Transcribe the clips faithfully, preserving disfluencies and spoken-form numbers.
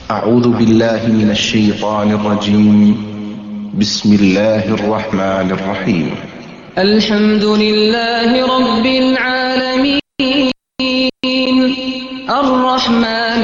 أعوذ بالله من الشيطان الرجيم بسم الله الرحمن الرحيم الحمد لله رب العالمين الرحمن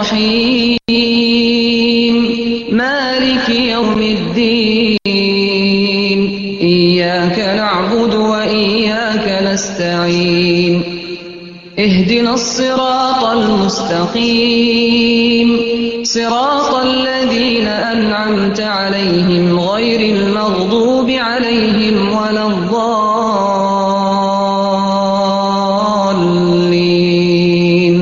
الرحيم مالك يوم الدين إياك نعبد وإياك نستعين اهدنا الصراط المستقيم صراط الذين أنعمت عليهم غير المغضوب عليهم ولا الضالين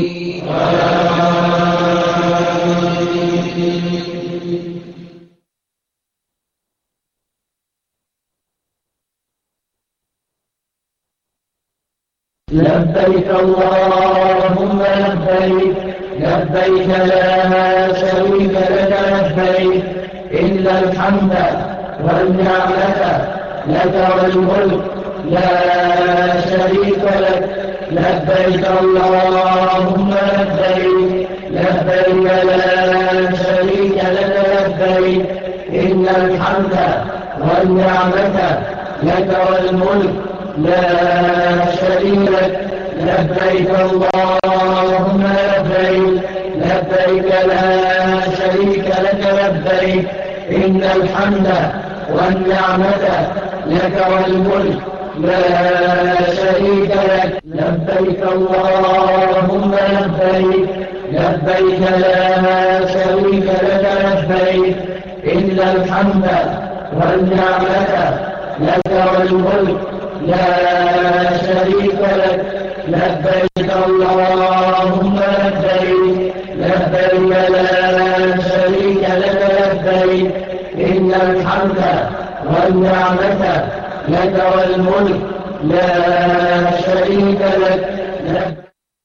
لبيك اللهم لبيك لبيك لا شريك لك لبيك إن الحمد والنعمة لك والملك لا شريك لك لبيك اللهم لبيك لبيك لا شريك لك لبيك إن الحمد والنعمة لك والملك لا شريك لك لبيك اللهم لبيك لبيك لا شريك لك لبيك إن الحمد والنعمة لك والملك لا شريك لك لبيك اللهم لبيك لبيك لا شريك لك لبيك إن الحمد والنعمة لك والملك لا شريك لك لبيك اللهم لبيك لبيك لا شريك لك لبيك إن الحمد والنعمة لك والملك لا شريك لك لبيك.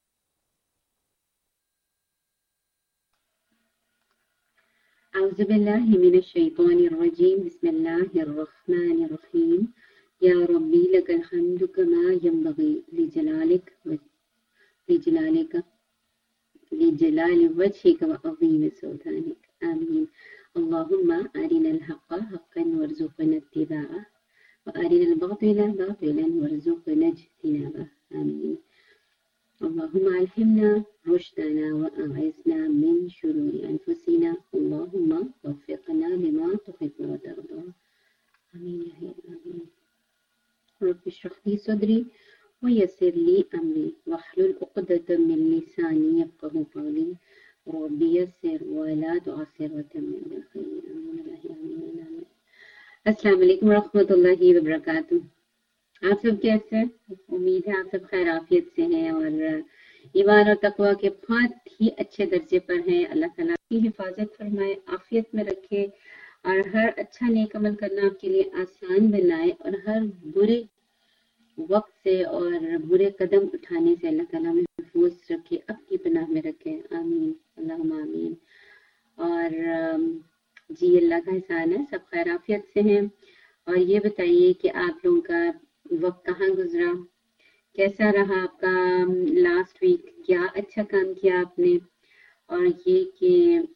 أعوذ بالله من الشيطان الرجيم بسم الله الرحمن الرحيم يا ربي لك الحمد كما ينبغي لجلالك لجلالك لجلال وجهك وعظيم سلطانك آمين. اللهم أرنا الحق حقا وارزقنا اتباعه وأرنا الباطل باطلا وارزقنا اجتنابه آمين. اللهم ألهمنا رشدنا وأعذنا من شرور أنفسنا اللهم وفقنا لما تحب وترضى آمين يا رب آمين. رب اشرح لي صدري ويسر لي أمري واحلل عقدة من لساني يفقهوا قولي رب يسر ولا تعسر وتمم بالخير آمين آمين. السلام علیکم ورحمۃ اللہ وبرکاتہ. آپ سب کیسے ہیں؟ امید ہے آپ سب خیر عافیت سے ہیں اور ایمان اور تقوی کے بہت ہی اچھے درجے پر ہیں. اللہ تعالیٰ کی حفاظت فرمائے، عافیت میں رکھے اور ہر اچھا نیک عمل کرنا آپ کے لیے آسان بنائے اور ہر برے وقت سے اور برے قدم اٹھانے سے اللہ تعالیٰ میں محفوظ رکھے، اپنی پناہ میں رکھے آمین اللہم آمین. اور جی اللہ کا احسان ہے، سب خیر عافیت سے ہیں. اور یہ بتائیے کہ آپ لوگوں کا وقت کہاں گزرا، کیسا رہا آپ کا لاسٹ ویک، کیا اچھا کام کیا آپ نے، اور یہ کہ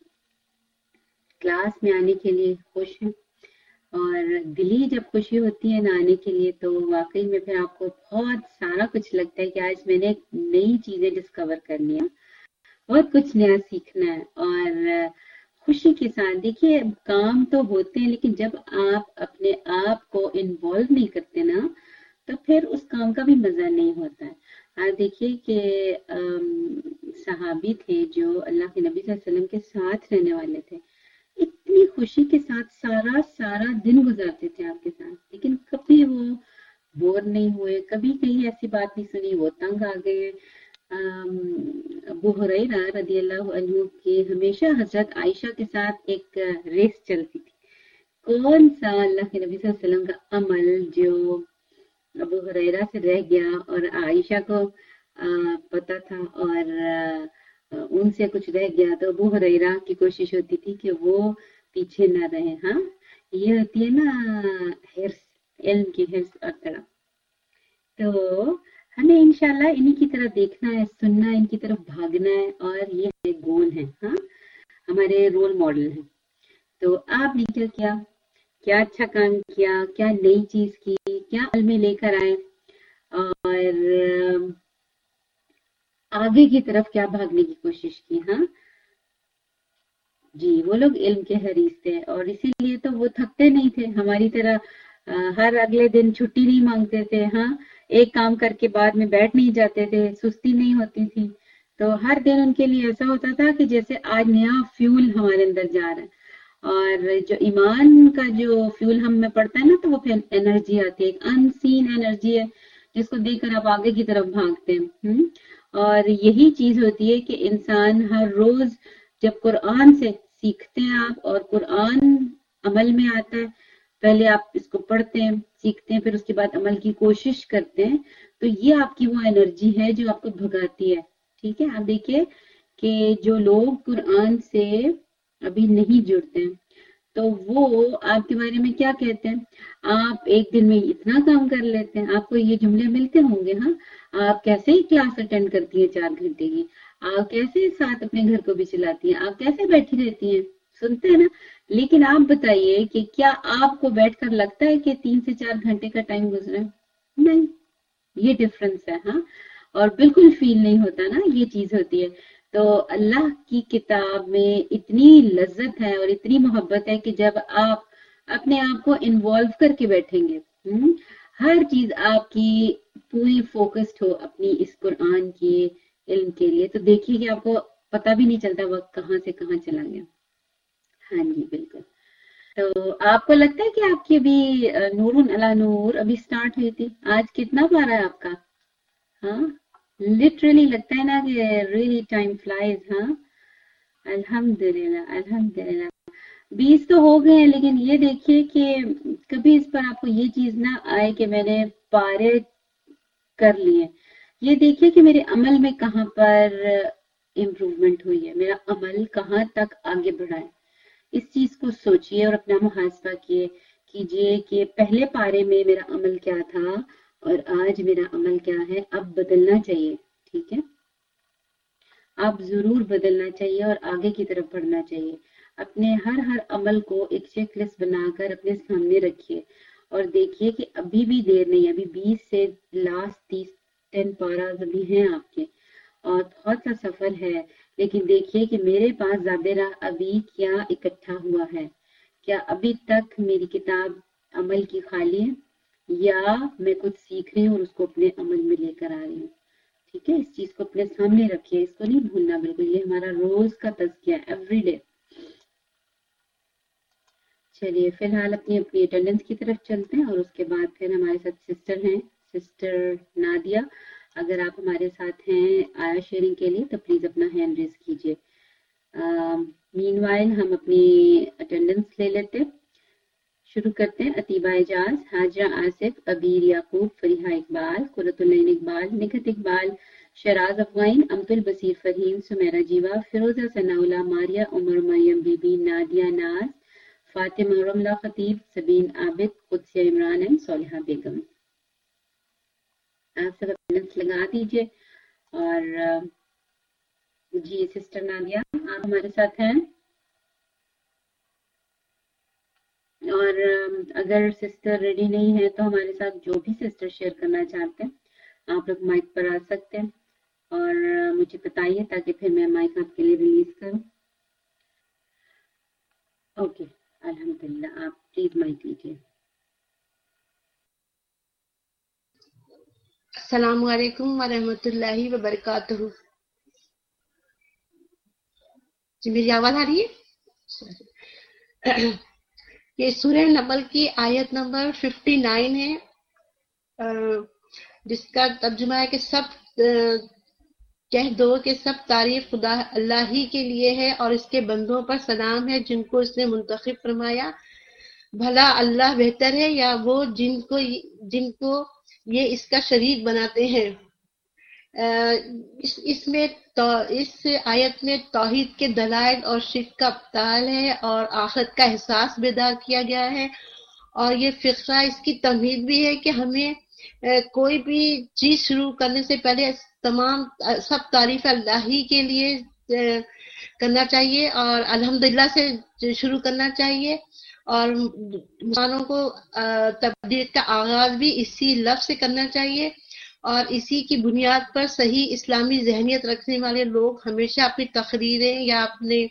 کلاس میں آنے کے لیے خوش ہیں. اور دلی جب خوشی ہوتی ہے نا آنے کے لیے تو واقعی میں پھر آپ کو بہت سارا کچھ لگتا ہے کہ آج میں نے نئی چیزیں ڈسکور کرنی ہیں، بہت کچھ نیا سیکھنا ہے. اور خوشی کے ساتھ دیکھیے کام تو ہوتے ہیں لیکن جب آپ اپنے آپ کو انوالو نہیں کرتے نا تو پھر اس کام کا بھی مزہ نہیں ہوتا ہے. آپ دیکھیے کہ صحابی تھے جو اللہ کے نبی صلی اللہ علیہ وسلم کے ساتھ رہنے والے تھے، اتنی خوشی کے ساتھ سارا سارا دن گزارتے تھے آپ کے ساتھ، لیکن کبھی وہ بور نہیں ہوئے، کبھی کہیں ایسی بات نہیں سنی وہ تنگ آ گئے. ابو ہریرہ رضی اللہ عنہ کی ہمیشہ حضرت عائشہ کے ساتھ ایک ریس چلتی تھی، کون سا اللہ کے نبی صلی اللہ علیہ وسلم کا عمل جو ابو ہریرہ سے رہ گیا اور عائشہ کو پتا تھا اور ان سے کچھ رہ گیا تو ابو ہریرہ کی کوشش ہوتی تھی کہ وہ پیچھے نہ رہے. ہاں یہ ہوتی ہے نا حرص، علم کی حرص اور تڑپ. تو ہمیں انشاءاللہ انہی کی طرف دیکھنا ہے، سننا ہے، ان کی طرف بھاگنا ہے اور یہ ہے گول ہے. ہاں ہمارے رول ماڈل ہیں. تو آپ نے کیا کیا کیا اچھا کام کیا, کیا نئی چیز کی, کیا عمل میں لے کر آئے, اور آگے کی طرف کیا بھاگنے کی کوشش کی. ہاں جی, وہ لوگ علم کے حریص تھے اور اسی لیے تو وہ تھکتے نہیں تھے ہماری طرح, ہر اگلے دن چھٹی نہیں مانگتے تھے. ہاں, ایک کام کر کے بعد میں بیٹھ نہیں جاتے تھے, سستی نہیں ہوتی تھی. تو ہر دن ان کے لیے ایسا ہوتا تھا کہ جیسے آج نیا فیول ہمارے اندر جا رہا ہے. اور جو ایمان کا جو فیول ہم میں پڑتا ہے نا, تو وہ پھر انرجی آتی ہے, ایک ان سین انرجی ہے جس کو دیکھ کر آپ آگے کی طرف بھاگتے ہیں. اور یہی چیز ہوتی ہے کہ انسان ہر روز جب قرآن سے سیکھتے ہیں آپ, اور قرآن عمل میں آتا ہے, پہلے آپ اس کو پڑھتے ہیں, سیکھتے ہیں, پھر اس کے بعد عمل کی کوشش کرتے ہیں, تو یہ آپ کی وہ انرجی ہے جو آپ کو بھگاتی ہے. ٹھیک ہے, آپ دیکھیے کہ جو لوگ قرآن سے ابھی نہیں جڑتے ہیں تو وہ آپ کے بارے میں کیا کہتے ہیں, آپ ایک دن میں اتنا کام کر لیتے ہیں. آپ کو یہ جملے ملتے ہوں گے. ہاں, آپ کیسے ہی کلاس اٹینڈ کرتی ہیں چار گھنٹے کی, آپ کیسے ساتھ اپنے گھر کو بھی چلاتی ہیں, آپ کیسے بیٹھی رہتی ہیں, سنتے ہیں نا. لیکن آپ بتائیے کہ کیا آپ کو بیٹھ کر لگتا ہے کہ تین سے چار گھنٹے کا ٹائم گزرا؟ نہیں, یہ ڈفرنس ہے. ہاں, اور بالکل فیل نہیں ہوتا نا, یہ چیز ہوتی ہے. تو اللہ کی کتاب میں اتنی لذت ہے اور اتنی محبت ہے کہ جب آپ اپنے آپ کو انوالو کر کے بیٹھیں گے, ہر چیز آپ کی پوری فوکسڈ ہو اپنی اس قرآن کی علم کے لیے, تو دیکھیے کہ آپ کو پتہ بھی نہیں چلتا وقت کہاں سے کہاں چلا گیا. ہاں جی بالکل. تو آپ کو لگتا ہے کہ آپ کی ابھی نور علی نور ابھی سٹارٹ ہوئی تھی, آج کتنا پارا ہے آپ کا؟ ہاں, لٹرلی لگتا ہے نا کہ ریلی ٹائم فلائز. ہاں الحمدللہ الحمدللہ, بیس تو ہو گئے ہیں, لیکن یہ دیکھیے کہ کبھی اس پر آپ کو یہ چیز نہ آئے کہ میں نے پارے کر لیے. یہ دیکھیے کہ میرے عمل میں کہاں پر امپروومنٹ ہوئی ہے, میرا عمل کہاں تک آگے بڑھا ہے. اس چیز کو سوچئے اور اپنا محاسبہ کیے کیجئے کہ پہلے پارے میں میرا عمل کیا تھا اور آج میرا عمل کیا ہے. اب بدلنا چاہیے. ٹھیک ہے, اب ضرور بدلنا چاہیے اور آگے کی طرف بڑھنا چاہیے. اپنے ہر ہر عمل کو ایک چیک لسٹ بنا کر اپنے سامنے رکھیے اور دیکھیے کہ ابھی بھی دیر نہیں, ابھی بیس سے لاسٹ تیس ٹین پاراز ابھی ہیں آپ کے, اور بہت سا سفر ہے. لیکن دیکھیے کہ میرے پاس زیادہ راہ ابھی کیا اکٹھا ہوا ہے, کیا ابھی تک میری کتاب عمل کی خالی ہے, یا میں کچھ سیکھ رہی ہوں اور اس کو اپنے عمل میں لے کر آ رہی ہوں. ٹھیک ہے, اس چیز کو اپنے سامنے رکھیے, اس کو نہیں بھولنا بالکل. یہ ہمارا روز کا تزکیہ ہے, ایوری ڈے. چلیے فی الحال اپنی اپنی اٹینڈنس کی طرف چلتے ہیں, اور اس کے بعد پھر ہمارے ساتھ سسٹر ہیں, سسٹر نادیہ. اگر آپ ہمارے ساتھ ہیں آیا شیئرنگ کے لیے تو پلیز اپنا ہینڈ ریز کیجیے. مین وائل ہم اپنی اٹینڈنس لے لیتے. شروع کرتے ہیں. عطیبہ اعجاز, حاجرہ آصف, ابیر یعقوب, فریحہ اقبال, قرۃ العین اقبال, نکھت اقبال, شراز افغان, امت البصیر فرحین, سمیرہ جیوا, فیروزہ ثناءاللہ, ماریہ عمر, مریم بی بی, نادیہ ناز, فاطمہ رملہ خطیب, سبین عابد, قدسیہ عمران اینڈ صالحہ بیگم. آپ سب اٹینڈنس لگا دیجیے. اور جی سسٹر نادیہ آپ ہمارے ساتھ ہیں, اور اگر سسٹر ریڈی نہیں ہے تو ہمارے ساتھ جو بھی سسٹر شیئر کرنا چاہتے ہیں آپ لوگ مائک پر آ سکتے ہیں اور مجھے بتائیے تاکہ پھر میں مائک آپ کے لیے ریلیز کروں. اوکے الحمدللہ, آپ پلیز مائک لیجیے. السلام علیکم ورحمۃ اللہ وبرکاتہ. جی میری آواز آ رہی ہے؟ یہ سورہ نمل کی آیت نمبر ففٹی نائن ہے, جس کا ترجمہ ہے کہ سب کہہ دو کہ سب تعریف خدا اللہ ہی کے لیے ہے اور اس کے بندوں پر سلام ہے جن کو اس نے منتخب فرمایا. بھلا اللہ بہتر ہے یا وہ جن کو جن کو یہ اس کا شریک بناتے ہیں. اس اس میں اس آیت میں توحید کے دلائل اور شرک کا ابطال ہے اور آخرت کا احساس بیدار کیا گیا ہے, اور یہ فقرہ اس کی تمہید بھی ہے کہ ہمیں کوئی بھی چیز شروع کرنے سے پہلے تمام سب تعریف اللہ ہی کے لیے کرنا چاہیے اور الحمدللہ سے شروع کرنا چاہیے، اور مسلمانوں کو تبلیغ کا آغاز بھی اسی لفظ سے کرنا چاہیے، اور اسی کی بنیاد پر صحیح اسلامی ذہنیت رکھنے والے لوگ ہمیشہ اپنی تقریریں یا اپنے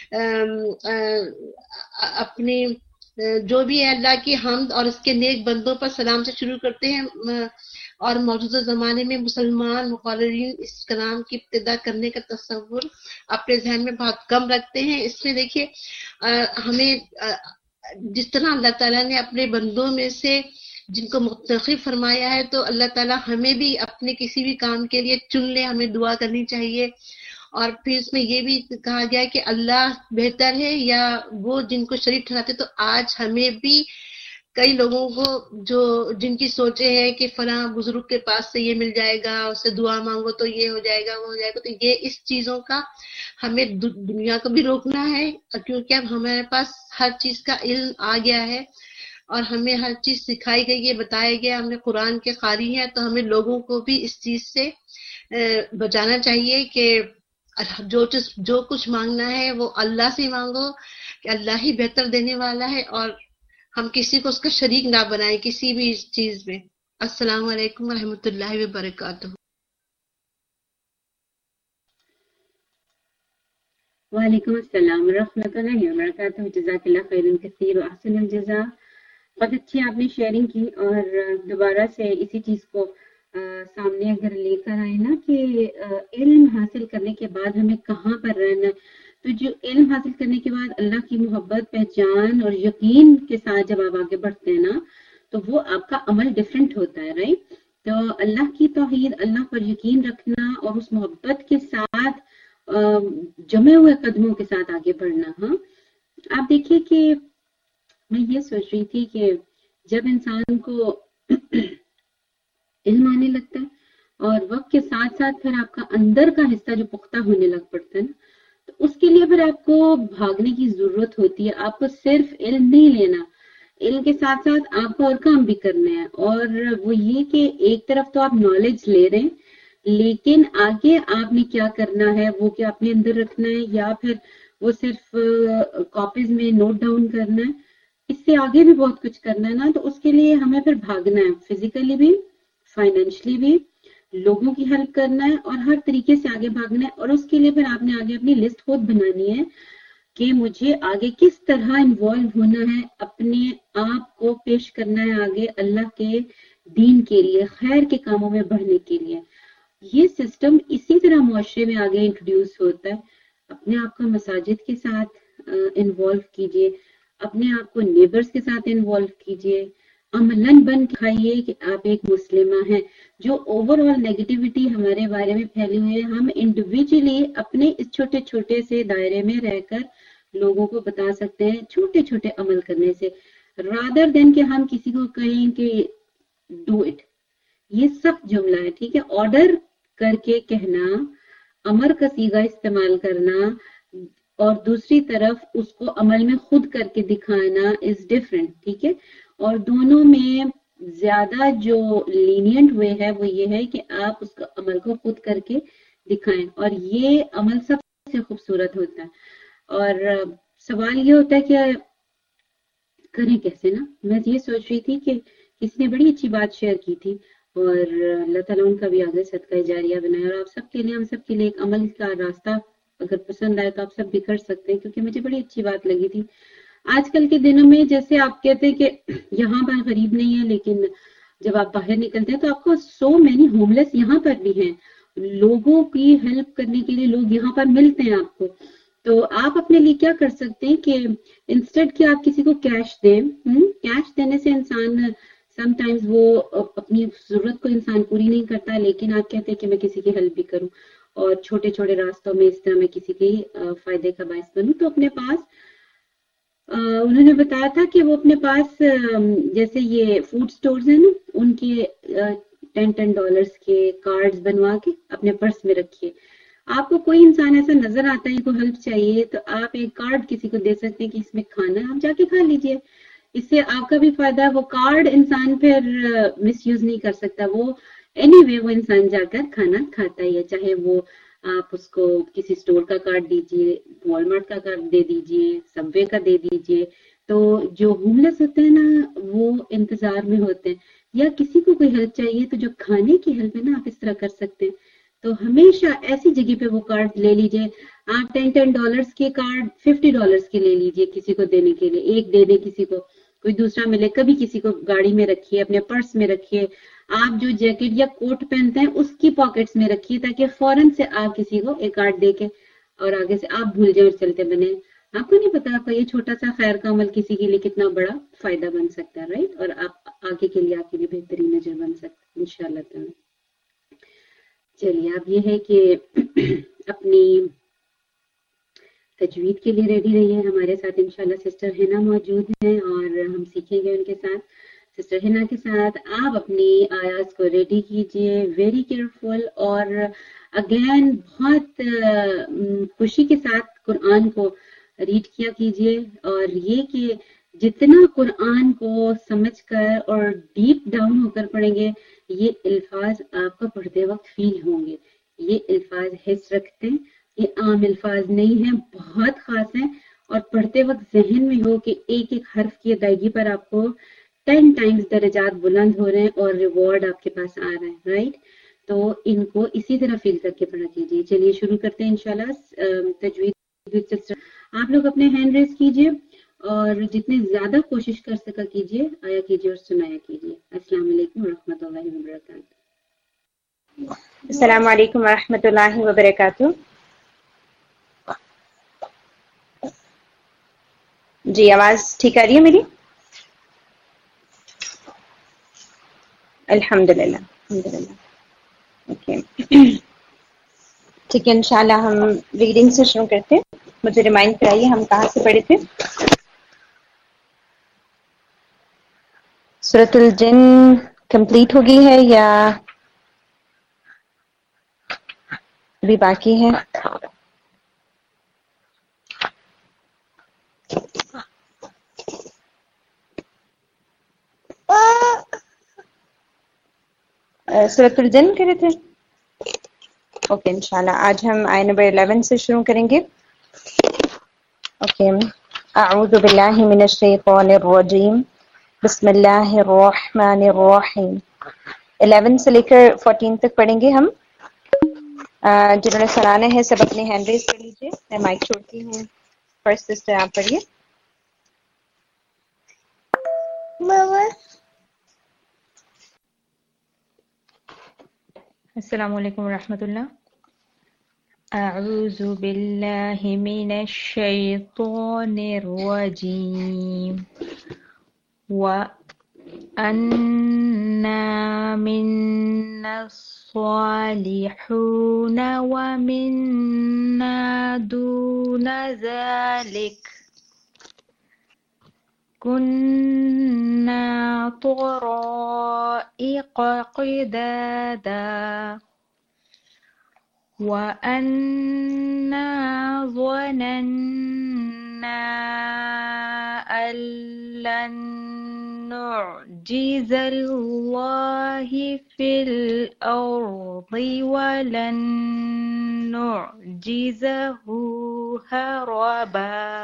اپنے جو بھی ہے اللہ کی حمد اور اس کے نیک بندوں پر سلام سے شروع کرتے ہیں، اور موجودہ زمانے میں مسلمان مقررین اس کلام کی ابتدا کرنے کا تصور اپنے ذہن میں بہت کم رکھتے ہیں۔ اس میں دیکھیے ہمیں جس طرح اللہ تعالیٰ نے اپنے بندوں میں سے جن کو منتخب فرمایا ہے، تو اللہ تعالیٰ ہمیں بھی اپنے کسی بھی کام کے لیے چن لے، ہمیں دعا کرنی چاہیے۔ اور پھر اس میں یہ بھی کہا گیا ہے کہ اللہ بہتر ہے یا وہ جن کو شریک ٹھہراتے، تو آج ہمیں بھی کئی لوگوں کو جو جن کی سوچیں ہیں کہ فلاں بزرگ کے پاس سے یہ مل جائے گا، اس سے دعا مانگو تو یہ ہو جائے گا وہ ہو جائے گا، تو یہ اس چیزوں کا ہمیں دنیا کو بھی روکنا ہے، کیونکہ اب ہمارے پاس ہر چیز کا علم آ گیا ہے اور ہمیں ہر چیز سکھائی گئی ہے، بتایا گیا، ہم نے قرآن کے قاری ہیں، تو ہمیں لوگوں کو بھی اس چیز سے بچانا چاہیے کہ جو چیز جو کچھ مانگنا ہے وہ اللہ سے مانگو کہ اللہ ہی بہتر دینے والا ہے، اور ہم کسی کو اس کا شریک نہ بنائیں کسی بھی چیز میں۔ السلام علیکم ورحمۃ اللہ وبرکاتہ۔ وعلیکم السلام ورحمۃ اللہ وبرکاتہ۔ جزاک اللہ خیر کثیر و احسن الجزاء۔ بہت اچھی آپ نے شیئرنگ کی، اور دوبارہ سے اسی چیز کو سامنے اگر لے کر آئے نا کہ علم حاصل کرنے کے بعد ہمیں کہاں پر رہنا ہے، تو جو علم حاصل کرنے کے بعد اللہ کی محبت، پہچان اور یقین کے ساتھ جب آپ آگے بڑھتے ہیں نا، تو وہ آپ کا عمل ڈیفرنٹ ہوتا ہے، رائٹ؟ تو اللہ کی توحید، اللہ پر یقین رکھنا اور اس محبت کے ساتھ جمے ہوئے قدموں کے ساتھ آگے بڑھنا۔ ہاں آپ دیکھیے کہ میں یہ سوچ رہی تھی کہ جب انسان کو علم آنے لگتا ہے اور وقت کے ساتھ ساتھ پھر آپ کا اندر کا حصہ جو پختہ ہونے لگ پڑتا ہے نا، تو اس کے لیے پھر آپ کو بھاگنے کی ضرورت ہوتی ہے۔ آپ کو صرف علم نہیں لینا، علم کے ساتھ ساتھ آپ کو اور کام بھی کرنے ہیں، اور وہ یہ کہ ایک طرف تو آپ نالج لے رہے ہیں، لیکن آگے آپ نے کیا کرنا ہے، وہ کیا اپنے اندر رکھنا ہے یا پھر وہ صرف کاپیز میں نوٹ ڈاؤن کرنا ہے، اس سے آگے بھی بہت کچھ کرنا ہے نا۔ تو اس کے لیے ہمیں پھر بھاگنا ہے، فزیکلی بھی، فائنینشلی بھی، لوگوں کی ہیلپ کرنا ہے اور ہر طریقے سے آگے بھاگنا ہے۔ اور اس کے لیے پھر آپ نے آگے اپنی لسٹ خود بنانی ہے کہ مجھے آگے کس طرح انوالو ہونا ہے، اپنے آپ کو پیش کرنا ہے آگے اللہ کے دین کے لیے، خیر کے کاموں میں بڑھنے کے لیے۔ یہ سسٹم اسی طرح معاشرے میں آگے انٹروڈیوس ہوتا ہے۔ اپنے آپ کو مساجد کے ساتھ انوالو کیجئے، اپنے آپ کو نیبرز کے ساتھ انوالو کیجئے، عملاً بن کھائیے کہ آپ ایک مسلمہ ہیں۔ جو اوور آل نیگیٹیوٹی ہمارے بارے میں پھیلی ہوئی ہے، ہم انڈیویجولی اپنے اس چھوٹے چھوٹے سے دائرے میں رہ کر لوگوں کو بتا سکتے ہیں چھوٹے چھوٹے عمل کرنے سے، رادر دین کہ ہم کسی کو کہیں کہ ڈو اٹ۔ یہ سخت جملہ ہے، ٹھیک ہے؟ آرڈر کر کے کہنا، امر کا صیغہ استعمال کرنا، اور دوسری طرف اس کو عمل میں خود کر کے دکھانا از ڈفرینٹ، ٹھیک ہے؟ اور دونوں میں زیادہ جو لینینٹ ہوئے ہے وہ یہ ہے کہ آپ اس کا عمل کو خود کر کے دکھائیں، اور یہ عمل سب سے خوبصورت ہوتا ہے۔ اور سوال یہ ہوتا ہے کہ کریں کیسے نا۔ میں یہ سوچ رہی تھی کہ کسی نے بڑی اچھی بات شیئر کی تھی، اور اللہ تعالیٰ ان کا بھی آگے صدقہ جاریہ بنائے، اور آپ سب کے لیے، ہم سب کے لیے ایک عمل کا راستہ اگر پسند آئے تو آپ سب بھی کر سکتے ہیں، کیونکہ مجھے بڑی اچھی بات لگی تھی۔ آج کل کے دنوں میں جیسے آپ کہتے ہیں کہ یہاں پر غریب نہیں ہے، لیکن جب آپ باہر نکلتے ہیں تو آپ کو سو مینی ہوم لیس یہاں پر بھی ہیں، لوگوں کی ہیلپ کرنے کے لیے لوگ یہاں پر ملتے ہیں آپ کو۔ تو آپ اپنے لیے کیا کر سکتے ہیں کہ انسٹیڈ کہ آپ کسی کو کیش دیں، کیش دینے سے انسان سم ٹائمز وہ اپنی ضرورت کو انسان پوری نہیں کرتا، لیکن آپ کہتے ہیں کہ میں کسی کی ہیلپ بھی کروں، اور چھوٹے چھوٹے راستوں میں اس طرح میں کسی کی فائدے کا باعث بنوں۔ تو اپنے پاس انہوں نے بتایا تھا کہ وہ اپنے پاس جیسے یہ فوڈ سٹورز ہیں نا، ان کے ٹین ٹین ڈالرز کے کارڈز بنوا کے اپنے پرس میں رکھیے۔ آپ کو کوئی انسان ایسا نظر آتا ہے کو ہیلپ چاہیے تو آپ ایک کارڈ کسی کو دے سکتے ہیں کہ اس میں کھانا ہے، آپ جا کے کھا لیجئے، اس سے آپ کا بھی فائدہ ہے۔ وہ کارڈ انسان پھر مس یوز نہیں کر سکتا، وہ اینی وے وہ انسان جا کر کھانا کھاتا ہی ہے، چاہے وہ آپ اس کو کسی اسٹور کا کارڈ دیجیے، والمارٹ کا کارڈ دے دیجیے، سب وے کا دے دیجیے. تو جو ہوم لیس ہوتے ہیں نا وہ انتظار میں ہوتے ہیں، یا کسی کو کوئی ہیلپ چاہیے تو جو کھانے کی ہیلپ ہے نا آپ اس طرح کر سکتے ہیں. تو ہمیشہ ایسی جگہ پہ وہ کارڈ لے لیجئے. آپ ٹین ٹین ڈالرز کے کارڈ ففٹی ڈالرز کے لے لیجئے کسی کو دینے کے لیے، ایک دے دے کسی کو، کوئی دوسرا ملے. کبھی کسی کو گاڑی میں رکھیے، اپنے پرس میں رکھیے. آپ جو جیکٹ یا کوٹ پہنتے ہیں اس کی پاکٹس میں رکھیے تاکہ فوراً سے آپ کسی کو ایک کارڈ دے کے اور آگے سے آپ بھول جائیں اور چلتے بنے. آپ کو نہیں پتا آپ کا یہ چھوٹا سا خیر کا عمل کسی کے لیے کتنا بڑا فائدہ بن سکتا ہے، رائٹ؟ اور آپ آگے کے لیے آپ کے لیے بہترین اجر بن سکتا ہے انشاءاللہ تعالی. چلیے اب یہ ہے کہ اپنی تجوید کے لیے ریڈی رہیے. ہمارے ساتھ انشاءاللہ سسٹر ہنا موجود ہیں اور ہم سیکھیں گے ان کے ساتھ. سسٹر ہنا کے ساتھ آپ اپنی آیات کو ریڈی کیجئے، ویری کیئرفل، اور اگین بہت خوشی کے ساتھ قرآن کو ریڈ کیا کیجئے. اور یہ کہ جتنا قرآن کو سمجھ کر اور ڈیپ ڈاؤن ہو کر پڑھیں گے یہ الفاظ آپ کو پڑھتے وقت فیل ہوں گے. یہ الفاظ حس رکھتے ہیں، یہ عام الفاظ نہیں ہیں، بہت خاص ہیں. اور پڑھتے وقت ذہن میں ہو کہ ایک ایک حرف کی ادائیگی پر آپ کو ٹین ٹائمز درجات بلند ہو رہے ہیں اور ریوارڈ آپ کے پاس آ رہا ہے، رائٹ؟ تو ان کو اسی طرح فیل کر کے پڑھا کیجیے. چلیے شروع کرتے ہیں انشاءاللہ تجوید. آپ لوگ اپنے ہینڈ ریز کیجیے اور جتنے زیادہ کوشش کر سکا کیجیے، آیا کیجیے اور سنایا کیجیے. السلام علیکم ورحمۃ اللہ وبرکاتہ. السلام علیکم ورحمۃ اللہ وبرکاتہ. جی آواز ٹھیک آ رہی ہے میری؟ الحمدللہ الحمدللہ. اوکے ٹھیک ہے، انشاءاللہ ہم ریڈنگ سے شروع کرتے ہیں. مجھے ریمائنڈ کرائیے ہم کہاں سے پڑھے تھے؟ سورۃ الجن کمپلیٹ ہو گئی ہے یا ابھی باقی ہے؟ سورۃ الجن کرے تھے؟ اوکے انشاءاللہ آج ہم آیت نمبر الیون سے شروع کریں گے. اوکے اعوذ باللہ من الشیطان الرجیم بسم اللہ الرحمن الرحیم. الیون سے لے کر فورٹین تک پڑھیں گے ہم. جنہوں نے سنانا ہے سب اپنے ہینڈ ریز کر لیجیے. میں مائک چھوڑتی ہوں. فرسٹ سسٹر آپ پڑھیے. السلام علیکم ورحمۃ اللہ. اعوذ باللہ من الشیطان الرجیم وَأَنَّا مِنَّا الصَّالِحُونَ وَمِنَّا دُونَ ذَلِكَ كُنَّا طَرَائِقَ قِدَادًا وَأَنَّا ظَنَنَّا أَن لَّن نُّعْجِزَ اللَّهَ فِي الْأَرْضِ وَلَن نُّعْجِزَهُ هَرَبًا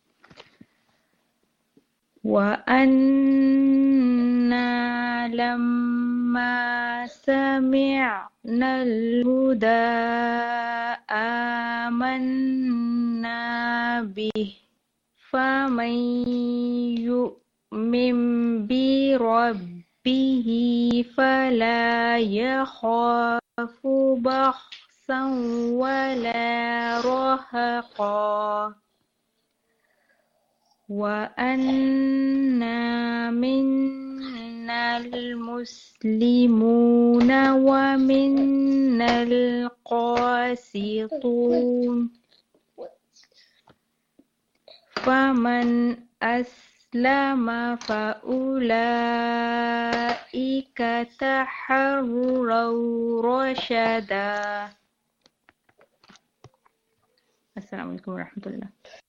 وَأَنَّا لَمَّا سَمِعْنَا الْهُدَىٰ آمَنَّا بِهِ فَمَن يُؤْمِن بِرَبِّهِ فَلَا يَخَافُ بَخْسًا وَلَا رَهَقًا وَأَنَّا مِنَّا الْمُسْلِمُونَ وَمِنَّا الْقَاسِطُونَ فَمَنْ أَسْلَمَ فَأُولَئِكَ تَحَرَّوْا رَشَدًا. السلام علیکم ورحمۃ اللہ.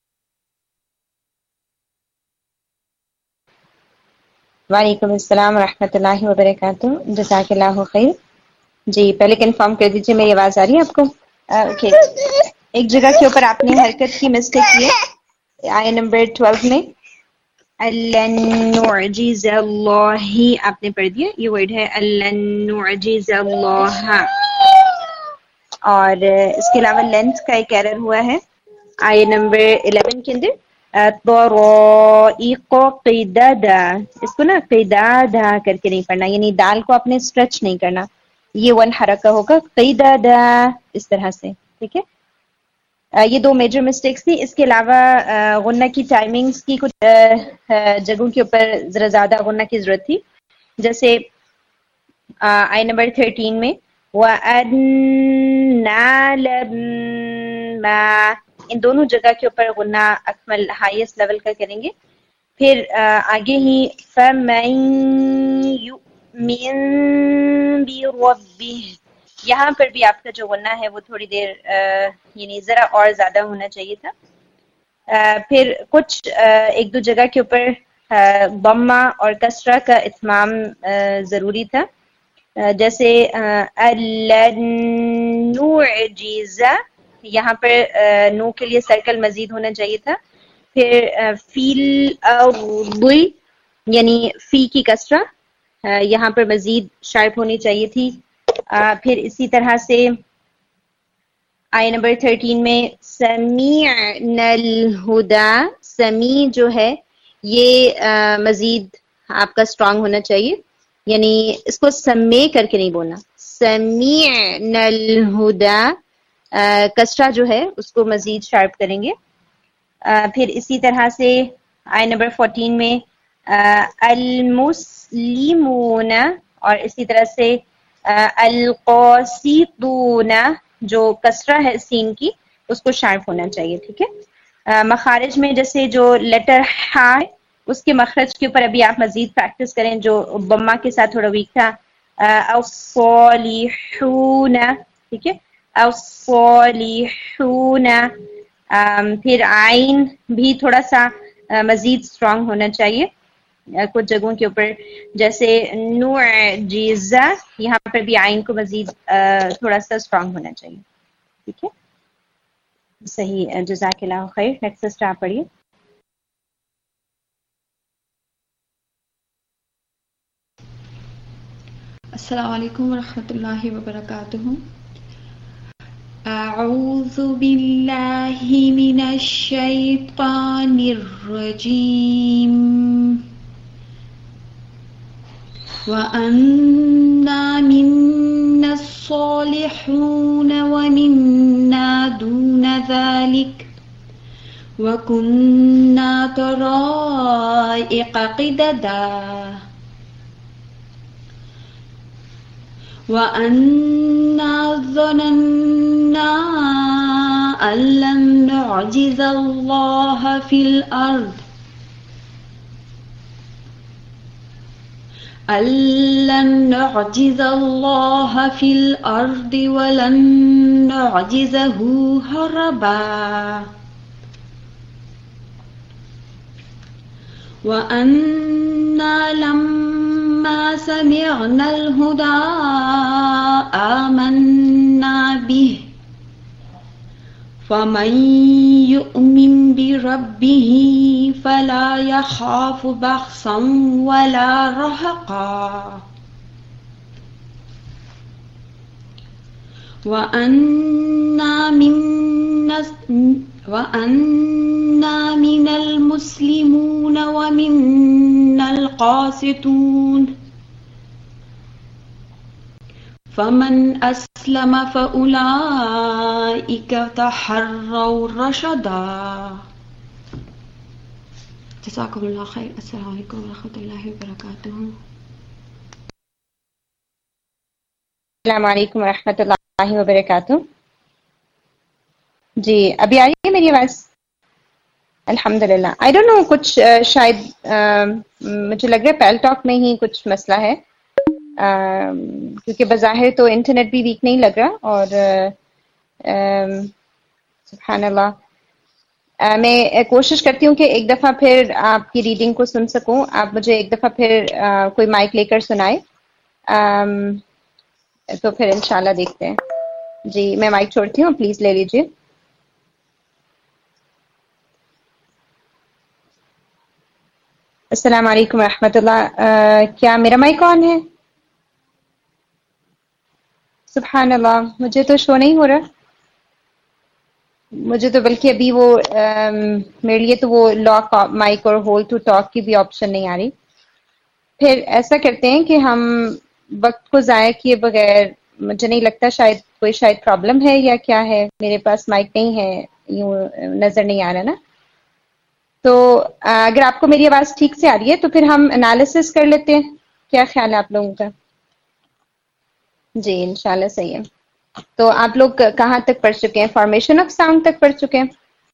وعلیکم السلام ورحمۃ اللہ وبرکاتہ. جزاک اللہ خیر. جی پہلے کنفرم کر دیجیے میری آواز آ رہی ہے آپ کو؟ اوکے ایک جگہ کے اوپر آپ نے حرکت کی مسٹیک کی ہے آیت نمبر ٹویلو میں الَّن نُعْجِزَ اللَّهِ آپ نے پڑھ دیا، یہ ورڈ ہے الَّن نُعْجِزَ اللَّهَ، اور اس کے علاوہ لینتھ کا ایک ایرر ہوا ہے آیت نمبر الیون کے اندر طَرَائِقَ قِدَدًا، اس کو نا قِدَدًا کر کے نہیں پڑھنا، یعنی دال کو آپ نے اسٹریچ نہیں کرنا، یہ ون حرکہ ہوگا قِدَدًا اس طرح سے، ٹھیک ہے. یہ دو میجر مسٹیکس تھی. اس کے علاوہ غنہ کی ٹائمنگز کی کچھ جگہوں کے اوپر ذرا زیادہ غنہ کی ضرورت تھی، جیسے آئی نمبر تھرٹین میں وَأَنَّا لَمَّا، ان دونوں جگہ کے اوپر غنہ اکمل ہائیسٹ لیول کا کریں گے. پھر آگے ہی فَمَن يُؤْمِن بِرَبِّهِ، یہاں پر بھی آپ کا جو غنہ ہے وہ تھوڑی دیر یعنی ذرا اور زیادہ ہونا چاہیے تھا. پھر کچھ ایک دو جگہ کے اوپر ضمہ اور کسرہ کا اتمام ضروری تھا، جیسے الَّن نُعْجِزَ، یہاں پر نو کے لیے سرکل مزید ہونا چاہیے تھا. پھر فی الارض یعنی فی کی کسرہ یہاں پر مزید شارپ ہونی چاہیے تھی. پھر اسی طرح سے آئی نمبر تھرٹین میں سمیعنا الہدا، سمیع جو ہے یہ مزید آپ کا اسٹرانگ ہونا چاہیے، یعنی اس کو سمے کر کے نہیں بولنا، سمیعنا الہدا کسرہ جو ہے اس کو مزید شارپ کریں گے. پھر اسی طرح سے آئی نمبر فورٹین میں المسلمون، اور اسی طرح سے القاسطون جو کسرہ ہے سین کی اس کو شارپ ہونا چاہیے، ٹھیک ہے. مخارج میں جیسے جو لیٹر ہا ہے اس کے مخرج کے اوپر ابھی آپ مزید پریکٹس کریں، جو بما کے ساتھ تھوڑا ویک تھا. الصالحون، ٹھیک ہے، الصالحون. پھر عین بھی تھوڑا سا مزید اسٹرانگ ہونا چاہیے کچھ جگہوں کے اوپر، جیسے نُعْجِزَ، یہاں پر بھی عین کو مزید تھوڑا سا اسٹرانگ ہونا چاہیے، ٹھیک ہے. صحیح، جزاک اللہ خیر. نیکسٹ سسٹر آپ پڑھیے. السلام علیکم ورحمۃ اللہ وبرکاتہ. اعوذ باللہ من الشیطان الرجیم. وَأَنَّا مِنَّا الصَّالِحُونَ وَمِنَّا دُونَ ذَلِكَ وَكُنَّا طَرَائِقَ قِدَدًا. وَأَنَّا ظَنَنَّا أَن لَّن نُّعْجِزَ اللَّهَ فِي الْأَرْضِ أَن لَّن نُّعْجِزَ اللَّهَ فِي الْأَرْضِ وَلَن نُّعْجِزَهُ هَرَبًا. وَأَنَّا لَمَّا سَمِعْنَا الْهُدَىٰ آمَنَّا بِهِ فَمَن يُؤْمِن بِرَبِّهِ فَلَا يَخَافُ بَخْسًا وَلَا رَهَقًا. وَأَنَّا مِنَّا وَأَنَّا مِنَ الْمُسْلِمُونَ وَمِنَّا الْقَاسِطُونَ فَمَنْ أَسْلَمَ فَأُولَئِكَ تَحَرَّوْا رَشَدًا. جزاکم اللہ خیر. السلام علیکم ورحمۃ اللہ وبرکاتہ. السلام علیکم ورحمۃ اللہ وبرکاتہ. جی ابھی آ رہی ہے میری آواز؟ الحمد للہ. آئی ڈونٹ نو، کچھ شاید مجھے لگ رہا ہے پیل ٹاک میں ہی کچھ مسئلہ ہے، کیونکہ بظاہر تو انٹرنیٹ بھی ویک نہیں لگ رہا. اور سبحان اللہ، میں کوشش کرتی ہوں کہ ایک دفعہ پھر آپ کی ریڈنگ کو سن سکوں. آپ مجھے ایک دفعہ پھر کوئی مائک لے کر سنائے تو پھر انشاءاللہ دیکھتے ہیں. جی میں مائک چھوڑتی ہوں، پلیز لے لیجیے. السلام علیکم ورحمۃ اللہ. کیا میرا مائک آن ہے؟ سبحان اللہ، مجھے تو شو نہیں ہو رہا. مجھے تو بلکہ ابھی وہ میرے لیے تو وہ لاک مائک اور ہولڈ ٹو ٹاک کی بھی آپشن نہیں آ رہی. پھر ایسا کرتے ہیں کہ ہم وقت کو ضائع کیے بغیر، مجھے نہیں لگتا شاید کوئی شاید پرابلم ہے یا کیا ہے، میرے پاس مائک نہیں ہے، یوں نظر نہیں آ رہا نا. تو اگر آپ کو میری آواز ٹھیک سے آ رہی ہے تو پھر ہم انالیسس کر لیتے ہیں. کیا خیال ہے آپ لوگوں کا؟ جی انشاءاللہ صحیح ہے. تو آپ لوگ کہاں تک پڑھ چکے ہیں؟ فارمیشن آف ساؤنڈ تک پڑھ چکے ہیں؟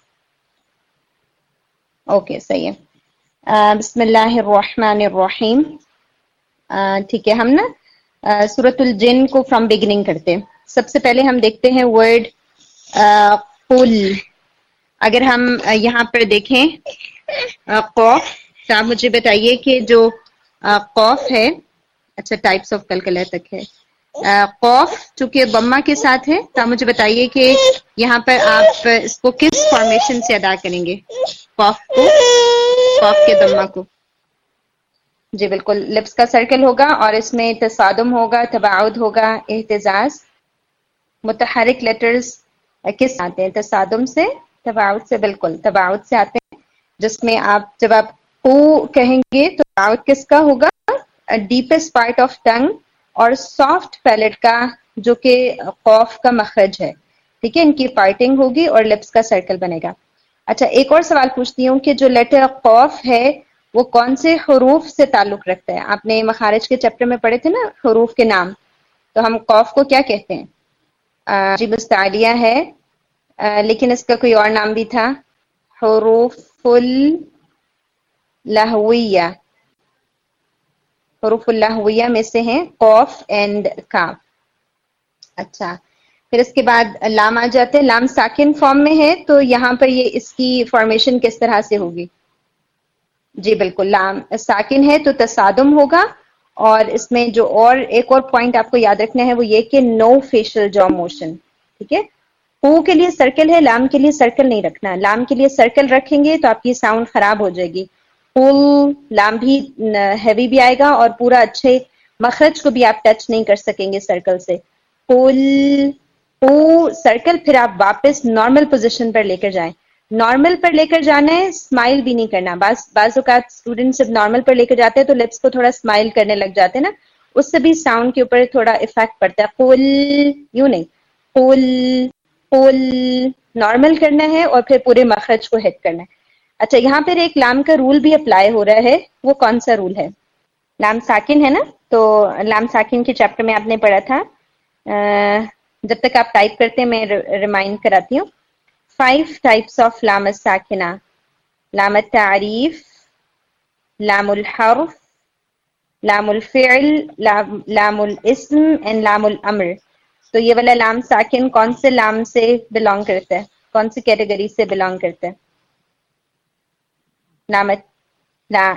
اوکے صحیح ہے. بسم اللہ الرحمن الرحیم. ٹھیک ہے، ہم نا سورۃ الجن کو فرام بگننگ کرتے ہیں. سب سے پہلے ہم دیکھتے ہیں ورڈ قل. اگر ہم یہاں پر دیکھیں قوف، تو آپ مجھے بتائیے کہ جو قوف ہے، اچھا ٹائپس آف کلکلہ تک ہے. قوف چونکہ بما کے ساتھ ہے، تو آپ مجھے بتائیے کہ یہاں پر آپ اس کو کس فارمیشن سے ادا کریں گے؟ قوف کو، قوف کے بما کو. جی بالکل، لپس کا سرکل ہوگا اور اس میں تصادم ہوگا، تباعد ہوگا، اہتزاز. متحرک لیٹرز کس آتے ہیں؟ تصادم سے، تباعد سے. بالکل تباعد سے آتے ہیں، جس میں آپ جب آپ کو کہیں گے تو تباعد کس کا ہوگا؟ ڈیپسٹ پارٹ آف ٹنگ اور سافٹ پیلٹ کا، جو کہ قوف کا مخرج ہے. ٹھیک ہے، ان کی پارٹنگ ہوگی اور لپس کا سرکل بنے گا. اچھا ایک اور سوال پوچھتی ہوں کہ جو لیٹر قوف ہے وہ کون سے حروف سے تعلق رکھتا ہے؟ آپ نے مخارج کے چیپٹر میں پڑھے تھے نا حروف کے نام، تو ہم قوف کو کیا کہتے ہیں؟ جی مستعلیہ ہے، آ, لیکن اس کا کوئی اور نام بھی تھا، حروف اللہویہ. حروف اللہویہ میں سے ہیں قوف اینڈ کاف. اچھا پھر اس کے بعد لام آ جاتے ہیں. لام ساکن فارم میں ہے، تو یہاں پر یہ اس کی فارمیشن کس طرح سے ہوگی؟ جی بالکل، لام ساکن ہے تو تصادم ہوگا. اور اس میں جو اور ایک اور پوائنٹ آپ کو یاد رکھنا ہے وہ یہ کہ نو فیشل جو موشن. ٹھیک ہے، کو کے لیے سرکل ہے، لام کے لیے سرکل نہیں رکھنا. لام کے لیے سرکل رکھیں گے تو آپ کی ساؤنڈ خراب ہو جائے گی. قل، لام بھی ہیوی بھی آئے گا اور پورا اچھے مخرج کو بھی آپ ٹچ نہیں کر سکیں گے سرکل سے. قل، قو سرکل، پھر آپ واپس نارمل پوزیشن پر لے کر جائیں. نارمل پر لے کر جانا ہے، اسمائل بھی نہیں کرنا. بعض بعض اوقات اسٹوڈنٹ جب نارمل پر لے کر جاتے ہیں تو لپس کو تھوڑا اسمائل کرنے لگ جاتے ہیں نا، اس سے بھی ساؤنڈ کے اوپر تھوڑا افیکٹ پڑتا ہے. قل، یوں نہیں، قل قل نارمل کرنا ہے اور پھر پورے مخرج کو ہٹ کرنا ہے. اچھا یہاں پر ایک لام کا رول بھی اپلائی ہو رہا ہے، وہ کون سا رول ہے؟ لام ساکن ہے نا، تو لام ساکن کے چیپٹر میں آپ نے پڑھا تھا. جب تک آپ ٹائپ کرتے ہیں میں ریمائنڈ کراتی ہوں. فائیو ٹائپس آف لام الساکنہ: لام التعریف، لام الحرف، لام الفعل، لام, لام الاسم اینڈ لام الامر. تو یہ والا لام ساکن کون سے لام سے بلانگ کرتا ہے؟ کون سی کیٹیگری سے بلانگ کرتا ہے؟ لام لا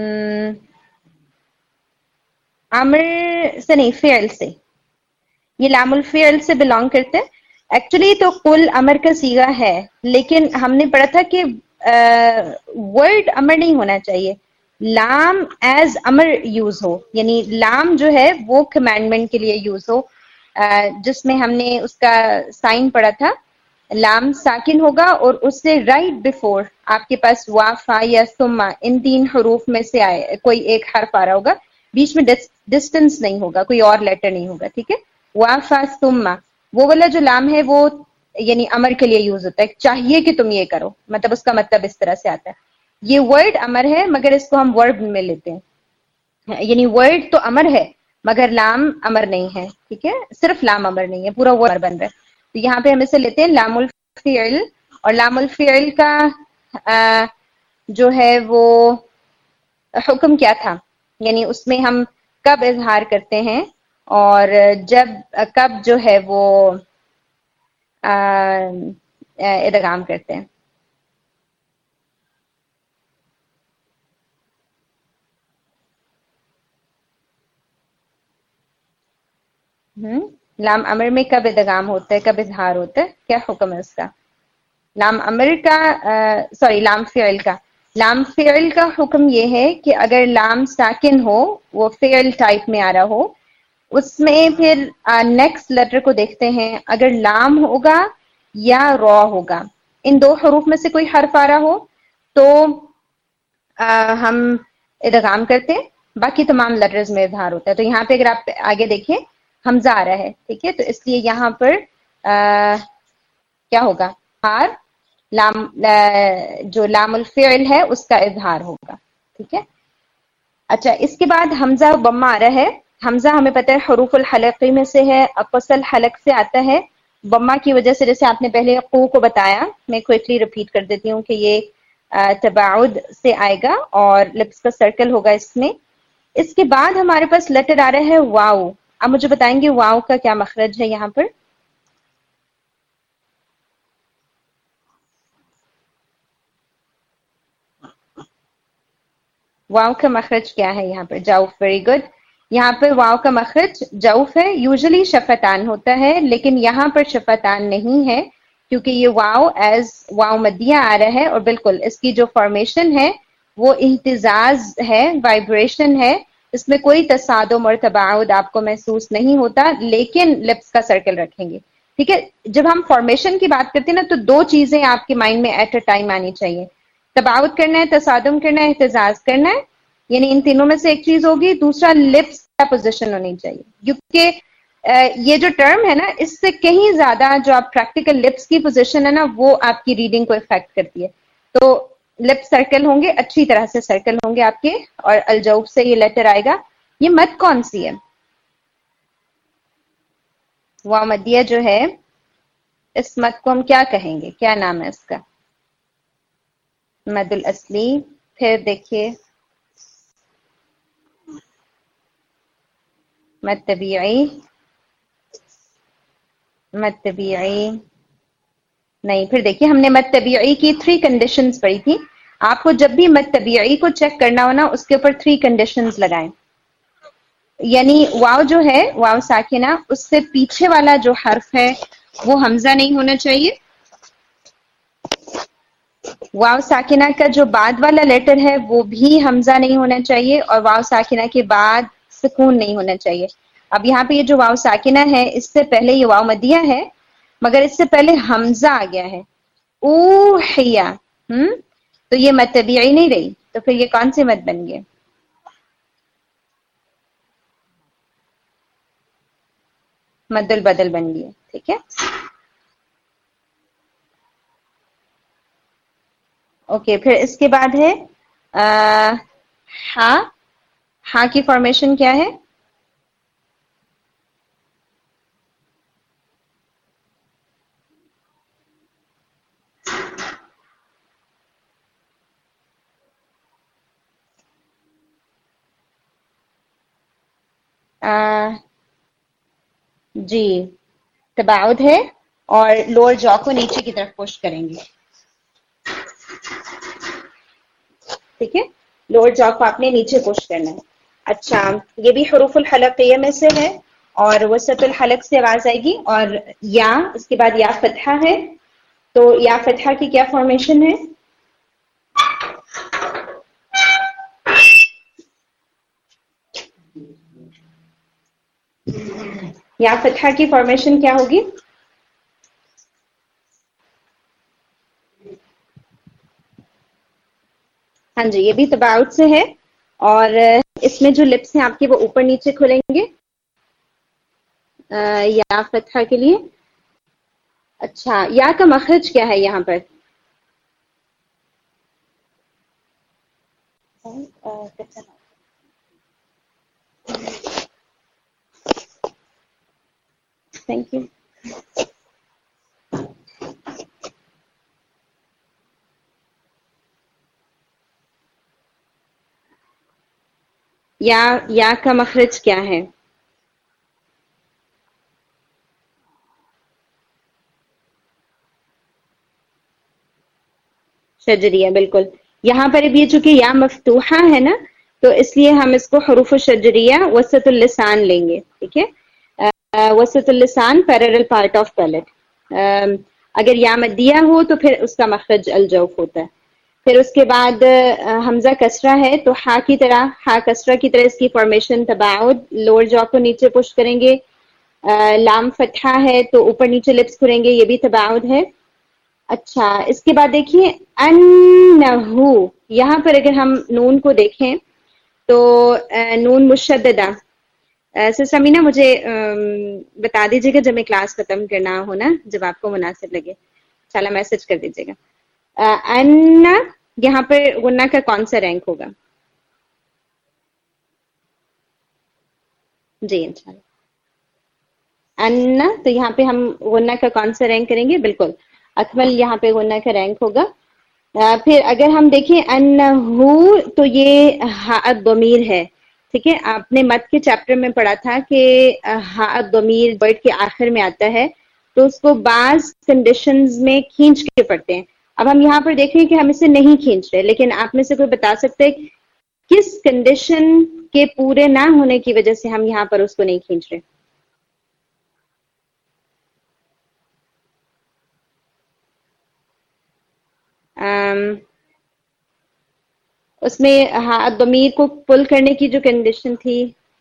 امر سے نہیں، فعل سے. یہ لام الفعل سے بلانگ کرتے ہیں. ایکچولی تو قل امر کا صیغہ ہے، لیکن ہم نے پڑھا تھا کہ ورڈ امر نہیں ہونا چاہیے، لام ایز امر یوز ہو، یعنی لام جو ہے وہ کمانڈمنٹ کے لیے یوز ہو، جس میں ہم نے اس کا سائن پڑھا تھا. لام ساکن ہوگا اور اس سے رائٹ بفور آپ کے پاس وا فا یا ثم، ان تین حروف میں سے آئے کوئی ایک حرف آ رہا ہوگا، بیچ میں ڈسٹنس نہیں ہوگا، کوئی اور لیٹر نہیں ہوگا. ٹھیک ہے، وا فا ثم وہ والا جو لام ہے وہ یعنی امر کے لیے یوز ہوتا ہے، چاہیے کہ تم یہ کرو، مطلب اس کا مطلب اس طرح سے آتا ہے. یہ ورڈ امر ہے مگر اس کو ہم ورب میں لیتے ہیں، یعنی ورڈ تو امر ہے مگر لام امر نہیں ہے. ٹھیک ہے، صرف لام امر نہیں ہے، پورا ورڈ بن رہا ہے. تو یہاں پہ ہم اسے لیتے ہیں لام الفعل. اور لام الفعل کا آ, جو ہے وہ حکم کیا تھا، یعنی اس میں ہم کب اظہار کرتے ہیں اور جب کب جو ہے وہ ادغام کرتے ہیں. ہم لام امر میں کب ادغام ہوتا ہے، کب اظہار ہوتا ہے، کیا حکم ہے اس کا؟ لام امر کا سوری لام فعل کا لام فعل کا حکم یہ ہے کہ اگر لام ساکن ہو، وہ فعل ٹائپ میں آ رہا ہو، اس میں پھر نیکسٹ لیٹر کو دیکھتے ہیں، اگر لام ہوگا یا را ہوگا، ان دو حروف میں سے کوئی حرف آ رہا ہو تو آ, ہم ادغام کرتے ہیں، باقی تمام لیٹرز میں اظہار ہوتا ہے۔ تو یہاں پہ اگر آپ آگے دیکھیں حمزہ آ رہا ہے، ٹھیک ہے، تو اس لیے یہاں پر آ, کیا ہوگا؟ ہار لام جو لام الفعل ہے اس کا اظہار ہوگا، ٹھیک ہے۔ اچھا، اس کے بعد حمزہ بما آ رہا ہے۔ حمزہ ہمیں پتہ ہے حروف الحلقی میں سے ہے، اقصى الحلق سے آتا ہے، بما کی وجہ سے، جیسے آپ نے پہلے قو کو بتایا، میں کوئکلی ریپیٹ کر دیتی ہوں کہ یہ تباعد سے آئے گا اور لپس کا سرکل ہوگا اس میں۔ اس کے بعد ہمارے پاس لیٹر آ رہا ہے واو۔ اب مجھے بتائیں گے واو کا کیا مخرج ہے یہاں پر؟ واو کا مخرج کیا ہے یہاں پر؟ جوف، ویری گڈ۔ یہاں پر واو کا مخرج جوف ہے۔ یوزلی شفتان ہوتا ہے، لیکن یہاں پر شفتان نہیں ہے کیونکہ یہ واو ایز واو مدیہ آ رہا ہے، اور بالکل اس کی جو فارمیشن ہے وہ اہتزاز ہے، وائبریشن ہے، اس میں کوئی تصادم اور تباعد آپ کو محسوس نہیں ہوتا، لیکن لپس کا سرکل رکھیں گے، ٹھیک ہے۔ جب ہم فارمیشن کی بات کرتے ہیں نا تو دو چیزیں آپ کے مائنڈ میں ایٹ اے ٹائم آنی چاہیے، تباعد کرنا ہے، تصادم کرنا ہے، اہتزاز کرنا ہے، یعنی ان تینوں میں سے ایک چیز ہوگی۔ دوسرا لپس کا پوزیشن ہونی چاہیے، کیونکہ یہ جو ٹرم ہے نا اس سے کہیں زیادہ جو آپ پریکٹیکل لپس کی پوزیشن ہے نا وہ آپ کی ریڈنگ کو افیکٹ کرتی ہے۔ تو لپ سرکل ہوں گے، اچھی طرح سے سرکل ہوں گے آپ کے، اور الجوف سے یہ لیٹر آئے گا۔ یہ مد کون سی ہے؟ واو مدیہ جو ہے، اس مد کو ہم کیا کہیں گے؟ کیا نام ہے اس کا؟ مد الاصلی۔ پھر دیکھیے مد طبیعی، مد طبیعی نہیں۔ پھر دیکھیے ہم نے مد طبیعی کی تھری کنڈیشنز پڑھی تھی، آپ کو جب بھی مد طبیعی کو چیک کرنا ہو نا اس کے اوپر تھری کنڈیشنز لگائیں، یعنی واو جو ہے واو ساکنہ، اس سے پیچھے والا جو حرف ہے وہ حمزہ نہیں ہونا چاہیے، واو ساکنہ کا جو بعد والا لیٹر ہے وہ بھی حمزہ نہیں ہونا چاہیے، اور واو ساکنہ کے بعد سکون نہیں ہونا چاہیے۔ اب یہاں پہ یہ جو واو ساکنہ ہے اس سے پہلے یہ واو مدیہ ہے، مگر اس سے پہلے حمزہ آ گیا ہے، اوحیہ، ہم تو یہ مد طبیعی نہیں رہی، تو پھر یہ کون سے مد بن گئے؟ مد البدل بن گیا، ٹھیک ہے۔ اوکے، پھر اس کے بعد ہے ہا۔ ہا کی فارمیشن کیا ہے؟ آ, جی تباعد ہے، اور لوور جو کو نیچے کی طرف پش کریں گے، ٹھیک ہے، لوور جو کو آپ نے نیچے پش کرنا ہے۔ اچھا، یہ بھی حروف الحلقیہ میں سے ہے، اور وسط الحلق سے آواز آئے گی، اور یا اس کے بعد یا فتحہ ہے، تو یا فتحہ کی کیا فارمیشن ہے؟ یا فتحہ کی فارمیشن کیا ہوگی؟ ہاں جی، یہ بھی تباعد سے ہے، اور اس میں جو لپس ہیں آپ کے وہ اوپر نیچے کھلیں گے یا فتحہ کے لیے۔ اچھا، یا کا مخرج کیا ہے یہاں پر؟ Thank you. یا یا کا مخرج کیا ہے؟ شجریہ، بالکل۔ یہاں پر اب یہ چونکہ یا مفتوحہ ہے نا تو اس لیے ہم اس کو حروف شجریہ وسط اللسان لیں گے، ٹھیک ہے۔ وسط اللسان پیرل پارٹ آف پیلٹ. اگر یا مدیہ ہو تو پھر اس کا مخرج الجوف ہوتا ہے. پھر اس کے بعد حمزہ کسرہ ہے تو ہا کی طرح، ہا کسرہ کی طرح اس کی فارمیشن تباعد، لوور جو کو نیچے پش کریں گے. لام فتحہ ہے تو اوپر نیچے لپس کھلیں گے، یہ بھی تباعد ہے. اچھا اس کے بعد دیکھیے انہو، یہاں پر اگر ہم نون کو دیکھیں تو نون مشددہ. سسٹر امینا مجھے بتا دیجیے گا جب میں کلاس ختم کرنا ہو نا، جب آپ کو مناسب لگے انشاءاللہ میسج کر دیجیے گا. ان یہاں پر غنہ کا کون سا رینک ہوگا؟ جی انشاءاللہ ان، تو یہاں پہ ہم غنہ کا کون سا رینک کریں گے؟ بالکل اکمل یہاں پہ غنہ کا رینک ہوگا. پھر اگر ہم دیکھیں انہو تو یہ ہاء ضمیر ہے. ٹھیک ہے، آپ نے مد کے چیپٹر میں پڑھا تھا کہ ہاء ضمیر ورڈ کے آخر میں آتا ہے تو اس کو بعض کنڈیشنز میں کھینچ کے پڑھتے ہیں. اب ہم یہاں پر دیکھ رہے ہیں کہ ہم اسے نہیں کھینچ رہے، لیکن آپ میں سے کوئی بتا سکتے کس کنڈیشن کے پورے نہ ہونے کی وجہ سے ہم یہاں پر اس کو نہیں کھینچ رہے؟ آم اس میں ہاں ضمیر کو پل کرنے کی جو کنڈیشن تھی،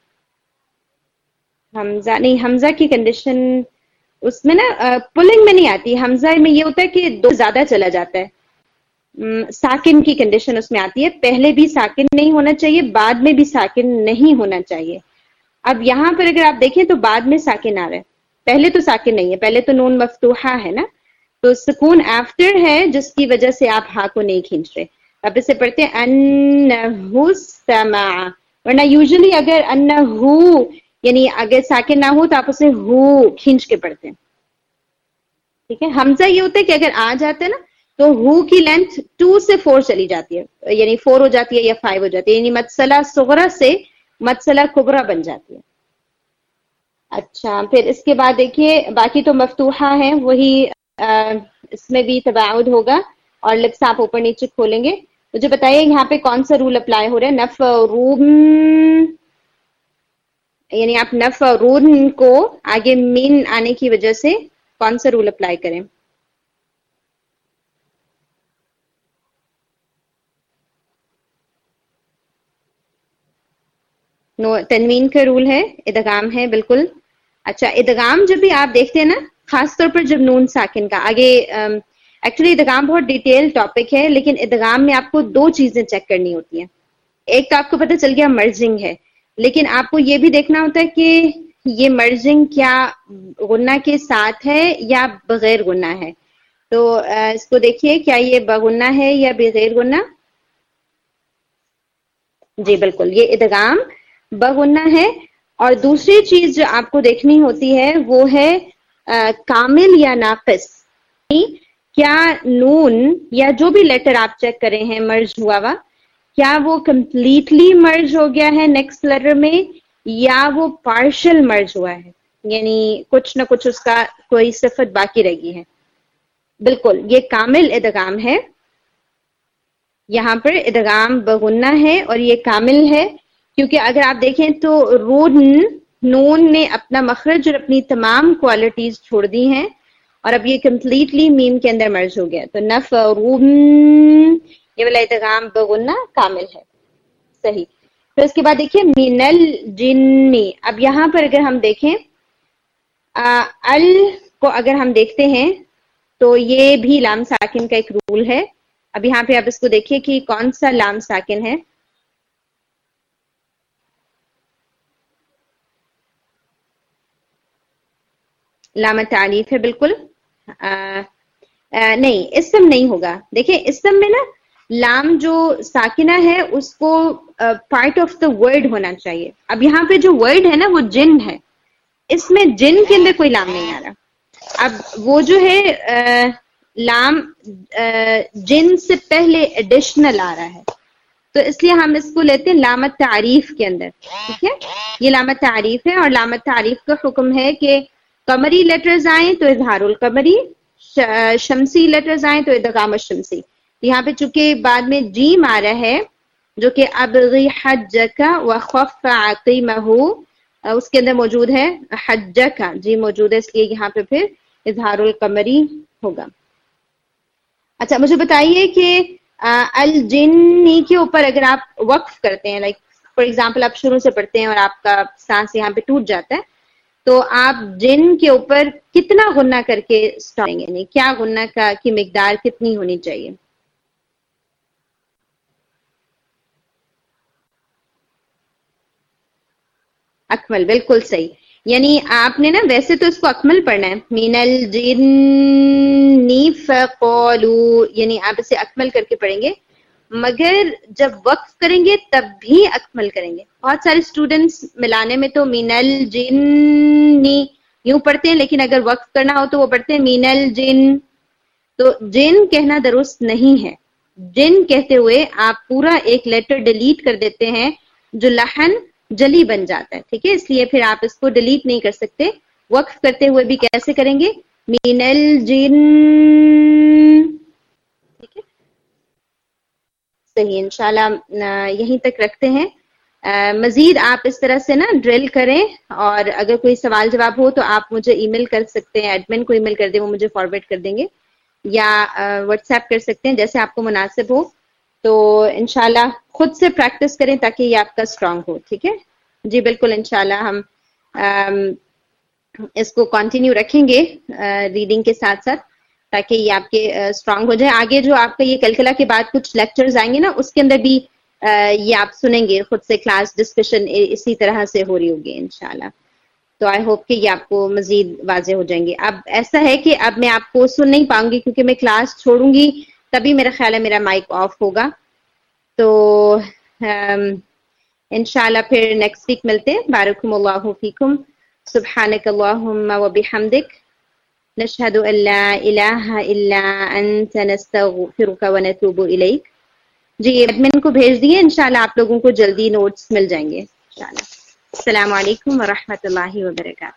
حمزہ نہیں، حمزہ کی کنڈیشن اس میں نا پلنگ میں نہیں آتی. حمزہ میں یہ ہوتا ہے کہ دو زیادہ چلا جاتا ہے. ساکن کی کنڈیشن اس میں آتی ہے، پہلے بھی ساکن نہیں ہونا چاہیے، بعد میں بھی ساکن نہیں ہونا چاہیے. اب یہاں پر اگر آپ دیکھیں تو بعد میں ساکن آ رہا ہے، پہلے تو ساکن نہیں ہے، پہلے تو نون مفتوحہ ہے نا، تو سکون آفٹر ہے جس کی وجہ سے آپ ہا کو نہیں کھینچ رہے. اب اسے پڑھتے ہیں انہو سمع، ورنہ یوزلی اگر انہو یعنی اگر ساکن نہ ہو تو آپ اسے ہو کھینچ کے پڑھتے ہیں. ٹھیک ہے، حمزہ یہ ہوتا ہے کہ اگر آ جاتا ہے نا تو ہو کی لینتھ ٹو سے فور چلی جاتی ہے، یعنی فور ہو جاتی ہے یا فائیو ہو جاتی ہے، یعنی متصلہ صغرا سے متصلہ کبرا بن جاتی ہے. اچھا پھر اس کے بعد دیکھیے باقی تو مفتوحہ ہیں، وہی اس میں بھی تباعد ہوگا اور لپس آپ اوپر نیچے کھولیں گے. مجھے بتائیے یہاں پہ کون سا رول اپلائی ہو رہا ہے؟ نفروم، یعنی آپ نفرون کو آگے مین آنے کی وجہ سے کون سا رول اپلائی کریں؟ نو تنوین کا رول ہے، ادغام ہے بالکل. اچھا ادغام جب بھی آپ دیکھتے ہیں نا، خاص طور پر جب نون ساکن کا آگے، ایکچولی ادغام بہت ڈیٹیل ٹاپک ہے، لیکن ادغام میں آپ کو دو چیزیں چیک کرنی ہوتی ہیں. ایک تو آپ کو پتہ چل گیا مرجنگ ہے، لیکن آپ کو یہ بھی دیکھنا ہوتا ہے کہ یہ مرجنگ کیا غنہ کے ساتھ ہے یا بغیر غنہ ہے. تو اس کو دیکھیے کیا یہ بغنہ ہے یا بغیر غنہ؟ جی بالکل یہ ادغام بغنہ ہے. اور دوسری چیز جو آپ کو دیکھنی ہوتی ہے وہ ہے آ, کامل یا ناقص. کیا نون یا جو بھی لیٹر آپ چیک کرے ہیں مرج ہوا ہوا، کیا وہ کمپلیٹلی مرج ہو گیا ہے نیکسٹ لیٹر میں یا وہ پارشل مرج ہوا ہے، یعنی کچھ نہ کچھ اس کا کوئی صفت باقی رہ گئی ہے. بالکل یہ کامل ادغام ہے، یہاں پر ادغام بغنہ ہے اور یہ کامل ہے، کیونکہ اگر آپ دیکھیں تو رون نون نے اپنا مخرج اور اپنی تمام کوالٹیز چھوڑ دی ہیں اور اب یہ کمپلیٹلی میم کے اندر مرج ہو گیا. تو نفرون یہ والا ادغام بغنہ کامل ہے. صحیح. پھر اس کے بعد دیکھیے من الجنی. اب یہاں پر اگر ہم دیکھیں ال کو اگر ہم دیکھتے ہیں تو یہ بھی لام ساکن کا ایک رول ہے. اب یہاں پہ آپ اس کو دیکھیے کہ کون سا لام ساکن ہے. لام تعریف ہے بالکل. آ, آ, نہیں اسم نہیں ہوگا. دیکھیں اسم میں نا لام جو ساکنہ ہے اس کو پارٹ آف دا ورڈ ہونا چاہیے. اب یہاں پہ جو ورڈ ہے نا وہ جن ہے، اس میں جن کے اندر کوئی لام نہیں آ رہا. اب وہ جو ہے آ, لام آ, جن سے پہلے ایڈیشنل آ رہا ہے، تو اس لیے ہم اس کو لیتے ہیں لامت تعریف کے اندر. ٹھیک ہے، یہ لامت تعریف ہے اور لامت تعریف کا حکم ہے کہ قمری لیٹرز آئیں تو اظہار القمری، شمسی لیٹرز آئیں تو ادغام الشمسی. یہاں پہ چونکہ بعد میں جیم آ رہا ہے جو کہ ابغی حجک وخف عقیمہ، اس کے اندر موجود ہے حجہ کا، جی موجود ہے، اس لیے یہاں پہ پھر اظہار القمری ہوگا. اچھا مجھے بتائیے کہ الجنی کے اوپر اگر آپ وقف کرتے ہیں، لائک فار ایگزامپل آپ شروع سے پڑھتے ہیں اور آپ کا سانس یہاں پہ ٹوٹ جاتا ہے، تو آپ جن کے اوپر کتنا غنہ کر کے اسٹارٹ کریں گے، یعنی کیا غنہ کا کی مقدار کتنی ہونی چاہیے؟ اکمل، بالکل صحیح. یعنی آپ نے نا ویسے تو اس کو اکمل پڑھنا ہے، من الجن فقالوا، یعنی آپ اسے اکمل کر کے پڑھیں گے، مگر جب وقف کریں گے تب بھی اکمل کریں گے. بہت سارے اسٹوڈنٹس ملانے میں تو من الجن یوں پڑھتے ہیں، لیکن اگر وقف کرنا ہو تو وہ پڑھتے ہیں من الجن. تو جن کہنا درست نہیں ہے. جن کہتے ہوئے آپ پورا ایک لیٹر ڈیلیٹ کر دیتے ہیں جو لحن جلی بن جاتا ہے، ٹھیک ہے، اس لیے پھر آپ اس کو ڈیلیٹ نہیں کر سکتے. وقف کرتے ہوئے بھی کیسے کریں گے؟ من الجن، ٹھیک ہے، صحیح. انشاءاللہ یہیں تک رکھتے ہیں. مزید آپ اس طرح سے نا ڈرل کریں، اور اگر کوئی سوال جواب ہو تو آپ مجھے ای میل کر سکتے ہیں، ایڈمن کو ای میل کر دیں، وہ مجھے فارورڈ کر دیں گے، یا واٹس ایپ کر سکتے ہیں، جیسے آپ کو مناسب ہو. تو انشاءاللہ خود سے پریکٹس کریں تاکہ یہ آپ کا اسٹرانگ ہو، ٹھیک ہے. جی بالکل، انشاءاللہ ہم اس کو کنٹینیو رکھیں گے ریڈنگ کے ساتھ ساتھ، تاکہ یہ آپ کے اسٹرانگ ہو جائے. آگے جو آپ کا یہ کلکلا کے بعد کچھ لیکچرز آئیں گے نا، اس کے اندر بھی یہ آپ سنیں گے، خود سے کلاس ڈسکشن اسی طرح سے ہو رہی ہوگی انشاءاللہ. تو آئی ہوپ کہ یہ آپ کو مزید واضح ہو جائیں گے. اب ایسا ہے کہ اب میں آپ کو سن نہیں پاؤں گی کیونکہ میں کلاس چھوڑوں گی، تبھی میرا خیال ہے میرا مائک آف ہوگا. تو انشاءاللہ پھر نیکسٹ ویک ملتے ہیں. بارکم اللہ فیکم، سبحانک اللہم و بحمدک، نشہد ان لا الہ الا انت، نستغفرک و نتوب الیک. جی ایڈمن کو بھیج دیے، انشاءاللہ آپ لوگوں کو جلدی نوٹس مل جائیں گے انشاءاللہ. السلام علیکم ورحمۃ اللہ وبرکاتہ.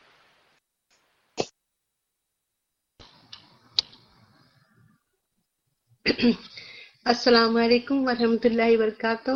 السلام علیکم ورحمۃ اللہ وبرکاتہ.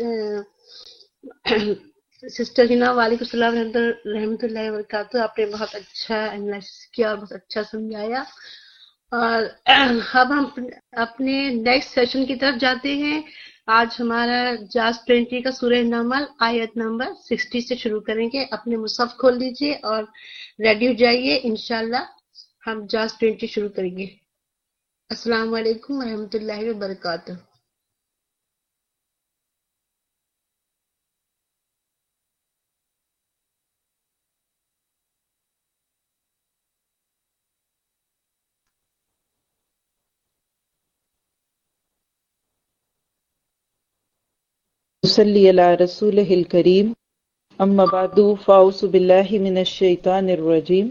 سسٹر ہنا، وعلیکم السلام رحمۃ اللہ وبرکاتہ. آپ نے بہت اچھا انالائسس کیا اور بہت اچھا سمجھایا. اور اب ہم اپنے نیکسٹ سیشن کی طرف جاتے ہیں. آج ہمارا جاز ٹوینٹی کا سورہ نمل آیت نمبر سکسٹی سے شروع کریں گے. اپنے مصحف کھول لیجیے اور ریڈی ہو جائیے، انشاءاللہ ہم جاز ٹوینٹی شروع کریں گے. السلام علیکم ورحمۃ اللہ وبرکاتہ. صلی علی رسولہ الکریم، اما بعد فاعوذ باللہ من الشیطان الرجیم.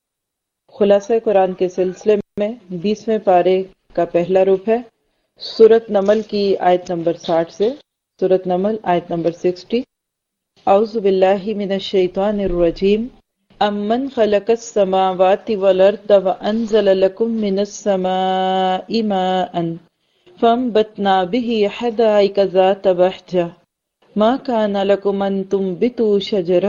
خلاصہ قرآن کے سلسلے میں بیسویں پارے کا پہلا رکوع ہے سورۃ نمل کی آیت نمبر ساٹھ سے. سورۃ نمل آیت نمبر سکسٹی. اعوذ باللہ من الشیطان الرجیم. امن خلق السماوات والارض وانزل لکم من السماء ماء فانبتنا به حدائق ذات بہجہ ما كان لكم ان تنبتوا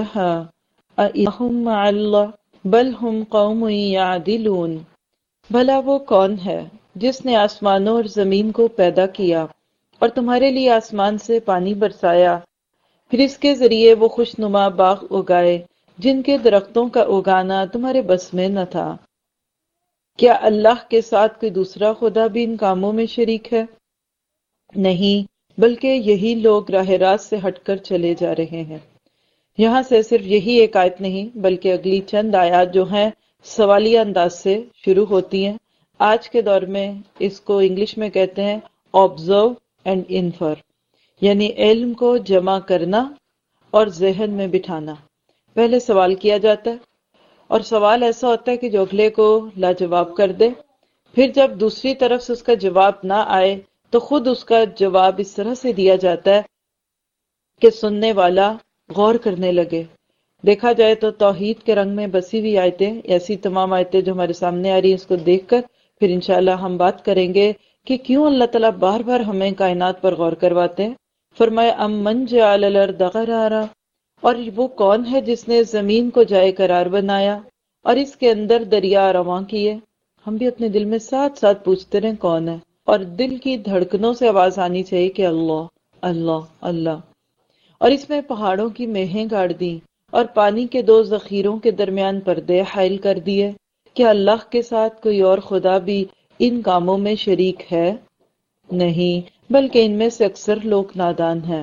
شجرها أإلهٌ مع الله بل هم قوم يعدلون. بھلا وہ کون ہے جس نے آسمانوں اور زمین کو پیدا کیا اور تمہارے لیے آسمان سے پانی برسایا، پھر اس کے ذریعے وہ خوش نما باغ اگائے جن کے درختوں کا اگانا تمہارے بس میں نہ تھا. کیا اللہ کے ساتھ کوئی دوسرا خدا بھی ان کاموں میں شریک ہے؟ نہیں، بلکہ یہی لوگ راہ راست سے ہٹ کر چلے جا رہے ہیں. یہاں سے صرف یہی ایک آیت نہیں بلکہ اگلی چند آیات جو ہیں سوالیہ انداز سے شروع ہوتی ہیں. آج کے دور میں اس کو انگلش میں کہتے ہیں آبزرو اینڈ انفر، یعنی علم کو جمع کرنا اور ذہن میں بٹھانا. پہلے سوال کیا جاتا ہے اور سوال ایسا ہوتا ہے کہ جو اگلے کو لاجواب کر دے، پھر جب دوسری طرف سے اس کا جواب نہ آئے تو خود اس کا جواب اس طرح سے دیا جاتا ہے کہ سننے والا غور کرنے لگے. دیکھا جائے تو توحید کے رنگ میں بسی ہوئی آیتیں، ایسی تمام آیتیں جو ہمارے سامنے آ رہی ہیں، اس کو دیکھ کر پھر انشاءاللہ ہم بات کریں گے کہ کیوں اللہ تعالیٰ بار بار ہمیں کائنات پر غور کرواتے ہیں. فرمایا ام من جعل الارض قرارا، اور وہ کون ہے جس نے زمین کو جائے قرار بنایا اور اس کے اندر دریا رواں کیے؟ ہم بھی اپنے دل میں ساتھ ساتھ پوچھتے رہیں کون ہے، اور دل کی دھڑکنوں سے آواز آنی چاہیے کہ اللہ اللہ اللہ۔ اور اس میں پہاڑوں کی میہیں گاڑ دیں اور پانی کے دو ذخیروں کے درمیان پردے حائل کر دیے۔ کیا اللہ کے ساتھ کوئی اور خدا بھی ان کاموں میں شریک ہے؟ نہیں، بلکہ ان میں سے اکثر لوگ نادان ہیں۔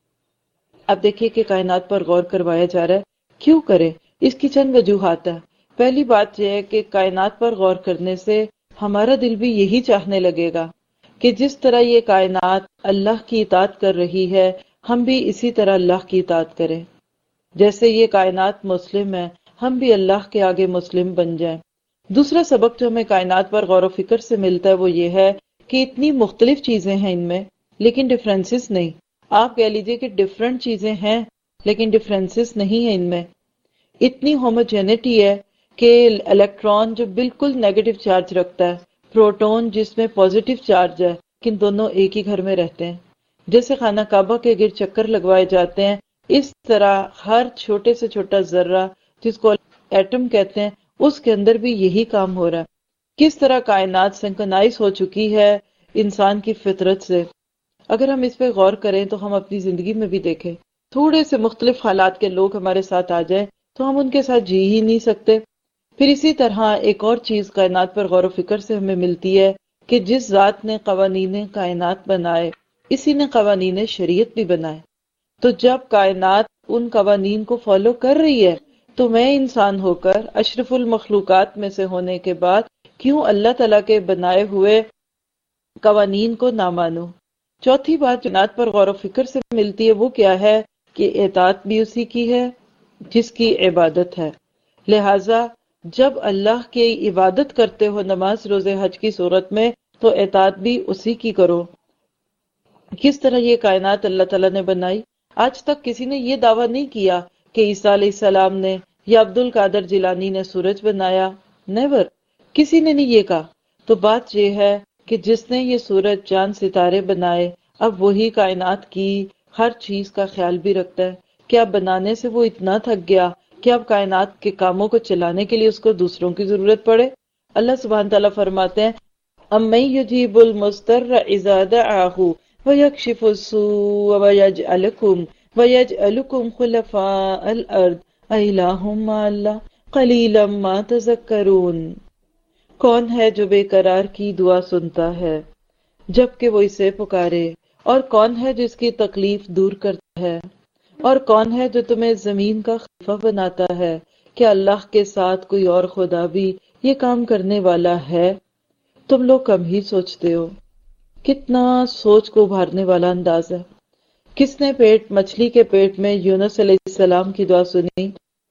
اب دیکھیے کہ کائنات پر غور کروایا جا رہا ہے، کیوں کرے؟ اس کی چند وجوہات ہیں۔ پہلی بات یہ ہے کہ کائنات پر غور کرنے سے ہمارا دل بھی یہی چاہنے لگے گا کہ جس طرح یہ کائنات اللہ کی اطاعت کر رہی ہے، ہم بھی اسی طرح اللہ کی اطاعت کریں۔ جیسے یہ کائنات مسلم ہے، ہم بھی اللہ کے آگے مسلم بن جائیں۔ دوسرا سبق جو ہمیں کائنات پر غور و فکر سے ملتا ہے وہ یہ ہے کہ اتنی مختلف چیزیں ہیں ان میں، لیکن ڈفرینسز نہیں۔ آپ کہہ لیجئے کہ ڈفرینٹ چیزیں ہیں لیکن ڈفرینسز نہیں ہیں ان میں۔ اتنی ہوموجینٹی ہے کہ الیکٹران جو بالکل نیگیٹو چارج رکھتا ہے، پروٹون جس میں پازیٹیو چارج ہے، کن دونوں ایک ہی گھر میں رہتے ہیں۔ جیسے خانہ کعبہ کے گرد چکر لگوائے جاتے ہیں، اس طرح ہر چھوٹے سے چھوٹا ذرہ جس کو ایٹم کہتے ہیں، اس کے اندر بھی یہی کام ہو رہا ہے۔ کس طرح کائنات سنکرنائز ہو چکی ہے انسان کی فطرت سے۔ اگر ہم اس پہ غور کریں تو ہم اپنی زندگی میں بھی دیکھیں، تھوڑے سے مختلف حالات کے لوگ ہمارے ساتھ آ جائیں تو ہم ان کے ساتھ جی ہی نہیں سکتے۔ پھر اسی طرح ایک اور چیز کائنات پر غور و فکر سے ہمیں ملتی ہے کہ جس ذات نے قوانین کائنات بنائے، اسی نے قوانین شریعت بھی بنائے۔ تو جب کائنات ان قوانین کو فالو کر رہی ہے تو میں انسان ہو کر اشرف المخلوقات میں سے ہونے کے بعد کیوں اللہ تعالیٰ کے بنائے ہوئے قوانین کو نہ مانوں؟ چوتھی بات کائنات پر غور و فکر سے ملتی ہے وہ کیا ہے کہ اطاعت بھی اسی کی ہے جس کی عبادت ہے۔ لہٰذا جب اللہ کی عبادت کرتے ہو نماز روزے حج کی صورت میں تو اطاعت بھی اسی کی کرو۔ کس طرح یہ کائنات اللہ تعالیٰ نے بنائی؟ آج تک کسی نے یہ دعویٰ نہیں کیا کہ عیسیٰ علیہ السلام نے یا عبد القادر جیلانی نے سورج بنایا، نیور، کسی نے نہیں یہ کہا۔ تو بات یہ ہے کہ جس نے یہ سورج چاند ستارے بنائے اب وہی کائنات کی ہر چیز کا خیال بھی رکھتا ہے۔ کیا بنانے سے وہ اتنا تھک گیا کہ اب کائنات کے کاموں کو چلانے کے لیے اس کو دوسروں کی ضرورت پڑے؟ اللہ سبحانہ تعالیٰ فرماتے ہیں اَمَّن يُجِيبُ الْمُضْطَرَّ إِذَا دَعَاهُ وَيَكْشِفُ السُّوءَ وَيَجْعَلُكُمْ وَيَجْعَلُكُمْ خُلَفَاءَ الْأَرْضِ أَإِلَٰهٌ مَّعَ اللَّهِ قَلِيلًا مَّا تَذَكَّرُونَ۔ کون ہے جو بے قرار کی دعا سنتا ہے جبکہ وہ اسے پکارے، اور کون ہے جس کی تکلیف دور کرتا ہے، اور کون ہے جو تمہیں زمین کا خلیفہ بناتا ہے؟ کیا اللہ کے ساتھ کوئی اور خدا بھی یہ کام کرنے والا ہے؟ تم لوگ کم ہی سوچتے ہو۔ کتنا سوچ کو ابھارنے والا انداز ہے۔ کس نے پیٹ مچھلی کے پیٹ میں یونس علیہ السلام کی دعا سنی؟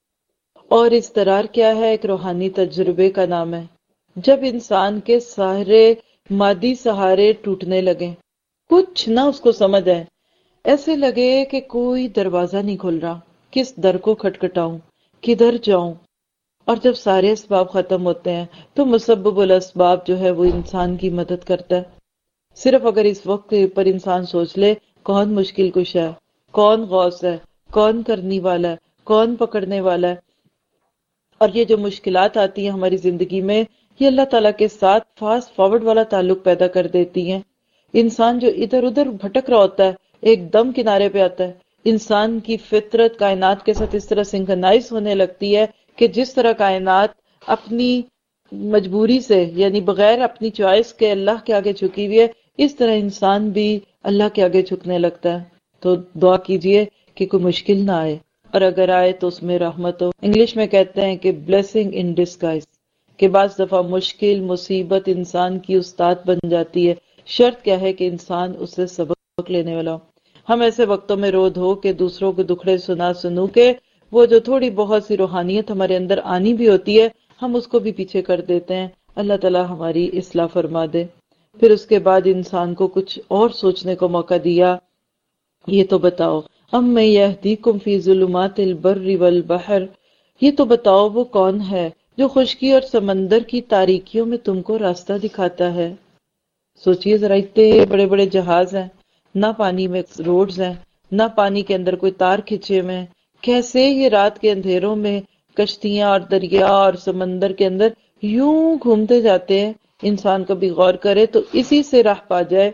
اور اضطرار کیا ہے؟ ایک روحانی تجربے کا نام ہے۔ جب انسان کے سارے مادی سہارے ٹوٹنے لگے، کچھ نہ اس کو سمجھ آئے، ایسے لگے کہ کوئی دروازہ نہیں کھل رہا، کس در کو کھٹکھٹاؤں، کدھر جاؤں؟ اور جب سارے اسباب ختم ہوتے ہیں تو مسبب الاسباب جو ہے وہ انسان کی مدد کرتا ہے۔ صرف اگر اس وقت پر انسان سوچ لے کون مشکل کشا ہے، کون غوث ہے، کون کرنے والا ہے، کون پکڑنے والا ہے۔ اور یہ جو مشکلات آتی ہیں ہماری زندگی میں، یہ اللہ تعالیٰ کے ساتھ فاسٹ فارورڈ والا تعلق پیدا کر دیتی ہیں۔ انسان جو ادھر ادھر بھٹک رہا ہوتا ہے ایک دم کنارے پہ آتا ہے۔ انسان کی فطرت کائنات کے ساتھ اس طرح سنکرنائز ہونے لگتی ہے کہ جس طرح کائنات اپنی مجبوری سے یعنی بغیر اپنی چوائس کے اللہ کے آگے جھکی ہوئی ہے، اس طرح انسان بھی اللہ کے آگے جھکنے لگتا ہے۔ تو دعا کیجئے کہ کوئی مشکل نہ آئے، اور اگر آئے تو اس میں رحمت ہو۔ انگلش میں کہتے ہیں کہ بلیسنگ ان ڈسگائز، کہ بعض دفعہ مشکل مصیبت انسان کی استاد بن جاتی ہے۔ شرط کیا ہے کہ انسان اس سے سبق لینے والا ہو۔ ہم ایسے وقتوں میں رو دھو کے دوسروں کو دکھڑے سنا سنو کے وہ جو تھوڑی بہت سی روحانیت ہمارے اندر آنی بھی ہوتی ہے ہم اس کو بھی پیچھے کر دیتے ہیں۔ اللہ تعالیٰ ہماری اصلاح فرما دے۔ پھر اس کے بعد انسان کو کچھ اور سوچنے کو موقع دیا۔ یہ تو بتاؤ اَمَّن يَهْدِيكُمْ فِي ظُلُمَاتِ الْبَرِّ وَالْبَحْرِ، یہ تو بتاؤ وہ کون ہے جو خشکی اور سمندر کی تاریکیوں میں تم کو راستہ دکھاتا ہے۔ سوچئے ذرا، اتنے بڑے بڑے جہاز ہیں، نہ پانی میں روڈز ہیں، نہ پانی کے اندر کوئی تار کھچے ہوئے ہیں، کیسے یہ رات کے اندھیروں میں کشتیاں اور دریا اور سمندر کے اندر یوں گھومتے جاتے ہیں. انسان کبھی غور کرے تو اسی سے راہ پا جائے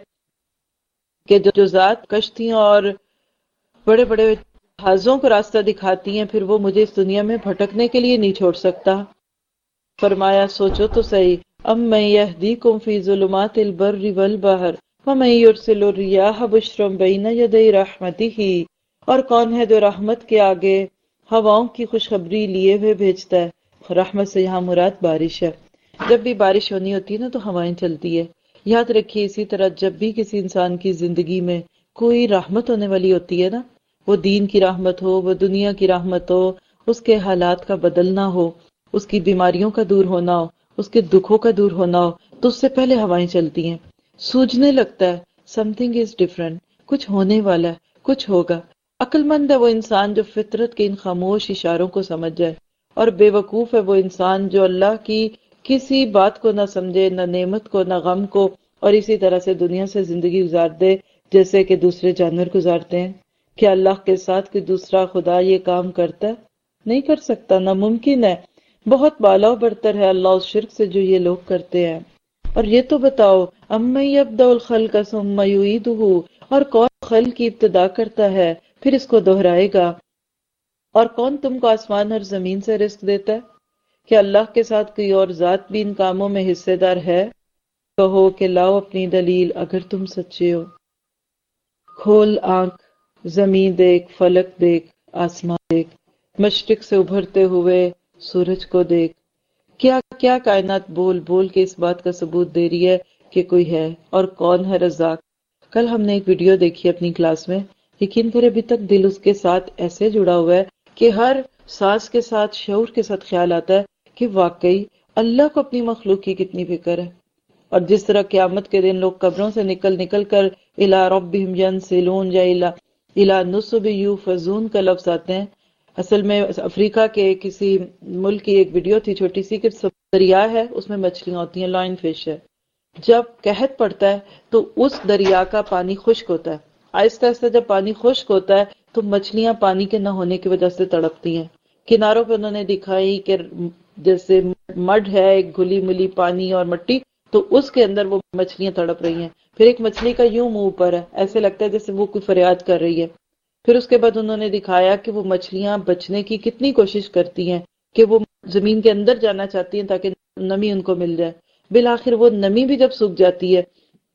کہ جو ذات کشتیاں اور بڑے بڑے جہازوں کو راستہ دکھاتی ہیں، پھر وہ مجھے اس دنیا میں بھٹکنے کے لیے نہیں چھوڑ سکتا. فرمایا سوچو تو صحیح، ام من یہدیکم فی ظلمات البر والبحر ومن یرسل الریاح بشرا بین یدی رحمتہ، اور کون ہے جو رحمت کے آگے ہواؤں کی خوشخبری لیے ہوئے بھیجتا ہے. رحمت سے یہاں مراد بارش ہے. جب بھی بارش ہونی ہوتی ہے نا تو ہوائیں چلتی ہے. یاد رکھیے اسی طرح جب بھی کسی انسان کی زندگی میں کوئی رحمت ہونے والی ہوتی ہے نا، وہ دین کی رحمت ہو، وہ دنیا کی رحمت ہو، اس کے حالات کا بدلنا ہو، اس کی بیماریوں کا دور ہونا ہو، اس کے دکھوں کا دور ہونا ہو، تو اس سے پہلے ہوائیں چلتی ہیں، سوجنے لگتا ہے something is different، کچھ ہونے والا ہے، کچھ ہوگا. عقل مند ہے وہ انسان جو فطرت کے ان خاموش اشاروں کو سمجھ جائے، اور بے وقوف ہے وہ انسان جو اللہ کی کسی بات کو نہ سمجھے، نہ نعمت کو، نہ غم کو، اور اسی طرح سے دنیا سے زندگی گزار دے جیسے کہ دوسرے جانور گزارتے ہیں. کیا اللہ کے ساتھ کوئی دوسرا خدا یہ کام کرتا ہے؟ نہیں کر سکتا، ناممکن ہے. بہت بالا و برتر ہے اللہ اس شرک سے جو یہ لوگ کرتے ہیں. اور یہ تو بتاؤ اَمَّن یَبْدَأُ الْخَلْقَ ثُمَّ یُعِیدُهُ، اور کون خلق کی ابتدا کرتا ہے پھر اس کو دہرائے گا. اور کون تم کو آسمان اور زمین سے رزق دیتا ہے؟ کہ اللہ کے ساتھ کوئی اور ذات بھی ان کاموں میں حصے دار ہے؟ کہو کہ لاؤ اپنی دلیل اگر تم سچے ہو. کھول آنکھ، زمین دیکھ، فلک دیکھ، آسمان دیکھ، مشرق سے ابھرتے ہوئے سورج کو دیکھ. کیا کیا کائنات بول بول کے اس بات کا ثبوت دے رہی ہے کہ کوئی ہے. اور کون ہے رزاق؟ کل ہم نے ایک ویڈیو دیکھی اپنی کلاس میں، یقین کرے ابھی تک دل اس کے ساتھ ایسے جڑا ہوا ہے کہ ہر سانس کے ساتھ شعور کے ساتھ خیال آتا ہے کہ واقعی اللہ کو اپنی مخلوق کی کتنی فکر ہے. اور جس طرح قیامت کے دن لوگ قبروں سے نکل نکل کر الی ربہم ینسلون یا الی الی نصب یوفزون کا لفظ آتے ہیں. اصل میں افریقہ کے کسی ملک کی ایک ویڈیو تھی چھوٹی سی کہ دریا ہے، اس میں مچھلیاں ہوتی ہیں، لائن فش ہے. جب قحط پڑتا ہے تو اس دریا کا پانی خشک ہوتا ہے. آہستہ آہستہ جب پانی خشک ہوتا ہے تو مچھلیاں پانی کے نہ ہونے کی وجہ سے تڑپتی ہیں. کناروں پہ انہوں نے دکھائی کہ جیسے مڈ ہے، ایک گھلی ملی پانی اور مٹی، تو اس کے اندر وہ مچھلیاں تڑپ رہی ہیں. پھر ایک مچھلی کا یوں منہ اوپر ہے، ایسے لگتا ہے جیسے وہ کوئی فریاد کر رہی ہے. پھر اس کے بعد انہوں نے دکھایا کہ وہ مچھلیاں بچنے کی کتنی کوشش کرتی ہیں کہ وہ زمین کے اندر جانا چاہتی ہیں تاکہ نمی ان کو مل جائے. بالآخر وہ نمی بھی جب سوکھ جاتی ہے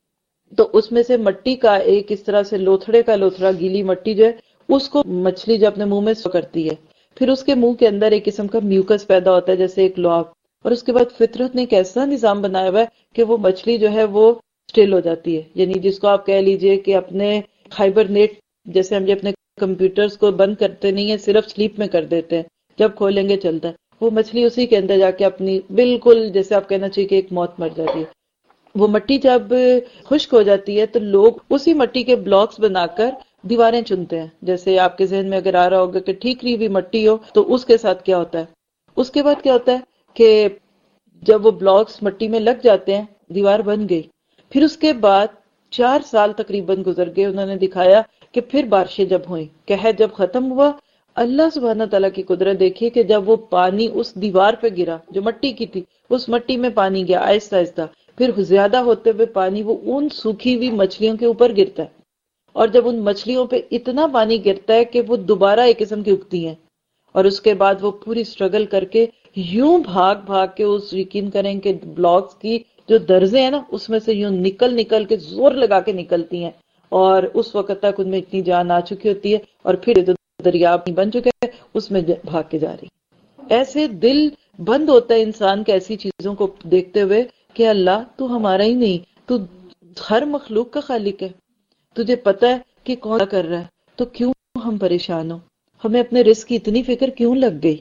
تو اس میں سے مٹی کا ایک اس طرح سے لوتھڑے کا لوتھڑا، گیلی مٹی جو ہے، اس کو مچھلی جو اپنے منہ میں سو کرتی ہے. پھر اس کے منہ کے اندر ایک قسم کا میوکس پیدا ہوتا ہے جیسے ایک لعاب. اور اس کے بعد فطرت نے ایک ایسا نظام بنایا ہوا ہے کہ وہ مچھلی جو ہے وہ سٹل ہو جاتی ہے، یعنی جس کو آپ کہہ لیجئے کہ اپنے ہائبرنیٹ، جیسے ہم جو اپنے کمپیوٹرز کو بند کرتے نہیں ہیں، صرف سلیپ میں کر دیتے ہیں، جب کھولیں گے چلتا ہے، وہ مچھلی اسی کے اندر جا کے اپنی بالکل جیسے آپ کہنا چاہیے کہ ایک موت مر جاتی ہے. وہ مٹی جب خشک ہو جاتی ہے تو لوگ اسی مٹی کے بلاکس بنا کر دیواریں چنتے ہیں. جیسے آپ کے ذہن میں اگر آ رہا ہوگا کہ ٹھیکری ہوئی مٹی ہو تو اس کے ساتھ کیا ہوتا ہے. اس کے بعد کیا ہوتا ہے کہ جب وہ بلاکس مٹی میں لگ جاتے ہیں، دیوار بن گئی. پھر اس کے بعد چار سال تقریباً گزر گئے. انہوں نے دکھایا کہ پھر بارشیں جب ہوئیں، قحط جب ختم ہوا، اللہ سبحانہ تعالیٰ کی قدرت دیکھیے کہ جب وہ پانی اس دیوار پہ گرا جو مٹی کی تھی، اس مٹی میں پانی گیا آہستہ آہستہ، پھر زیادہ ہوتے ہوئے پانی وہ ان سوکھی ہوئی مچھلیوں کے اوپر گرتا ہے. اور جب ان مچھلیوں پہ اتنا پانی گرتا ہے کہ وہ دوبارہ ایک قسم کی اگتی ہیں، اور اس کے بعد وہ پوری سٹرگل کر کے یوں بھاگ بھاگ کے اس یقین کریں کہ بلاکس کی جو درزیں ہیں نا اس میں سے یوں نکل نکل کے زور لگا کے نکلتی ہیں. اور اس وقت تک ان میں اتنی جان آ چکی ہوتی ہے اور پھر جو دریا بن چکے ہیں اس میں بھاگ کے جا رہی. ایسے دل بند ہوتا ہے انسان کے ایسی چیزوں کو دیکھتے ہوئے کہ اللہ تو ہمارا ہی نہیں، تو ہر مخلوق کا خالق ہے، تجھے پتہ ہے کہ کون کر رہا ہے، تو کیوں ہم پریشان ہو؟ ہمیں اپنے رزق کی اتنی فکر کیوں لگ گئی؟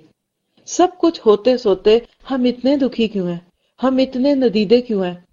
سب کچھ ہوتے سوتے ہم اتنے دکھی کیوں ہیں؟ ہم اتنے ندیدے کیوں ہیں؟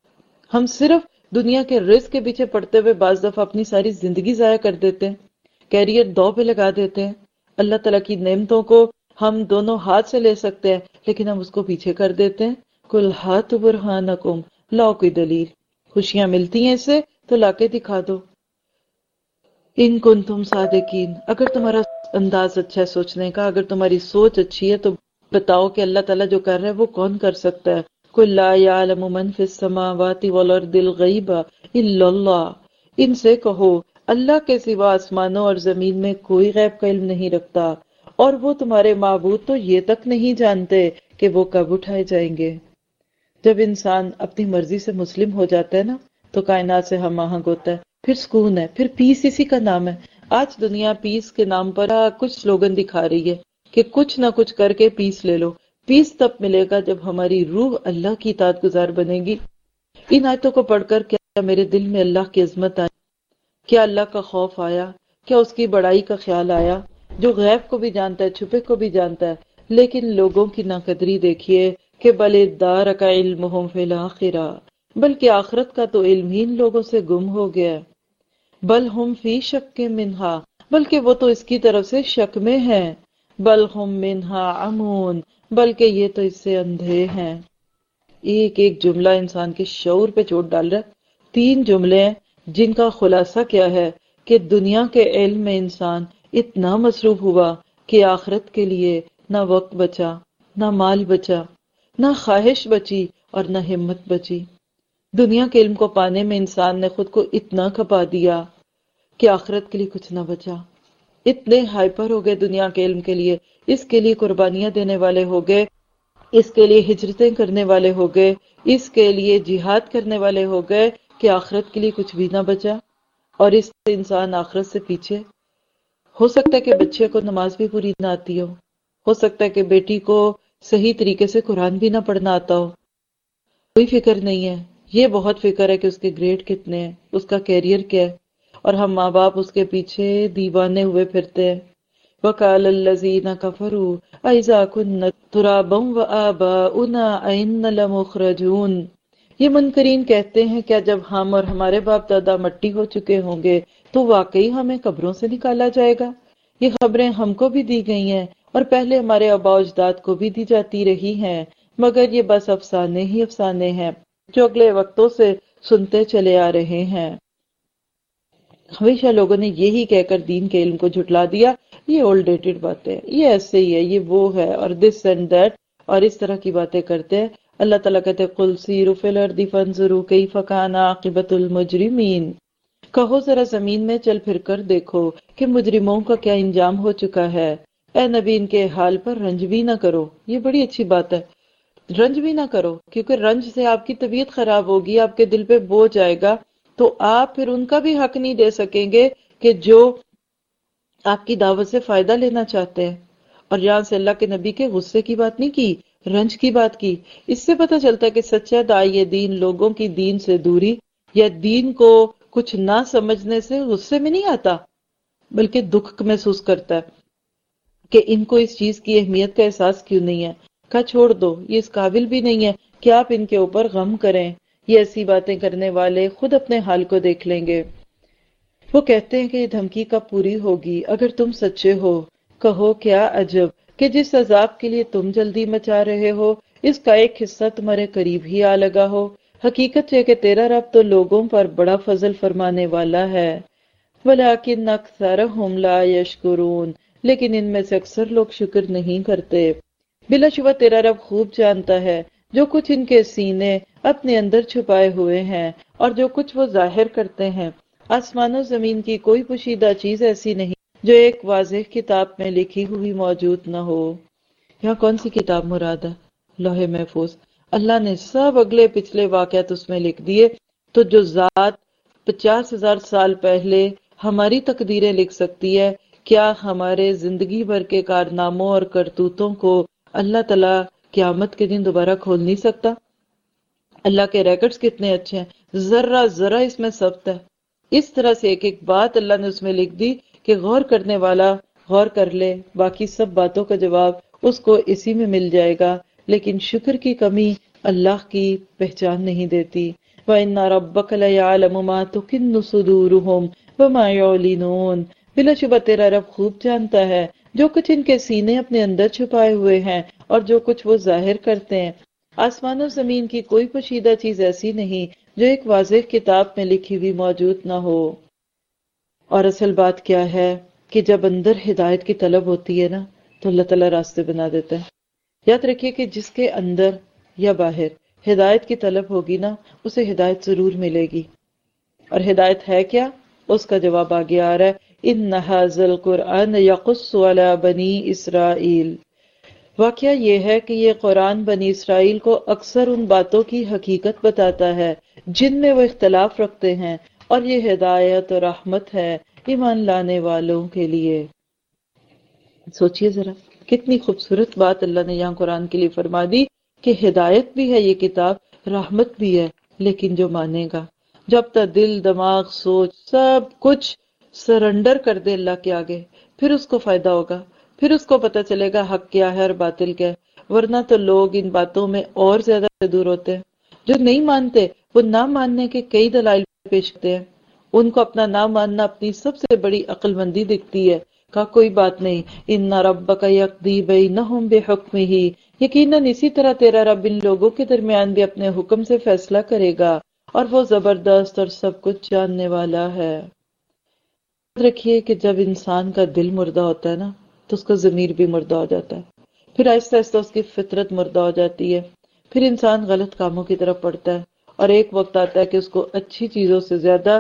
ہم صرف دنیا کے رزق کے پیچھے پڑتے ہوئے بعض دفعہ اپنی ساری زندگی ضائع کر دیتے ہیں، کیریئر دو پہ لگا دیتے ہیں. اللہ تعالیٰ کی نعمتوں کو ہم دونوں ہاتھ سے لے سکتے ہیں لیکن ہم اس کو پیچھے کر دیتے ہیں. کل ہاتھ برہانکم، لاؤ کوئی دلیل، خوشیاں ملتی ہیں اس سے تو لا کے دکھا دو. ان کنتم صادقین، اگر تمہارا انداز اچھا ہے سوچنے کا، اگر تمہاری سوچ اچھی ہے تو بتاؤ کہ اللہ تعالیٰ جو کر رہا ہے وہ کون کر سکتا ہے. قُل لَا يَعْلَمُ مَن فِي السَّمَاوَاتِ وَالْأَرْضِ الْغَيْبَ إِلَّا اللَّهُ، ان سے کہو اللہ کے سوا آسمانوں اور زمین میں کوئی غیب کا علم نہیں رکھتا، اور وہ تمہارے معبود تو یہ تک نہیں جانتے کہ وہ کب اٹھائے جائیں گے. جب انسان اپنی مرضی سے مسلم ہو جاتا ہے نا تو کائنات سے ہم آہنگ ہوتا ہے، پھر سکون ہے، پھر پیس اسی کا نام ہے. آج دنیا پیس کے نام پر کچھ سلوگن دکھا رہی ہے کہ کچھ نہ کچھ کر کے پیس لے لو. پیس تب ملے گا جب ہماری روح اللہ کی اطاعت گزار بنے گی. ان آیتوں کو پڑھ کر کیا میرے دل میں اللہ کی عظمت آئی، کیا اللہ کا خوف آیا، کیا اس کی بڑائی کا خیال آیا، جو غیب کو بھی جانتا ہے، چھپے کو بھی جانتا ہے. لیکن لوگوں کی ناقدری دیکھیے کہ بل ادارک علمہم فی الآخرہ، بلکہ آخرت کا تو علم ہی ان لوگوں سے گم ہو گیا. بل ہم فی شک منہا، بلکہ وہ تو اس کی طرف سے شک میں ہیں. بل ہم منہا عمون، بلکہ یہ تو اس سے اندھے ہیں. ایک ایک جملہ انسان کے شعور پہ چوٹ ڈال رہا ہے. تین جملے ہیں جن کا خلاصہ کیا ہے کہ دنیا کے علم میں انسان اتنا مصروف ہوا کہ آخرت کے لیے نہ وقت بچا، نہ مال بچا، نہ خواہش بچی اور نہ ہمت بچی. دنیا کے علم کو پانے میں انسان نے خود کو اتنا کھپا دیا کہ آخرت کے لیے کچھ نہ بچا. اتنے ہائپر ہو گئے دنیا کے علم کے لیے، اس کے لیے قربانیاں دینے والے ہو گئے، اس کے لیے ہجرتیں کرنے والے ہو گئے، اس کے لیے جہاد کرنے والے ہو گئے کہ آخرت کے لیے کچھ بھی نہ بچا. اور اس سے انسان آخرت سے پیچھے. ہو سکتا ہے کہ بچے کو نماز بھی پوری نہ آتی ہو ہو سکتا ہے کہ بیٹی کو صحیح طریقے سے قرآن بھی نہ پڑھنا آتا ہو، کوئی فکر نہیں ہے. یہ بہت فکر ہے کہ اس کے گریڈ کتنے ہیں، اس کا کیریئر کیا ہے، اور ہم ماں باپ اس کے پیچھے دیوانے ہوئے پھرتے ہیں. وَقَالَ الَّذِينَ كَفَرُوا أَإِذَا كُنَّا تُرَابًا وَآبَاؤُنَا أَإِنَّا لَمُخْرَجُونَ. یہ منکرین کہتے ہیں کیا جب ہم اور ہمارے باپ دادا مٹی ہو چکے ہوں گے تو واقعی ہمیں قبروں سے نکالا جائے گا. یہ خبریں ہم کو بھی دی گئی ہیں اور پہلے ہمارے آباء و اجداد کو بھی دی جاتی رہی ہیں، مگر یہ بس افسانے ہی افسانے ہیں جو اگلے وقتوں سے سنتے چلے آ رہے ہیں. ہمیشہ لوگوں نے یہی کہہ کر دین کے علم کو جھٹلا دیا، یہ اولڈ ڈیٹڈ باتیں، یہ ایسے ہی ہے، یہ وہ ہے، اور دس اینڈ دیٹ، اور اس طرح کی باتیں کرتے ہیں. اللہ تعالیٰ کہتے ہیں قُلْ سِیرُوا فِی الْأَرْضِ فَانظُرُوا کَیْفَ کَانَ عَاقِبَةُ الْمُجْرِمِینَ. کہو ذرا زمین میں چل پھر کر دیکھو کہ مجرموں کا کیا انجام ہو چکا ہے. اے نبی ان کے حال پر رنج بھی نہ کرو. یہ بڑی اچھی بات ہے، رنج بھی نہ کرو، کیونکہ رنج سے آپ کی طبیعت خراب ہوگی، آپ کے دل پہ بوجھ آئے گا، تو آپ پھر ان کا بھی حق نہیں دے سکیں گے کہ جو آپ کی دعوت سے فائدہ لینا چاہتے ہیں. اور یہاں سے اللہ کے نبی کے غصے کی بات نہیں کی، رنج کی بات کی. اس سے پتہ چلتا ہے کہ سچا داعی دین لوگوں کی دین سے دوری یا دین کو کچھ نہ سمجھنے سے غصے میں نہیں آتا، بلکہ دکھ محسوس کرتا ہے کہ ان کو اس چیز کی اہمیت کا احساس کیوں نہیں ہے. کہا چھوڑ دو، یہ اس قابل بھی نہیں ہے کہ آپ ان کے اوپر غم کریں. یہ ایسی باتیں کرنے والے خود اپنے حال کو دیکھ لیں گے. وہ کہتے ہیں کہ یہ دھمکی کب پوری ہوگی اگر تم سچے ہو. کہو کیا عجب کہ جس عذاب کے لیے تم جلدی مچا رہے ہو اس کا ایک حصہ تمہارے قریب ہی آ لگا ہو. حقیقت یہ کہ تیرا رب تو لوگوں پر بڑا فضل فرمانے والا ہے. وَلَٰكِنَّ أَكْثَرَهُمْ لَا يَشْكُرُونَ. لیکن ان میں سے اکثر لوگ شکر نہیں کرتے. بلا شبہ تیرا رب خوب جانتا ہے جو کچھ ان کے سینے اپنے اندر چھپائے ہوئے ہیں اور جو کچھ وہ ظاہر کرتے ہیں. آسمان و زمین کی کوئی پوشیدہ چیز ایسی نہیں جو ایک واضح کتاب میں لکھی ہوئی موجود نہ ہو. یہاں کون سی کتاب مراد ہے؟ لوح محفوظ. اللہ نے سب اگلے پچھلے واقعات اس میں لکھ دیے. تو جو ذات پچاس ہزار سال پہلے ہماری تقدیریں لکھ سکتی ہے، کیا ہمارے زندگی بھر کے کارناموں اور کرتوتوں کو اللہ تعالیٰ قیامت کے دن دوبارہ کھول نہیں سکتا؟ اللہ کے ریکارڈز کتنے اچھے ہیں، ذرہ ذرہ اس میں ثبت ہے. اس طرح سے ایک ایک بات اللہ نے اس میں لکھ دی کہ غور کرنے والا غور کر لے، باقی سب باتوں کا جواب اس کو اسی میں مل جائے گا. لیکن شکر کی کمی اللہ کی پہچان نہیں دیتی. وَإِنَّ رَبَّكَ لَيَعْلَمُ مَا تُكِنُّ صُدُورُهُمْ وَمَا يُعْلِنُونَ. بلا شبہ تیرا رب خوب جانتا ہے جو کچھ ان کے سینے اپنے اندر چھپائے ہوئے ہیں اور جو کچھ وہ ظاہر کرتے ہیں. آسمان و زمین کی کوئی پوشیدہ چیز ایسی نہیں جو ایک واضح کتاب میں لکھی ہوئی موجود نہ ہو. اور اصل بات کیا ہے کہ جب اندر ہدایت کی طلب ہوتی ہے نا تو اللہ تعالیٰ راستے بنا دیتا ہے. یاد رکھیے کہ جس کے اندر یا باہر ہدایت کی طلب ہوگی نا اسے ہدایت ضرور ملے گی. اور ہدایت ہے کیا؟ اس کا جواب آگے آ رہا ہے ان ھذا القرآن یقص علی بنی اسرائیل. واقعہ یہ ہے کہ یہ قرآن بنی اسرائیل کو اکثر ان باتوں کی حقیقت بتاتا ہے جن میں وہ اختلاف رکھتے ہیں، اور یہ ہدایت اور رحمت ہے ایمان لانے والوں کے لیے. سوچئے ذرا کتنی خوبصورت بات اللہ نے یہاں قرآن کے لیے فرما دی کہ ہدایت بھی ہے یہ کتاب، رحمت بھی ہے، لیکن جو مانے گا، جب تک دل دماغ سوچ سب کچھ سرنڈر کر دے اللہ کے آگے، پھر اس کو فائدہ ہوگا، پھر اس کو پتہ چلے گا حق کیا ہے اور باطل کیا ہے. ورنہ تو لوگ ان باتوں میں اور زیادہ دور ہوتے ہیں. جو نہیں مانتے وہ نہ ماننے کے کئی دلائل پیش کرتے ہیں. ان کو اپنا نہ ماننا اپنی سب سے بڑی عقل مندی دکھتی ہے. کہا کوئی بات نہیں، ان ربک یقضی بینہم بحکمہ، یقیناً اسی طرح تیرا رب ان لوگوں کے درمیان بھی اپنے حکم سے فیصلہ کرے گا، اور وہ زبردست اور سب کچھ جاننے والا ہے. یاد رکھیے کہ جب انسان کا دل مردہ ہوتا ہے نا تو اس کا ضمیر بھی مردہ ہو جاتا ہے، پھر آہستہ آہستہ اس کی فطرت مردہ ہو جاتی ہے، پھر انسان غلط کاموں کی طرف پڑتا ہے، اور ایک وقت آتا ہے کہ اس کو اچھی چیزوں سے زیادہ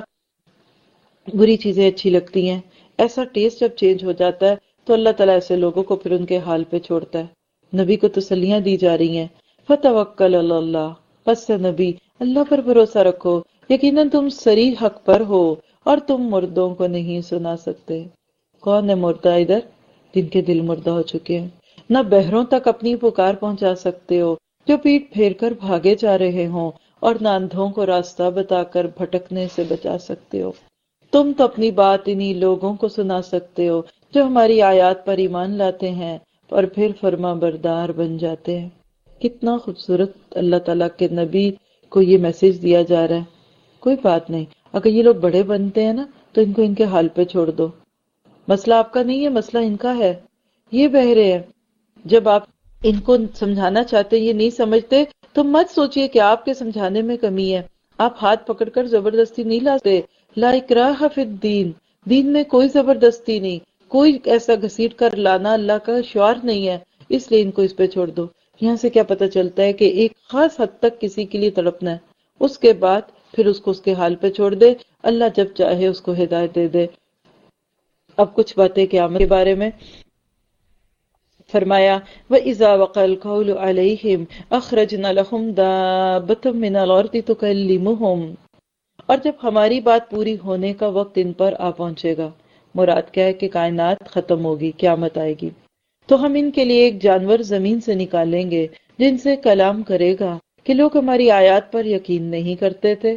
بری چیزیں اچھی لگتی ہیں. ایسا ٹیسٹ جب چینج ہو جاتا ہے تو اللہ تعالیٰ ایسے لوگوں کو پھر ان کے حال پہ چھوڑتا ہے. نبی کو تسلیاں دی جا رہی ہیں، فتوکل علی اللہ، پس نبی اللہ پر بھروسہ رکھو، یقیناً تم صریح حق پر ہو اور تم مردوں کو نہیں سنا سکتے. کون ہے مردہ ادھر؟ جن کے دل مردہ ہو چکے ہیں. نہ بہروں تک اپنی پکار پہنچا سکتے ہو جو پیٹ پھیر کر بھاگے جا رہے ہوں، اور نہ اندھوں کو راستہ بتا کر بھٹکنے سے بچا سکتے ہو. تم تو اپنی بات انہی لوگوں کو سنا سکتے ہو جو ہماری آیات پر ایمان لاتے ہیں اور پھر فرما بردار بن جاتے ہیں. کتنا خوبصورت اللہ تعالیٰ کے نبی کو یہ میسج دیا جا رہا ہے. کوئی بات نہیں، اگر یہ لوگ بڑے بنتے ہیں نا تو ان کو ان کے حال پہ چھوڑ دو. مسئلہ آپ کا نہیں ہے، مسئلہ ان کا ہے. یہ بہرے ہیں، جب آپ ان کو سمجھانا چاہتے یہ نہیں سمجھتے تو مت سوچئے کہ آپ کے سمجھانے میں کمی ہے. آپ ہاتھ پکڑ کر زبردستی نہیں لاتے. لا اکراہ فی الدین، دین میں کوئی زبردستی نہیں، کوئی ایسا گھسیٹ کر لانا اللہ کا شعار نہیں ہے، اس لیے ان کو اس پہ چھوڑ دو. یہاں سے کیا پتہ چلتا ہے کہ ایک خاص حد تک کسی کے لیے تڑپنا ہے، اس کے بعد پھر اس کو اس کے حال پہ چھوڑ دے. اللہ جب چاہے اس کو ہدایت دے دے. اب کچھ باتیں قیامت کے بارے میں فرمایا وَإِذَا وَقَعَ الْقَوْلُ عَلَيْهِمْ أَخْرَجْنَا لَهُمْ دَابَّةً مِّنَ الْأَرْضِ تُكَلِّمُهُمْ. اور جب ہماری بات پوری ہونے کا وقت ان پر آ پہنچے گا، مراد کیا ہے کہ کائنات ختم ہوگی، قیامت آئے گی، تو ہم ان کے لیے ایک جانور زمین سے نکالیں گے جن سے کلام کرے گا کہ لوگ ہماری آیات پر یقین نہیں کرتے تھے.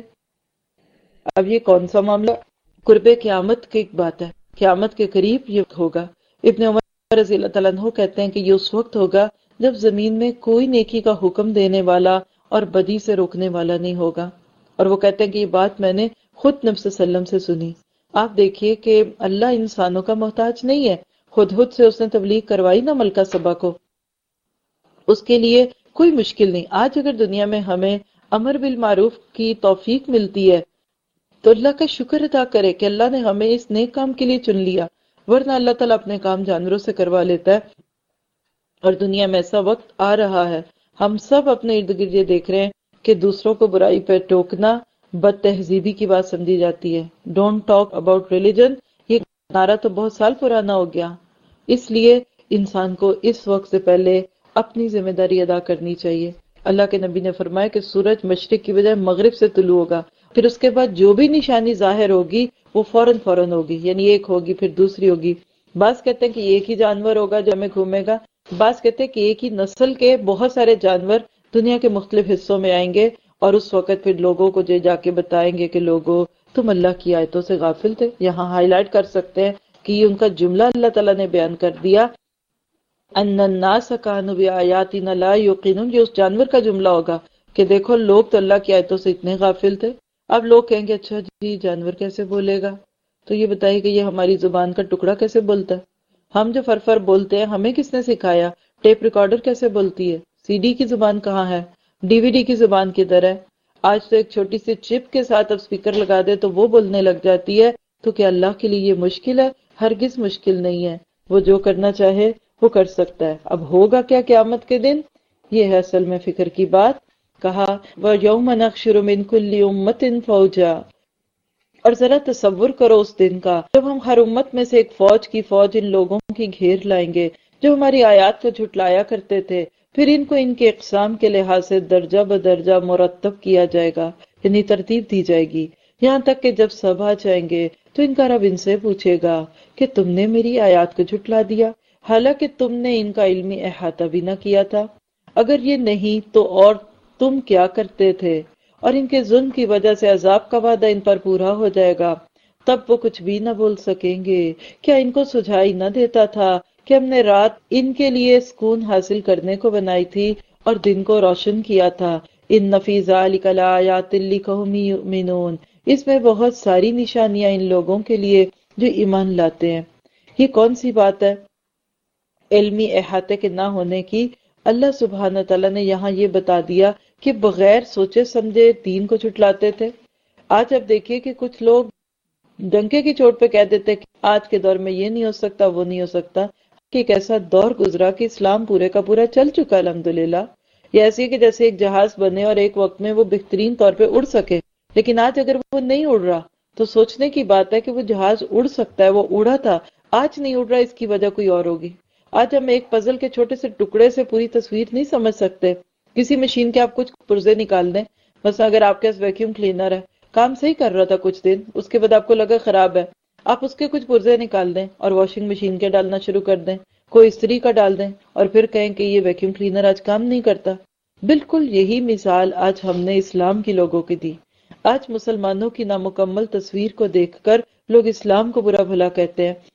اب یہ کون سا معاملہ؟ قرب قیامت کی ایک بات ہے، قیامت کے قریب یہ ہوگا. ابن عمر رضی اللہ تعالیٰ عنہ کہتے ہیں کہ یہ اس وقت ہوگا جب زمین میں کوئی نیکی کا حکم دینے والا اور بدی سے روکنے والا نہیں ہوگا. اور وہ کہتے ہیں کہ یہ بات میں نے خود نبی صلی اللہ علیہ وسلم سے سنی. آپ دیکھیے کہ اللہ انسانوں کا محتاج نہیں ہے. خود خود سے اس نے تبلیغ کروائی نا ملکہ سبا کو، اس کے لیے کوئی مشکل نہیں. آج اگر دنیا میں ہمیں امر بالمعروف کی توفیق ملتی ہے تو اللہ کا شکر ادا کرے کہ اللہ نے ہمیں اس نیک کام کے لیے چن لیا، ورنہ اللہ تعالیٰ اپنے کام جانوروں سے کروا لیتا ہے. اور دنیا میں ایسا وقت آ رہا ہے، ہم سب اپنے ارد گرد یہ دیکھ رہے ہیں کہ دوسروں کو برائی پہ ٹوکنا بد تہذیبی کی بات سمجھی جاتی ہے. ڈونٹ ٹاک اباؤٹ ریلیجن، یہ نعرہ تو بہت سال پرانا ہو گیا. اس لیے انسان کو اس وقت سے پہلے اپنی ذمہ داری ادا کرنی چاہیے. اللہ کے نبی نے فرمایا کہ سورج مشرق کی بجائے مغرب سے طلوع ہوگا، پھر اس کے بعد جو بھی نشانی ظاہر ہوگی وہ فوراً فوراً ہوگی، یعنی ایک ہوگی پھر دوسری ہوگی. بعض کہتے ہیں کہ ایک ہی جانور ہوگا جو ہمیں گھومے گا، بعض کہتے ہیں کہ ایک ہی نسل کے بہت سارے جانور دنیا کے مختلف حصوں میں آئیں گے، اور اس وقت پھر لوگوں کو جو جا کے بتائیں گے کہ لوگوں تم اللہ کی آیتوں سے غافل تھے. یہاں ہائی لائٹ کر سکتے ہیں کہ یہ ان کا جملہ اللہ تعالیٰ نے بیان کر دیا، ان الناس کانوا بآیاتنا لا یوقنون. یہ اس جانور کا جملہ ہوگا کہ دیکھو لوگ تو اللہ کی آیتوں سے اتنے غافل تھے. اب لوگ کہیں گے اچھا جی جانور کیسے بولے گا؟ تو یہ بتائیے کہ یہ ہماری زبان کا ٹکڑا کیسے بولتا ہے؟ ہم جو فرفر بولتے ہیں ہمیں کس نے سکھایا؟ ٹیپ ریکارڈر کیسے بولتی ہے؟ سی ڈی کی زبان کہاں ہے؟ ڈی وی ڈی کی زبان کدھر ہے؟ آج تو ایک چھوٹی سی چپ کے ساتھ اب سپیکر لگا دے تو وہ بولنے لگ جاتی ہے تو کیا اللہ کے لیے یہ مشکل ہے؟ ہرگز مشکل نہیں ہے، وہ جو کرنا چاہے وہ کر سکتا ہے۔ اب ہوگا کیا قیامت کے دن؟ یہ ہے اصل میں فکر کی بات۔ کہا وَيَوْمَ نَحْشُرُ مِنْ كُلِّ أُمَّةٍ فَوْجًا، اور ذرا تصور کرو اس دن کا جب ہم ہر امت میں سے ایک فوج کی فوج ان لوگوں کی گھیر لائیں گے جو ہماری آیات کو جھٹلایا کرتے تھے، پھر ان کو ان کے اقسام کے لحاظ سے درجہ بدرجہ مرتب کیا جائے گا، یعنی ترتیب دی جائے گی، یہاں تک کہ جب سب آ جائیں گے تو ان کا رب ان سے پوچھے گا کہ تم نے میری آیات کو جھٹلا دیا حالانکہ تم نے ان کا علمی احاطہ بھی نہ کیا تھا، اگر یہ نہیں تو اور تم کیا کرتے تھے، اور ان کے ظلم کی وجہ سے عذاب کا وعدہ ان پر پورا ہو جائے گا، تب وہ کچھ بھی نہ بول سکیں گے۔ کیا ان کو سجھائی نہ دیتا تھا کہ ہم نے رات ان کے لیے سکون حاصل کرنے کو بنائی تھی اور دن کو روشن کیا تھا؟ ان فی ذلک لآیات لقوم یؤمنون، اس میں بہت ساری نشانیاں ان لوگوں کے لیے جو ایمان لاتے ہیں۔ یہ کون سی بات ہے علمی احاطے کے نہ ہونے کی؟ اللہ سبحانہ تعالیٰ نے یہاں یہ بتا دیا کہ بغیر سوچے سمجھے دین کو جھٹلاتے تھے۔ آج اب دیکھیے کہ کچھ لوگ ڈنکے کی چوٹ پہ کہہ دیتے کہ آج کے دور میں یہ نہیں ہو سکتا، وہ نہیں ہو سکتا، کہ ایک ایسا دور گزرا کہ اسلام پورے کا پورا چل چکا الحمدللہ۔ یہ ایسی کہ جیسے ایک جہاز بنے اور ایک وقت میں وہ بہترین طور پہ اڑ سکے، لیکن آج اگر وہ نہیں اڑ رہا تو سوچنے کی بات ہے کہ وہ جہاز اڑ سکتا ہے، وہ اڑا تھا، آج نہیں اڑ رہا، اس کی وجہ کوئی اور ہوگی۔ آج ہم ایک پزل کے چھوٹے سے ٹکڑے سے پوری تصویر نہیں سمجھ سکتے۔ کسی مشین کے آپ کچھ پرزے نکال دیں، مثلا اگر آپ کے پاس ویکیوم کلینر ہے، کام صحیح کر رہا تھا کچھ دن، اس کے بعد آپ کو لگا خراب ہے، آپ اس کے کچھ پرزے نکال دیں اور واشنگ مشین کے ڈالنا شروع کر دیں، کوئی استری کا ڈال دیں، اور پھر کہیں کہ یہ ویکیوم کلینر آج کام نہیں کرتا۔ بالکل یہی مثال آج ہم نے اسلام کی لوگوں کی دی۔ آج مسلمانوں کی نامکمل تصویر کو دیکھ کر لوگ اسلام کو برا بھلا کہتے ہیں۔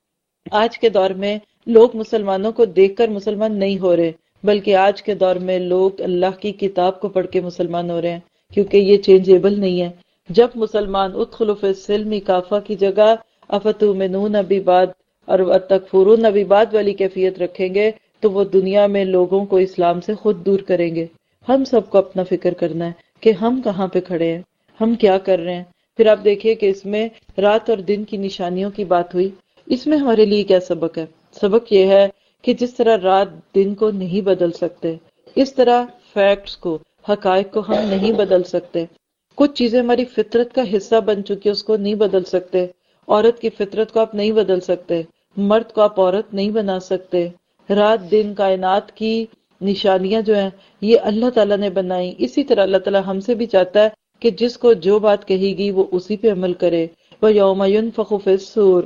آج کے دور میں لوگ مسلمانوں کو دیکھ کر مسلمان نہیں ہو رہے، بلکہ آج کے دور میں لوگ اللہ کی کتاب کو پڑھ کے مسلمان ہو رہے ہیں، کیونکہ یہ چینجیبل نہیں ہے۔ جب مسلمان ادخلوا فی السلم کافہ کی جگہ افتؤمنون ببعض اور تکفرون ببعض والی کیفیت رکھیں گے تو وہ دنیا میں لوگوں کو اسلام سے خود دور کریں گے۔ ہم سب کو اپنا فکر کرنا ہے کہ ہم کہاں پہ کھڑے ہیں، ہم کیا کر رہے ہیں۔ پھر آپ دیکھیے کہ اس میں رات اور دن کی نشانیوں کی بات ہوئی، اس میں ہمارے لیے کیا سبق ہے؟ سبق یہ ہے کہ جس طرح رات دن کو نہیں بدل سکتے، اس طرح فیکٹس کو، حقائق کو ہم نہیں بدل سکتے۔ کچھ چیزیں ہماری فطرت کا حصہ بن چکی، اس کو نہیں بدل سکتے۔ عورت کی فطرت کو آپ نہیں بدل سکتے، مرد کو آپ عورت نہیں بنا سکتے۔ رات دن کائنات کی نشانیاں جو ہیں یہ اللہ تعالیٰ نے بنائی، اسی طرح اللہ تعالیٰ ہم سے بھی چاہتا ہے کہ جس کو جو بات کہی گی وہ اسی پہ عمل کرے۔ وَيَوْمَ يُنفَخُ فِي الصُّورِ،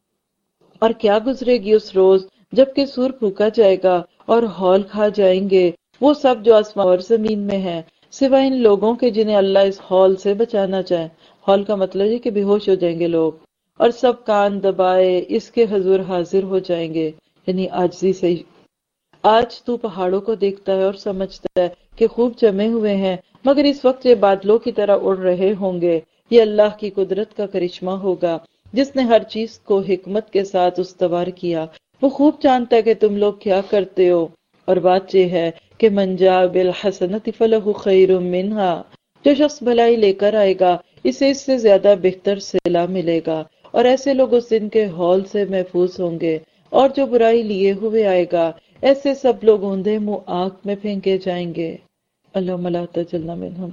اور کیا گزرے گی اس روز جب کہ سور پھونکا جائے گا اور ہول کھا جائیں گے وہ سب جو آسمان اور زمین میں ہیں، سوائے ان لوگوں کے جنہیں اللہ اس ہول سے بچانا چاہے۔ ہول کا مطلب ہے کہ بے ہوش ہو جائیں گے لوگ، اور سب کان دبائے اس کے حضور حاضر ہو جائیں گے، یعنی عاجزی سے۔ آج تو پہاڑوں کو دیکھتا ہے اور سمجھتا ہے کہ خوب جمے ہوئے ہیں، مگر اس وقت یہ بادلوں کی طرح اڑ رہے ہوں گے۔ یہ اللہ کی قدرت کا کرشمہ ہوگا جس نے ہر چیز کو حکمت کے ساتھ استوار کیا۔ وہ خوب جانتا ہے کہ تم لوگ کیا کرتے ہو۔ اور بات یہ ہے کہ من جاء بالحسنۃ فلہ خیر منہا، جو شخص بھلائی لے کر آئے گا اسے اس سے زیادہ بہتر صلہ ملے گا، اور ایسے لوگ اس دن کے ہول سے محفوظ ہوں گے۔ اور جو برائی لیے ہوئے آئے گا ایسے سب لوگ اوندھے منہ آگ میں پھینکے جائیں گے۔ اللہم لا تجعلنا منہم۔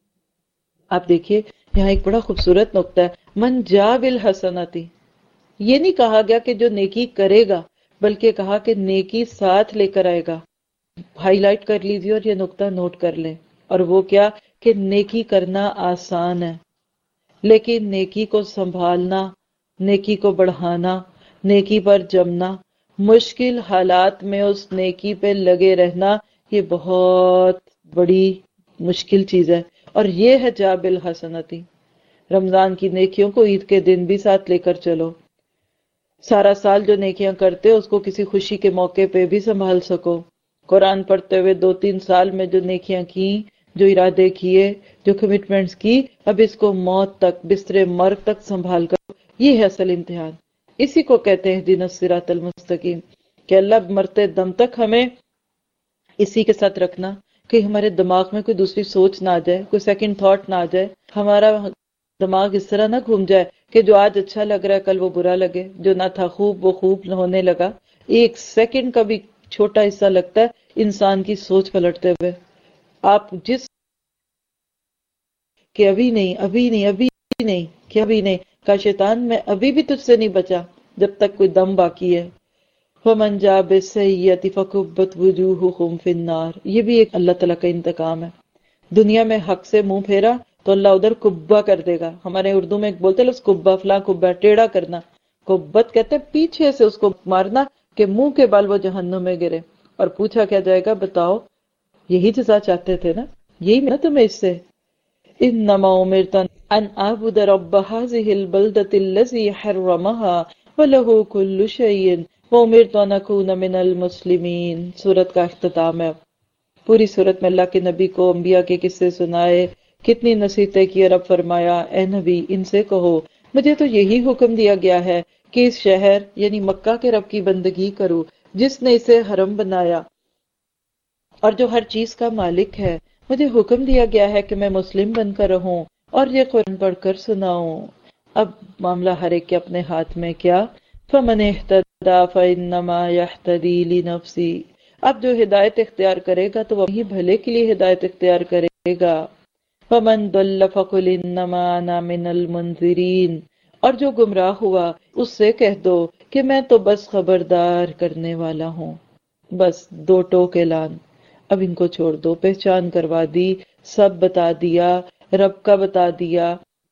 آپ دیکھیے یہاں ایک بڑا خوبصورت نقطہ ہے، من جاء بالحسنۃ، یہ نہیں کہا گیا کہ جو نیکی کرے گا، بلکہ کہا کہ نیکی ساتھ لے کر آئے گا۔ ہائی لائٹ کر لیجیے اور یہ نقطہ نوٹ کر لیں۔ اور وہ کیا کہ نیکی کرنا آسان ہے، لیکن نیکی کو سنبھالنا، نیکی کو بڑھانا، نیکی پر جمنا، مشکل حالات میں اس نیکی پہ لگے رہنا، یہ بہت بڑی مشکل چیز ہے۔ اور یہ ہے جاء بالحسنۃ۔ رمضان کی نیکیوں کو عید کے دن بھی ساتھ لے کر چلو، سارا سال جو نیکیاں کرتے ہو اس کو کسی خوشی کے موقع پہ بھی سنبھال سکو۔ قرآن پڑھتے ہوئے دو تین سال میں جو نیکیاں کی، جو ارادے کیے، جو کمٹمنٹس کی، اب اس کو موت تک، بستر مرگ تک سنبھال کر، یہ ہے اصل امتحان۔ اسی کو کہتے ہیں اہدنا الصراط المستقیم، کہ اللہ مرتے دم تک ہمیں اسی کے ساتھ رکھنا، کہ ہمارے دماغ میں کوئی دوسری سوچ نہ آ جائے، کوئی سیکنڈ تھاٹ نہ آ جائے، ہمارا دماغ اس طرح نہ گھوم جائے کہ جو آج اچھا لگ رہا ہے کل وہ برا لگے، جو نہ تھا خوب وہ خوب ہونے لگا۔ ایک سیکنڈ کا بھی چھوٹا حصہ لگتا ہے انسان کی سوچ پلٹتے ہوئے۔ آپ جس کہ ابھی نہیں ابھی نہیں ابھی نہیں کہ ابھی نہیں کا شیطان میں ابھی بھی تجھ سے نہیں بچا جب تک کوئی دم باقی ہے۔ فَمَنْ جَاءَ بِالسَّيِّئَةِ فَكُبَّتْ وُجُوهُهُمْ فِي النَّارِ، یہ بھی ایک اللہ تعالیٰ کا انتقام ہے۔ دنیا میں حق سے منہ پھیرا تو اللہ ادھر کبا کر دے گا۔ ہمارے اردو میں ایک بولتے لفظ کبا، فلاں کبا، ٹیڑھا کرنا۔ کبت کہتے ہیں پیچھے سے اس کو مارنا کہ منہ کے بال وہ جہنم میں گرے، اور پوچھا کیا جائے گا، بتاؤ یہی جزا چاہتے تھے نا، یہی نا تمہیں اس سے۔ انما امرت ان اعبد رب هذه البلدة الذي حرمها وله كل شيء وامرت ان اكون من المسلمين۔ سورت کا اختتام ہے۔ پوری سورت میں اللہ کے نبی کو انبیاء کے قصے سنائے، کتنی نصیحتیں کی، اور اب فرمایا اے نبی ان سے کہو مجھے تو یہی حکم دیا گیا ہے کہ اس شہر یعنی مکہ کے رب کی بندگی کرو جس نے اسے حرم بنایا اور جو ہر چیز کا مالک ہے۔ مجھے حکم دیا گیا ہے کہ میں مسلم بن کر رہوں اور یہ قرآن پڑھ کر سناؤں۔ اب معاملہ ہر ایک کے اپنے ہاتھ میں، کیا فَمَنِ اهْتَدَى فَإِنَّمَا يَهْتَدِي لِنَفْسِهِ، اب جو ہدایت اختیار کرے گا تو وہ اپنے بھلے کے لیے ہدایت اختیار کرے گا۔ فَمَنْ ضَلَّ فَقُلْ إِنَّمَا أَنَا مِنَ الْمُنذِرِينَ، اور جو گمراہ ہوا اس سے کہہ دو کہ میں تو بس خبردار کرنے والا ہوں۔ بس دو ٹوک اعلان، اب ان کو چھوڑ دو، پہچان کروا دی، سب بتا دیا، رب کا بتا دیا،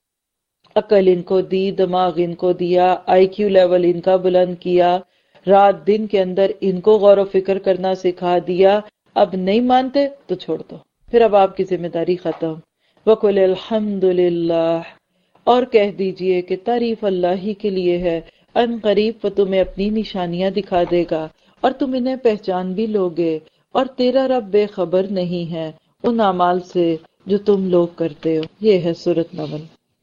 عقل ان کو دی، دماغ ان کو دیا، آئی کیو لیول ان کا بلند کیا، رات دن کے اندر ان کو غور و فکر کرنا سکھا دیا۔ اب نہیں مانتے تو چھوڑ دو، پھر اب آپ کی ذمہ داری ختم۔ وَقُلِ الْحَمْدُ لِلَّهِ، اور کہہ دیجئے کہ تعریف اللہ ہی کے لیے ہے، ان قریب وہ تمہیں اپنی نشانیاں دکھا دے گا اور تم انہیں پہچان بھی لوگے، اور تیرا رب بے خبر نہیں ہے ان اعمال سے جو تم لوگ کرتے ہو۔ یہ ہے سورۃ نمل۔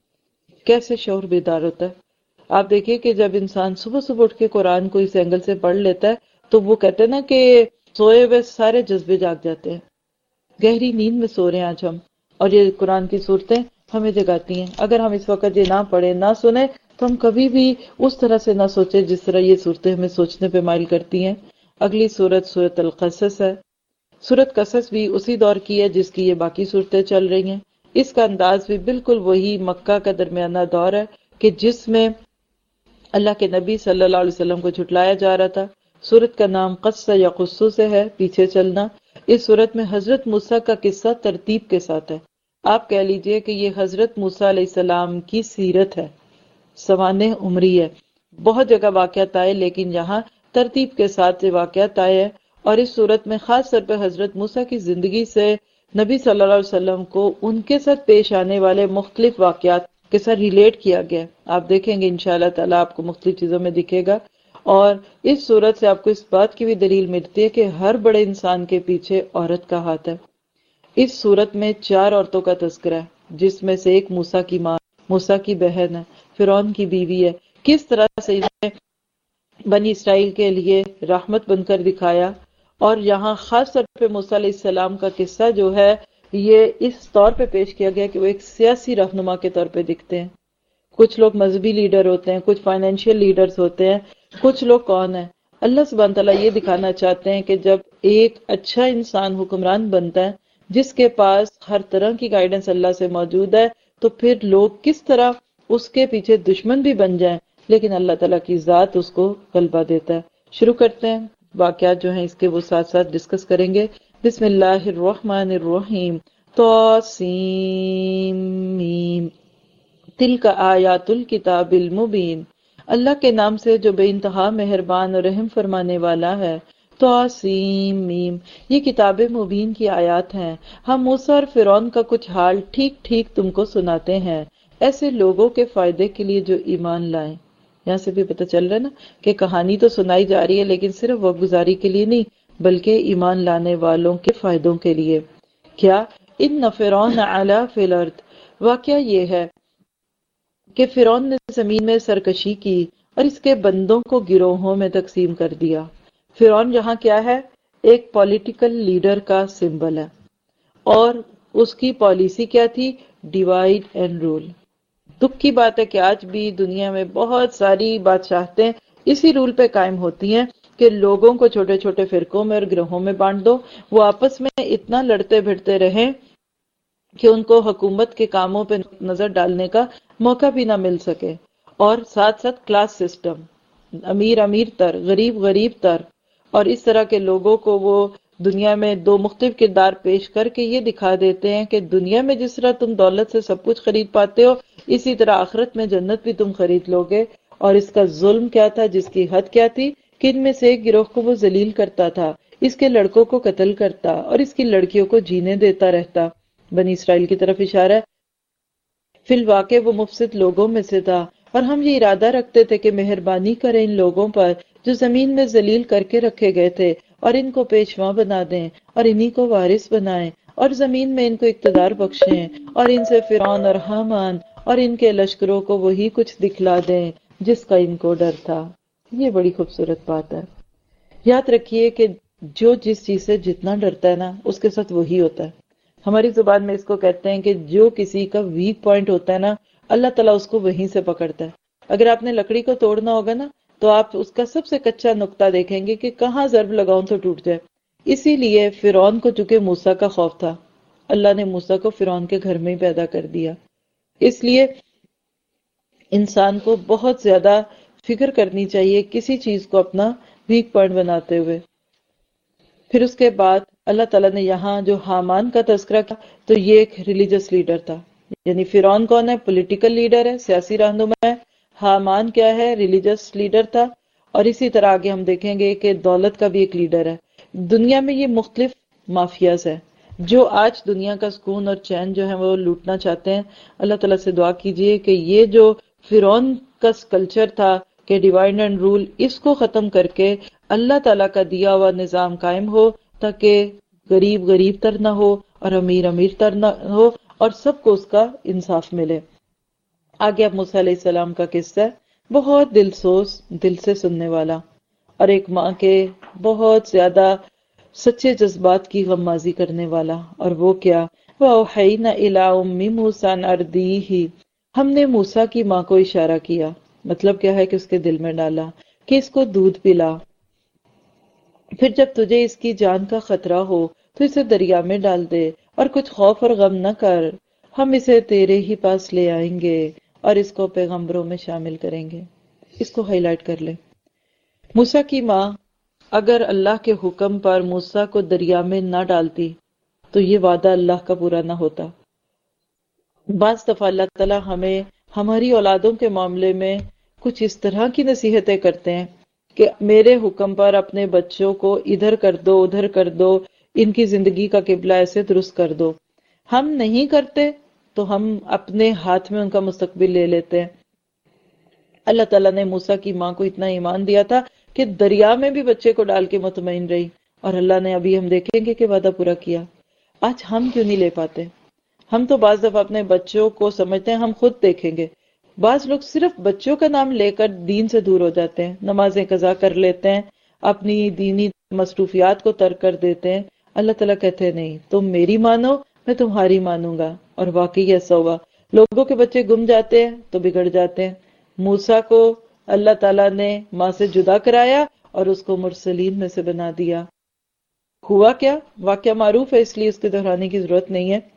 کیسے شعور بیدار ہوتا ہے۔ آپ دیکھیے کہ جب انسان صبح صبح اٹھ کے قرآن کو اس اینگل سے پڑھ لیتا ہے تو وہ کہتے ہیں نا کہ سوئے ہوئے سارے جذبے جاگ جاتے ہیں، گہری نیند میں سو رہے ہیں آج ہم، اور یہ قرآن کی صورتیں ہمیں جگاتی ہیں۔ اگر ہم اس وقت یہ نہ پڑھیں نہ سنیں تو ہم کبھی بھی اس طرح سے نہ سوچیں جس طرح یہ صورتیں ہمیں سوچنے پہ مائل کرتی ہیں۔ اگلی سورت سورت القصص ہے۔ سورت قصص بھی اسی دور کی ہے جس کی یہ باقی صورتیں چل رہی ہیں۔ اس کا انداز بھی بالکل وہی مکہ کا درمیانہ دور ہے کہ جس میں اللہ کے نبی صلی اللہ علیہ وسلم کو جھٹلایا جا رہا تھا۔ سورت کا نام قصہ یا قصو سے ہے، پیچھے چلنا۔ اس سورت میں حضرت موسیٰ کا قصہ ترتیب کے ساتھ ہے۔ آپ کہہ لیجئے کہ یہ حضرت موسیٰ علیہ السلام کی سیرت ہے، سوانح عمری ہے۔ بہت جگہ واقعات آئے لیکن یہاں ترتیب کے ساتھ یہ واقعات آئے ہیں، اور اس صورت میں خاص طور پہ حضرت موسیٰ کی زندگی سے نبی صلی اللہ علیہ وسلم کو ان کے ساتھ پیش آنے والے مختلف واقعات کے ساتھ ریلیٹ کیا گیا۔ آپ دیکھیں گے انشاءاللہ تعالیٰ آپ کو مختلف چیزوں میں دکھے گا، اور اس صورت سے آپ کو اس بات کی بھی دلیل ملتی ہے کہ ہر بڑے انسان کے پیچھے عورت کا ہاتھ ہے۔ اس صورت میں چار عورتوں کا تذکرہ ہے، جس میں سے ایک موسیٰ کی ماں، موسیٰ کی بہن ہے، فرعون کی بیوی ہے۔ کس طرح سے انہیں بنی اسرائیل کے لیے رحمت بن کر دکھایا، اور یہاں خاص طور پہ موسیٰ علیہ السلام کا قصہ جو ہے یہ اس طور پہ پیش کیا گیا کہ وہ ایک سیاسی رہنما کے طور پہ دکھتے ہیں۔ کچھ لوگ مذہبی لیڈر ہوتے ہیں، کچھ فائنینشیل لیڈرز ہوتے ہیں، کچھ لوگ کون ہیں؟ اللہ سبحانہ تعالیٰ یہ دکھانا چاہتے ہیں کہ جب ایک اچھا انسان حکمران بنتا ہے جس کے پاس ہر طرح کی گائیڈنس اللہ سے موجود ہے، تو پھر لوگ کس طرح اس کے پیچھے دشمن بھی بن جائیں لیکن اللہ تعالیٰ کی ذات اس کو غلبہ دیتا ہے۔ شروع کرتے ہیں، واقعات جو ہیں اس کے وہ ساتھ ساتھ ڈسکس کریں گے۔ بسم اللہ الرحمن الرحیم۔ طاسیم میم تلک آیات الکتاب المبین، اللہ کے نام سے جو بے انتہا مہربان اور رحم فرمانے والا ہے۔ طاسیم میم، یہ کتاب مبین کی آیات ہیں۔ ہم موسیٰ اور فرعون کا کچھ حال ٹھیک ٹھیک تم کو سناتے ہیں، ایسے لوگوں کے فائدے کے لیے جو ایمان لائیں۔ یہاں سے بھی پتہ چل رہا ہے نا کہ کہانی تو سنائی جا رہی ہے لیکن صرف وقت گزاری کے لیے نہیں بلکہ ایمان لانے والوں کے فائدوں کے لیے۔ کیا ان فرعون علا فی الارض، واقعہ یہ ہے کہ فرعون نے زمین میں سرکشی کی اور اس کے بندوں کو گروہوں میں تقسیم کر دیا۔ فرعون یہاں کیا ہے؟ ایک پولیٹیکل لیڈر کا سمبل ہے، اور اس کی پالیسی کیا تھی؟ ڈیوائیڈ اینڈ رول، دکھ کی بات ہے کہ آج بھی دنیا میں بہت ساری بادشاہتیں اسی رول پہ قائم ہوتی ہیں کہ لوگوں کو چھوٹے چھوٹے فرقوں میں اور گروہوں میں بانٹ دو، وہ آپس میں اتنا لڑتے بھڑتے رہیں کہ ان کو حکومت کے کاموں پہ نظر ڈالنے کا موقع بھی نہ مل سکے، اور ساتھ ساتھ کلاس سسٹم، امیر امیر تر، غریب غریب تر، اور اس طرح کے لوگوں کو وہ دنیا میں دو مختلف کردار پیش کر کے یہ دکھا دیتے ہیں کہ دنیا میں جس طرح تم دولت سے سب کچھ خرید پاتے ہو، اسی طرح آخرت میں جنت بھی تم خرید لو گے۔ اور اس کا ظلم کیا تھا، جس کی حد کیا تھی کہ ان میں سے ایک گروہ کو وہ ذلیل کرتا تھا، اس کے لڑکوں کو قتل کرتا اور اس کی لڑکیوں کو جینے دیتا رہتا۔ بنی اسرائیل کی طرف اشارہ ہے۔ فی الواقع وہ مفسد لوگوں میں سے تھا، اور ہم یہ ارادہ رکھتے تھے کہ مہربانی کریں ان لوگوں پر جو زمین میں ذلیل کر کے رکھے گئے تھے، اور ان کو پیشوا بنا دیں اور انہی کو وارث بنائیں، اور زمین میں ان کو اقتدار بخشیں، اور ان سے فرعون اور حامان اور ان کے لشکروں کو وہی کچھ دکھلا دیں جس کا ان کو ڈر تھا۔ یہ بڑی خوبصورت بات ہے۔ یاد رکھیے کہ جو جس چیز سے جتنا ڈرتا ہے نا، اس کے ساتھ وہی ہوتا ہے۔ ہماری زبان میں اس کو کہتے ہیں کہ جو کسی کا ویک پوائنٹ ہوتا ہے نا، اللہ تعالیٰ اس کو وہیں سے پکڑتا ہے۔ اگر آپ نے لکڑی کو توڑنا ہوگا نا، تو آپ اس کا سب سے کچا نقطہ دیکھیں گے کہ کہاں ضرب لگاؤں تو ٹوٹ جائے۔ اسی لیے فرعون کو چونکہ موسیٰ کا خوف تھا، اللہ نے موسیٰ کو فرعون کے گھر میں ہی پیدا کر دیا۔ اس لیے انسان کو بہت زیادہ فکر کرنی چاہیے کسی چیز کو اپنا ویک پوائنٹ بناتے ہوئے۔ پھر اس کے بعد اللہ تعالیٰ نے یہاں جو حامان کا تذکرہ کیا، تو یہ ایک ریلیجس لیڈر تھا۔ یعنی فرعون کون ہے؟ پولیٹیکل لیڈر ہے، سیاسی رہنما ہے۔ حامان کیا ہے؟ ریلیجس لیڈر تھا۔ اور اسی طرح آگے ہم دیکھیں گے کہ دولت کا بھی ایک لیڈر ہے۔ دنیا میں یہ مختلف مافیاز ہیں جو آج دنیا کا سکون اور چین جو ہے وہ لوٹنا چاہتے ہیں۔ اللہ تعالیٰ سے دعا کیجئے کہ یہ جو فرعون کا کلچر تھا کہ ڈیوائڈ اینڈ رول، اس کو ختم کر کے اللہ تعالیٰ کا دیا ہوا نظام قائم ہو، تاکہ غریب غریب تر نہ ہو اور امیر امیر تر نہ ہو، اور سب کو اس کا انصاف ملے۔ آگے اب موسیٰ علیہ السلام کا قصہ ہے، بہت دل سوز، دل سے سننے والا، اور ایک ماں کے بہت زیادہ سچے جذبات کی غمازی کرنے والا۔ اور وہ کیا؟ وَأَوْحَيْنَا إِلَىٰ أُمِّ مُوسَىٰ أَنْ أَرْضِعِيهِ، ہم نے موسیٰ کی ماں کو اشارہ کیا، مطلب کیا ہے کہ اس کے دل میں ڈالا کہ اس کو دودھ پلا، پھر جب تجھے اس کی جان کا خطرہ ہو تو اسے دریا میں ڈال دے، اور کچھ خوف اور غم نہ کر، ہم اسے تیرے ہی پاس لے آئیں گے اور اس کو پیغمبروں میں شامل کریں گے۔ اس کو ہائی لائٹ کر لیں۔ موسیٰ کی ماں اگر اللہ کے حکم پر موسیٰ کو دریا میں نہ ڈالتی تو یہ وعدہ اللہ کا پورا نہ ہوتا۔ بعض دفعہ اللہ تعالیٰ ہمیں ہماری اولادوں کے معاملے میں کچھ اس طرح کی نصیحتیں کرتے ہیں کہ میرے حکم پر اپنے بچوں کو ادھر کر دو، ادھر کر دو، ان کی زندگی کا قبلہ ایسے درست کر دو۔ ہم نہیں کرتے تو ہم اپنے ہاتھ میں ان کا مستقبل لے لیتے ہیں۔ اللہ تعالیٰ نے موسیٰ کی ماں کو اتنا ایمان دیا تھا کہ دریا میں بھی بچے کو ڈال کے مطمئن رہی، اور اللہ نے ابھی ہم دیکھیں گے کہ وعدہ پورا کیا۔ آج ہم کیوں نہیں لے پاتے؟ ہم تو بعض دفعہ اپنے بچوں کو سمجھتے ہیں ہم خود دیکھیں گے، بعض لوگ صرف بچوں کا نام لے کر دین سے دور ہو جاتے ہیں، نمازیں قضا کر لیتے ہیں، اپنی دینی مصروفیات کو ترک کر دیتے ہیں۔ اللہ تعالیٰ کہتے ہیں نہیں، تم میری مانو، میں تمہاری مانوں گا۔ اور واقعی ایسا ہوا، لوگوں کے بچے گم جاتے ہیں تو بگڑ جاتے ہیں۔ موسیٰ کو اللہ تعالیٰ نے ماں سے جدا کرایا اور اس کو مرسلین میں سے بنا دیا۔ ہوا کیا؟ واقعہ معروف ہے، اس لیے اس کے دہرانے کی ضرورت نہیں ہے۔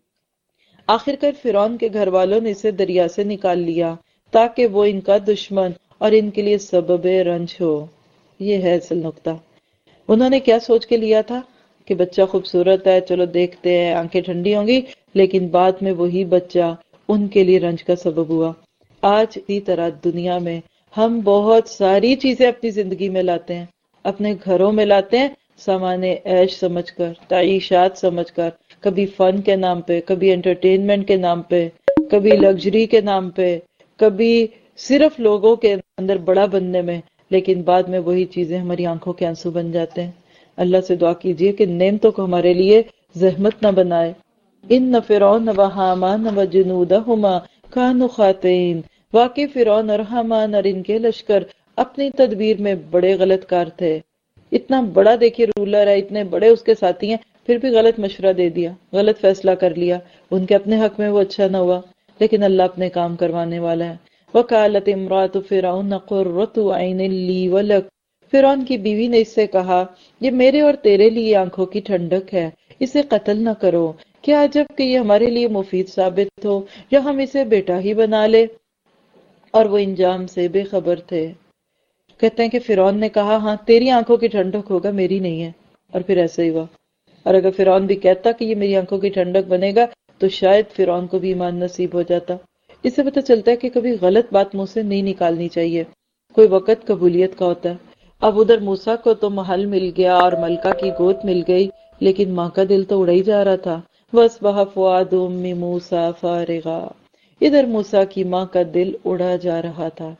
آخر کار فرعون کے گھر والوں نے اسے دریا سے نکال لیا تاکہ وہ ان کا دشمن اور ان کے لیے سبب رنج ہو۔ یہ ہے اصل نقطہ۔ انہوں نے کیا سوچ کے لیا تھا کہ بچہ خوبصورت ہے، چلو دیکھتے ہیں، آنکھیں ٹھنڈی ہوں گی، لیکن بعد میں وہی بچہ ان کے لیے رنج کا سبب ہوا۔ آج اسی طرح دنیا میں ہم بہت ساری چیزیں اپنی زندگی میں لاتے ہیں، اپنے گھروں میں لاتے ہیں، سامان عیش سمجھ کر، تعیشات سمجھ کر، کبھی فن کے نام پہ، کبھی انٹرٹینمنٹ کے نام پہ، کبھی لگژری کے نام پہ، کبھی صرف لوگوں کے اندر بڑا بننے میں، لیکن بعد میں وہی چیزیں ہماری آنکھوں کے آنسو بن جاتے ہیں۔ اللہ سے دعا کیجئے کہ نعمتوں کو ہمارے لیے زحمت نہ بنائے۔ ان فرعون و حامان و جنودہما کانوا خاطئین، واقعی فرعون اور حامان اور ان کے لشکر اپنی تدبیر میں بڑے غلط کار تھے۔ اتنا بڑا دیکھیے رولر ہے، اتنے بڑے اس کے ساتھی ہیں، پھر بھی غلط مشورہ دے دیا، غلط فیصلہ کر لیا، ان کے اپنے حق میں وہ اچھا نہ ہوا۔ لیکن اللہ اپنے کام کروانے والا ہے۔ وقالت امرات فرعون قرۃ عین لی ولک، فرعون کی بیوی نے اس سے کہا یہ میرے اور تیرے لیے آنکھوں کی ٹھنڈک ہے، اسے قتل نہ کرو، کیا عجب کہ یہ ہمارے لیے مفید ثابت ہو یا ہم اسے بیٹا ہی بنا لے۔ اور وہ انجام سے بے خبر تھے۔ کہتے ہیں کہ فرعون نے کہا ہاں تیری آنکھوں کی ٹھنڈک ہوگا، میری نہیں ہے، اور پھر ایسے ہی ہوا۔ اور اگر فرعون بھی کہتا کہ یہ میری آنکھوں کی ٹھنڈک بنے گا تو شاید فرعون کو بھی ایمان نصیب ہو جاتا۔ اس سے پتہ چلتا ہے کہ کبھی غلط بات منہ سے نہیں نکالنی چاہیے، کوئی وقت قبولیت کا ہوتا ہے۔ اب ادھر موسیٰ کو تو محل مل گیا اور ملکہ کی گود مل گئی، لیکن ماں کا دل تو اڑا ہی جا رہا تھا۔ وَأَصْبَحَ فُؤَادُ أُمِّ مُوسَىٰ فَارِغًا، ادھر موسیٰ کی ماں کا دل اڑا جا رہا تھا۔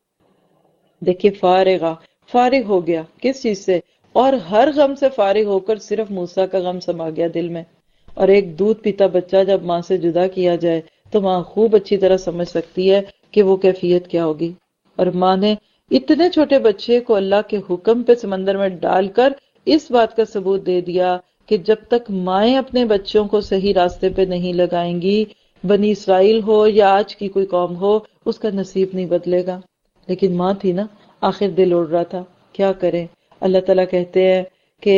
دیکھیے فارغہ، فارغ ہو گیا کس چیز سے؟ اور ہر غم سے فارغ ہو کر صرف موسیٰ کا غم سما گیا دل میں۔ اور ایک دودھ پیتا بچہ جب ماں سے جدا کیا جائے تو ماں خوب اچھی طرح سمجھ سکتی ہے کہ وہ کیفیت کیا ہوگی۔ اور ماں نے اتنے چھوٹے بچے کو اللہ کے حکم پہ سمندر میں ڈال کر اس بات کا ثبوت دے دیا کہ جب تک مائیں اپنے بچوں کو صحیح راستے پہ نہیں لگائیں گی، بنی اسرائیل ہو یا آج کی کوئی قوم ہو، اس کا نصیب نہیں بدلے گا۔ لیکن ماں تھی نا، آخر دل اڑ رہا تھا، کیا کریں؟ اللہ تعالیٰ کہتے ہیں کہ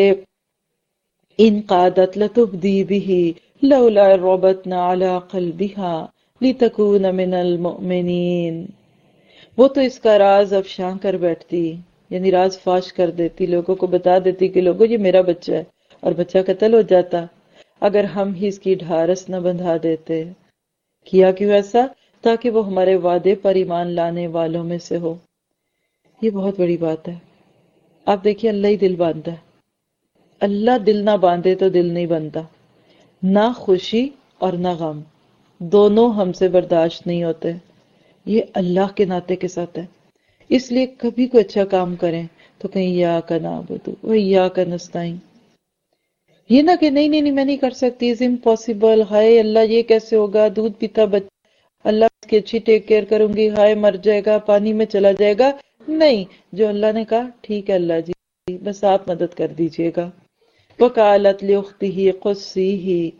ان قادت لتبدی به لولا ربطنا على قلبها لتكون من المؤمنین، وہ تو اس کا راز افشاں کر بیٹھتی، یعنی راز فاش کر دیتی، لوگوں کو بتا دیتی کہ لوگوں یہ میرا بچہ ہے، اور بچہ قتل ہو جاتا اگر ہم ہی اس کی ڈھارس نہ بندھا دیتے۔ کیا کیوں ایسا؟ تاکہ وہ ہمارے وعدے پر ایمان لانے والوں میں سے ہو۔ یہ بہت بڑی بات ہے۔ آپ دیکھیے اللہ ہی دل باندھتا ہے، اللہ دل نہ باندھے تو دل نہیں بنتا۔ نہ خوشی اور نہ غم دونوں ہم سے برداشت نہیں ہوتے، یہ اللہ کے ناطے کے ساتھ ہے۔ اس لیے کبھی کوئی اچھا کام کریں تو کہیں یا کا نعبد و یا کا نستعین، یہ نہ کہ نہیں نہیں نہیں میں نہیں کر سکتی، از امپاسبل، ہائے اللہ یہ کیسے ہوگا، دودھ پیتا بچہ، اللہ اس کی اچھی ٹیک کیئر کروں گی، ہائے مر جائے گا، پانی میں چلا جائے گا۔ نہیں، جو اللہ نے کہا ٹھیک ہے اللہ جی بس آپ مدد کر دیجئے گا۔ وَقَالَتْ لِأُخْتِهِ قُصِّيهِ،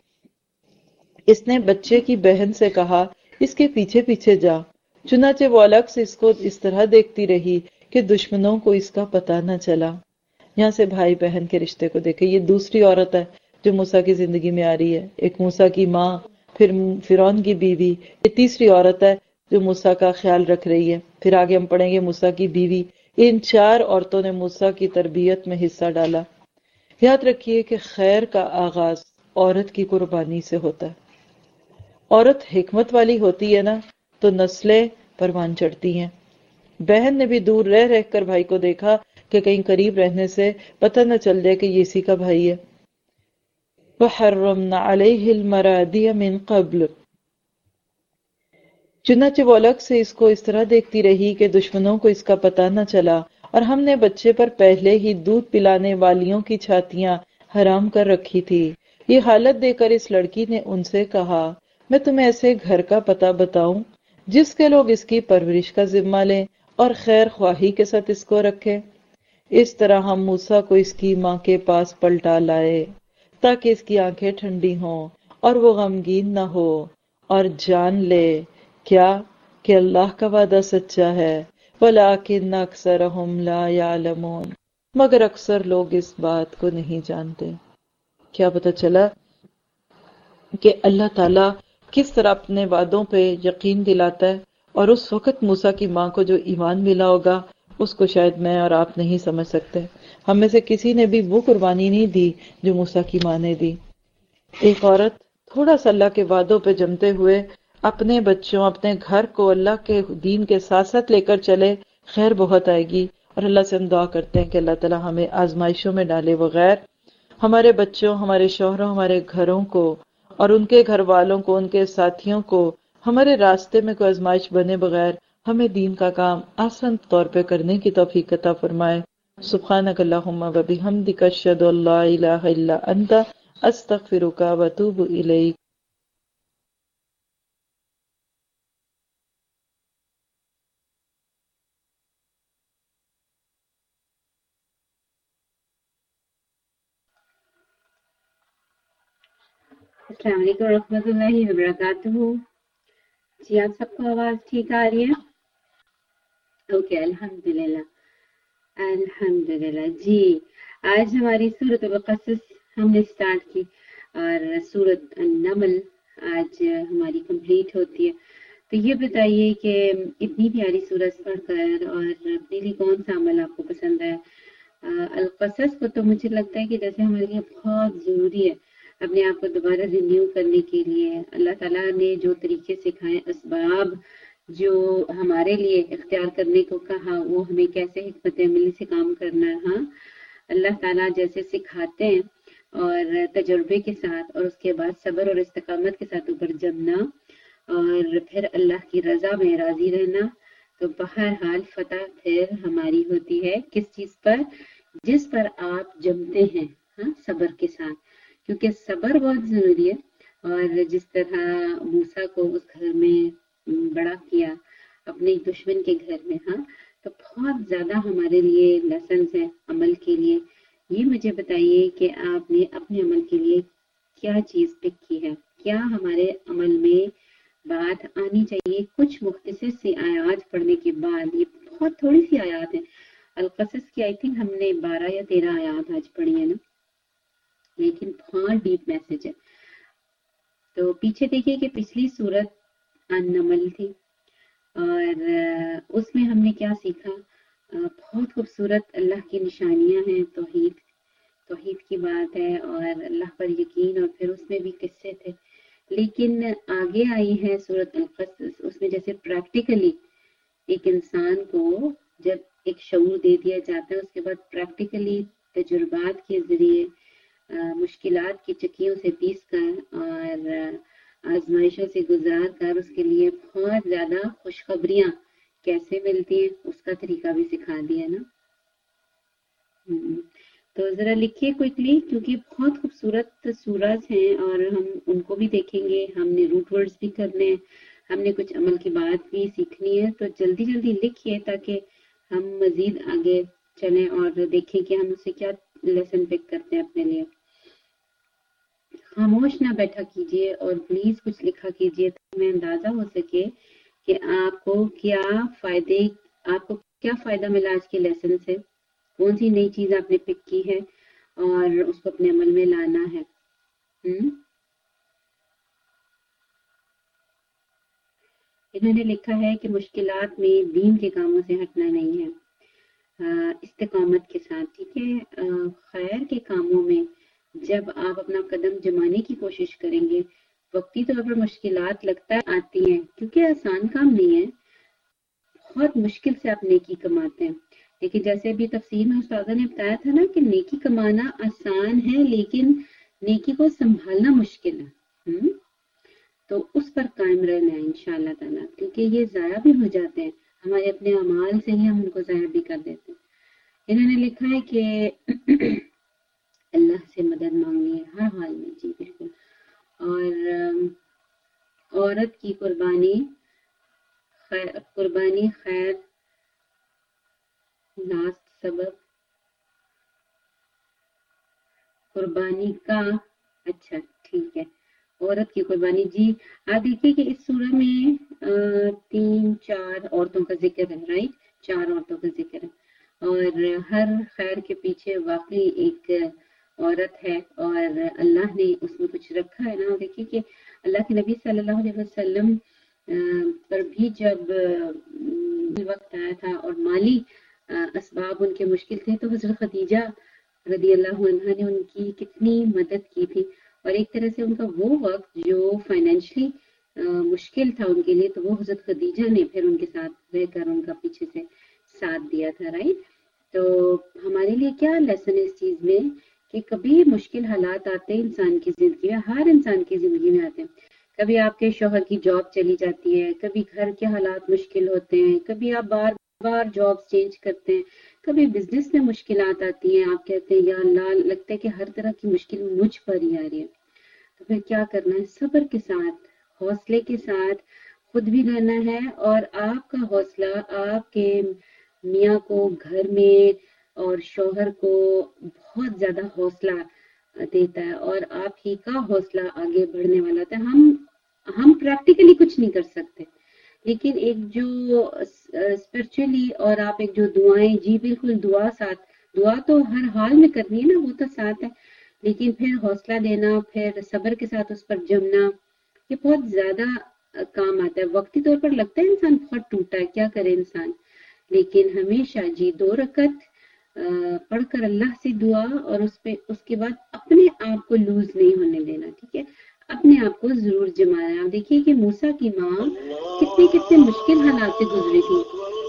اس نے بچے کی بہن سے کہا اس کے پیچھے پیچھے جا۔ چنانچہ وہ الگ سے اس کو اس طرح دیکھتی رہی کہ دشمنوں کو اس کا پتہ نہ چلا۔ یہاں سے بھائی بہن کے رشتے کو دیکھیں، یہ دوسری عورت ہے جو موسیٰ کی زندگی میں آ رہی ہے، ایک موسیٰ کی ماں، پھر فرعون کی بیوی، یہ تیسری عورت ہے جو موسیٰ کا خیال رکھ رہی ہے۔ پھر آگے ہم پڑھیں گے موسیٰ کی بیوی۔ ان چار عورتوں نے موسیٰ کی تربیت میں حصہ ڈالا۔ یاد رکھیے کہ خیر کا آغاز عورت کی قربانی سے ہوتا ہے۔ عورت حکمت والی ہوتی ہے نا تو نسلیں پروان چڑھتی ہیں۔ بہن نے بھی دور رہ رہ کر بھائی کو دیکھا کہ کہیں قریب رہنے سے پتہ نہ چل جائے کہ یہ اسی کا بھائی ہے۔ وَحَرَّمْنَا عَلَيْهِ الْمَرَادِيَ مِن قَبْلُ، چنانچہ وہ الگ سے اس کو اس طرح دیکھتی رہی کہ دشمنوں کو اس کا پتہ نہ چلا، اور ہم نے بچے پر پہلے ہی دودھ پلانے والیوں کی چھاتیاں حرام کر رکھی تھی۔ یہ حالت دے کر اس لڑکی نے ان سے کہا میں تمہیں ایسے گھر کا پتہ بتاؤں جس کے لوگ اس کی پرورش کا ذمہ لیں اور خیر خواہی کے ساتھ اس کو رکھیں۔ اس طرح ہم موسیٰ کو اس کی ماں کے پاس پلٹا لائے تاکہ اس کی آنکھیں ٹھنڈی ہوں اور وہ غمگین نہ ہو اور جان لے کیا کہ اللہ کا وعدہ سچا ہے۔ وَلَٰكِنَّ أَكْثَرَهُمْ لَا يَعْلَمُونَ، مگر اکثر لوگ اس بات کو نہیں جانتے۔ کیا پتہ چلا کہ اللہ تعالیٰ کس طرح اپنے وعدوں پہ یقین دلاتا ہے، اور اس وقت موسیٰ کی ماں کو جو ایمان ملا ہوگا اس کو شاید میں اور آپ نہیں سمجھ سکتے۔ ہم میں سے کسی نے بھی وہ قربانی نہیں دی جو موسیٰ کی ماں نے دی۔ ایک عورت تھوڑا سا اللہ کے وعدوں پہ جمتے ہوئے اپنے بچوں اپنے گھر کو اللہ کے دین کے ساتھ ساتھ لے کر چلے، خیر بہت آئے گی۔ اور اللہ سے ہم دعا کرتے ہیں کہ اللہ تعالیٰ ہمیں آزمائشوں میں ڈالے بغیر ہمارے بچوں، ہمارے شوہروں، ہمارے گھروں کو اور ان کے گھر والوں کو، ان کے ساتھیوں کو ہمارے راستے میں کوئی آزمائش بنے بغیر ہمیں دین کا کام آسان طور پہ کرنے کی توفیق عطا فرمائے۔ سبحانک اللہم و بحمدک اشہد ان لا الہ الا انت استغفرک و اتوب الیک۔ السلام علیکم ورحمۃ اللہ وبرکاتہ۔ جی آپ سب کو آواز ٹھیک آ رہی ہے؟ اوکے الحمدللہ الحمدللہ. جی آج ہماری سورۃ القصص ہم نے اسٹارٹ کی اور سورۃ النمل آج ہماری کمپلیٹ ہوتی ہے. تو یہ بتائیے کہ اتنی پیاری سورت پڑھ کر اور اپنے لیے کون سا عمل آپ کو پسند ہے؟ القصص کو تو مجھے لگتا ہے کہ جیسے ہمارے لیے بہت ضروری ہے اپنے آپ کو دوبارہ رینیو کرنے کے لیے. اللہ تعالیٰ نے جو طریقے سکھائے، اسباب جو ہمارے لیے اختیار کرنے کو کہا، وہ ہمیں کیسے حکمت عملی سے کام کرنا ہے. ہاں اللہ تعالیٰ جیسے سکھاتے ہیں اور تجربے کے ساتھ اور اس کے بعد صبر اور استقامت کے ساتھ اوپر جمنا اور پھر اللہ کی رضا میں راضی رہنا، تو بہرحال فتح پھر ہماری ہوتی ہے کس چیز پر؟ جس پر آپ جمتے ہیں ہاں صبر کے ساتھ، کیونکہ صبر بہت ضروری ہے. اور جس طرح موسیٰ کو اس گھر میں بڑا کیا اپنے دشمن کے گھر میں، ہاں تو بہت زیادہ ہمارے لیے لیسنز ہیں عمل کے لیے. یہ مجھے بتائیے کہ آپ نے اپنے عمل کے لیے کیا چیز پک کی ہے؟ کیا ہمارے عمل میں بات آنی چاہیے؟ کچھ مختصر سی آیات پڑھنے کے بعد، یہ بہت تھوڑی سی آیات ہیں القصص کی، آئی تھنک ہم نے بارہ یا تیرہ آیات آج پڑھی ہے نا، لیکن بہت ڈیپ میسج ہے. تو پیچھے دیکھیے کہ پچھلی سورت النمل تھی اور اس میں ہم نے کیا سیکھا؟ بہت خوبصورت اللہ کی نشانیاں ہیں، توحید توحید کی بات ہے اور اللہ پر یقین، اور پھر اس میں بھی قصے تھے. لیکن آگے آئی ہے سورۃ القصص، اس میں جیسے پریکٹیکلی ایک انسان کو جب ایک شعور دے دیا جاتا ہے، اس کے بعد پریکٹیکلی تجربات کے ذریعے مشکلات کی چکیوں سے پیس کر اور آزمائشوں سے گزار کر اس کے لیے بہت زیادہ خوشخبریاں کیسے ملتی ہیں اس کا طریقہ بھی سکھا دیا نا. تو ذرا لکھیے کوئکلی، کیونکہ بہت خوبصورت سورج ہیں اور ہم ان کو بھی دیکھیں گے، ہم نے روٹ ورڈز بھی کرنے ہیں، ہم نے کچھ عمل کی بات بھی سیکھنی ہے. تو جلدی جلدی لکھیے تاکہ ہم مزید آگے چلیں اور دیکھیں کہ ہم اسے کیا لیسن پک کرتے ہیں اپنے لیے. خاموش نہ بیٹھا کیجیے اور پلیز کچھ لکھا کیجیے تاکہ ہمیں اندازہ ہو سکے کہ آپ کو کیا فائدے آپ کو کیا فائدہ ملا آج کے لیسن سے، کون سی نئی چیز آپ نے پک کی ہے اور اس کو اپنے عمل میں لانا ہے. ہم انہوں نے لکھا ہے کہ مشکلات میں دین کے کاموں سے ہٹنا نہیں ہے، استقامت کے ساتھ. ٹھیک ہے، خیر کے کاموں میں جب آپ اپنا قدم جمانے کی کوشش کریں گے، وقتی طور پر مشکلات لگتا ہے آتی ہیں، کیونکہ آسان کام نہیں ہے، بہت مشکل سے آپ نیکی کماتے ہیں. لیکن جیسے ابھی تفسیر میں استاذہ نے بتایا تھا نا کہ نیکی کمانا آسان ہے لیکن نیکی کو سنبھالنا مشکل ہے. ہم تو اس پر قائم رہنا ہے انشاءاللہ تعالیٰ، کیونکہ یہ ضائع بھی ہو جاتے ہیں، ہمارے اپنے اعمال سے ہی ہم ان کو ضائع بھی کر دیتے ہیں. انہوں نے لکھا ہے کہ اللہ سے مدد مانگنی ہے ہر حال میں. جی بالکل. اور عورت کی قربانی خیر قربانی خیر لاسٹ سبب قربانی کا اچھا ٹھیک ہے عورت کی قربانی. جی آپ دیکھیے کہ اس سورہ میں تین چار عورتوں کا ذکر ہے، رائٹ، چار عورتوں کا ذکر ہے اور ہر خیر کے پیچھے واقعی ایک عورت ہے اور اللہ نے اس میں کچھ رکھا ہے نا. دیکھیے کہ اللہ کے نبی صلی اللہ علیہ وسلم پر بھی جب وقت آیا تھا اور مالی اسباب ان کے مشکل تھے تو حضرت خدیجہ رضی اللہ عنہا نے ان کی کتنی مدد کی تھی. اور ایک طرح سے ان کا وہ وقت جو فائنینشلی مشکل تھا ان کے لیے، تو وہ حضرت خدیجہ نے پھر ان کے ساتھ رہ کر ان کا پیچھے سے ساتھ دیا تھا، رائٹ. تو ہمارے لیے کیا لیسن ہے اس چیز میں کہ کبھی مشکل حالات آتے ہیں انسان کی زندگی میں، ہر انسان کی زندگی میں آتے ہیں. کبھی آپ کے شوہر کی جاب چلی جاتی ہے، کبھی گھر کے حالات مشکل ہوتے ہیں، کبھی آپ بار بار جاب چینج کرتے ہیں، کبھی بزنس میں مشکلات آتی ہیں، آپ کہتے ہیں یا اللہ لگتا ہے کہ ہر طرح کی مشکل مجھ پر ہی آ رہی ہے. تو پھر کیا کرنا ہے؟ صبر کے ساتھ، حوصلے کے ساتھ خود بھی رہنا ہے اور آپ کا حوصلہ آپ کے میاں کو گھر میں اور شوہر کو بہت زیادہ حوصلہ دیتا ہے اور آپ ہی کا حوصلہ آگے بڑھنے والا تھا. ہم ہم پریکٹیکلی کچھ نہیں کر سکتے، لیکن ایک جو اسپرچولی اور آپ ایک جو دعائیں، جی بالکل دعا ساتھ، دعا تو ہر حال میں کرنی ہے نا، وہ تو ساتھ ہے، لیکن پھر حوصلہ دینا، پھر صبر کے ساتھ اس پر جمنا، یہ بہت زیادہ کام آتا ہے. وقتی طور پر لگتا ہے انسان بہت ٹوٹا ہے، کیا کرے انسان، لیکن ہمیشہ جی دو رکعت پڑھ کر اللہ سے دعا، اور اس پہ اس کے بعد اپنے آپ کو لوز نہیں ہونے دینا، ٹھیک ہے، اپنے آپ کو ضرور جمانا. آپ دیکھیے کہ موسیٰ کی ماں کتنے کتنے مشکل حالات سے گزری تھی،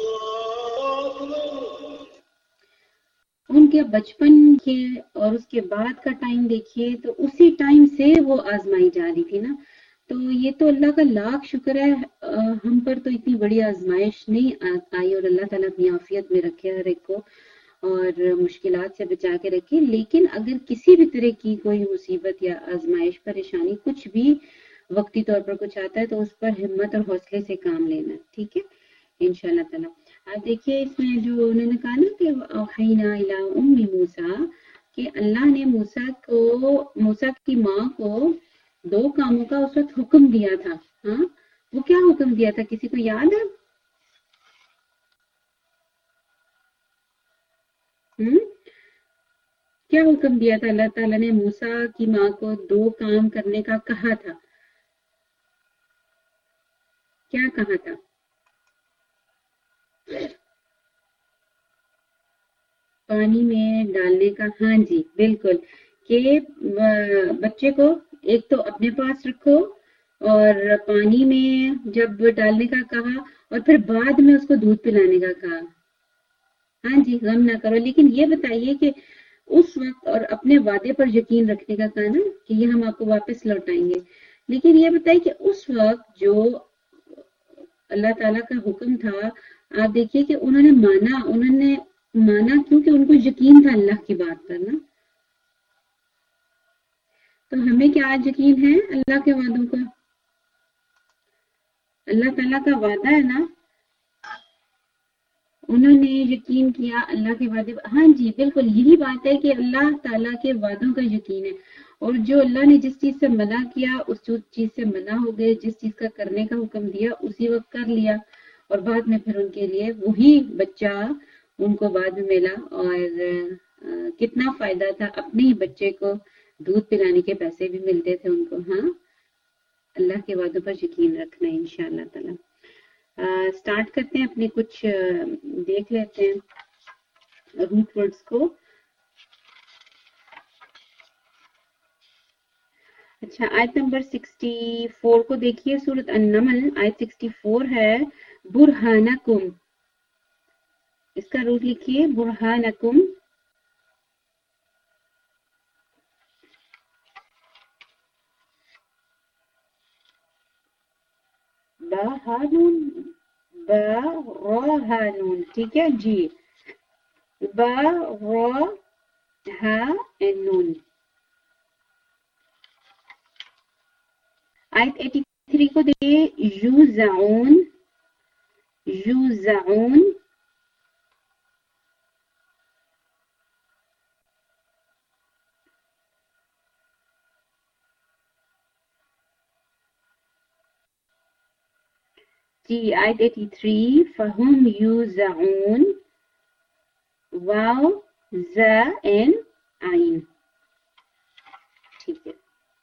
ان کے بچپن کے اور اس کے بعد کا ٹائم دیکھیے تو اسی ٹائم سے وہ آزمائی جا رہی تھی نا. تو یہ تو اللہ کا لاکھ شکر ہے، ہم پر تو اتنی بڑی آزمائش نہیں آئی، اور اللہ تعالیٰ اپنی عافیت میں رکھے ہر ایک کو اور مشکلات سے بچا کے رکھے. لیکن اگر کسی بھی طرح کی کوئی مصیبت یا آزمائش، پریشانی، کچھ بھی وقتی طور پر کچھ آتا ہے تو اس پر ہمت اور حوصلے سے کام لینا، ٹھیک ہے انشاءاللہ تعالیٰ. آپ دیکھیے اس میں جو انہوں نے کہا نا کہ اوحینا الی ام موسیٰ، کہ اللہ نے موسیٰ کو، موسیٰ کی ماں کو دو کاموں کا اس وقت حکم دیا تھا. ہاں وہ کیا حکم دیا تھا، کسی کو یاد ہے؟ ہم کیا حکم دیا تھا اللہ تعالیٰ نے موسیٰ کی ماں کو؟ دو کام کرنے کا کہا تھا. کیا کہا تھا؟ پانی میں ڈالنے کا، ہاں جی بالکل، کہ بچے کو ایک تو اپنے پاس رکھو، اور پانی میں جب ڈالنے کا کہا، اور پھر بعد میں اس کو دودھ پلانے کا کہا. ہاں جی غم نہ کرو. لیکن یہ بتائیے کہ اس وقت، اور اپنے وعدے پر یقین رکھنے کا کہا نا کہ یہ ہم آپ کو واپس لوٹائیں گے. لیکن یہ بتائیے کہ اس وقت جو اللہ تعالیٰ کا حکم تھا، آپ دیکھیے کہ انہوں نے مانا، انہوں نے مانا کیونکہ ان کو یقین تھا اللہ کی بات پر نا. تو ہمیں کیا آج یقین ہے اللہ کے وعدوں کا؟ اللہ تعالیٰ کا وعدہ ہے نا، انہوں نے یقین کیا اللہ کے وعدے. ہاں جی بالکل یہی بات ہے کہ اللہ تعالیٰ کے وعدوں کا یقین ہے، اور جو اللہ نے جس چیز سے منع کیا اس چیز سے منع ہو گئے، جس چیز کا کرنے کا حکم دیا اسی وقت کر لیا، اور بعد میں پھر ان کے لیے وہی بچہ ان کو بعد میں ملا. اور کتنا فائدہ تھا، اپنے ہی بچے کو دودھ پلانے کے پیسے بھی ملتے تھے ان کو. ہاں اللہ کے وعدوں پر یقین رکھنا ہے انشاءاللہ تعالی. سٹارٹ کرتے ہیں، اپنے کچھ دیکھ لیتے ہیں روٹ ورڈز کو. اچھا آیت نمبر سکسٹی فور کو دیکھیے، سورۃ النمل آیت سکسٹی فور ہے، برہانکم. اس کا روٹ لکھیے برہانکم. با ہانون، با را ہانون، ٹھیک ہے جی، با را ہا نون. آیت ایٹی تھری کو دیکھیے، یوزعون، یوزعون. جی آیت ایٹی تھری، فہم یوزعون، واو زا این آئین، ٹھیک ہے.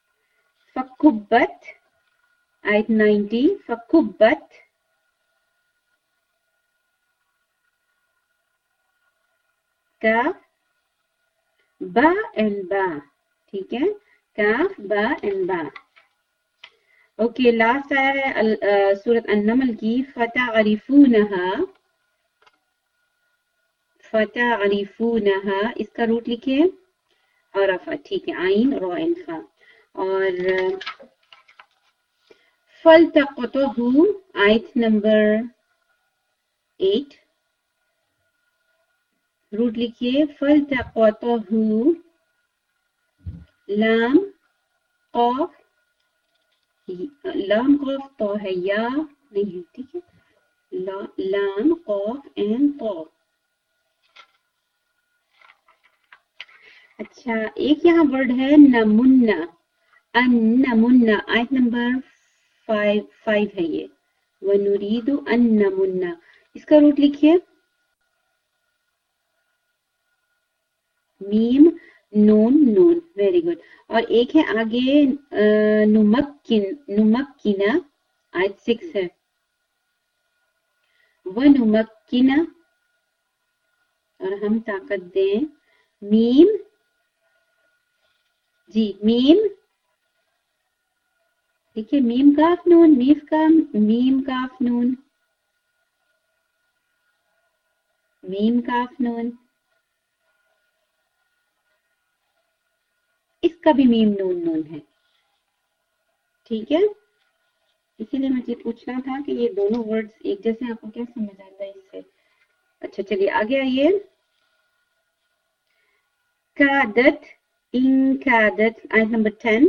فکبت آیت نائنٹی، فکبت، کاف با این با، ٹھیک ہے، کاف با این با. اوکے لاسٹ آیا ہے سورۃ النمل کی، فتعرفونہا، فتعرفونہا. اس کا روٹ لکھے عرفہ، ٹھیک ہے، عین را این فا. اور فلتقطہ آیت نمبر ایٹ، روٹ لکھیے فلتقطہ، لام قاف، لام قاف تو ہے، یا نہیں ہے، ٹھیک ہے، لام قاف این تو. اچھا ایک یہاں ورڈ ہے نمنا، ان نمنا، آیت نمبر فائیو فائیو ہے یہ. وَنُرِيدُ أَن نَمُنَّ اس کا روٹ لکھیے میم نون نون. Very good. اور ایک ہے آگے نمکن نمکنہ آیت سکس ہے. وَنُمَكِّنَ اور ہم طاقت دیں میم جی میم دیکھیے میم کاف نون میف کا میم کاف نون میم کاف نون اس کا بھی میم نون نون ہے. ٹھیک ہے اسی لیے مجھے پوچھنا تھا کہ یہ دونوں ورڈز ایک جیسے آپ کو کیا سمجھ آتا ہے اس سے. اچھا چلیے آگے آئیے. کادت ان کادت آیت نمبر ٹین.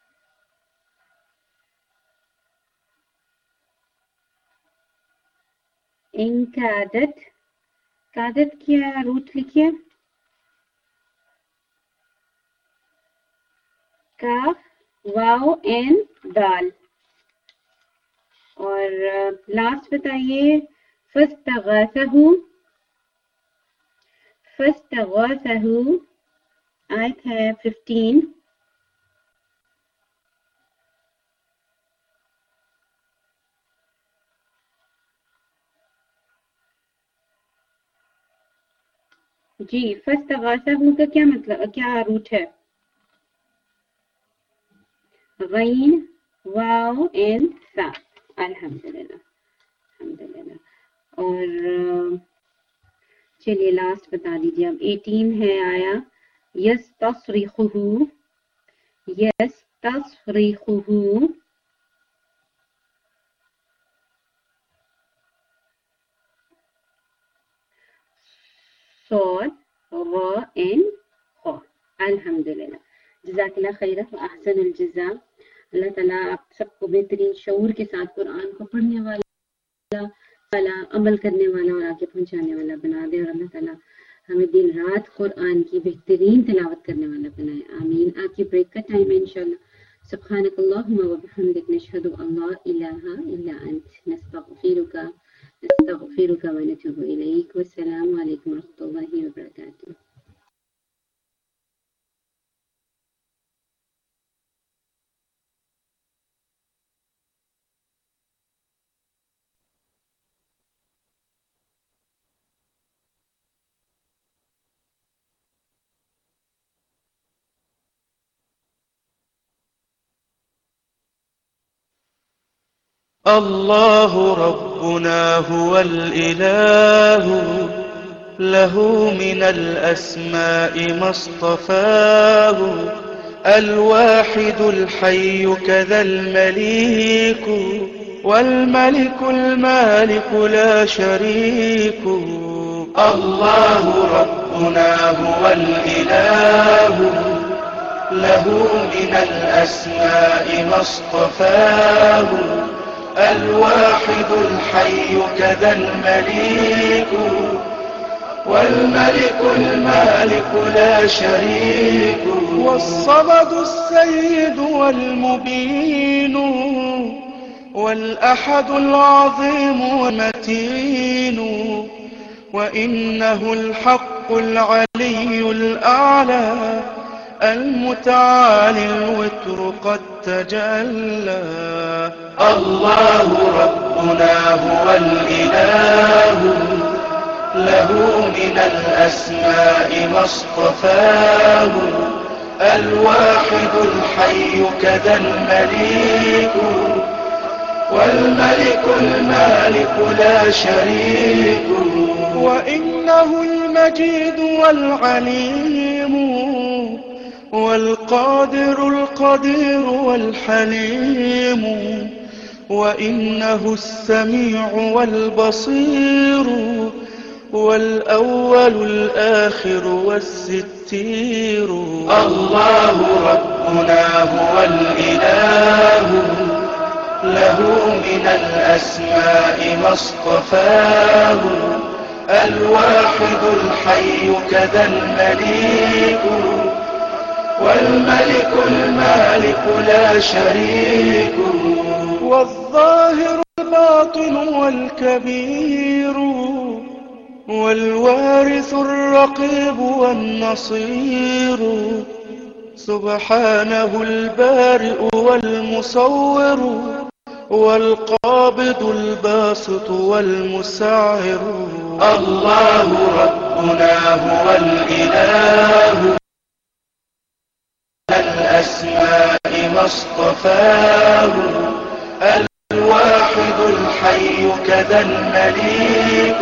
ان کادت کادت کیا روٹ لکھیے کاف واو این دال. اور لاسٹ بتائیے فاستغاثہ فاستغاثہ آیت ہے ففٹین. جی فاستغاثہ کا کیا مطلب کیا روٹ ہے؟ غین واو اینڈ سا. الحمدللہ الحمدللہ. اور چلیے لاسٹ بتا دیجیے اب ایٹین ہے آیا یستصرخہ یستصرخہ صاد را این خا. الحمدللہ. جزاک اللہ خیر و احسن الجزاء. اللہ تعالیٰ آپ سب کو بہترین شعور کے ساتھ قرآن کو پڑھنے والا والا عمل کرنے والا اور آگے پہنچانے والا بنا دے اور اللہ تعالیٰ ہمیں دن رات قرآن کی بہترین تلاوت کرنے والا بنائے. آمین. آپ کی بریک کا ٹائم ہے انشاءاللہ. سبحانک اللہم و بحمدک نشہد ان لا الہ الا انت نستغفرک نستغفرک و نتوب الیک. والسلام علیکم و رحمۃ اللہ وبرکاتہ. الله ربنا هو الإله له من الأسماء ما اصطفاه الواحد الحي كذا المليك والملك المالك لا شريك. الله ربنا هو الإله له من الأسماء ما اصطفاه الواحد الحي كذا المليك والملك المالك لا شريك. والصمد السيد والمبين والأحد العظيم والمتين وإنه الحق العلي الأعلى المتعالي الوتر قد تجلى. الله ربنا هو الإله له من الأسماء ما اصطفاه الواحد الحي كذا المليك والملك المالك لا شريك. وإنه المجيد والعليم والقادر القدير والحليم وإنه السميع والبصير والأول الآخر والستير. الله ربنا هو الإله له من الأسماء ما اصطفاه الواحد الحي كذا المليك والملك المالك لا شريك والظاهر الباطن والكبير والوارث الرقيب والنصير سبحانه البارئ والمصور والقابض الباسط والمسعر الله ربنا هو الإله الأسماء ما اصطفاه الواحد الحي كذا المليك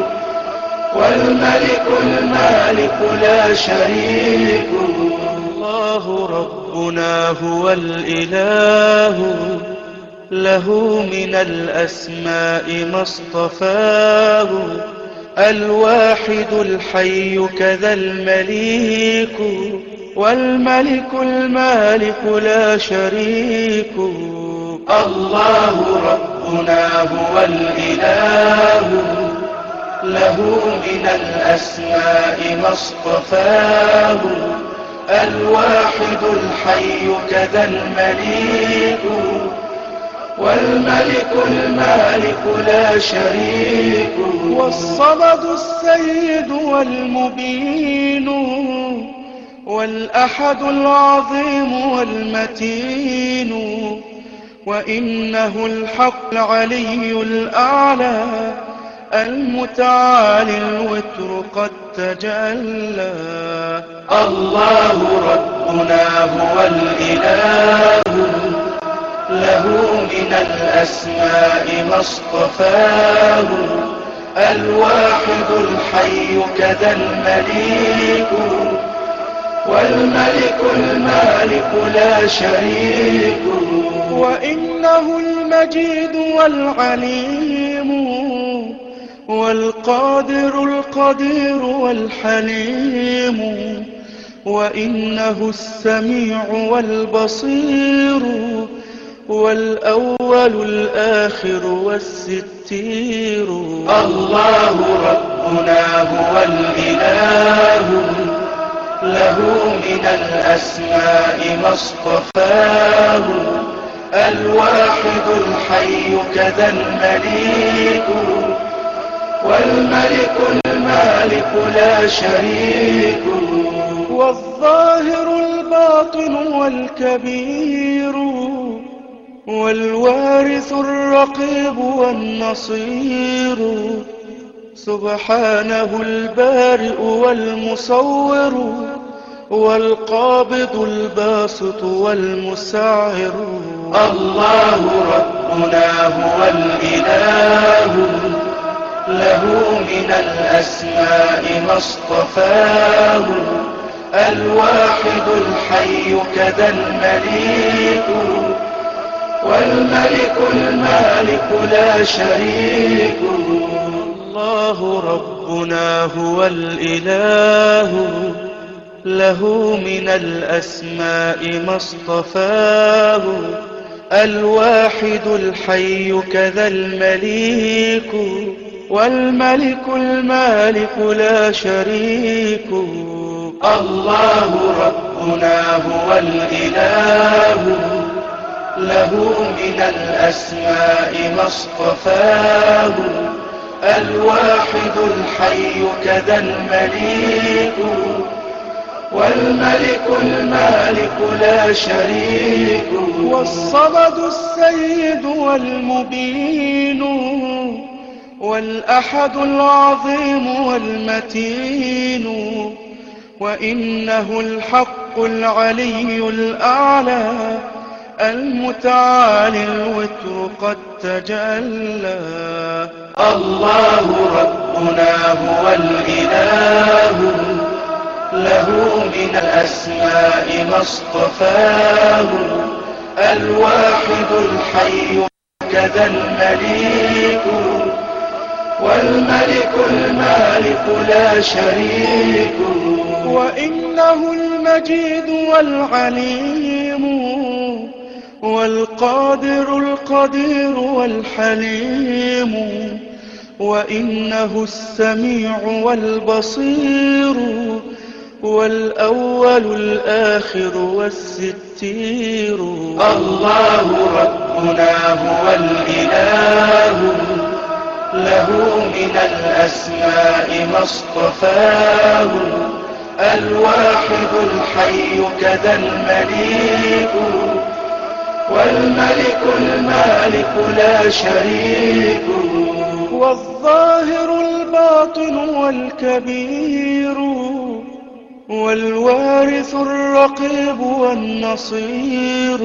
والملك المالك لا شريك الله ربنا هو الإله له من الأسماء ما اصطفاه الواحد الحي كذا المليك والملك المالك لا شريك الله ربنا هو الإله له من الأسماء ما اصطفاه الواحد الحي كذا المليك والملك المالك لا شريك والصمد السيد والمبين والأحد العظيم والمتين وإنه الحق العلي الأعلى المتعالي الوتر قد تجلى الله ربنا هو الإله له من الأسماء ما اصطفاه الواحد الحي كذا المليك والملك المالك لا شريك وإنه المجيد والعليم والقادر القدير والحليم وإنه السميع والبصير والأول الآخر والستير الله ربنا هو الإله له من الأسماء ما اصطفاه الواحد الحي كذا المليك والملك المالك لا شريك والظاهر الباطن والكبير والوارث الرقيب والنصير سبحانه البارئ والمصور والقابض الباسط والمسعر الله ربنا هو الإله له من الأسماء ما اصطفاه الواحد الحي كذا المليك والملك المالك لا شريك الله ربنا هو الإله له من الأسماء ما اصطفاه الواحد الحي كذا المليك والملك المالك لا شريك الله ربنا هو الإله له من الأسماء ما اصطفاه الواحد الحي كذا المليك والملك المالك لا شريك والصمد السيد والمبين والأحد العظيم والمتين وإنه الحق العلي الأعلى المتعالي الوتر قد تجلى الله ربنا هو الإله له من الأسماء ما اصطفاه الواحد الحي كذا المليك والملك المالك لا شريك وإنه المجيد والعليم والقادر القدير والحليم وإنه السميع والبصير والأول الآخر والستير. الله ربنا هو الإله، له من الأسماء ما اصطفاه، الواحد الحي كذا المليك، والملك المالك لا شريك، والظاهر الباطن والكبير، والوارث الرقيب والنصير،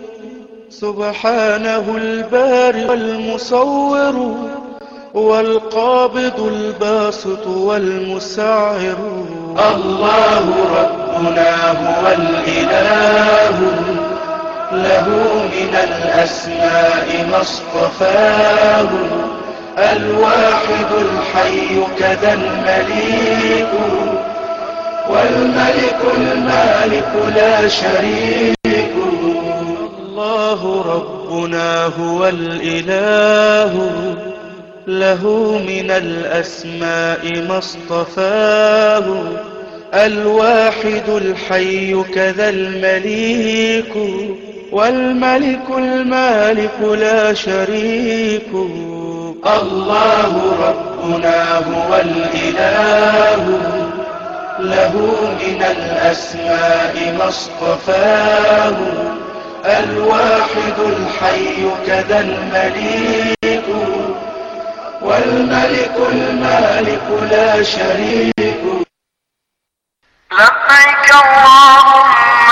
سبحانه البارئ والمصور، والقابض الباسط والمسعر. الله ربنا هو الإله، له من الأسماء ما اصطفاه، الواحد الحي كذا المليك، والملك المالك لا شريك. الله ربنا هو الإله، له من الأسماء ما اصطفاه، الواحد الحي كذا المليك، والملك المالك لا شريك. الله ربنا هو الإله، له من الأسماء ما اصطفاه، الواحد الحي كذا المليك، والملك المالك لا شريك. لبيك اللهم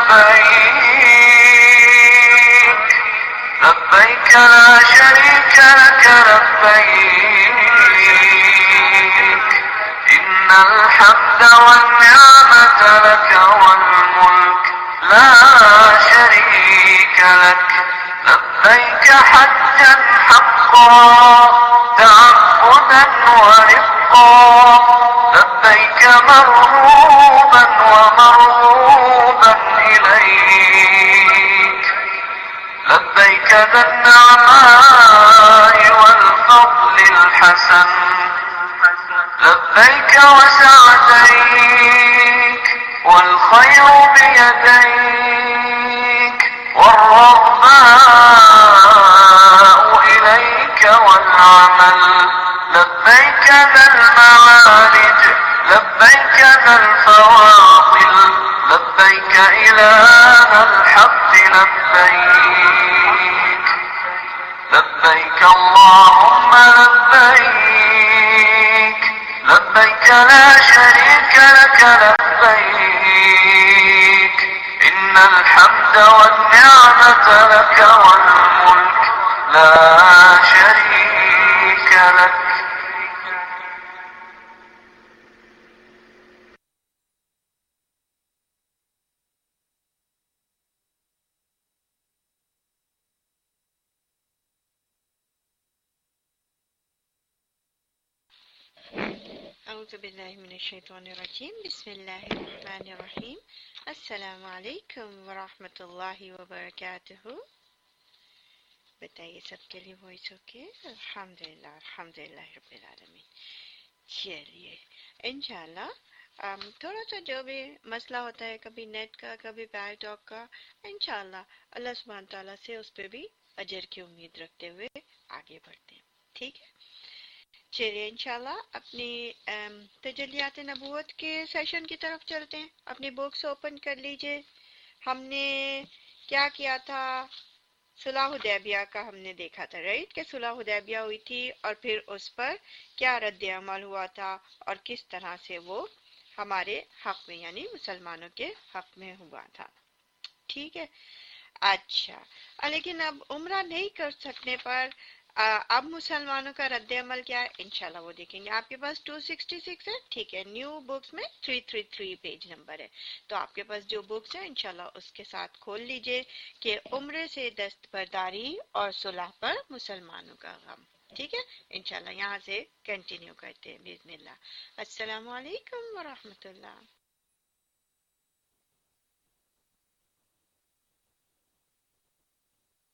لبيك، لبيك لا شريك لك لبيك، إن الحمد والنعمة لك والملك لا شريك لك. لبيك حجا حقا تعبدا ورقا، لبيك مرغوبا ومرغوبا إليك، لبيك ذا النعماء والفضل الحسن، لبيك وسعديك والخير بيديك، والرغباء إليك والعمل، لبيك ذا المعارج، لبيك ذا الفواضل، لبيك إله الحق لبيك، لبيك اللهم لبيك، لبيك لا شريك لك لبيك، إن الحمد والنعمة لك والملك لا شريك لك. أعوذ بالله من الشيطان الرجيم. بسم الله الرحمن الرحيم. अस्सलाम वालेकुम वरहमतुल्लाहि वबरकातुहू। बताइए सबके लिए वॉइस ओके? अल्हम्दुलिल्लाह अल्हम्दुलिल्लाह रब्बिल आलमीन। चलिए इंशाल्लाह थोड़ा सा जो भी मसला होता है, कभी नेट का कभी बैकटॉक का, इंशाल्लाह अल्लाह सुब्हान तआला से उस पर भी अजर की उम्मीद रखते हुए आगे बढ़ते हैं। ठीक है, चलिए इंशाल्लाह अपनी तजल्लियात नबूवत के सेशन की तरफ चलते हैं। अपनी बुक्स ओपन कर लीजिए। हमने क्या किया था, सुलह हुदैबिया का हमने देखा था, राइट, कि सुलह हुदैबिया हुई थी और फिर उस पर क्या रद्द अमल हुआ था और किस तरह से वो हमारे हक में यानी मुसलमानों के हक में हुआ था। ठीक है, अच्छा, लेकिन अब उम्रा नहीं कर सकने पर अब मुसलमानों का रद्द अमल क्या है, इंशाल्लाह वो देखेंगे। आपके पास दो सौ छियासठ है, ठीक है, न्यू बुक्स में तीन सौ तैंतीस पेज नंबर है, तो आपके पास जो बुक्स है इंशाल्लाह उसके साथ खोल लीजिए कि उम्रे से दस्तबरदारी और सुलह पर मुसलमानों का गम। ठीक है, इंशाल्लाह यहाँ से कंटिन्यू करते हैं बिस्मिल्लाह। अस्सलामु अलैकुम व रहमतुल्लाह।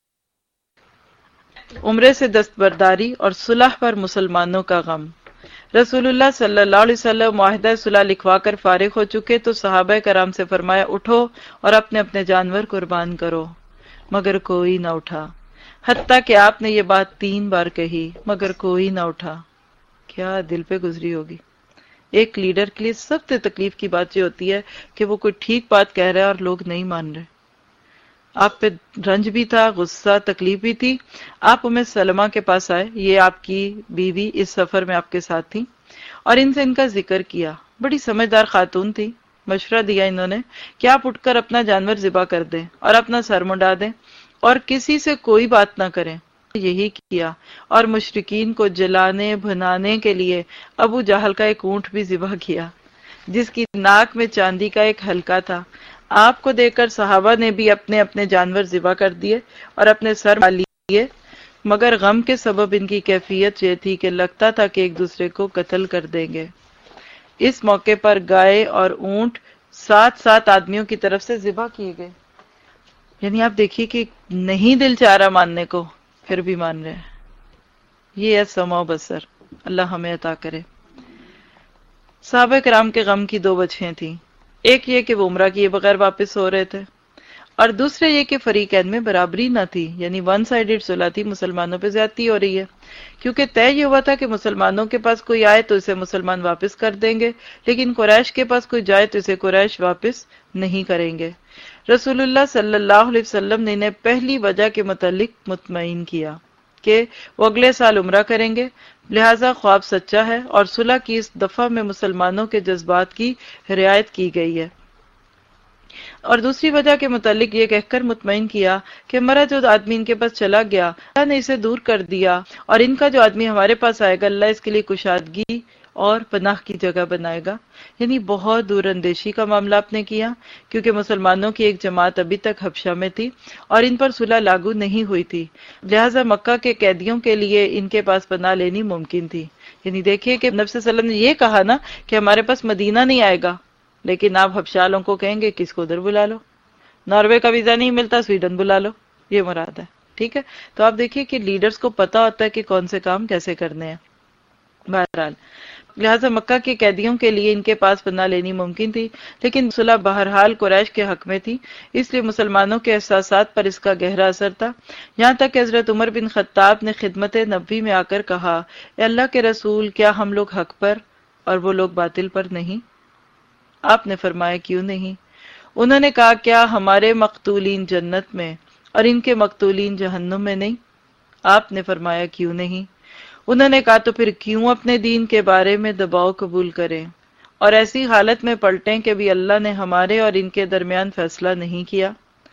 उम्रे से दस्तबरदारी और सुलह पर मुसलमानों का गम। رسول اللہ صلی اللہ علیہ وسلم معاہدہ صلح لکھوا کر فارغ ہو چکے تو صحابہ کرام سے فرمایا اٹھو اور اپنے اپنے جانور قربان کرو، مگر کوئی نہ اٹھا، حتیٰ کہ آپ نے یہ بات تین بار کہی مگر کوئی نہ اٹھا۔ کیا دل پہ گزری ہوگی ایک لیڈر کے لیے۔ سب سے تکلیف کی بات یہ ہوتی ہے کہ وہ کوئی ٹھیک بات کہہ رہا ہے اور لوگ نہیں مان رہے۔ آپ پہ رنج بھی تھا، غصہ، تکلیف بھی تھی۔ آپ ام سلمہ کے پاس آئے، یہ آپ کی بیوی اس سفر میں آپ کے ساتھ تھی، اور ان سے ان کا ذکر کیا۔ بڑی سمجھدار خاتون تھی، مشورہ دیا انہوں نے کہ آپ اٹھ کر اپنا جانور ذبح کر دیں اور اپنا سر منڈا دیں اور کسی سے کوئی بات نہ کریں۔ یہی کیا، اور مشرکین کو جلانے بھنانے کے لیے ابو جہل کا ایک اونٹ بھی ذبح کیا جس کی ناک میں چاندی کا ایک حلقہ تھا۔ آپ کو دیکھ کر صحابہ نے بھی اپنے اپنے جانور ذبح کر دیے اور اپنے سر مار لیے، مگر غم کے سبب ان کی کیفیت یہ تھی کہ لگتا تھا کہ ایک دوسرے کو قتل کر دیں گے۔ اس موقع پر گائے اور اونٹ سات سات آدمیوں کی طرف سے ذبح کیے گئے۔ یعنی آپ دیکھیے کہ نہیں دل چاہ رہا ماننے کو، پھر بھی مان رہے ہیں۔ یہ ہے سمع و بصر، اللہ ہمیں عطا کرے۔ صحابہ کرام کے غم کی دو وجہیں تھیں، ایک یہ کہ وہ عمرہ کیے بغیر واپس ہو رہے تھے، اور دوسرے یہ کہ فریقین میں برابری نہ تھی، یعنی ون سائیڈڈ صلح تھی، مسلمانوں پہ زیادتی ہو رہی ہے، کیونکہ طے یہ ہوا تھا کہ مسلمانوں کے پاس کوئی آئے تو اسے مسلمان واپس کر دیں گے، لیکن قریش کے پاس کوئی جائے تو اسے قریش واپس نہیں کریں گے۔ رسول اللہ صلی اللہ علیہ وسلم نے انہیں پہلی وجہ کے متعلق مطمئن کیا کہ وہ اگلے سال عمرہ کریں گے، لہذا خواب سچا ہے، اور صلح کی اس دفعہ میں مسلمانوں کے جذبات کی رعایت کی گئی ہے۔ اور دوسری وجہ کے متعلق یہ کہہ کر مطمئن کیا کہ مرا جو آدمی ان کے پاس چلا گیا اللہ نے اسے دور کر دیا، اور ان کا جو آدمی ہمارے پاس آئے گا اللہ اس کے لیے کشادگی اور پناہ کی جگہ بنائے گا۔ یعنی بہت دور اندیشی کا معاملہ آپ نے کیا، کیونکہ مسلمانوں کی ایک جماعت ابھی تک حبشہ میں تھی اور ان پر صلح لاگو نہیں ہوئی تھی، لہٰذا مکہ کے قیدیوں کے لیے ان کے پاس پناہ لینی ممکن تھی۔ یعنی دیکھیے کہ نبی صلی اللہ علیہ وسلم نے یہ کہا نا کہ ہمارے پاس مدینہ نہیں آئے گا، لیکن آپ حبشالوں کو کہیں گے کس کو ادھر بلا لو، ناروے کا ویزا نہیں ملتا سویڈن بلا لو، یہ مراد ہے۔ ٹھیک ہے، تو آپ دیکھیے کہ لیڈرز کو پتا ہوتا ہے کہ کون سے کام کیسے کرنے ہیں۔ بہرحال لہٰذا مکہ کے قیدیوں کے لیے ان کے پاس پناہ لینی ممکن تھی، لیکن صلح بہرحال قریش کے حق میں تھی، اس لیے مسلمانوں کے احساسات پر اس کا گہرا اثر تھا، یہاں تک کہ حضرت عمر بن خطاب نے خدمت نبوی میں آ کر کہا، اے اللہ کے رسول، کیا ہم لوگ حق پر اور وہ لوگ باطل پر نہیں؟ آپ نے فرمایا کیوں نہیں؟ انہوں نے کہا کیا ہمارے مقتولین جنت میں اور ان کے مقتولین جہنم میں نہیں؟ آپ نے فرمایا کیوں نہیں؟ انہوں نے کہا تو پھر کیوں اپنے دین کے بارے میں دباؤ قبول کریں اور ایسی حالت میں پلٹیں کہ بھی اللہ نے ہمارے اور ان کے درمیان فیصلہ نہیں کیا؟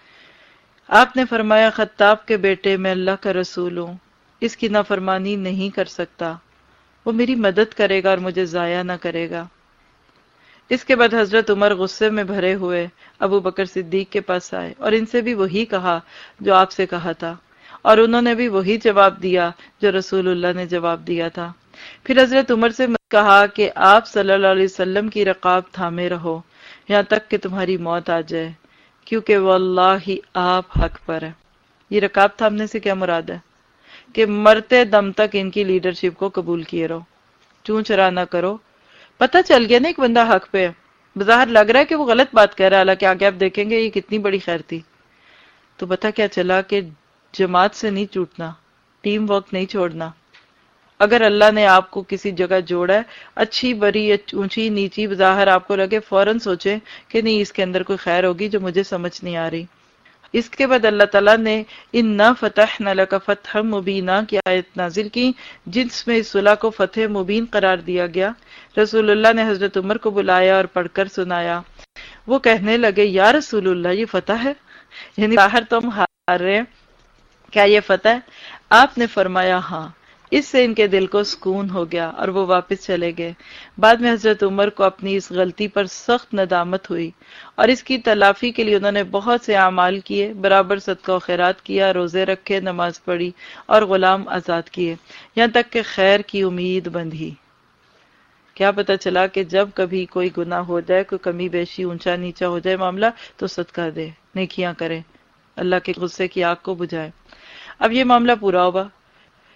آپ نے فرمایا خطاب کے بیٹے میں اللہ کا رسول ہوں، اس کی نافرمانی نہیں کر سکتا، وہ میری مدد کرے گا اور مجھے ضائع نہ کرے گا۔ اس کے بعد حضرت عمر غصے میں بھرے ہوئے ابو بکر صدیق کے پاس آئے اور ان سے بھی وہی کہا جو آپ سے کہا تھا، اور انہوں نے بھی وہی جواب دیا جو رسول اللہ نے جواب دیا تھا۔ پھر حضرت عمر سے کہا کہ آپ صلی اللہ علیہ وسلم کی رقاب تھامے رہو یہاں تک کہ تمہاری موت آ جائے، کیونکہ واللہ آپ حق پر ہے۔ یہ رقاب تھامنے سے کیا مراد ہے؟ کہ مرتے دم تک ان کی لیڈرشپ کو قبول کیے رہو، چون چرا نہ کرو۔ پتہ چل گیا نا ایک بندہ حق پہ ہے، بظاہر لگ رہا ہے کہ وہ غلط بات کہہ رہا ہے، حالانکہ آگے آپ دیکھیں گے یہ کتنی بڑی خیر تھی۔ تو پتہ کیا چلا کہ جماعت سے نہیں ٹوٹنا، ٹیم ورک نہیں چھوڑنا۔ اگر اللہ نے آپ کو کسی جگہ جوڑا ہے، اچھی بری اونچی نیچی بظاہر آپ کو لگے، فوراً سوچیں کہ نہیں اس کے اندر کوئی خیر ہوگی جو مجھے سمجھ نہیں آ رہی۔ اس کے بعد اللہ تعالیٰ نے اِنَّا فَتَحْنَا لَكَ فَتْحًا مُبِينًا کی آیت نازل کی، جس میں اس صلح کو فتح مبین قرار دیا گیا۔ رسول اللہ نے حضرت عمر کو بلایا اور پڑھ کر سنایا۔ وہ کہنے لگے یا رسول اللہ یہ فتح ہے، یعنی باہر تو ہم ہار رہے ہیں، کیا یہ فتح ہے؟ آپ نے فرمایا ہاں۔ اس سے ان کے دل کو سکون ہو گیا اور وہ واپس چلے گئے۔ بعد میں حضرت عمر کو اپنی اس غلطی پر سخت ندامت ہوئی اور اس کی تلافی کے لیے انہوں نے بہت سے اعمال کیے، برابر صدقہ و خیرات کیا، روزے رکھے، نماز پڑھی اور غلام آزاد کیے، یہاں تک کہ خیر کی امید بندھی۔ کیا پتہ چلا کہ جب کبھی کوئی گناہ ہو جائے، کوئی کمی بیشی، اونچا نیچا ہو جائے معاملہ، تو صدقہ دے، نیکیاں کرے، اللہ کے غصے کی آگ کو بجھائے۔ اب یہ معاملہ پورا ہوگا،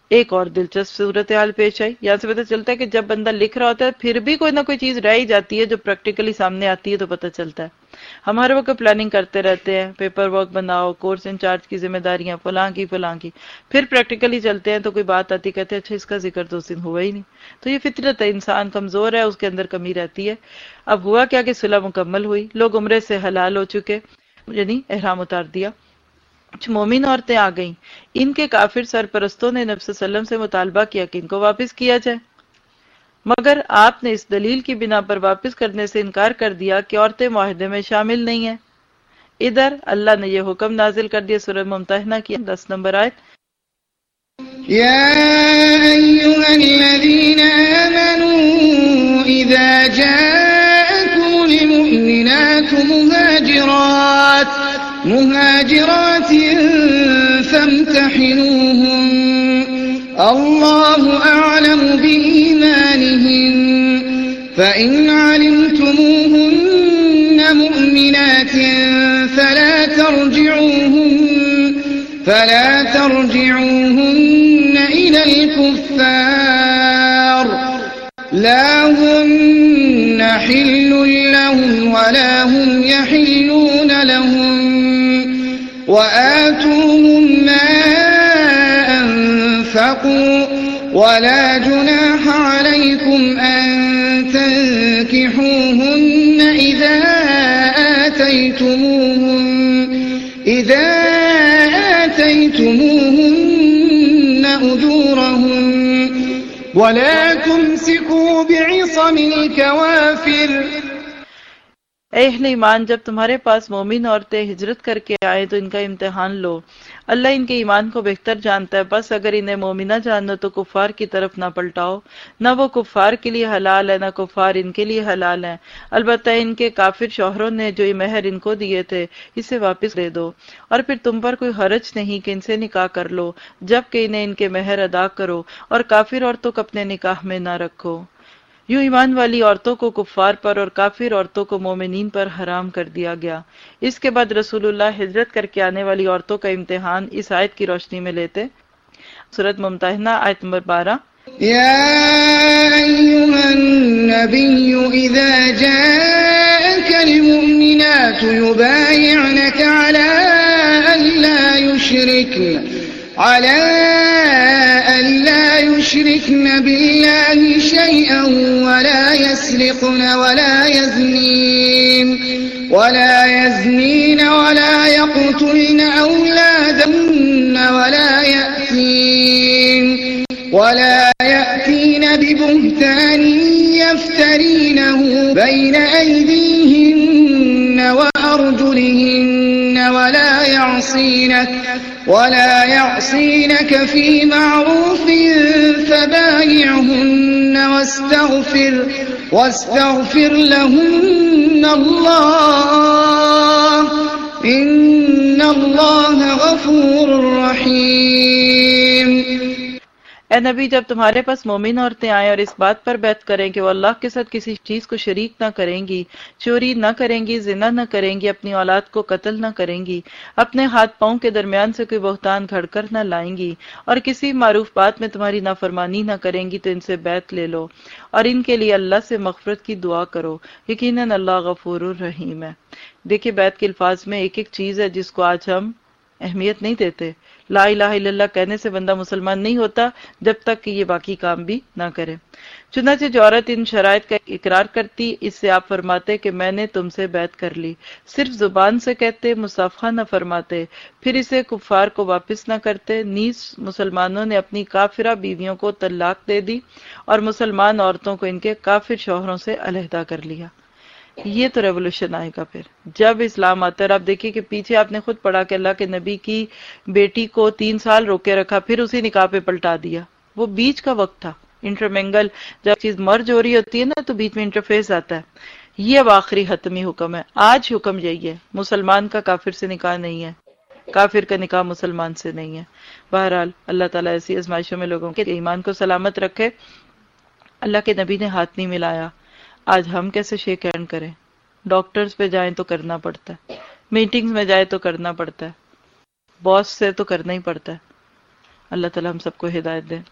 ایک اور دلچسپ صورتحال پیش آئی. یہاں سے پتہ چلتا ہے کہ جب بندہ لکھ رہا ہوتا ہے پھر بھی کوئی نہ کوئی چیز رہ ہی جاتی ہے جو پریکٹیکلی سامنے آتی ہے تو پتہ چلتا ہے. ہم ہر وقت پلاننگ کرتے رہتے ہیں، پیپر ورک بناؤ، کورس انچارج کی ذمہ داریاں، فلاں کی فلاں کی، پھر پریکٹیکلی چلتے ہیں تو کوئی بات آتی کہتے ہیں اچھا اس کا ذکر تو اس دن ہوا ہی نہیں. تو یہ فطرت ہے، انسان کمزور ہے، اس کے اندر کمی رہتی ہے. اب ہوا کیا کہ صلح مکمل ہوئی، لوگ عمرے سے حلال ہو چکے، یعنی احرام اتار دیا. کچھ مومن عورتیں آ گئیں، ان کے کافر سرپرستوں نے نبی صلی اللہ علیہ وسلم سے مطالبہ کیا کہ ان کو واپس کیا جائے، مگر آپ نے اس دلیل کی بنا پر واپس کرنے سے انکار کر دیا کہ عورتیں معاہدے میں شامل نہیں ہیں. ادھر اللہ نے یہ حکم نازل کر دیا سورہ ممتحنہ کی دس نمبر آیت، يا أيها الذين آمنوا إذا جاءكم المؤمنات مهاجرات مهاجرات فامتحنوهن الله أعلم بإيمانهن فإن علمتموهن مؤمنات فلا ترجعوهن فلا ترجعوهن إلى الكفار لا هن حل لهم ولا هم يحلون لهم وآتوهم ما أنفقوا ولا جناح عليكم أن تنكحوهن إذا آتيتموهن إذا آتيتموهن أجورهن ولا تمسكوا بعصم الكوافر. اے اہل ایمان، جب تمہارے پاس مومن عورتیں ہجرت کر کے آئے تو ان کا امتحان لو. اللہ ان کے ایمان کو بہتر جانتا ہے، بس اگر انہیں مومنہ جانو تو کفار کی طرف نہ پلٹاؤ. نہ وہ کفار کے لیے حلال ہے نہ کفار ان کے لیے حلال ہیں. البتہ ان کے کافر شوہروں نے جو مہر ان کو دیے تھے اسے واپس دے دو، اور پھر تم پر کوئی حرج نہیں کہ ان سے نکاح کر لو جبکہ انہیں ان کے مہر ادا کرو، اور کافر عورتوں کو اپنے نکاح میں نہ رکھو. یوں ایمان والی عورتوں کو کفار پر اور کافر عورتوں کو مومنین پر حرام کر دیا گیا. اس کے بعد رسول اللہ ہجرت کر کے آنے والی عورتوں کا امتحان اس آیت کی روشنی میں لیتے. سورۃ ممتحنہ آیت نمبر بارہ، يا أيها النبي إذا جاءك المؤمنات يبايعنك على أن لا يشركن على أن لا يشركن بالله شيئا ولا يسرقن ولا يزنين ولا يزنين ولا يقتلن أولادهن ولا يأتين ولا يأتين ببهتان يفترينه بين أيديهن وأرجلهن ولا يعصينك ولا يعصينك في معروف فبايعهن واستغفر واستغفر لهن الله إن الله غفور رحيم. اے نبی، جب تمہارے پاس مومن عورتیں آئیں اور اس بات پر بیعت کریں کہ وہ اللہ کے ساتھ کسی چیز کو شریک نہ کریں گی، چوری نہ کریں گی، زنا نہ کریں گی، اپنی اولاد کو قتل نہ کریں گی، اپنے ہاتھ پاؤں کے درمیان سے کوئی بہتان گھڑ کر نہ لائیں گی، اور کسی معروف بات میں تمہاری نافرمانی نہ کریں گی تو ان سے بیعت لے لو، اور ان کے لیے اللہ سے مغفرت کی دعا کرو، یقیناً اللہ غفور الرحیم ہے. دیکھیے بیعت کے الفاظ میں ایک ایک چیز ہے جس کو آج ہم اہمیت نہیں دیتے. لا الہ الا اللہ کہنے سے بندہ مسلمان نہیں ہوتا جب تک کہ یہ باقی کام بھی نہ کرے. چنانچہ جو عورت ان شرائط کا اقرار کرتی، اس سے آپ فرماتے کہ میں نے تم سے بیعت کر لی، صرف زبان سے کہتے، مصافحہ نہ فرماتے، پھر اسے کفار کو واپس نہ کرتے. نیز مسلمانوں نے اپنی کافرہ بیویوں کو طلاق دے دی اور مسلمان عورتوں کو ان کے کافر شوہروں سے علیحدہ کر لیا. یہ تو ریولوشن آئے گا پھر جب اسلام آتا ہے. آپ دیکھیے کہ پیچھے آپ نے خود پڑھا کہ اللہ کے نبی کی بیٹی کو تین سال روکے رکھا، پھر اسی نکاح پہ پلٹا دیا. وہ بیچ کا وقت تھا، انٹرمنگل، جب چیز مرج ہو رہی ہوتی ہے نا تو بیچ میں انٹرفیس آتا ہے. یہ اب آخری حتمی حکم ہے. آج حکم یہی ہے، مسلمان کا کافر سے نکاح نہیں ہے، کافر کا نکاح مسلمان سے نہیں ہے. بہرحال اللہ تعالیٰ ایسی آزمائشوں میں لوگوں کے ایمان کو سلامت رکھے. اللہ کے نبی نے ہاتھ نہیں ملایا، آج ہم کیسے شیک ہینڈ کریں؟ ڈاکٹرز پہ جائیں تو کرنا پڑتا ہے، میٹنگز میں جائے تو کرنا پڑتا ہے، باس سے تو کرنا ہی پڑتا ہے. اللہ تعالیٰ ہم سب کو ہدایت دے۔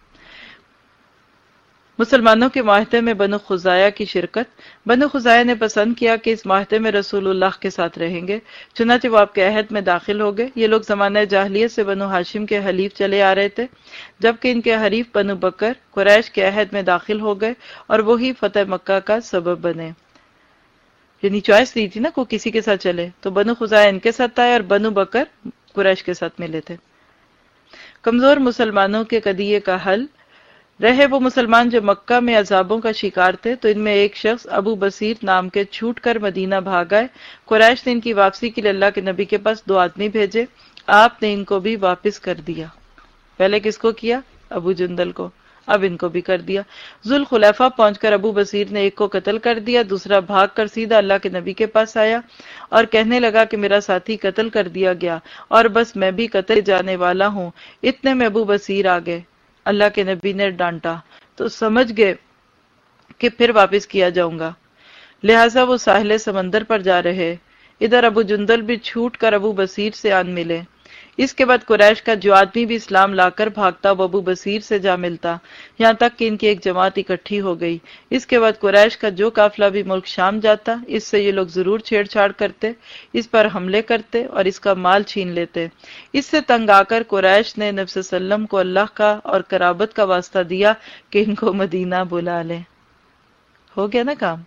مسلمانوں کے معاہدے میں بنو خزاعہ کی شرکت۔ بنو خزاعہ نے پسند کیا کہ اس معاہدے میں رسول اللہ کے ساتھ رہیں گے، چنانچہ وہ آپ کے عہد میں داخل ہو گئے۔ یہ لوگ زمانہ جاہلیت سے بنو ہاشم کے حلیف چلے آ رہے تھے، جبکہ ان کے حریف بنو بکر قریش کے عہد میں داخل ہو گئے اور وہی فتح مکہ کا سبب بنے۔ یعنی چوائس دی تھی نا، کو کسی کے ساتھ چلے، تو بنو خزاعہ ان کے ساتھ آئے اور بنو بکر قریش کے ساتھ ملے تھے۔ کمزور مسلمانوں کے قضیے کا حل۔ رہے وہ مسلمان جو مکہ میں عذابوں کا شکار تھے، تو ان میں ایک شخص ابو بصیر نام کے چھوٹ کر مدینہ بھاگ آئے۔ قریش نے ان کی واپسی کے لیے اللہ کے نبی کے پاس دو آدمی بھیجے، آپ نے ان کو بھی واپس کر دیا۔ پہلے کس کو کیا؟ ابو جندل کو، اب ان کو بھی کر دیا۔ ذوالخلیفہ پہنچ کر ابو بصیر نے ایک کو قتل کر دیا، دوسرا بھاگ کر سیدھا اللہ کے نبی کے پاس آیا اور کہنے لگا کہ میرا ساتھی قتل کر دیا گیا اور بس میں بھی قتل جانے والا ہوں۔ اتنے میں ابو بصیر آ گئے، اللہ کے نبی نے ڈانٹا تو سمجھ گئے کہ پھر واپس کیا جاؤں گا، لہٰذا وہ ساحل سمندر پر جا رہے۔ ادھر ابو جندل بھی چھوٹ کر ابو بصیر سے آن ملے۔ اس کے بعد قریش کا جو آدمی بھی اسلام لا کر بھاگتا وہ ابو بصیر سے جا ملتا، یہاں تک کہ ان کی ایک جماعت اکٹھی ہو گئی۔ اس کے بعد قریش کا جو قافلہ بھی ملک شام جاتا، اس سے یہ لوگ ضرور چھیڑ چھاڑ کرتے، اس پر حملے کرتے اور اس کا مال چھین لیتے۔ اس سے تنگ آ کر قریش نے نبی صلی اللہ علیہ وسلم کو اللہ کا اور قرابت کا واسطہ دیا کہ ان کو مدینہ بلا لیں۔ ہو گیا نا کام؟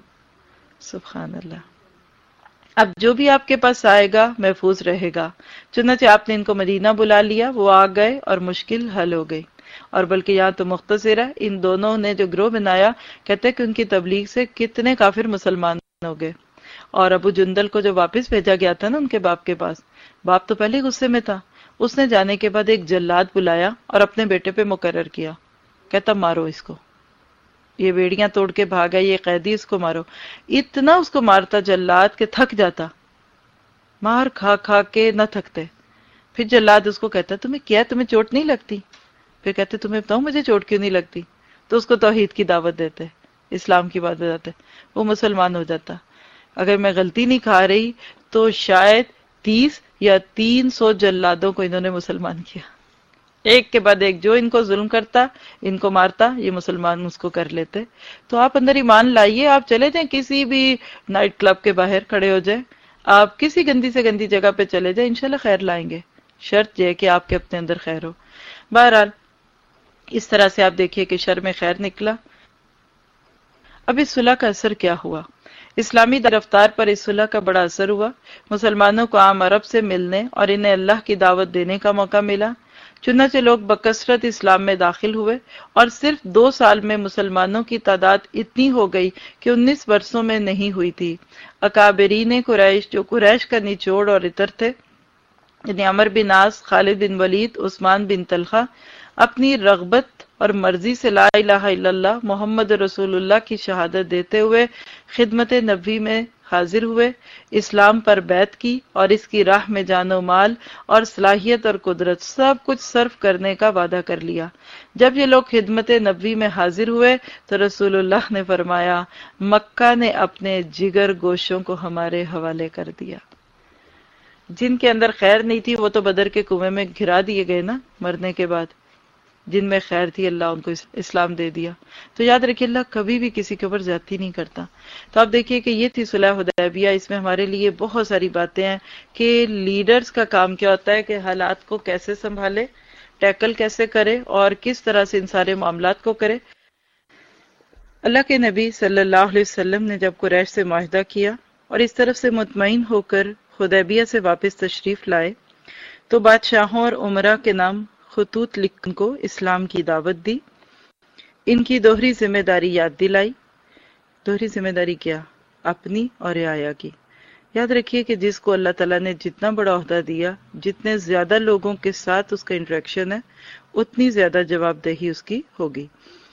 سبحان اللہ۔ اب جو بھی آپ کے پاس آئے گا محفوظ رہے گا۔ چنانچہ آپ نے ان کو مدینہ بلا لیا، وہ آ گئے اور مشکل حل ہو گئی۔ اور بلکہ یہاں تو مختصر ہے، ان دونوں نے جو گروہ بنایا، کہتے ہیں کہ ان کی تبلیغ سے کتنے کافر مسلمان ہو گئے۔ اور ابو جندل کو جو واپس بھیجا گیا تھا نا ان کے باپ کے پاس، باپ تو پہلے غصے میں تھا، اس نے جانے کے بعد ایک جلاد بلایا اور اپنے بیٹے پہ مقرر کیا، کہتا مارو اس کو، یہ بیڑیاں توڑ کے بھاگا، یہ قیدی، اس کو مارو۔ اتنا اس کو مارتا جلاد کہ تھک جاتا، مار کھا کھا کے نہ تھکتے۔ پھر جلاد اس کو کہتا تمہیں کیا، تمہیں چوٹ نہیں لگتی؟ پھر کہتے تمہیں بتاؤ مجھے چوٹ کیوں نہیں لگتی؟ تو اس کو توحید کی دعوت دیتے، اسلام کی بات بتاتے، وہ مسلمان ہو جاتا۔ اگر میں غلطی نہیں کھا رہی تو شاید تیس یا تین سو جلادوں کو انہوں نے مسلمان کیا، ایک کے بعد ایک، جو ان کو ظلم کرتا ان کو مارتا، یہ مسلمان اس کو کر لیتے۔ تو آپ اندر ایمان لائیے، آپ چلے جائیں کسی بھی نائٹ کلب کے باہر کھڑے ہو جائیں، آپ کسی گندی سے گندی جگہ پہ چلے جائیں، انشاءاللہ خیر لائیں گے، شرط یہ ہے کہ آپ کے اپنے اندر خیر ہو۔ بہرحال اس طرح سے آپ دیکھیے کہ شر میں خیر نکلا۔ اب اس صلح کا اثر کیا ہوا؟ اسلامی رفتار پر اس صلح کا بڑا اثر ہوا۔ مسلمانوں کو عام عرب سے ملنے اور انہیں اللہ کی دعوت دینے کا موقع ملا، چنانچہ لوگ بکثرت اسلام میں داخل ہوئے، اور صرف دو سال میں مسلمانوں کی تعداد اتنی ہو گئی کہ انیس برسوں میں نہیں ہوئی تھی۔ اکابرین قریش، جو قریش کا نچوڑ اور عطر تھے، یعنی عمر بن عاص، خالد بن ولید، عثمان بن طلحہ، اپنی رغبت اور مرضی سے لا الہ الا اللہ محمد رسول اللہ کی شہادت دیتے ہوئے خدمت نبوی میں حاضر ہوئے، اسلام پر بیعت کی اور اس کی راہ میں جان و مال اور صلاحیت اور قدرت سب کچھ صرف کرنے کا وعدہ کر لیا۔ جب یہ لوگ خدمت نبوی میں حاضر ہوئے تو رسول اللہ نے فرمایا، مکہ نے اپنے جگر گوشوں کو ہمارے حوالے کر دیا۔ جن کے اندر خیر نہیں تھی وہ تو بدر کے کنویں میں گھرا دیے گئے نا مرنے کے بعد، جن میں خیر تھی اللہ ان کو اسلام دے دیا۔ تو یاد رکھیے اللہ کبھی بھی کسی کے اوپر زیادتی نہیں کرتا۔ تو آپ دیکھیے کہ یہ تھی صلح حدیبیہ، اس میں ہمارے لیے بہت ساری باتیں ہیں کہ لیڈرز کا کام کیا ہوتا ہے، کہ حالات کو کیسے سنبھالے، ٹیکل کیسے کرے اور کس طرح سے ان سارے معاملات کو کرے۔ اللہ کے نبی صلی اللہ علیہ وسلم نے جب قریش سے معاہدہ کیا اور اس طرف سے مطمئن ہو کر حدیبیہ سے واپس تشریف لائے تو بادشاہوں اور عمرا کے نام خطوط لکھ کو اسلام کی دعوت دی، ان کی دوہری ذمہ داری یاد دلائی۔ دوہری ذمہ داری کیا؟ اپنی اور رعایا کی۔ یاد رکھیے کہ جس کو اللہ تعالیٰ نے جتنا بڑا عہدہ دیا، جتنے زیادہ لوگوں کے ساتھ اس کا انٹریکشن ہے، اتنی زیادہ جواب دہی اس کی ہوگی۔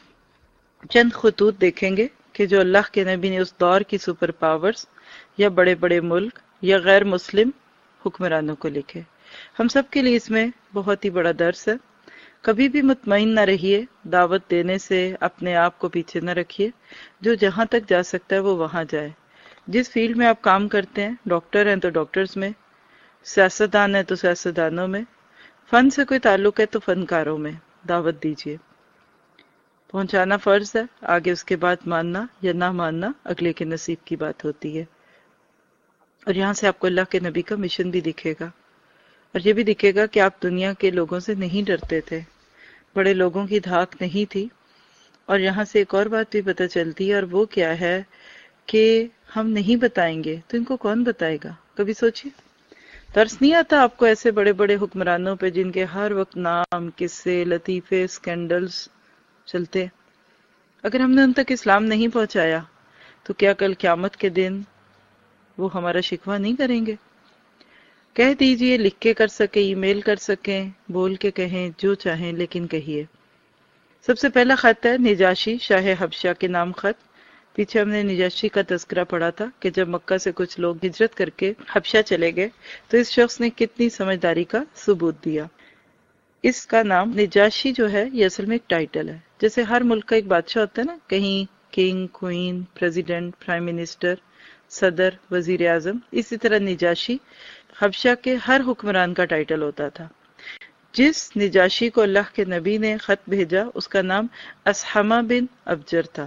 چند خطوط دیکھیں گے کہ جو اللہ کے نبی نے اس دور کی سپر پاورز یا بڑے بڑے ملک یا غیر مسلم حکمرانوں کو لکھے۔ ہم سب کے لیے اس میں بہت ہی بڑا درس ہے۔ کبھی بھی مطمئن نہ رہیے، دعوت دینے سے اپنے آپ کو پیچھے نہ رکھیے، جو جہاں تک جا سکتا ہے وہ وہاں جائے۔ جس فیلڈ میں آپ کام کرتے ہیں، ڈاکٹر ہیں تو ڈاکٹرز میں، سیاستدان ہیں تو سیاستدانوں میں، فن سے کوئی تعلق ہے تو فنکاروں میں دعوت دیجیے. پہنچانا فرض ہے، آگے اس کے بعد ماننا یا نہ ماننا اگلے کے نصیب کی بات ہوتی ہے. اور یہاں سے آپ کو اللہ کے نبی کا مشن بھی دکھے گا، اور یہ بھی دکھے گا کہ آپ دنیا کے لوگوں سے نہیں ڈرتے تھے، بڑے لوگوں کی دھاک نہیں تھی. اور یہاں سے ایک اور بات بھی پتہ چلتی ہے، اور وہ کیا ہے کہ ہم نہیں بتائیں گے تو ان کو کون بتائے گا؟ کبھی سوچیے. ترس نہیں آتا آپ کو ایسے بڑے بڑے حکمرانوں پہ جن کے ہر وقت نام، قصے، لطیفے، سکینڈلز چلتے؟ اگر ہم نے ان تک اسلام نہیں پہنچایا تو کیا کل قیامت کے دن وہ ہمارا شکوہ نہیں کریں گے؟ کہہ دیجئے، لکھ کے کر سکیں، ای میل کر سکیں، بول کے کہیں، جو چاہیں، لیکن کہیے. سب سے پہلا خط ہے نجاشی شاہ حبشہ کے نام خط. پیچھے ہم نے نجاشی کا تذکرہ پڑھا تھا کہ جب مکہ سے کچھ لوگ ہجرت کر کے حبشہ چلے گئے تو اس شخص نے کتنی سمجھداری کا ثبوت دیا. اس کا نام نجاشی جو ہے یہ اصل میں ایک ٹائٹل ہے. جیسے ہر ملک کا ایک بادشاہ ہوتا ہے نا، کہیں king, queen, president, prime minister, صدر، وزیر اعظم، اسی طرح نجاشی حبشہ کے ہر حکمران کا ٹائٹل ہوتا تھا. جس نجاشی کو اللہ کے نبی نے خط بھیجا اس کا نام اسحمہ بن ابجر تھا.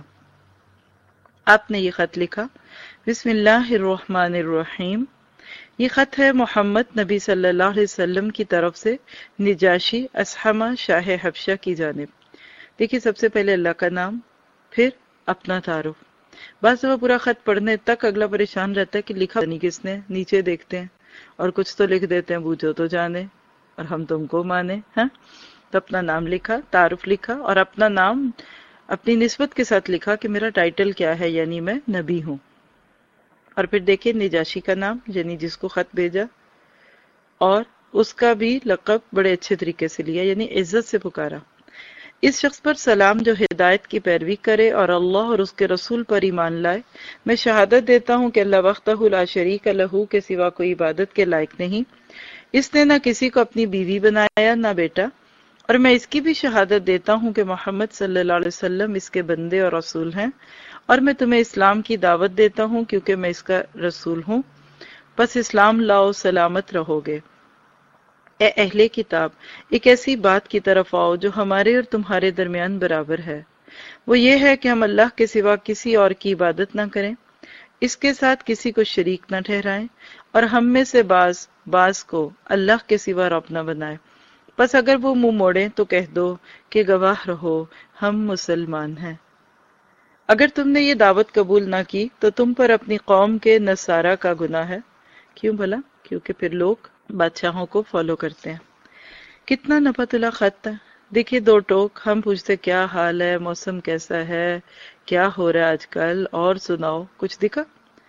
آپ نے یہ خط لکھا، بسم اللہ الرحمن الرحیم. یہ خط ہے محمد نبی صلی اللہ علیہ وسلم کی طرف سے نجاشی اسحمہ شاہ حبشہ کی جانب. دیکھیے، سب سے پہلے اللہ کا نام، پھر اپنا تعارف. بعض دفعہ پورا خط پڑھنے تک اگلا پریشان رہتا ہے کہ لکھا نہیں کس نے، نیچے دیکھتے ہیں اور کچھ تو لکھ دیتے ہیں بوجھو تو جانے اور ہم تم کو مانے. ہاں، تو اپنا نام لکھا، تعارف لکھا، اور اپنا نام اپنی نسبت کے ساتھ لکھا کہ میرا ٹائٹل کیا ہے، یعنی میں نبی ہوں. اور پھر دیکھیں نجاشی کا نام، یعنی جس کو خط بھیجا، اور اس کا بھی لقب بڑے اچھے طریقے سے لیا، یعنی عزت سے پکارا. اس شخص پر سلام جو ہدایت کی پیروی کرے اور اللہ اور اس کے رسول پر ایمان لائے. میں شہادت دیتا ہوں کہ اللہ وحدہ لا شریک لہ کے سوا کوئی عبادت کے لائق نہیں. اس نے نہ کسی کو اپنی بیوی بنایا نہ بیٹا، اور میں اس کی بھی شہادت دیتا ہوں کہ محمد صلی اللہ علیہ وسلم اس کے بندے اور رسول ہیں. اور میں تمہیں اسلام کی دعوت دیتا ہوں کیونکہ میں اس کا رسول ہوں. بس اسلام لاؤ، سلامت رہو گے. اے اہل کتاب، ایک ایسی بات کی طرف آؤ جو ہمارے اور تمہارے درمیان برابر ہے. وہ یہ ہے کہ ہم اللہ کے سوا کسی اور کی عبادت نہ کریں، اس کے ساتھ کسی کو شریک نہ ٹھہرائیں، اور ہم میں سے بعض بعض کو اللہ کے سوا رب نہ بنائے. بس اگر وہ منہ موڑیں تو کہہ دو کہ گواہ رہو ہم مسلمان ہیں. اگر تم نے یہ دعوت قبول نہ کی تو تم پر اپنی قوم کے نصارہ کا گناہ ہے. کیوں بھلا؟ کیونکہ پھر لوگ بادشاہوں کو فالو کرتے ہیں. کتنا نفعت اللہ خط ہے. دیکھیے، دو ٹوک، ہم پوچھتے کیا حال ہے، موسم کیسا ہے، کیا ہو رہا ہے آج کل، اور سناؤ. کچھ دکھا؟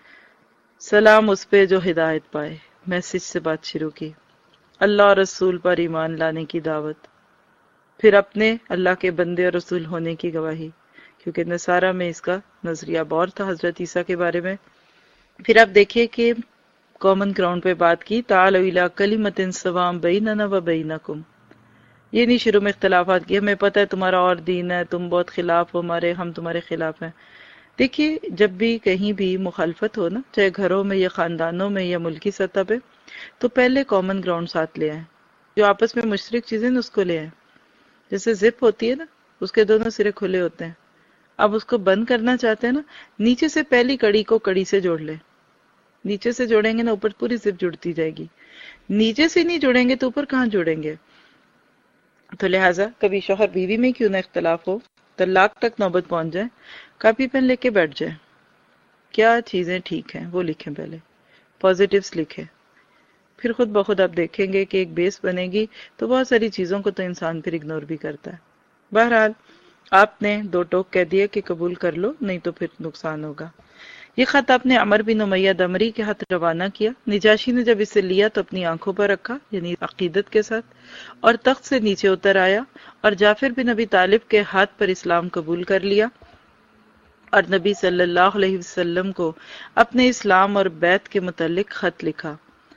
سلام اس پہ جو ہدایت پائے. میسج سے بات شروع کی، اللہ اور رسول پر ایمان لانے کی دعوت، پھر اپنے اللہ کے بندے اور رسول ہونے کی گواہی، کیونکہ نصارہ میں اس کا نظریہ اور تھا حضرت عیسیٰ کے بارے میں. پھر آپ دیکھیے کہ کامن گراؤنڈ پہ بات کی، تعالوا الی کلمۃ سواء بیننا و بینکم. یہ نہیں شروع میں اختلافات کی، ہمیں پتہ ہے تمہارا اور دین ہے، تم بہت خلاف ہو ہمارے، ہم تمہارے خلاف ہیں. دیکھیے، جب بھی کہیں بھی مخالفت ہو نا، چاہے گھروں میں یا خاندانوں میں یا ملکی سطح پہ، تو پہلے کامن گراؤنڈ ساتھ لے آئیں. جو آپس میں مشترک چیزیں نا اس کو لے آئیں. جیسے زپ ہوتی ہے نا، اس کے دونوں سرے کھلے ہوتے ہیں. اب اس کو بند کرنا چاہتے ہیں نا، نیچے سے پہلی کڑی کو کڑی سے جوڑ لیں. نیچے سے جوڑیں گے نا اوپر پوری زپ جڑتی جائے گی. نیچے سے نہیں جوڑیں گے تو اوپر کہاں جوڑیں گے؟ تو لہٰذا کبھی شوہر بیوی میں کیوں نہ اختلاف ہو، طلاق تک نوبت پہنچ جائے، کاپی پین لے کے بیٹھ جائیں. کیا چیزیں ٹھیک ہیں وہ لکھیں، پہلے پازیٹیوز لکھیں. پھر خود بخود آپ دیکھیں گے کہ ایک بیس بنے گی تو بہت ساری چیزوں کو تو انسان پھر اگنور بھی کرتا ہے. بہرحال آپ نے دو ٹوک کہہ دیا کہ قبول کر لو، نہیں تو پھر نقصان ہوگا. یہ خط آپ نے عمر بن امیہ دمری کے ہاتھ روانہ کیا. نجاشی نے جب اسے لیا تو اپنی آنکھوں پر رکھا، یعنی عقیدت کے ساتھ، اور تخت سے نیچے اتر آیا اور جعفر بن ابی طالب کے ہاتھ پر اسلام قبول کر لیا، اور نبی صلی اللہ علیہ وسلم کو اپنے اسلام اور بیعت کے متعلق خط لکھا.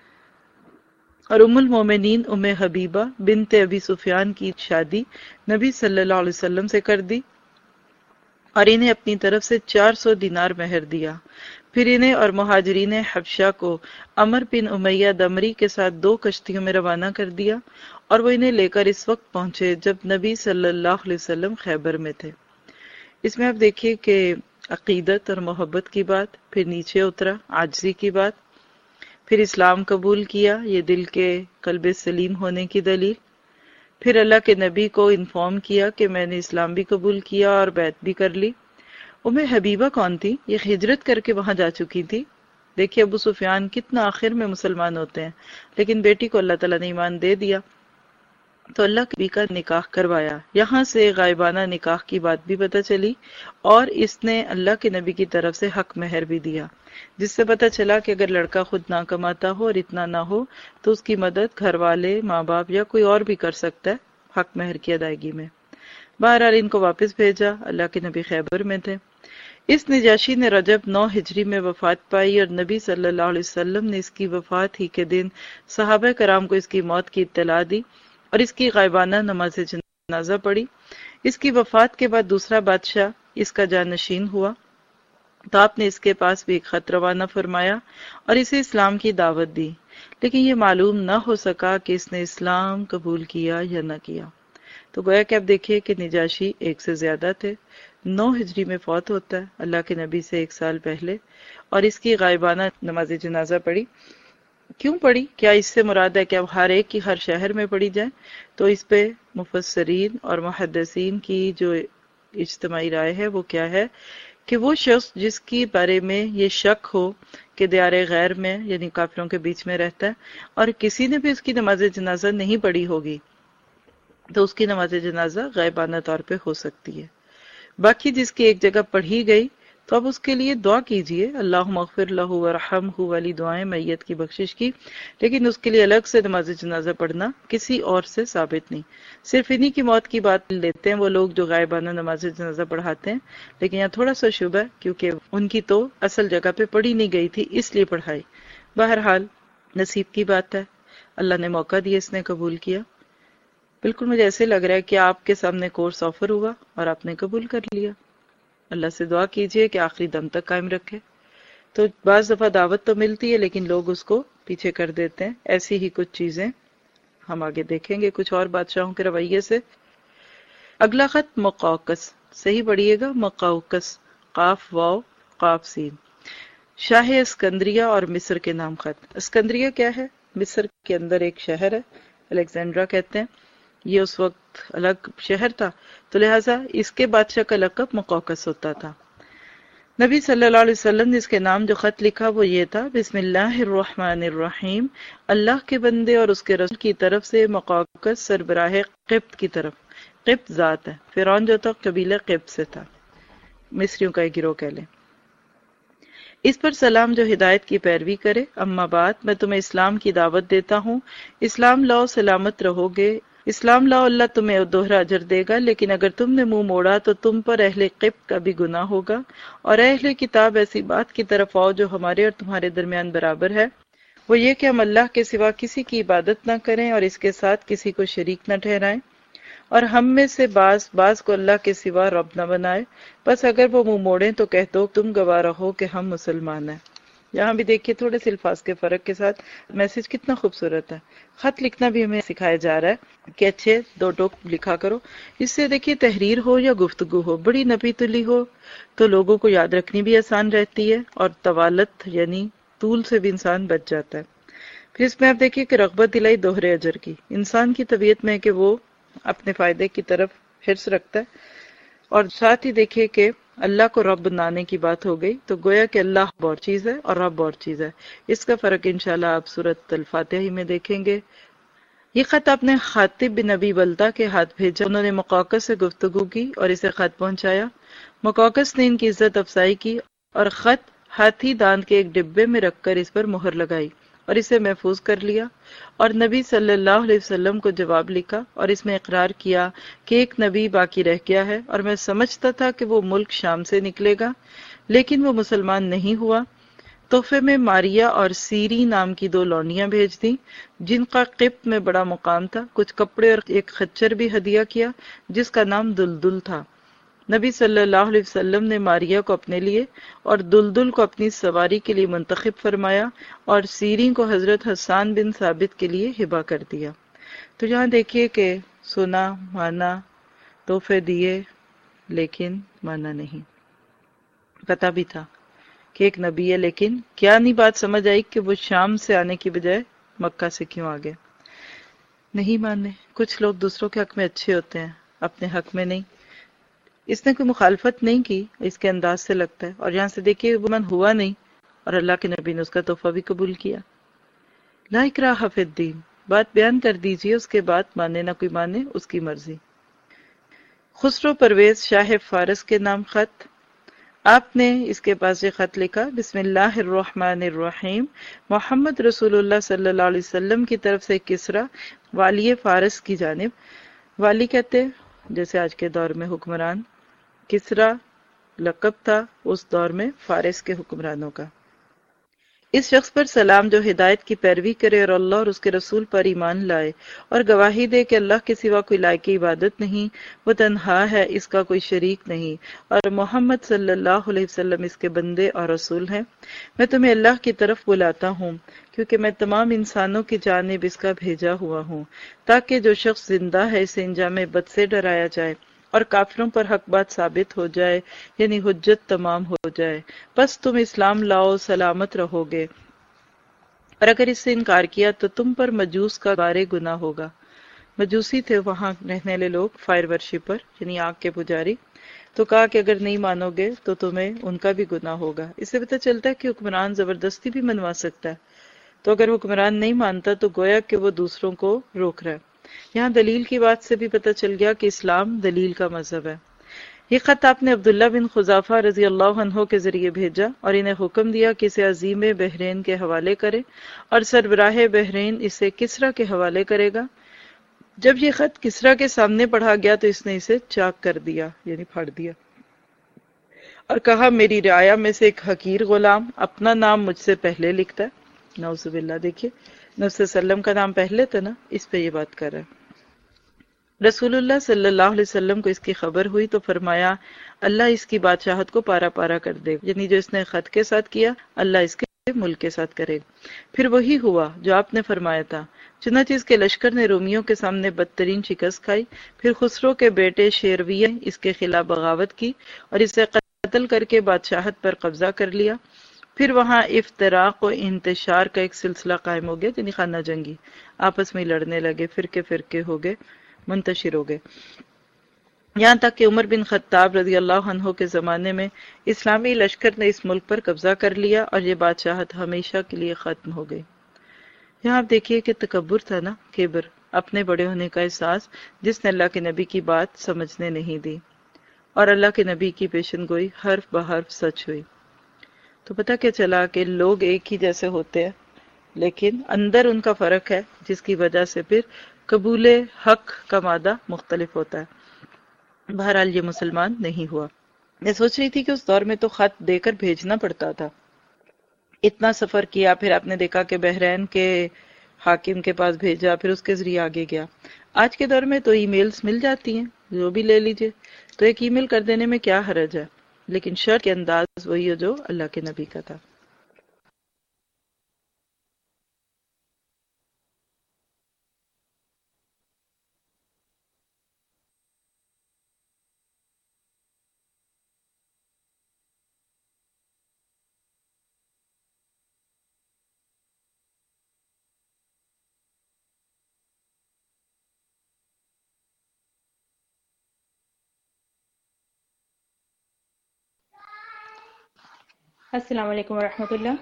اور ام المومنین ام حبیبہ بنت ابی سفیان کی شادی نبی صلی اللہ علیہ وسلم سے کر دی. اور انہیں اپنی طرف سے چار سو دینار مہر دیا۔ پھر انہیں اور مہاجرین حبشہ کو عمر بن امیہ دمری کے ساتھ دو کشتیوں میں روانہ کر دیا، اور وہ انہیں لے کر اس وقت پہنچے جب نبی صلی اللہ علیہ وسلم خیبر میں تھے۔ اس میں آپ دیکھیے کہ عقیدت اور محبت کی بات، پھر نیچے اترا عاجزی کی بات، پھر اسلام قبول کیا، یہ دل کے قلب سلیم ہونے کی دلیل، پھر اللہ کے نبی کو انفارم کیا کہ میں نے اسلام بھی قبول کیا اور بیعت بھی کر لی۔ ام حبیبہ کون تھی؟ یہ ہجرت کر کے وہاں جا چکی تھی۔ دیکھیے ابو سفیان کتنا آخر میں مسلمان ہوتے ہیں، لیکن بیٹی کو اللہ تعالیٰ نے ایمان دے دیا تو اللہ کے نبی کا نکاح کروایا۔ یہاں سے غائبانہ نکاح کی بات بھی پتہ چلی، اور اس نے اللہ کے نبی کی طرف سے حق مہر بھی دیا، جس سے پتہ چلا کہ اگر لڑکا خود نہ کماتا ہو اور اتنا نہ ہو تو اس کی مدد گھر والے، ماں باپ یا کوئی اور بھی کر سکتا ہے حق مہر کی ادائیگی میں۔ بہرحال ان کو واپس بھیجا، اللہ کے نبی خیبر میں تھے۔ اس نجاشی نے رجب نو ہجری میں وفات پائی، اور نبی صلی اللہ علیہ وسلم نے اس کی وفات ہی کے دن صحابہ کرام کو اس کی موت کی اطلاع دی اور اس کی غائبانہ نماز جنازہ پڑھی۔ اس کی وفات کے بعد دوسرا بادشاہ اس کا جانشین ہوا، تو آپ نے اس کے پاس بھی ایک خط روانہ فرمایا اور اسے اسلام کی دعوت دی، لیکن یہ معلوم نہ ہو سکا کہ اس نے اسلام قبول کیا یا نہ کیا۔ تو گویا کہ اب دیکھیے کہ نجاشی ایک سے زیادہ تھے، نو ہجری میں فوت ہوتا ہے اللہ کے نبی سے ایک سال پہلے، اور اس کی غائبانہ نماز جنازہ پڑھی۔ کیوں پڑھی؟ کیا اس سے مراد ہے کہ اب ہر ایک کی ہر شہر میں پڑھی جائے؟ تو اس پہ مفسرین اور محدثین کی جو اجتماعی رائے ہے وہ کیا ہے کہ وہ شخص جس کی بارے میں یہ شک ہو کہ دیار غیر میں یعنی کافروں کے بیچ میں رہتا ہے اور کسی نے بھی اس کی نماز جنازہ نہیں پڑھی ہوگی تو اس کی نماز جنازہ غائبانہ طور پہ ہو سکتی ہے۔ باقی جس کی ایک جگہ پڑھی گئی تو اب اس کے لیے دعا کیجئے، اللہم اغفر لہ ورحمہ والی دعائیں میت کی بخشش کی، لیکن اس کے لیے الگ سے نماز جنازہ پڑھنا کسی اور سے ثابت نہیں۔ صرف انہی کی موت کی بات لیتے ہیں وہ لوگ جو غائبانہ نماز جنازہ پڑھاتے ہیں، لیکن یہاں تھوڑا سا شبہ ہے کیونکہ ان کی تو اصل جگہ پہ پڑھی نہیں گئی تھی اس لیے پڑھائی۔ بہرحال نصیب کی بات ہے، اللہ نے موقع دیا، اس نے قبول کیا۔ بالکل مجھے ایسے لگ رہا ہے کہ آپ کے سامنے کورس آفر ہوا اور آپ نے قبول کر لیا۔ اللہ سے دعا کیجئے کہ آخری دم تک قائم رکھے۔ تو بعض دفعہ دعوت تو ملتی ہے لیکن لوگ اس کو پیچھے کر دیتے ہیں، ایسی ہی کچھ چیزیں ہم آگے دیکھیں گے کچھ اور بادشاہوں کے رویے سے۔ اگلا خط مقوقس، صحیح پڑھیے گا، مقوقس، قاف واو قاف سین، شاہ اسکندریہ اور مصر کے نام خط۔ اسکندریہ کیا ہے؟ مصر کے اندر ایک شہر ہے، الیگزینڈرا کہتے ہیں، یہ اس وقت الگ شہر تھا تو لہٰذا اس کے بادشاہ کا لقب مقوقس ہوتا تھا۔ نبی صلی اللہ علیہ وسلم نے اس کے نام جو خط لکھا وہ یہ تھا، بسم اللہ الرحمن الرحیم، اللہ کے بندے اور اس کے رسول کی طرف سے مقوقس سربراہ قبط کی طرف۔ قبط ذات ہے، فرعون جو تھا قبیلہ قبط سے تھا، مصریوں کا ایک گروہ کہہ لیں۔ اس پر سلام جو ہدایت کی پیروی کرے، اما بعد میں تمہیں اسلام کی دعوت دیتا ہوں، اسلام لاؤ سلامت رہو گے، اسلام لاؤ اللہ تمہیں دوہرا اجر دے گا، لیکن اگر تم نے منہ موڑا تو تم پر اہل قبط کا بھی گناہ ہوگا، اور اہل کتاب ایسی بات کی طرف آؤ جو ہمارے اور تمہارے درمیان برابر ہے، وہ یہ کہ ہم اللہ کے سوا کسی کی عبادت نہ کریں اور اس کے ساتھ کسی کو شریک نہ ٹھہرائیں، اور ہم میں سے بعض بعض کو اللہ کے سوا رب نہ بنائے، بس اگر وہ منہ موڑیں تو کہہ دو تم گواہ رہو کہ ہم مسلمان ہیں۔ یہاں بھی دیکھیے تھوڑے سے الفاظ کے فرق کے ساتھ میسج کتنا خوبصورت ہے۔ خط لکھنا بھی ہمیں سکھایا جا رہا ہے کہ اچھے دو ٹوک لکھا کرو، اس سے دیکھیے تحریر ہو یا گفتگو ہو، بڑی نپی تلی ہو تو لوگوں کو یاد رکھنی بھی آسان رہتی ہے، اور طوالت یعنی طول سے بھی انسان بچ جاتا ہے۔ پھر اس میں آپ دیکھیے کہ رغبت دلائی دوہرے اجر کی، انسان کی طبیعت میں ہے کہ وہ اپنے فائدے کی طرف حرص رکھتا ہے، اور ساتھ ہی دیکھیے کہ اللہ کو رب بنانے کی بات ہو گئی تو گویا کہ اللہ اور چیز ہے اور رب اور چیز ہے، اس کا فرق انشاءاللہ آپ سورۃ الفاتحہ میں دیکھیں گے۔ یہ خط آپ نے خاطب بن نبی بلتا کے ہاتھ بھیجا، انہوں نے مقوقس سے گفتگو کی اور اسے خط پہنچایا۔ مقوقس نے ان کی عزت افزائی کی اور خط ہاتھی دانت کے ایک ڈبے میں رکھ کر اس پر مہر لگائی اور اسے محفوظ کر لیا، اور نبی صلی اللہ علیہ وسلم کو جواب لکھا اور اس میں اقرار کیا کہ ایک نبی باقی رہ گیا ہے، اور میں سمجھتا تھا کہ وہ ملک شام سے نکلے گا لیکن وہ مسلمان نہیں ہوا۔ تحفے میں ماریا اور سیری نام کی دو لونڈیاں بھیج دیں جن کا قبط میں بڑا مقام تھا، کچھ کپڑے اور ایک خچر بھی ہدیہ کیا جس کا نام دلدل تھا۔ نبی صلی اللہ علیہ وسلم نے ماریہ کو اپنے لیے اور دلدل کو اپنی سواری کے لیے منتخب فرمایا اور سیرین کو حضرت حسان بن ثابت کے لیے ہبہ کر دیا۔ تو یہاں دیکھیے کہ سنا، مانا، تحفے دیے، لیکن مانا نہیں۔ پتہ بھی تھا کہ ایک نبی ہے، لیکن کیا نہیں بات سمجھ آئی کہ وہ شام سے آنے کی بجائے مکہ سے کیوں آ گیا؟ نہیں ماننے۔ کچھ لوگ دوسروں کے حق میں اچھے ہوتے ہیں، اپنے حق میں نہیں۔ اس نے کوئی مخالفت نہیں کی، اس کے انداز سے لگتا ہے، اور یہاں سے دیکھیے وہ من ہوا نہیں، اور اللہ کے نبی نے اس کا تحفہ بھی قبول کیا۔ لا اکراہ فی الدین، بات بیان کر دیجئے، اس کے بعد مانے نہ کوئی مانے، اس کی مرضی۔ خسرو پرویز شاہ فارس کے نام خط، آپ نے اس کے پاس یہ خط لکھا، بسم اللہ الرحمن الرحیم، محمد رسول اللہ صلی اللہ علیہ وسلم کی طرف سے کسرا والی فارس کی جانب۔ والی کہتے ہیں جیسے آج کے دور میں حکمران، کسرا لقب تھا اس دور میں فارس کے حکمرانوں کا۔ اس شخص پر سلام جو ہدایت کی پیروی کرے اور اللہ اور اس کے رسول پر ایمان لائے اور گواہی دے کہ اللہ کے سوا کوئی لائق عبادت نہیں، وہ تنہا ہے، اس کا کوئی شریک نہیں، اور محمد صلی اللہ علیہ وسلم اس کے بندے اور رسول ہیں۔ میں تمہیں اللہ کی طرف بلاتا ہوں کیونکہ میں تمام انسانوں کی جانب اس کا بھیجا ہوا ہوں، تاکہ جو شخص زندہ ہے اسے انجام بد سے ڈرایا جائے اور کافروں پر حق بات ثابت ہو جائے، یعنی حجت تمام ہو جائے، پس تم اسلام لاؤ، سلامت رہو گے، اور اگر اس سے انکار کیا تو تم پر مجوس کا بارے گناہ ہوگا۔ مجوسی تھے وہاں رہنے والے لوگ، فائر ورشپر، یعنی آگ کے پجاری۔ تو کہا کہ اگر نہیں مانو گے تو تمہیں ان کا بھی گناہ ہوگا۔ اس سے پتہ چلتا ہے کہ حکمران زبردستی بھی منوا سکتا ہے، تو اگر حکمران نہیں مانتا تو گویا کہ وہ دوسروں کو روک رہا ہے۔ یہاں دلیل کی بات سے بھی پتہ چل گیا کہ اسلام دلیل کا مذہب ہے۔ یہ خط آپ نے عبداللہ بن خزافہ رضی اللہ عنہ کے ذریعے بھیجا اور انہیں حکم دیا کہ اسے عظیم بحرین کے حوالے کرے اور سربراہ بحرین اسے کسرا کے حوالے کرے گا۔ جب یہ خط کسرا کے سامنے پڑھا گیا تو اس نے اسے چاک کر دیا، یعنی پھاڑ دیا، اور کہا میری رعایا میں سے ایک حقیر غلام اپنا نام مجھ سے پہلے لکھتا ہے۔ نعوذ باللہ، دیکھیے نبی صلی اللہ علیہ وسلم کا نام پہلے تھا نا، اس پہ یہ بات کر رہا ہے۔ رسول اللہ صلی اللہ علیہ وسلم کو اس کی خبر ہوئی تو فرمایا اللہ اس کی بادشاہت کو پارا پارا کر دے، یعنی جو اس نے خط کے ساتھ کیا اللہ اس کے ملک کے ساتھ کرے گا۔ پھر وہی ہوا جو آپ نے فرمایا تھا، چنانچہ اس کے لشکر نے رومیوں کے سامنے بدترین شکست کھائی۔ پھر خسرو کے بیٹے شیرویہ اس کے خلاف بغاوت کی اور اسے قتل کر کے بادشاہت پر قبضہ کر لیا۔ پھر وہاں افتراق و انتشار کا ایک سلسلہ قائم ہو گیا، یعنی خانہ جنگی، آپس میں لڑنے لگے، فرقے فرقے ہو گئے، منتشر ہو گئے، یہاں تک کہ عمر بن خطاب رضی اللہ عنہ کے زمانے میں اسلامی لشکر نے اس ملک پر قبضہ کر لیا اور یہ بادشاہت ہمیشہ کے لیے ختم ہو گئی۔ یہاں آپ دیکھیے کہ تکبر تھا نا، کبر، اپنے بڑے ہونے کا احساس، جس نے اللہ کے نبی کی بات سمجھنے نہیں دی، اور اللہ کے نبی کی پیشن گوئی حرف بحرف سچ ہوئی۔ تو پتہ کیا چلا کہ لوگ ایک ہی جیسے ہوتے ہیں لیکن اندر ان کا فرق ہے، جس کی وجہ سے پھر قبول حق کا مادہ مختلف ہوتا ہے۔ بہرحال یہ مسلمان نہیں ہوا۔ میں سوچ رہی تھی کہ اس دور میں تو خط دے کر بھیجنا پڑتا تھا، اتنا سفر کیا، پھر آپ نے دیکھا کہ بحرین کے حاکم کے پاس بھیجا، پھر اس کے ذریعے آگے گیا۔ آج کے دور میں تو ای میلز مل جاتی ہیں، جو بھی لے لیجئے، تو ایک ای میل کر دینے میں کیا حرج ہے، لیکن شرط کے انداز وہی ہے جو اللہ کے نبی کا تھا۔ السلام علیکم ورحمۃ اللہ۔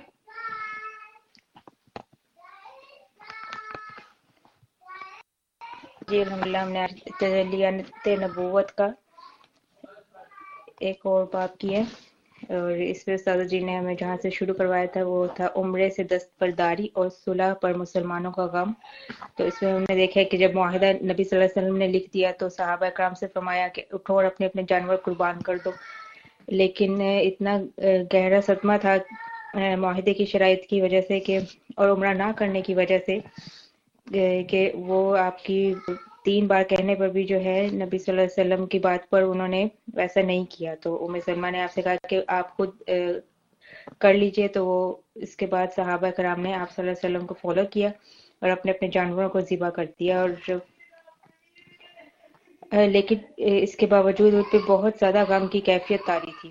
جی الحمدللہ، ہم نے تجلیات نبوت کا ایک اور باب کی ہے، اور اس پہ استاد جی نے ہمیں جہاں سے شروع کروایا تھا وہ تھا عمرے سے دستبرداری اور صلح پر مسلمانوں کا غم۔ تو اس میں ہم نے دیکھا کہ جب معاہدہ نبی صلی اللہ علیہ وسلم نے لکھ دیا تو صحابہ کرام سے فرمایا کہ اٹھو اور اپنے اپنے جانور قربان کر دو، لیکن اتنا گہرا صدمہ تھا معاہدے کی شرائط کی وجہ سے کہ اور عمرہ نہ کرنے کی وجہ سے کہ وہ آپ کی تین بار کہنے پر بھی جو ہے نبی صلی اللہ علیہ وسلم کی بات پر انہوں نے ویسا نہیں کیا. تو ام سلمہ نے آپ سے کہا کہ آپ خود کر لیجئے. تو وہ اس کے بعد صحابہ کرام نے آپ صلی اللہ علیہ وسلم کو فالو کیا اور اپنے اپنے جانوروں کو ذبح کر دیا. اور لیکن اس کے باوجود ان پہ بہت زیادہ غم کی کیفیت طاری تھی.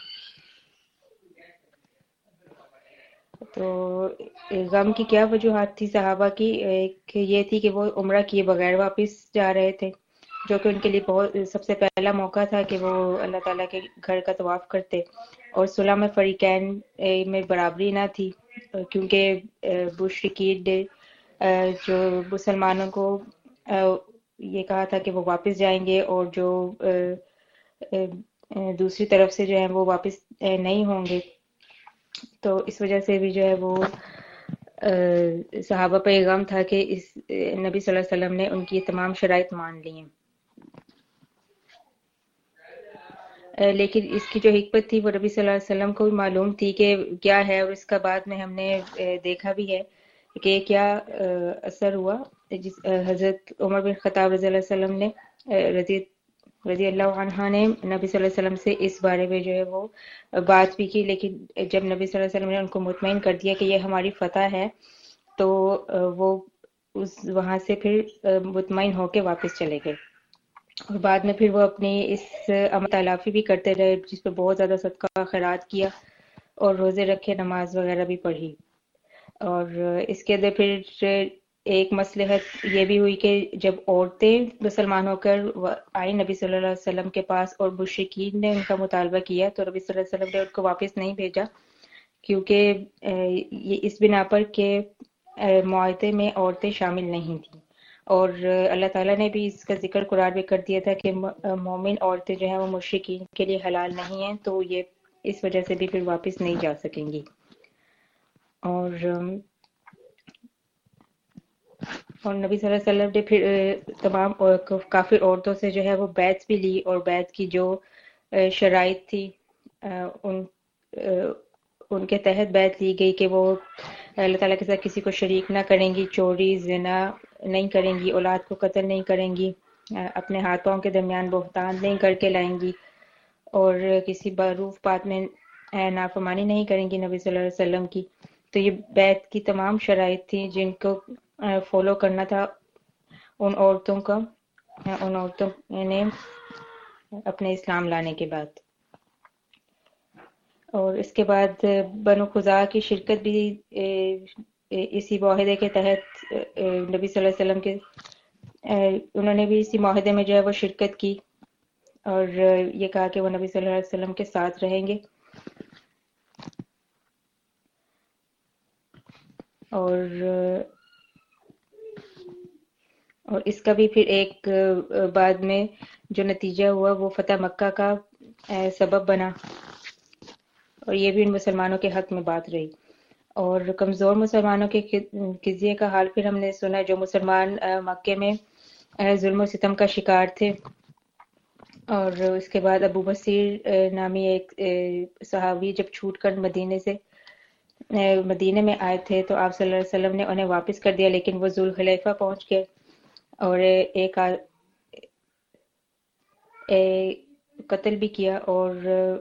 تو غم کی کیا وجوہات تھی صحابہ کی؟ ایک یہ تھی کہ وہ عمرہ کیے بغیر واپس جا رہے تھے، جو کہ ان کے لیے بہت سب سے پہلا موقع تھا کہ وہ اللہ تعالیٰ کے گھر کا طواف کرتے. اور صلح میں فریقین میں برابری نہ تھی، کیونکہ مشرکین نے جو مسلمانوں کو یہ کہا تھا کہ وہ واپس جائیں گے، اور جو دوسری طرف سے جو ہے وہ واپس نہیں ہوں گے. تو اس وجہ سے بھی جو ہے وہ صحابہ پہ غم تھا کہ اس نبی صلی اللہ علیہ وسلم نے ان کی تمام شرائط مان لی ہیں. لیکن اس کی جو حکمت تھی وہ نبی صلی اللہ علیہ وسلم کو بھی معلوم تھی کہ کیا ہے، اور اس کا بعد میں ہم نے دیکھا بھی ہے کہ کیا اثر ہوا. جس حضرت عمر بن خطاب رضی اللہ وسلم نے رضی رضی اللہ عنہ نے نبی صلی اللہ علیہ وسلم سے اس بارے میں جو ہے وہ بات بھی کی، لیکن جب نبی صلی اللہ علیہ وسلم نے ان کو مطمئن کر دیا کہ یہ ہماری فتح ہے، تو وہ اس وہاں سے پھر مطمئن ہو کے واپس چلے گئے. اور بعد میں پھر وہ اپنی اس عمل تلافی بھی کرتے رہے، جس پہ بہت زیادہ صدقہ خیرات کیا اور روزے رکھے، نماز وغیرہ بھی پڑھی. اور اس کے اندر پھر ایک مصلحت یہ بھی ہوئی کہ جب عورتیں مسلمان ہو کر آئی نبی صلی اللہ علیہ وسلم کے پاس اور مشرکین نے ان کا مطالبہ کیا، تو نبی صلی اللہ علیہ وسلم نے ان کو واپس نہیں بھیجا، کیونکہ یہ اس بنا پر کہ معاہدے میں عورتیں شامل نہیں تھیں. اور اللہ تعالیٰ نے بھی اس کا ذکر قرآن میں کر دیا تھا کہ مومن عورتیں جو ہیں وہ مشرکین کے لیے حلال نہیں ہیں، تو یہ اس وجہ سے بھی پھر واپس نہیں جا سکیں گی. اور اور نبی صلی اللہ علیہ وسلم نے پھر تمام کافر عورتوں سے جو ہے وہ بیعت بھی لی، اور بیعت کی جو شرائط تھی ان ان کے تحت بیعت لی گئی کہ وہ اللہ تعالیٰ کے ساتھ کسی کو شریک نہ کریں گی، چوری زنا نہیں کریں گی، اولاد کو قتل نہیں کریں گی، اپنے ہاتھ پاؤں کے درمیان بہتان نہیں کر کے لائیں گی، اور کسی معروف بات میں نافرمانی نہیں کریں گی نبی صلی اللہ علیہ وسلم کی. تو یہ بیعت کی تمام شرائط تھیں جن کو فالو کرنا تھا ان عورتوں کا ان عورتوں نے اپنے اسلام لانے کے بعد. اور اس کے بعد بنو خزاعہ کی شرکت بھی اسی معاہدے کے تحت نبی صلی اللہ علیہ وسلم کے انہوں نے بھی اسی معاہدے میں جو ہے وہ شرکت کی، اور یہ کہا کہ وہ نبی صلی اللہ علیہ وسلم کے ساتھ رہیں گے. اور اور اس کا بھی پھر ایک بعد میں جو نتیجہ ہوا وہ فتح مکہ کا سبب بنا، اور یہ بھی ان مسلمانوں کے حق میں بات رہی. اور کمزور مسلمانوں کے قضیے کا حال پھر ہم نے سنا، جو مسلمان مکے میں ظلم و ستم کا شکار تھے. اور اس کے بعد ابو بصیر نامی ایک صحابی جب چھوٹ کر مدینے سے مدینے میں آئے تھے تو آپ صلی اللہ علیہ وسلم نے انہیں واپس کر دیا، لیکن وہ ذوالحلیفہ پہنچ گئے اور ایک قتل بھی کیا. اور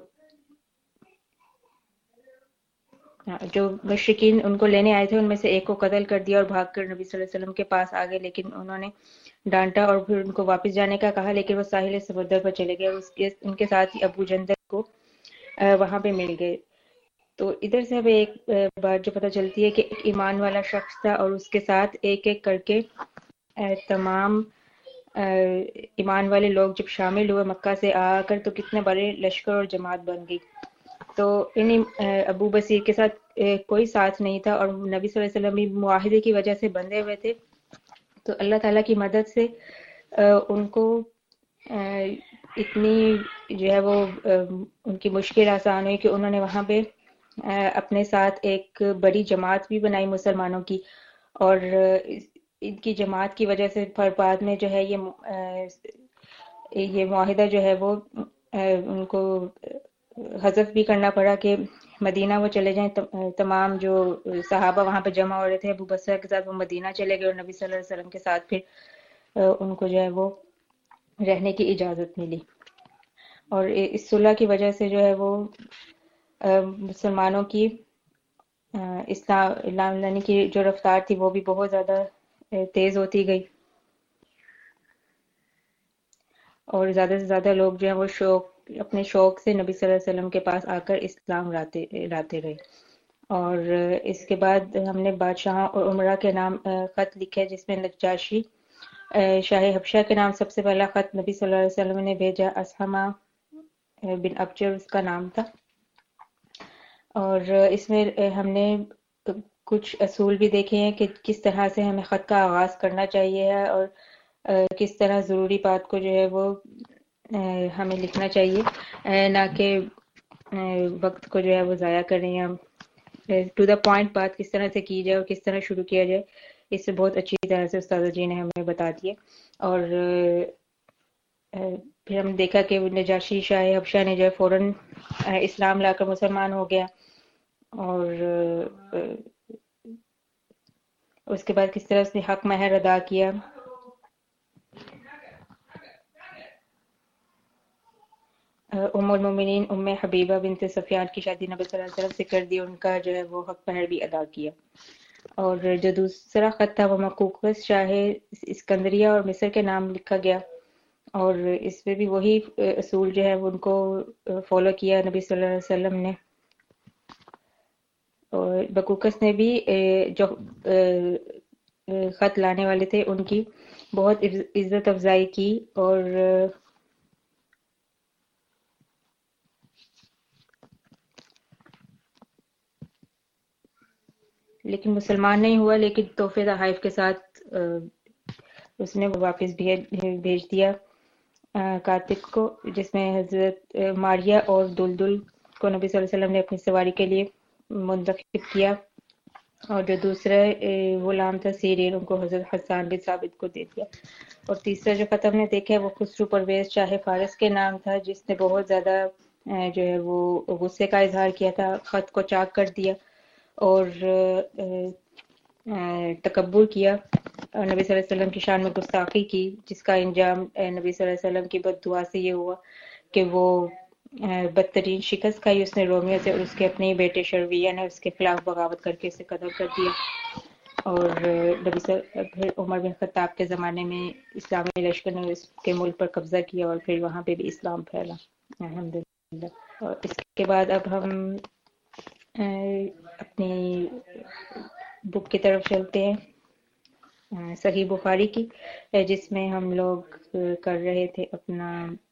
جو مشرکین ان کو لینے آئے تھے ان میں سے ایک کو قتل کر دیا اور بھاگ کر نبی صلی اللہ علیہ وسلم کے پاس آ گئے، لیکن انہوں نے ڈانٹا اور پھر ان کو واپس جانے کا کہا، لیکن وہ ساحل سمندر پر چلے گئے. اس کے ان کے ساتھ ہی ابو جندل کو وہاں پہ مل گئے. تو ادھر سے ہمیں ایک بات جو پتہ چلتی ہے کہ ایک ایمان والا شخص تھا، اور اس کے ساتھ ایک ایک کر کے تمام ایمان والے لوگ جب شامل ہوئے مکہ سے آ کر تو کتنے بڑے لشکر اور جماعت بن گئی. تو ان ابو بصیر کے ساتھ کوئی ساتھ نہیں تھا، اور نبی صلی اللہ علیہ وسلم بھی معاہدے کی وجہ سے بندھے ہوئے تھے. تو اللہ تعالیٰ کی مدد سے ان کو اتنی جو ہے وہ ان کی مشکل آسان ہوئی کہ انہوں نے وہاں پہ اپنے ساتھ ایک بڑی جماعت بھی بنائی مسلمانوں کی. اور ان کی جماعت کی وجہ سے بعد میں جو ہے یہ یہ معاہدہ جو ہے وہ ان کو حذف بھی کرنا پڑا کہ مدینہ وہ چلے جائیں. تمام جو صحابہ وہاں پہ جمع ہو رہے تھے ابو بصرہ کے ساتھ وہ مدینہ چلے گئے، اور نبی صلی اللہ علیہ وسلم کے ساتھ پھر ان کو جو ہے وہ رہنے کی اجازت ملی، اور اس صلح کی وجہ سے جو ہے وہ مسلمانوں کی اسلام لانے کی جو رفتار تھی وہ بھی بہت زیادہ تیز ہوتی گئی، اور زیادہ سے زیادہ لوگ جو ہیں وہ شوق اپنے شوق سے نبی صلی اللہ علیہ وسلم کے پاس آ کر اسلام لاتے لاتے رہے۔ اور اس کے بعد ہم نے بادشاہ اور عمرہ کے نام خط لکھے، جس میں نجاشی شاہ حبشہ کے نام سب سے پہلا خط نبی صلی اللہ علیہ وسلم نے بھیجا، اسحمہ بن ابجر اس کا نام تھا، اور اس میں ہم نے کچھ اصول بھی دیکھے ہیں کہ کس طرح سے ہمیں خط کا آغاز کرنا چاہیے ہے، اور کس طرح ضروری بات کو جو ہے وہ ہمیں لکھنا چاہیے، نہ کہ وقت کو جو ہے وہ ضائع کریں، ہم ٹو دا پوائنٹ بات کس طرح سے کی جائے اور کس طرح شروع کیا جائے، اس سے بہت اچھی طرح سے استاد جی نے ہمیں بتا دیے۔ اور پھر ہم نے دیکھا کہ نجاشی شاہ حبشہ نے جو ہے فوراً اسلام لا کر مسلمان ہو گیا، اور اس کے بعد کس طرح اس نے حق مہر ادا کیا۔ ام المومنین ام حبیبہ بنت سفیان کی شادی نبی صلی اللہ علیہ وسلم سے کر دی، ان کا جو ہے وہ حق مہر بھی ادا کیا۔ اور جو دوسرا خط تھا وہ مقوقس شاہ اسکندریہ اور مصر کے نام لکھا گیا، اور اس میں بھی وہی اصول جو ہے ان کو فالو کیا نبی صلی اللہ علیہ وسلم نے۔ اور بقوقس نے بھی جو خط لانے والے تھے ان کی بہت عزت افزائی کی، اور لیکن مسلمان نہیں ہوا، لیکن تحفے تحائف کے ساتھ اس نے واپس بھیج دیا کاتب کو، جس میں حضرت ماریہ اور دلدل کو نبی صلی اللہ علیہ وسلم نے اپنی سواری کے لیے منتخب کیا، اور جو دوسرا غلام تھا سیرین، ان کو حضرت حسان بن ثابت کو دے دیا۔ اور تیسرا جو خط ہم نے دیکھا ہے وہ خسرو پرویز شاہ فارس کے نام تھا، جس نے بہت زیادہ جو ہے وہ غصے کا اظہار کیا تھا، خط کو چاک کر دیا اور تکبر کیا، اور نبی صلی اللہ علیہ وسلم کی شان میں گستاخی کی، جس کا انجام نبی صلی اللہ علیہ وسلم کی بد دعا سے یہ ہوا کہ وہ بدترین شکست کھائی اس نے رومیو سے، اور اس کے اپنے بیٹے شرویہ نے اس کے خلاف بغاوت کر کے اسے قتل کر دیا۔ اور نبی صلی پھر عمر بن خطاب کے زمانے میں اسلامی لشکر نے اس کے ملک پر قبضہ کیا، اور پھر وہاں پہ بھی اسلام پھیلا الحمدللہ۔ اور اس کے بعد اب ہم اپنی بک کی طرف چلتے ہیں، صحیح بخاری کی، جس میں ہم لوگ کر رہے تھے اپنا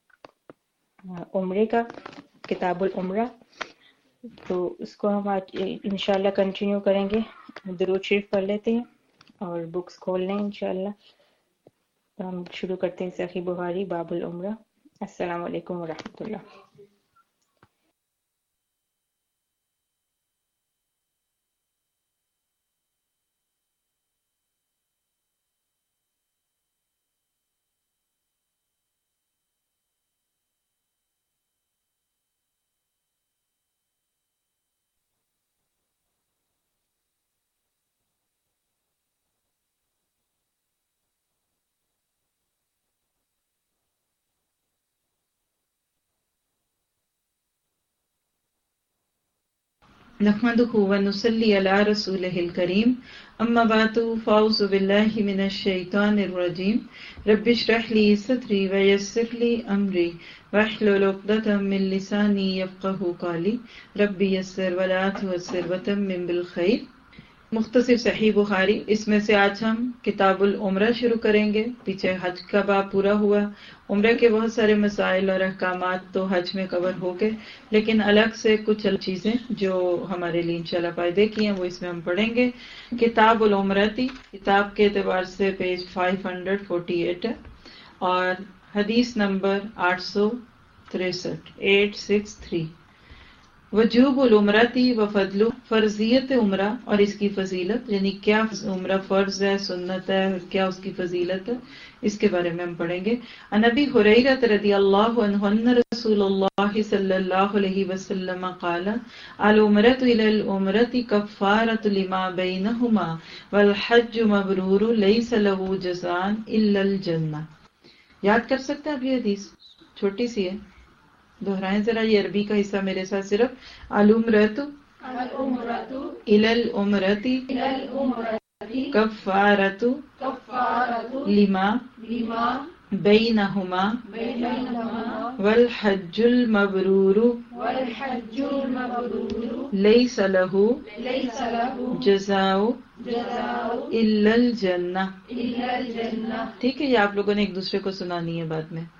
عمرے کا کتاب العمرہ، تو اس کو ہم آج انشاءاللہ کنٹینیو کریں گے۔ درود شریف پڑھ لیتے ہیں اور بکس کھول لیں انشاءاللہ۔ تو ہم شروع کرتے ہیں صحیح بخاری باب العمرہ۔ السلام علیکم ورحمۃ اللہ۔ نحمده ونصلي على رسوله الكريم اما بعد فاعوذ بالله من الشيطان الرجيم رب اشرح لي صدري ويسر لي امري واحلل عقدة من لساني يفقهوا قولي رب يسر ولا تعسر وتمم بالخير۔ مختصر صحیح بخاری، اس میں سے آج ہم کتاب العمرہ شروع کریں گے۔ پیچھے حج کا باب پورا ہوا، عمرہ کے بہت سارے مسائل اور احکامات تو حج میں کور ہو گئے، لیکن الگ سے کچھ چیزیں جو ہمارے لیے انشاءاللہ فائدے کی ہیں وہ اس میں ہم پڑھیں گے۔ کتاب العمرہ تھی، کتاب کے اعتبار سے پیج پانچ سو اڑتالیس ہے، اور حدیث نمبر آٹھ سو تریسٹھ ایٹ سکس تھری۔ وجوب العمرتی و فضل، فرضیت عمرہ اور اس کی فضیلت، یعنی کیا عمرہ فرض ہے، سنت ہے، کیا اس کی فضیلت ہے، اس کے بارے میں ہم پڑھیں گے۔ عن ابی ہریرہ رضی اللہ عنہ ان رسول اللہ صلی اللہ علیہ وسلم قال العمرۃ الی العمرۃ کفارۃ لما بینہما والحج مبرور لیس له جزاء الا الجنہ۔ یاد کر سکتے ہیں آپ یہ حدیث؟ چھوٹی سی ہے، دہرائیں ذرا یہ عربی کا حصہ میرے ساتھ صرف۔ العمرۃ الی العمرۃ کفارۃ لما بینہما والحج المبرور لیس لہ جزاء الا الجنہ۔ ٹھیک ہے، یہ آپ لوگوں نے ایک دوسرے کو سنانی ہے بعد میں۔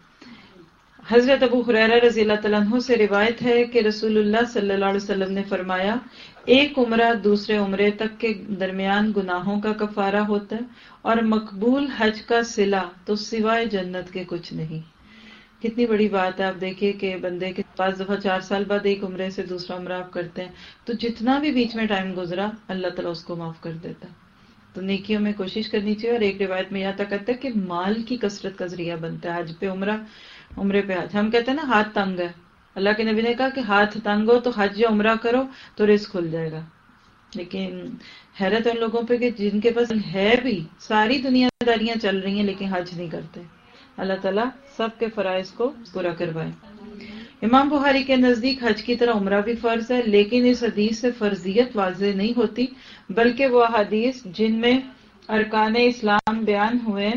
حضرت ابو ہریرہ رضی اللہ تعالیٰ عنہ سے روایت ہے کہ رسول اللہ صلی اللہ علیہ وسلم نے فرمایا ایک عمرہ دوسرے عمرے تک کے درمیان گناہوں کا کفارہ ہوتا ہے، اور مقبول حج کا صلہ تو سوائے جنت کے کچھ نہیں۔ کتنی بڑی بات ہے، آپ دیکھیے کہ بندے کے پانچ دفعہ چار سال بعد ایک عمرے سے دوسرا عمرہ آپ کرتے ہیں تو جتنا بھی بیچ میں ٹائم گزرا اللہ تعالیٰ اس کو معاف کر دیتا ہے۔ تو نیکیوں میں کوشش کرنی چاہیے، اور ایک روایت میں یہاں تک کہتا ہے کہ مال کی کثرت کا ذریعہ بنتا ہے حج پہ عمرہ، عمرے پہ حج۔ ہم کہتے ہیں نا ہاتھ تنگ ہے، اللہ کے نبی نے کہا کہ ہاتھ تنگ ہو تو حج یا عمرہ کرو تو رزق کھل جائے گا، لیکن حیرت ان لوگوں پہ کہ جن کے پاس ہے بھی، ساری دنیا داریاں چل رہی ہیں لیکن حج نہیں کرتے۔ اللہ تعالیٰ سب کے فرائض کو پورا کروائے۔ امام بخاری کے نزدیک حج کی طرح عمرہ بھی فرض ہے، لیکن اس حدیث سے فرضیت واضح نہیں ہوتی، بلکہ وہ حدیث جن میں ارکان اسلام بیان ہوئے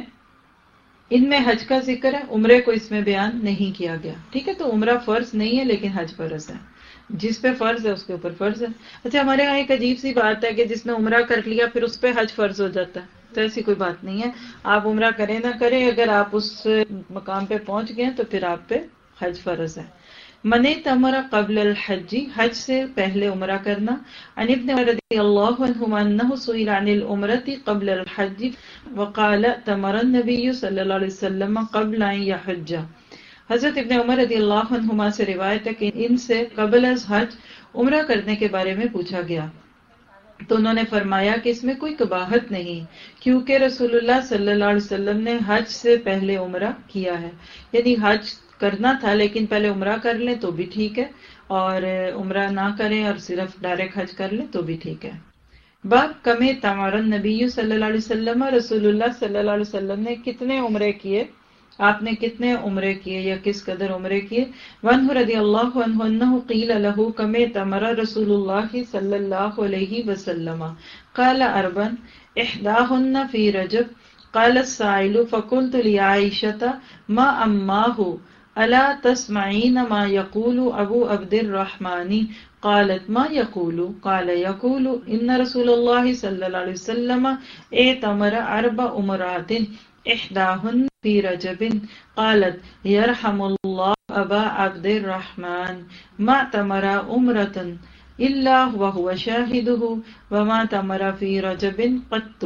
ان میں حج کا ذکر ہے، عمرے کو اس میں بیان نہیں کیا گیا۔ ٹھیک ہے، تو عمرہ فرض نہیں ہے لیکن حج فرض ہے، جس پہ فرض ہے اس کے اوپر فرض ہے۔ اچھا، ہمارے یہاں ایک عجیب سی بات ہے کہ جس نے عمرہ کر لیا پھر اس پہ حج فرض ہو جاتا ہے، تو ایسی کوئی بات نہیں ہے۔ آپ عمرہ کریں نہ کریں، اگر آپ اس مقام پہ پہنچ گئے تو پھر آپ پہ حج فرض ہے۔ من تمر قبل الحج، حج سے پہلے عمرہ کرنا۔ عن ابن رضی اللہ عنہما انہ سئل عن العمرۃ قبل الحج وقال تمر النبی صلی اللہ علیہ وسلم قبل ان یحج۔ حضرت ابن عمر رضی اللہ عنہما سے روایت ہے کہ ان سے قبل از حج عمرہ کرنے کے بارے میں پوچھا گیا تو انہوں نے فرمایا کہ اس میں کوئی قباحت نہیں، کیونکہ رسول اللہ صلی اللہ علیہ وسلم نے حج سے پہلے عمرہ کیا ہے، یعنی حج کرنا تھا لیکن پہلے عمرہ کر لیں تو بھی ٹھیک ہے، اور عمرہ نہ کریں اور صرف ڈائریکٹ حج کر لیں تو بھی ٹھیک ہے۔ باب کم تمر النبی صلی اللہ علیہ وسلم، رسول اللہ صلی اللہ علیہ وسلم نے کتنے عمرے کیے، آپ نے کتنے عمرے کیے یا کس قدر عمرے کیے۔ وعنہ رضی اللہ عنہ انہ قیل له کم تمر رسول اللہ صلی اللہ علیہ وسلم قال اربع احداہن فی رجب قال السائل فقلت لعائشۃ ما اماہ الا تسمعین ما یقول ابو عبد الرحمن قالت ما یقول قال یقول ان رسول اللہ صلی اللہ علیہ وسلم اعتمر اربع عمرات احداہن فی رجب قالت یرحم اللہ ابا عبد الرحمن ما تمر عمرۃ الا وهو شاہدہ وما تمر فی رجب قط۔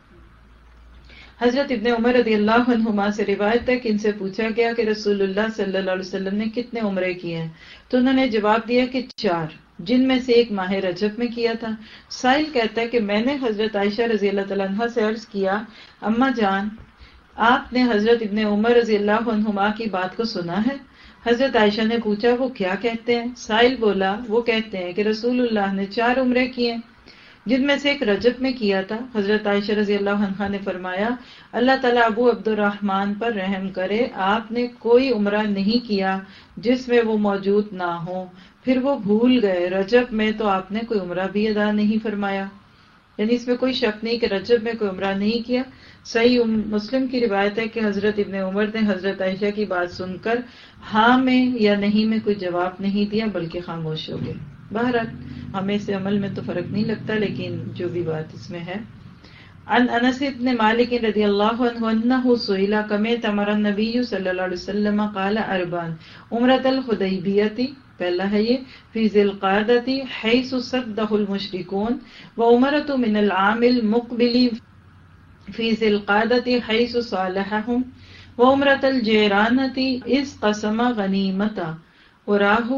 حضرت ابن عمر رضی اللہ عنہما سے روایت ہے کہ ان سے پوچھا گیا کہ رسول اللہ صلی اللہ علیہ وسلم نے کتنے عمرے کیے ہیں، تو انہوں نے جواب دیا کہ چار، جن میں سے ایک ماہ رجب میں کیا تھا۔ سائل کہتا ہے کہ میں نے حضرت عائشہ رضی اللہ تعالیٰ عنہ سے عرض کیا اماں جان، آپ نے حضرت ابن عمر رضی اللہ عنہما کی بات کو سنا ہے؟ حضرت عائشہ نے پوچھا وہ کیا کہتے ہیں؟ سائل بولا وہ کہتے ہیں کہ رسول اللہ نے چار عمرے کیے جن میں سے ایک رجب میں کیا تھا۔ حضرت عائشہ رضی اللہ عنہا نے فرمایا اللہ تعالیٰ ابو عبد الرحمن پر رحم کرے، آپ نے کوئی عمرہ نہیں کیا جس میں وہ موجود نہ ہو، پھر وہ بھول گئے، رجب میں تو آپ نے کوئی عمرہ بھی ادا نہیں فرمایا۔ یعنی اس میں کوئی شک نہیں کہ رجب میں کوئی عمرہ نہیں کیا۔ صحیح مسلم کی روایت ہے کہ حضرت ابن عمر نے حضرت عائشہ کی بات سن کر ہاں میں یا نہیں میں کوئی جواب نہیں دیا بلکہ خاموش ہو گئے۔ بہرحال ہمیں اس عمل میں تو فرق نہیں لگتا، لیکن جو بھی بات اس میں ہے۔ عن انس بن مالک رضی اللہ عنہ انہ سئل کم تمر النبی صلی اللہ علیہ وسلم قال اربعا عمرۃ الحدیبیہ، پہلا ہے یہ فی ذی القعدۃ حیث صدہ المشرکون، وعمرۃ من العام المقبل فی ذی القعدۃ حیث صالحہم، وعمرۃ الجیرانۃ اذ قسم غنیمۃ، وراہ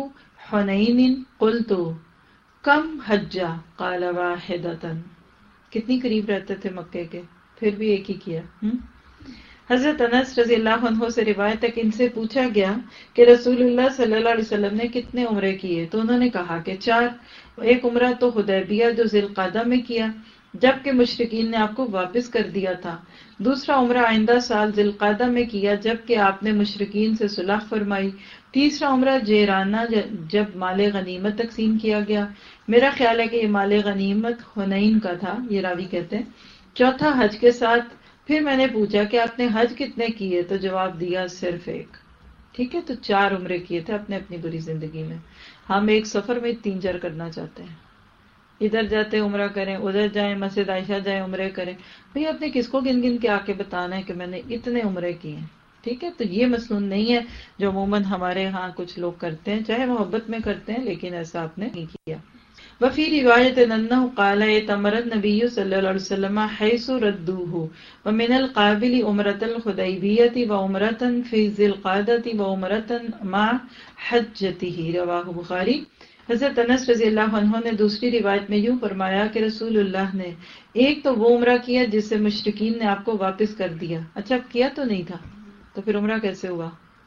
حنین قلت کم حجہ قال واحدۃ، کتنی قریب رہتے تھے مکے کے، پھر بھی ایک ہی کیا۔ حضرت انس رضی اللہ عنہ سے روایت ہے کہ ان سے پوچھا گیا کہ رسول اللہ صلی اللہ علیہ وسلم نے کتنے عمرے کیے، تو انہوں نے کہا کہ چار، ایک عمرہ تو حدیبیہ جو ذی القعدہ میں کیا جبکہ مشرکین نے آپ کو واپس کر دیا تھا، دوسرا عمرہ آئندہ سال ذی القعدہ میں کیا جبکہ آپ نے مشرکین سے صلح فرمائی، تیسرا عمرہ جیرانہ جب مال غنیمت تقسیم کیا گیا، میرا خیال ہے کہ یہ مال غنیمت حنین کا تھا، یہ راوی کہتے ہیں، چوتھا حج کے ساتھ۔ پھر میں نے پوچھا کہ آپ نے حج کتنے کیے، تو جواب دیا صرف ایک۔ ٹھیک ہے، تو چار عمرے کیے تھے اپنے اپنی بری زندگی میں۔ ہم ایک سفر میں تین چار کرنا چاہتے ہیں، ادھر جاتے عمرہ کریں، ادھر جائیں، مسجد عائشہ جائیں عمرے کریں، بھئی آپ نے کس کو گن گن کے آ کے بتانا ہے کہ میں نے اتنے عمرے کیے ہیں۔ ٹھیک ہے، تو یہ مسنون نہیں ہے جو عموماً ہمارے ہاں کچھ لوگ کرتے ہیں، چاہے محبت میں کرتے ہیں، لیکن ایسا آپ نے نہیں کیا۔ وفی روایت انہ قال اتمر النبی صلی اللہ علیہ وسلم حیث ردوہ ومن القابل عمرۃ الحدیبیۃ وعمرۃ فی ذی القعدۃ وعمرۃ مع حجتہ، رواہ بخاری۔ حضرت انس رضی اللہ عنہ نے دوسری روایت میں یوں فرمایا کہ رسول اللہ نے ایک تو وہ عمرہ کیا جس سے مشرکین نے آپ کو واپس کر دیا، اچھا کیا تو نہیں تھا، تو پھر عمرہ کیسے ہوا؟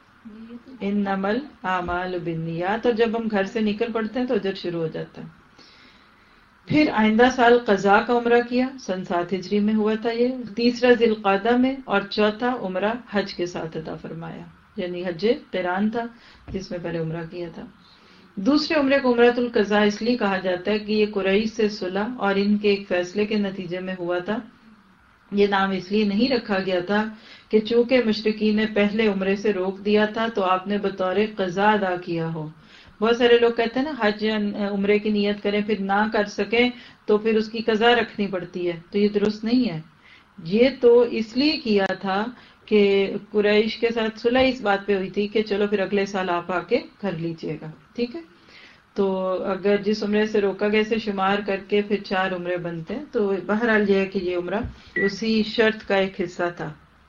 انما الاعمال بالنیات، اور جب ہم گھر سے نکل پڑتے ہیں تو اجر شروع ہو جاتا ہے۔ پھر آئندہ سال قضاء کا عمرہ کیا، سن سات ہجری میں ہوا تھا یہ، تیسرا ذی القعدہ میں، اور چوتھا عمرہ حج کے ساتھ عطا فرمایا، یعنی حج قران تھا جس میں پہلے عمرہ کیا تھا۔ دوسرے عمرے کو عمرۃ القضاء اس لیے کہا جاتا ہے کہ یہ قریش سے صلح اور ان کے ایک فیصلے کے نتیجے میں ہوا تھا۔ یہ نام اس لیے نہیں رکھا گیا تھا کہ چونکہ مشرکین نے پہلے عمرے سے روک دیا تھا تو آپ نے بطور قضاء ادا کیا ہو۔ بہت سارے لوگ کہتے ہیں نا حج عمرے کی نیت کریں پھر نہ کر سکیں تو پھر اس کی قضا رکھنی پڑتی ہے، تو یہ درست نہیں ہے۔ یہ تو اس لیے کیا تھا کہ قریش کے ساتھ صلح اس بات پہ ہوئی تھی کہ چلو پھر اگلے سال آپ آ کے کر لیجئے گا، ٹھیک ہے۔ تو اگر جس عمرے سے روکا گیا سے شمار کر کے پھر چار عمرے بنتے ہیں، تو بہرحال یہ ہے کہ یہ عمرہ اسی شرط کا ایک حصہ تھا،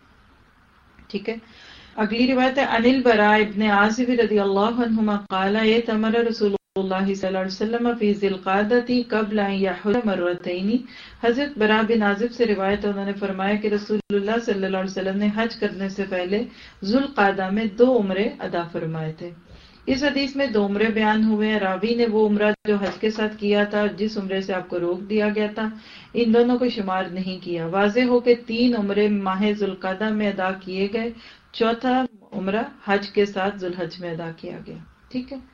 ٹھیک ہے۔ اگلی روایت ہے عن البراء ابن عازب رضی اللہ عنہما قال ائتمر رسول اللہ صلی اللہ علیہ وسلم فی ذی القعدۃ قبل ان یحج مرتین۔ حضرت براء بن عازب سے روایت ہے، انہوں نے فرمایا کہ رسول اللہ صلی اللہ علیہ وسلم نے حج کرنے سے پہلے ذو القعدہ میں دو عمرے ادا فرمائے تھے۔ اس حدیث میں دو عمرے بیان ہوئے ہیں، راوی نے وہ عمرہ جو حج کے ساتھ کیا تھا جس عمرے سے آپ کو روک دیا گیا تھا، ان دونوں کو شمار نہیں کیا۔ واضح ہو کہ تین عمرے ماہ ذو القعدہ میں ادا کیے گئے، چوتھا عمرہ حج کے ساتھ ذوالحج میں ادا کیا گیا، ٹھیک ہے۔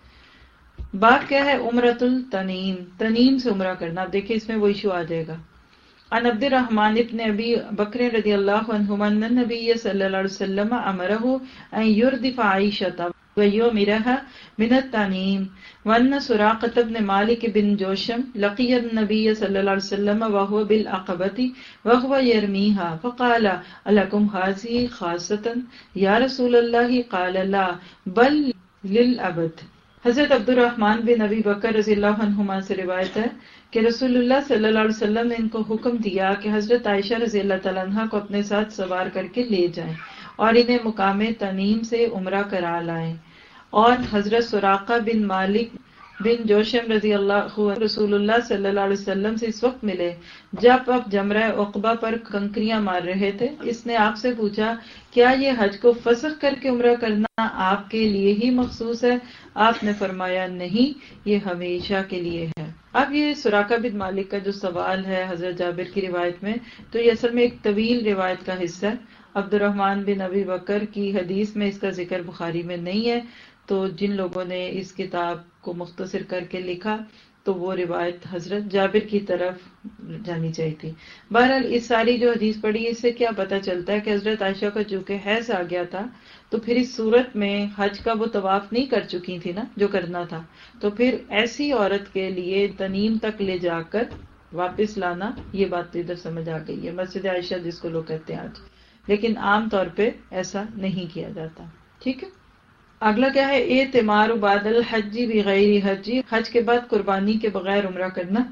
بات کیا ہے؟ عمرۃ التنیم، تنیم سے عمرہ کرنا۔ اب دیکھیں اس میں وہ ایشو آ جائے گا۔ عن عبد الرحمن ابن ابی بکر رضی اللہ عنہما ان النبی صلی اللہ علیہ وسلم امرہ ان یردف عائشۃ ویؤمرها من التنیم وان سراقۃ بن مالک بن جوشم لقی النبی صلی اللہ علیہ وسلم وهو بالعقبۃ وهو يرمیها فقال الکم هذه خاصۃ یا رسول اللہ؟ قال لا بل للابد۔ حضرت عبد الرحمن بن ابی بکر رضی اللہ عنہما سے روایت ہے کہ رسول اللہ صلی اللہ علیہ وسلم نے ان کو حکم دیا کہ حضرت عائشہ رضی اللہ تعالیٰ عنہ کو اپنے ساتھ سوار کر کے لے جائیں اور انہیں مقام تنیم سے عمرہ کرا لائیں، اور حضرت سراقہ بن مالک بن جوشم رضی اللہ رسول اللہ صلی اللہ علیہ وسلم سے اس وقت ملے جب آپ جمرہ عقبہ پر کنکریاں مار رہے تھے۔ اس نے آپ سے پوچھا کیا یہ حج کو فسخ کر کے عمرہ کرنا آپ کے لیے ہی مخصوص ہے؟ آپ نے فرمایا نہیں، یہ ہمیشہ کے لیے ہے۔ اب یہ سراقہ بن مالک کا جو سوال ہے حضرت جابر کی روایت میں، تو یہ اصل میں ایک طویل روایت کا حصہ ہے۔ عبد الرحمن بن ابی بکر کی حدیث میں اس کا ذکر بخاری میں نہیں ہے، تو جن لوگوں نے اس کتاب کو مختصر کر کے لکھا تو وہ روایت حضرت جابر کی طرف جانی چاہیے تھی۔ بہرحال اس ساری جو حدیث پڑھی اس سے کیا پتہ چلتا ہے کہ حضرت عائشہ کا چونکہ حیض آ گیا تھا تو پھر اس صورت میں حج کا وہ طواف نہیں کر چکی تھی نا جو کرنا تھا، تو پھر ایسی عورت کے لیے تنیم تک لے جا کر واپس لانا، یہ بات تو ادھر سمجھ آ گئی ہے، مسجد عائشہ جس کو لوگ کہتے ہیں آج، لیکن عام طور پہ ایسا نہیں کیا جاتا، ٹھیک ہے۔ اگلا کیا ہے؟ اعتمار بعد الحج بغیر حج، حج کے بعد قربانی کے بغیر عمرہ کرنا۔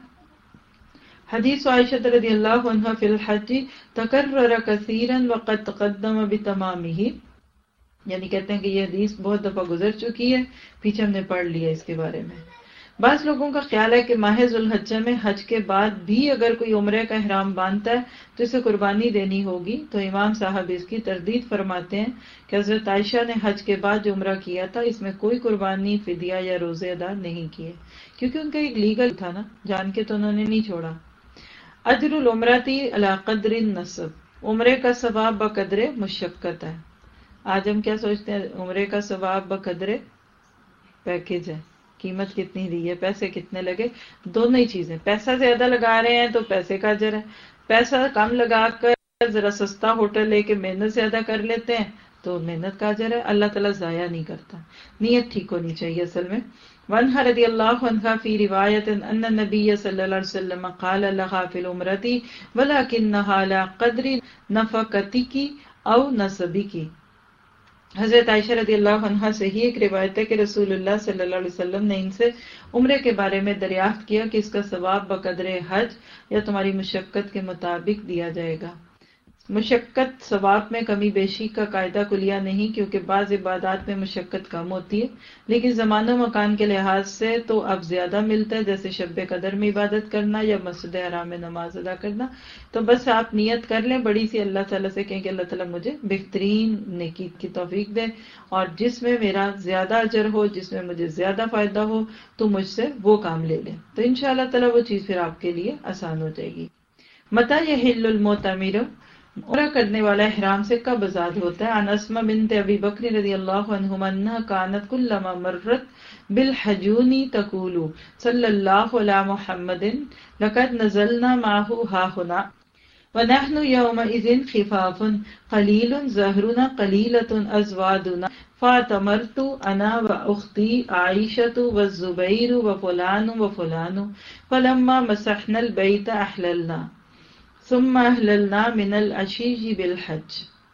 حدیث عائشہ رضی اللہ عنہا فی الحج تکرر کثیرا وقد تقدم بتمامہ، یعنی کہتے ہیں کہ یہ حدیث بہت دفعہ گزر چکی ہے، پیچھے ہم نے پڑھ لیا اس کے بارے میں۔ بعض لوگوں کا خیال ہے کہ ماہ ذوالحجہ میں حج کے بعد بھی اگر کوئی عمرے کا احرام باندھتا ہے تو اسے قربانی دینی ہوگی، تو امام صاحب اس کی تردید فرماتے ہیں کہ حضرت عائشہ نے حج کے بعد جو عمرہ کیا تھا اس میں کوئی قربانی، فدیہ یا روزے ادا نہیں کیے، کیونکہ ان کا ایک لیگل تھا نا، جان کے تو انہوں نے نہیں چھوڑا۔ اجر العمرتی علی قدر النسب، عمرے کا ثواب بقدر مشقت ہے۔ آج ہم کیا سوچتے ہیں، عمرے کا ثواب بقدر پیکج ہے، قیمت کتنی دی ہے، پیسے کتنے لگے، دونوں ہی چیزیں۔ پیسہ زیادہ لگا رہے ہیں تو پیسے کا اجر ہے، پیسہ کم لگا کر ذرا سستا ہوٹل لے کے محنت زیادہ کر لیتے ہیں تو محنت کا اجر ہے، اللہ تعالیٰ ضائع نہیں کرتا۔ نیت ٹھیک ہونی چاہیے اصل میں۔ وعنہا رضی اللہ عنہا فی روایت ان النبی صلی اللہ علیہ وسلم قال لها فی العمرۃ ولکنها لا قدر نفقتک او نسبک۔ حضرت عائشہ رضی اللہ عنہا سے ہی ایک روایت ہے کہ رسول اللہ صلی اللہ علیہ وسلم نے ان سے عمرے کے بارے میں دریافت کیا کہ اس کا ثواب بقدر حج یا تمہاری مشقت کے مطابق دیا جائے گا۔ مشقت ثواب میں کمی بیشی کا قاعدہ کلیہ نہیں، کیونکہ بعض عبادات میں مشقت کم ہوتی ہے، لیکن زمان و مکان کے لحاظ سے تو اب زیادہ ملتا ہے، جیسے شب قدر میں عبادت کرنا یا مسجد حرام میں نماز ادا کرنا۔ تو بس آپ نیت کر لیں بڑی سی، اللہ تعالیٰ سے کہیں کہ اللہ تعالیٰ مجھے بہترین نیکی کی توفیق دے، اور جس میں میرا زیادہ اجر ہو، جس میں مجھے زیادہ فائدہ ہو، تو مجھ سے وہ کام لے لیں، تو انشاءاللہ تعالیٰ وہ چیز پھر آپ کے لیے آسان ہو جائے گی۔ متى يحل المعتمر، عمرہ کرنے والا احرام سے کب آزاد ہوتا ہے؟ عن اسماء بنت ابی بکر رضی اللہ عنہما انها كانت كلما مرت بالحجون تقول صلی اللہ علی محمد لقد نزلنا معه ها هنا ونحن يومئذ خفاف قليل زهرنا قليلة ازوادنا فاعتمرت انا واختي عائشة والزبير وفلان وفلان فلما مسحنا البيت احللنا ثم احللنا من العشیج بالحج۔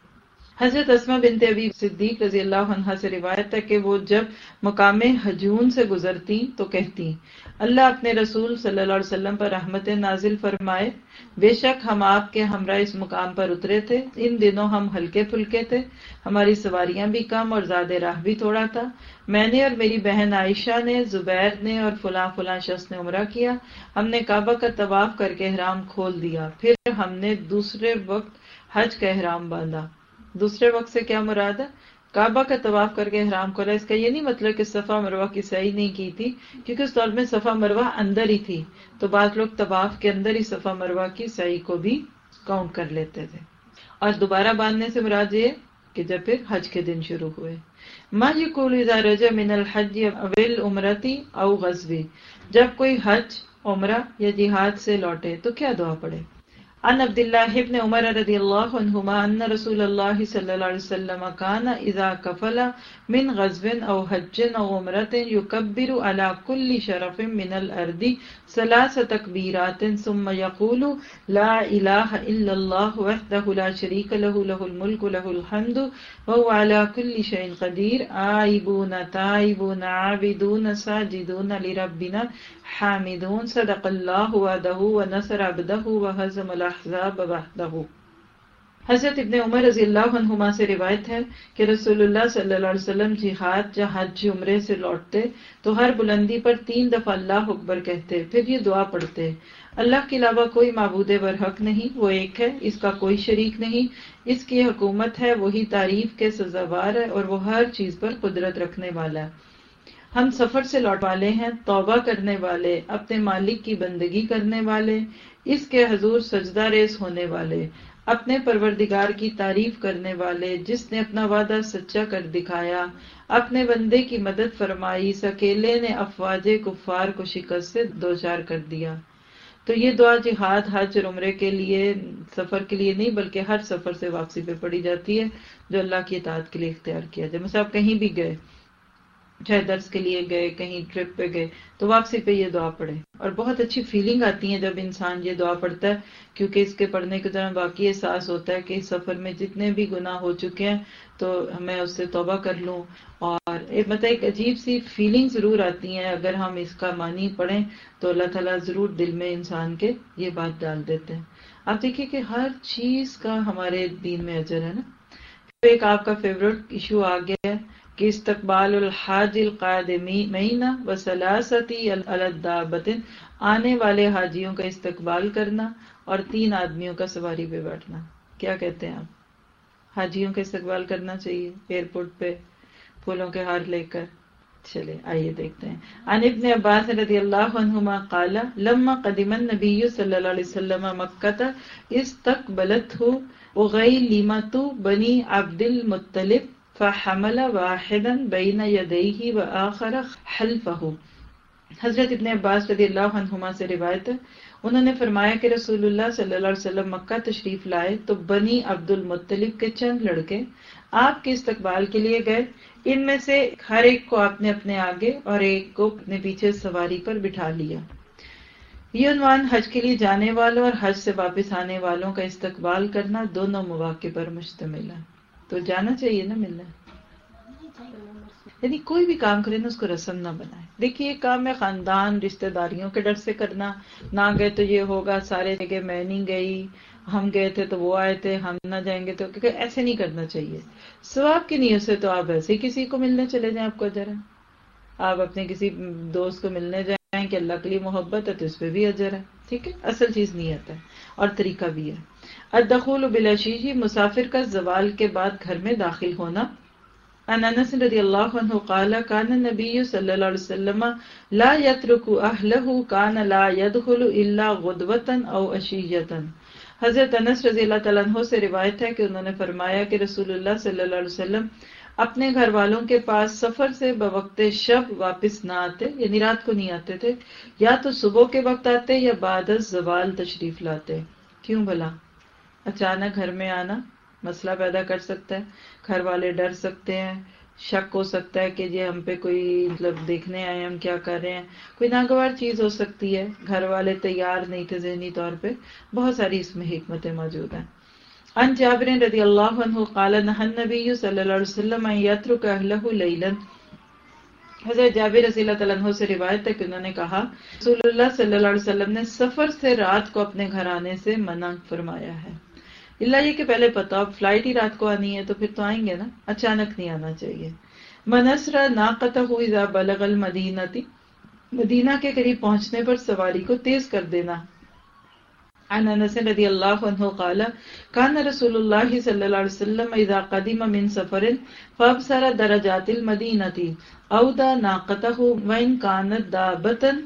حضرت اسماء بنت ابی صدیق رضی اللہ عنہا سے روایت ہے کہ وہ جب مقام حجون سے گزرتی تو کہتی، اللہ اپنے رسول صلی اللہ علیہ وسلم پر رحمت نازل فرمائے، بے شک ہم آپ کے ہمراہ اس مقام پر اترے تھے، ان دنوں ہم ہلکے پھلکے تھے، ہماری سواریاں بھی کم اور زاد راہ بھی تھوڑا تھا، میں نے اور میری بہن عائشہ نے، زبیر نے اور فلاں فلاں شخص نے عمرہ کیا، ہم نے کعبہ کا طواف کر کے احرام کھول دیا، پھر ہم نے دوسرے وقت حج کا احرام باندھا۔ دوسرے وقت سے کیا مراد ہے؟ کعبہ کا طواف کر کے احرام کھولا۔ اس کا یہ نہیں مطلب کہ صفا مروہ کی سعی نہیں کی تھی، کیونکہ اس دور میں صفا مروہ اندر ہی تھی، تو بعض لوگ طواف کے اندر ہی صفا مروہ کی سعی کو بھی کاؤنٹ کر لیتے تھے۔ اور دوبارہ باندھنے سے مراد یہ کہ جب پھر حج کے دن شروع ہوئے۔ ما یقول اذا رجع من الحج او العمرۃ او غزو، جب کوئی حج، عمرہ یا جہاد سے لوٹے تو کیا دعا پڑھے؟ عن عبد الله بن عمر رضی اللہ عنہما ان رسول اللہ صلی اللہ علیہ وسلم كان اذا كفل من غزو او حج او عمرة يكبر على كل شرف من الارض ثلاث تكبيرات ثم يقول لا اله الا الله وحده لا شريك له له الملك له الحمد وهو على كل شيء قدير آئبون تائبون عابدون ساجدون لربنا حامدون صدق اللہ وعدہ ونصر عبدہ وہزم الاحزاب وحدہ۔ حضرت ابن عمر رضی اللہ عنہما سے روایت ہے کہ رسول اللہ صلی اللہ علیہ وسلم جہاد یا حج عمرے سے لوٹتے تو ہر بلندی پر تین دفعہ اللہ اکبر کہتے، پھر یہ دعا پڑھتے، اللہ کے علاوہ کوئی معبود برحق نہیں، وہ ایک ہے، اس کا کوئی شریک نہیں، اس کی حکومت ہے، وہی تعریف کے سزاوار ہے اور وہ ہر چیز پر قدرت رکھنے والا ہے۔ ہم سفر سے لوٹ والے ہیں، توبہ کرنے والے، اپنے مالک کی بندگی کرنے والے، اس کے حضور سجدہ ریز ہونے والے، اپنے پروردگار کی تعریف کرنے والے، جس نے اپنا وعدہ سچا کر دکھایا، اپنے بندے کی مدد فرمائی، اس اکیلے نے افواج کفار کو شکست سے دوچار کر دیا۔ تو یہ دعا جہاد، حج اور عمرے کے لیے، سفر کے لیے نہیں بلکہ ہر سفر سے واپسی پہ پڑھی جاتی ہے جو اللہ کی اطاعت کے لیے اختیار کیا جائے۔ مثلا آپ کہیں بھی گئے، چاہے درس کے لیے گئے، کہیں ٹرپ پہ گئے، تو واپسی پہ یہ دعا پڑھیں، اور بہت اچھی فیلنگ آتی ہے جب انسان یہ دعا پڑھتا ہے، کیونکہ اس کے پڑھنے کے دوران باقی احساس ہوتا ہے کہ اس سفر میں جتنے بھی گناہ ہو چکے ہیں تو میں اس سے توبہ کر لوں، اور ایک مطلب ایک عجیب سی فیلنگ ضرور آتی ہیں اگر ہم اس کا معنی پڑھیں تو اللہ تعالیٰ ضرور دل میں انسان کے یہ بات ڈال دیتے ہیں۔ آپ دیکھیے کہ ہر چیز کا ہمارے دین میں اجر ہے نا۔ ایک آپ کا فیوریٹ ایشو آ گیا ہے کہ استقبال الحاج القادمین و ثلاثتی الدابۃ، آنے والے حاجیوں کا استقبال کرنا اور تین آدمیوں کا سواری پہ بیٹھنا. کیا کہتے ہیں آپ؟ حاجیوں کا استقبال کرنا چاہیے ایئرپورٹ پہ پھولوں کے ہار لے کر. چلے آئیے دیکھتے ہیں. عن ابن عباس رضی اللہ عنہما قال لما قدم النبی صلی اللہ علیہ وسلم مکہ استقبلته اغیلمۃ بنی عبد المطلب فحمل واحدا بین یدیہ وآخر خلفہ. حضرت ابن عباس رضی اللہ عنہما سے روایت ہے، انہوں نے فرمایا کہ رسول اللہ صلی اللہ علیہ وسلم مکہ تشریف لائے تو بنی عبد المطلب کے چند لڑکے آپ کے استقبال کے لیے گئے. ان میں سے ہر ایک کو آپ نے اپنے آگے اور ایک کو اپنے پیچھے سواری پر بٹھا لیا. یہ عنوان حج کے لیے جانے والوں اور حج سے واپس آنے والوں کا استقبال کرنا دونوں مواقع پر مشتمل ہے. تو جانا چاہیے نا ملنا، یعنی کوئی بھی کام کرے نا اس کو رسم نہ بنائے. دیکھیے یہ کام ہے خاندان رشتہ داریوں کے ڈر سے کرنا، نہ گئے تو یہ ہوگا سارے کہ میں نہیں گئی، ہم گئے تھے تو وہ آئے تھے، ہم نہ جائیں گے تو، کیونکہ ایسے نہیں کرنا چاہیے. ثواب کی نیت سے تو آپ ایسے ہی کسی کو ملنے چلے جائیں، آپ کو اجر ہے. آپ اپنے کسی دوست کو ملنے جائیں کہ اللہ کے لیے محبت ہے تو اس پہ بھی اجر ہے. ٹھیک ہے، اصل چیز نیت ہے اور طریقہ بھی ہے. الدخول بالعشی، مسافر کا زوال کے بعد گھر میں داخل ہونا. عن انس رضی اللہ عنہ قال کان النبی صلی اللہ علیہ وسلم لا یترک اہلہ کان لا يدخل الا غدوۃ او عشیۃ. حضرت انس رضی اللہ تعالیٰ عنہ سے روایت ہے کہ انہوں نے فرمایا کہ رسول اللہ صلی اللہ علیہ وسلم اپنے گھر والوں کے پاس سفر سے بوقت شب واپس نہ آتے، یعنی رات کو نہیں آتے تھے، یا تو صبح کے وقت آتے یا بعد از زوال تشریف لاتے. کیوں بھلا؟ اچانک گھر میں آنا مسئلہ پیدا کر سکتا ہے، گھر والے ڈر سکتے ہیں، شک ہو سکتا ہے کہ یہ ہم پہ کوئی مطلب دیکھنے آئے ہم کیا کر رہے ہیں، کوئی ناگوار چیز ہو سکتی ہے، گھر والے تیار نہیں تھے ذہنی طور پہ. بہت ساری اس میں حکمتیں موجود ہیں. عن جابر رضی اللہ عنہ قال نہى النبی صلی اللہ علیہ وسلم ان یترک اہلہ لیلا. حضرت جابر رضی اللہ تعالیٰ عنہ سے روایت ہے کہ انہوں نے کہا رسول اللہ صلی اللہ علیہ وسلم نے سفر سے رات کو اپنے گھر آنے سے منع فرمایا ہے. اللہ یہ کہ پہلے پتا اب فلائٹ ہی رات کو آنی ہے تو پھر تو آئیں گے نا، اچانک نہیں آنا چاہیے. منسر ناقتہ اذا بلغ المدینہ، مدینہ کے قریب پہنچنے پر سواری کو تیز کر دینا. عن انس رضی اللہ عنہ قال کان رسول اللہ صلی اللہ علیہ وسلم اذا قدم من سفر فابصر درجات المدینہ اودى ناقته وان كانت دابة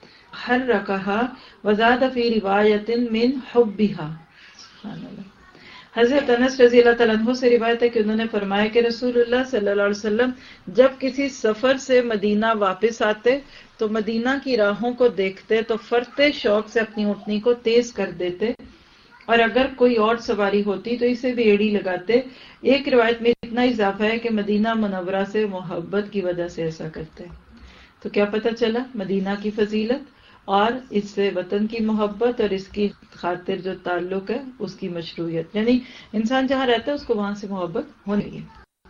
حركها وزاد في رواية من حبها. سبحان اللہ. حضرت انس رضی اللہ تعالیٰ عنہ سے روایت ہے کہ انہوں نے فرمایا کہ رسول اللہ صلی اللہ علیہ وسلم جب کسی سفر سے مدینہ واپس آتے تو مدینہ کی راہوں کو دیکھتے تو فرتے شوق سے اپنی اونٹنی کو تیز کر دیتے، اور اگر کوئی اور سواری ہوتی تو اسے بھی ایڑی لگاتے. ایک روایت میں اتنا اضافہ ہے کہ مدینہ منورہ سے محبت کی وجہ سے ایسا کرتے. تو کیا پتہ چلا مدینہ کی فضیلت اور اس سے وطن کی محبت اور اس کی خاطر جو تعلق ہے اس کی مشروعیت، یعنی انسان جہاں رہتا ہے اس کو وہاں سے محبت ہونی ہے.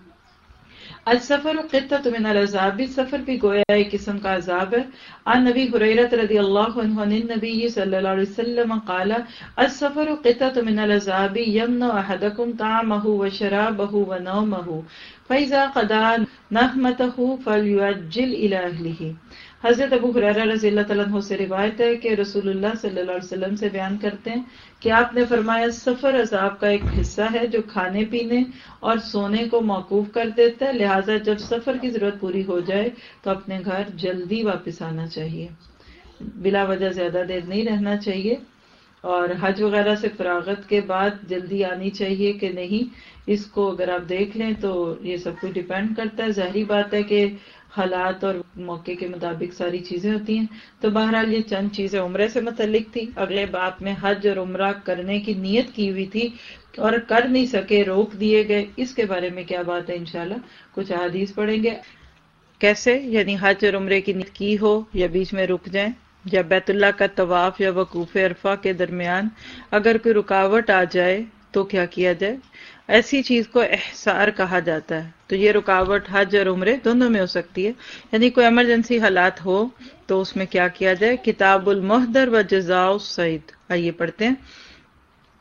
السفر قطعۃ من العذاب، سفر بھی گویا ایک قسم کا عذاب ہے. عن نبی ہریرہ رضی اللہ عنہ عن النبی صلی اللہ علیہ وسلم قال السفر قطعۃ من العذاب یمنع احدکم طعامہ وشرابہ ونومہ فاذا قضى نہمتہ فلیعجل الی اہلہ. حضرت ابو ہریرہ رضی اللہ تعالیٰ عنہ سے روایت ہے کہ رسول اللہ صلی اللہ علیہ وسلم سے بیان کرتے ہیں کہ آپ نے فرمایا سفر عذاب کا ایک حصہ ہے جو کھانے پینے اور سونے کو موقوف کر دیتا ہے، لہٰذا جب سفر کی ضرورت پوری ہو جائے تو اپنے گھر جلدی واپس آنا چاہیے، بلا وجہ زیادہ دیر نہیں رہنا چاہیے. اور حج وغیرہ سے فراغت کے بعد جلدی آنی چاہیے کہ نہیں، اس کو اگر آپ دیکھ لیں تو یہ سب کچھ ڈیپینڈ کرتا ہے. ظاہری بات ہے کہ حالات اور موقع کے مطابق ساری چیزیں ہوتی ہیں. تو بہرحال یہ چند چیزیں عمرے سے متعلق تھی. اگلے باب میں حج اور عمرہ کرنے کی نیت کی ہوئی تھی اور کر نہیں سکے، روک دیے گئے، اس کے بارے میں کیا بات ہے انشاءاللہ کچھ احادیث پڑھیں گے. کیسے یعنی حج اور عمرے کی نیت کی ہو یا بیچ میں رک جائیں، یا بیت اللہ کا طواف یا وقوف عرفہ کے درمیان اگر کوئی رکاوٹ آ جائے تو کیا کیا جائے. ایسی چیز کو احصار کہا جاتا ہے. تو یہ رکاوٹ حج اور عمرے دونوں میں ہو سکتی ہے، یعنی کوئی ایمرجنسی حالات ہو تو اس میں کیا کیا جائے. کتاب المحضر و جزاء الصید، آئیے پڑھتے ہیں.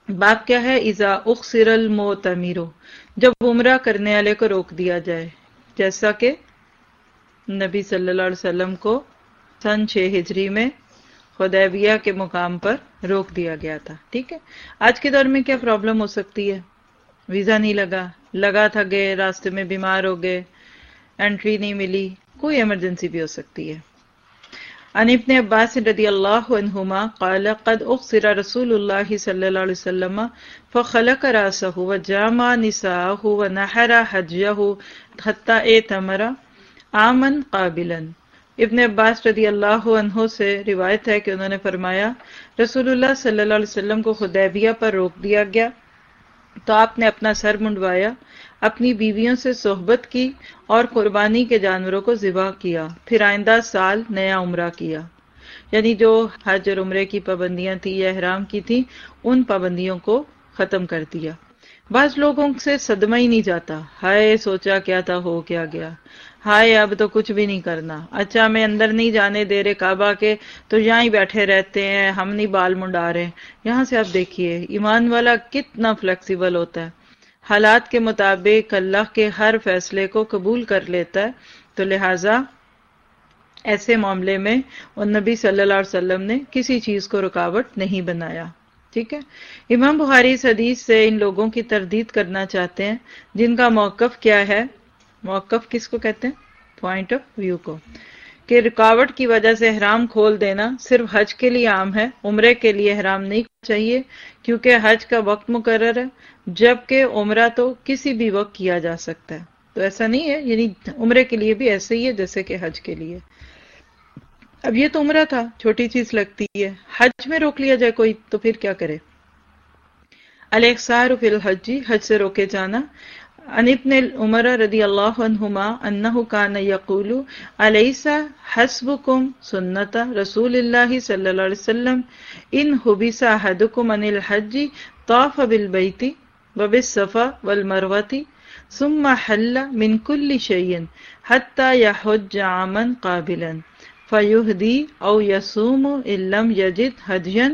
باب کیا ہے؟ اذا اخسر المعتمر، جب عمرہ کرنے والے کو روک دیا جائے، جیسا کہ نبی صلی اللہ علیہ وسلم کو سن چھ ہجری میں حدیبیہ کے مقام پر روک دیا گیا تھا. ٹھیک ہے، آج کے دور میں کیا پرابلم ہو سکتی ہے؟ ویزا نہیں لگا، لگا تھا گئے، راستے میں بیمار ہو گئے، انٹری نہیں ملی، کوئی ایمرجنسی بھی ہو سکتی ہے. عن ابن عباس رضی اللہ عنہما قال قد اخسر رسول اللہ صلی اللہ علیہ وسلم فخلق راسه وجامع نساءه ونحر حجه حتى اعتمر عاما قابلا. ابن عباس رضی اللہ عنہ سے روایت ہے کہ انہوں نے فرمایا رسول اللہ صلی اللہ علیہ وسلم کو حدیبیہ پر روک دیا گیا تو آپ نے اپنا سر منڈوایا، اپنی بیویوں سے صحبت کی اور قربانی کے جانوروں کو ذبح کیا، پھر آئندہ سال نیا عمرہ کیا. یعنی جو حج اور عمرے کی پابندیاں تھی یا احرام کی تھی ان پابندیوں کو ختم کر دیا. بعض لوگوں سے صدمہ ہی نہیں جاتا، ہائے سوچا کیا تھا ہو کیا گیا، ہائے اب تو کچھ بھی نہیں کرنا، اچھا میں اندر نہیں جانے دے رہے کعبہ کے تو یہاں ہی بیٹھے رہتے ہیں، ہم نہیں بال منڈا رہے. یہاں سے آپ دیکھیے ایمان والا کتنا فلیکسیبل ہوتا ہے، حالات کے مطابق اللہ کے ہر فیصلے کو قبول کر لیتا ہے. تو لہٰذا ایسے معاملے میں اور نبی صلی اللہ علیہ وسلم نے کسی چیز کو رکاوٹ نہیں بنایا. ٹھیک ہے، امام بخاری اس حدیث سے ان لوگوں کی تردید کرنا چاہتے ہیں جن کا موقف کیا ہے؟ موقف کس کو کہتے ہیں؟ پوائنٹ آف ویو کو، کہ رکاوٹ کی وجہ سے احرام کھول دینا صرف حج کے لیے عام ہے، عمرے کے لیے احرام نہیں چاہیے کیونکہ حج کا وقت مقرر ہے، جبکہ عمرہ تو کسی بھی وقت کیا جا سکتا ہے. تو ایسا نہیں ہے، یعنی عمرے کے لیے بھی ایسے ہی ہے جیسے کہ حج کے لیے. اب یہ تو عمرہ تھا، چھوٹی چیز لگتی ہے، حج میں روک لیا جائے کوئی تو پھر کیا کرے؟ الاقصار فی الحج، حج سے روکے جانا. عن ابن عمر رضی اللہ عنہما انہ کان یقول الیس حسبکم سنت رسول اللہ صلی اللہ علیہ وسلم ان حبس احدکم عن الحج طاف بالبیت وبالصفا والمروۃ ثم حل من كل شيء حتى يحج عاما قابلا فیہدی او یصوم ان لم یجد ہدیا.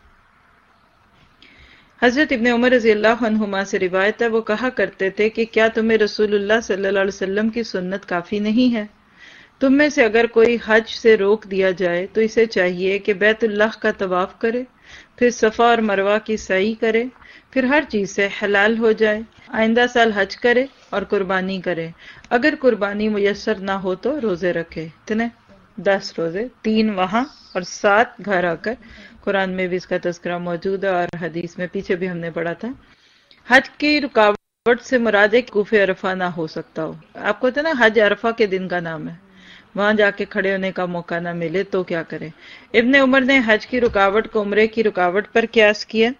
حضرت ابن عمر رضی اللہ عنہما سے روایت ہے، وہ کہا کرتے تھے کہ کیا تمہیں رسول اللہ صلی اللہ علیہ وسلم کی سنت کافی نہیں ہے؟ تم میں سے اگر کوئی حج سے روک دیا جائے تو اسے چاہیے کہ بیت اللہ کا طواف کرے، پھر صفا اور مروہ کی سعی کرے، پھر ہر چیز سے حلال ہو جائے، آئندہ سال حج کرے اور قربانی کرے. اگر قربانی میسر نہ ہو تو روزے رکھے. اتنے دس روزے، تین وہاں اور سات گھر آ کر. قرآن میں بھی اس کا تذکرہ موجود ہے اور حدیث میں پیچھے بھی ہم نے پڑھا تھا. حج کی رکاوٹ سے مراد ہے وقوف عرفہ نہ ہو سکتا ہو. آپ کو پتہ نا حج عرفہ کے دن کا نام ہے، وہاں جا کے کھڑے ہونے کا موقع نہ ملے تو کیا کرے؟ ابن عمر نے حج کی رکاوٹ کو عمرے کی رکاوٹ پر قیاس کیا.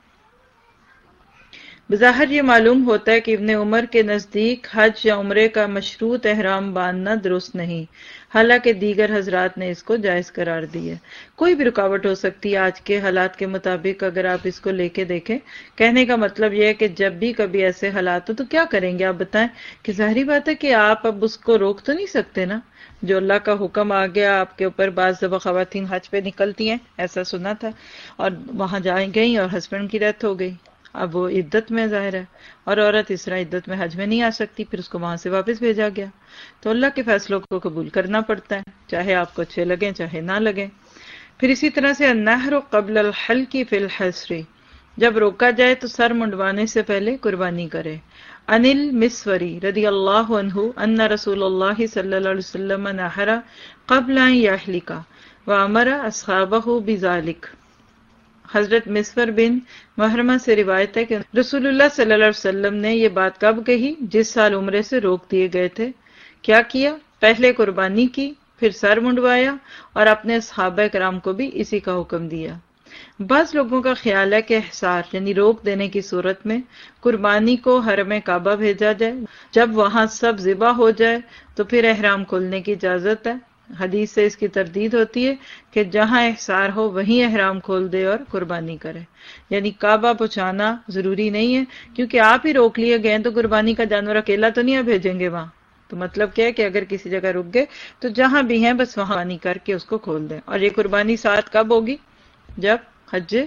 بظاہر یہ معلوم ہوتا ہے کہ ابن عمر کے نزدیک حج یا عمرے کا مشروط احرام باندھنا درست نہیں، حالانکہ دیگر حضرات نے اس کو جائز قرار دی ہے. کوئی بھی رکاوٹ ہو سکتی ہے آج کے حالات کے مطابق اگر آپ اس کو لے کے دیکھیں. کہنے کا مطلب یہ ہے کہ جب بھی کبھی ایسے حالات ہو تو کیا کریں گے؟ آپ بتائیں. کہ ظاہری بات ہے کہ آپ اب اس کو روک تو نہیں سکتے نا، جو اللہ کا حکم آ گیا آپ کے اوپر. بعض دفعہ خواتین حج پہ نکلتی ہیں، ایسا سنا تھا، اور وہاں جائیں گئی اور ہسبینڈ کی ڈیتھ ہو گئی، اب وہ عدت میں ظاہر ہے، اور عورت اس طرح عدت میں حج میں نہیں آ سکتی، پھر اس کو وہاں سے واپس بھیجا گیا. تو اللہ کے فیصلوں کو قبول کرنا پڑتا ہے، چاہے آپ کو اچھے لگیں چاہے نہ لگیں. پھر اسی طرح سے النحر قبل الحلق فی الحصر، جب روکا جائے تو سر منڈوانے سے پہلے قربانی کرے. عن المسوری رضی اللہ عنہ ان رسول اللہ صلی اللہ علیہ وسلم نحر قبل ان یحلق وامر اصحابہ بذلک. حضرت مسور بن محرمہ سے روایت ہے کہ رسول اللہ صلی اللہ علیہ وسلم نے یہ بات کب کہی؟ جس سال عمرے سے روک دیے گئے تھے. کیا کیا؟ پہلے قربانی کی، پھر سر منڈوایا اور اپنے صحابہ کرام کو بھی اسی کا حکم دیا. بعض لوگوں کا خیال ہے کہ احصار یعنی روک دینے کی صورت میں قربانی کو حرم کعبہ بھیجا جائے، جب وہاں سب ذبح ہو جائے تو پھر احرام کھولنے کی اجازت ہے. حدیث سے اس کی تردید ہوتی ہے کہ جہاں احصار ہو وہیں احرام کھول دے اور قربانی کرے. یعنی کعبہ پہنچانا ضروری نہیں ہے، کیونکہ آپ ہی روک لیے گئے تو قربانی کا جانور اکیلا تو نہیں بھیجیں گے وہاں. تو مطلب کیا ہے کہ اگر کسی جگہ رک گئے تو جہاں بھی ہیں بس وہاں قربانی کر کے اس کو کھول دیں. اور یہ قربانی ساتھ کب ہوگی؟ جب حج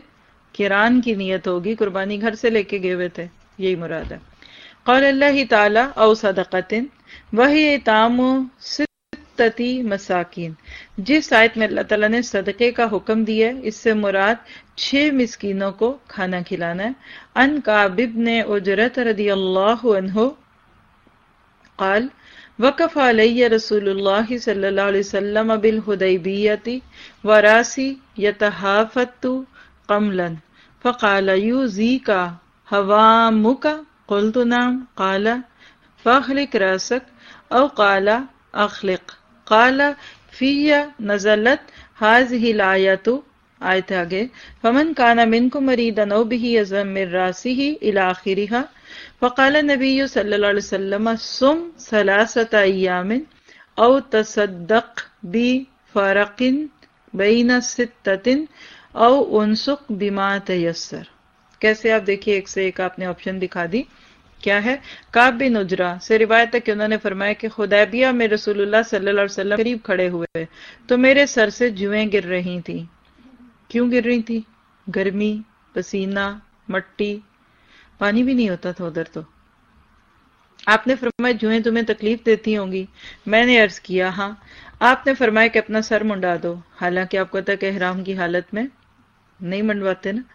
قران کی نیت ہوگی، قربانی گھر سے لے کے گئے ہوئے تھے، یہی مراد ہے۔ قول اللہ تعالی او صدقۃ وہی اطعام ستتی مساکین، جس آیت میں اللہ تعالیٰ نے صدقے کا حکم دیا ہے، اس سے مراد چھ مسکینوں کو کھانا کھلانا ہے۔ ان کعب بن عجرۃ رضی اللہ عنہ قال وقف علی رسول اللہ صلی اللہ علیہ وسلم بالحدیبیۃ وراسی یتحافت قملا فقال یوزیک حوامک قلت نعم قال فاخلق راسک او قال اخلق قال فی نزلت هذه الآیۃ، آیت آگے فمن کان منکم مریضا او به اذى من راسه الى آخرها فقال النبی صلی اللہ علیہ وسلم صم ثلاثة ایام او تصدق بفرق بین ستة او انسق بما تیسر۔ کیسے؟ آپ دیکھیے ایک سے ایک آپ نے آپشن دکھا دی۔ کیا ہے؟ کعب بن عجرہ سے روایت ہے کہ انہوں نے فرمایا کہ حدیبیہ میں رسول اللہ صلی اللہ علیہ وسلم قریب کھڑے ہوئے تو میرے سر سے جوئیں گر رہی تھیں۔ کیوں گر رہی تھی؟ گرمی، پسینہ، مٹی، پانی بھی نہیں ہوتا تھا ادھر۔ تو آپ نے فرمایا جوئیں تمہیں تکلیف دیتی ہوں گی؟ میں نے عرض کیا ہاں۔ آپ نے فرمایا کہ اپنا سر منڈا دو، حالانکہ آپ کو پتہ ہے کہ احرام کی حالت میں نہیں منڈواتے نا۔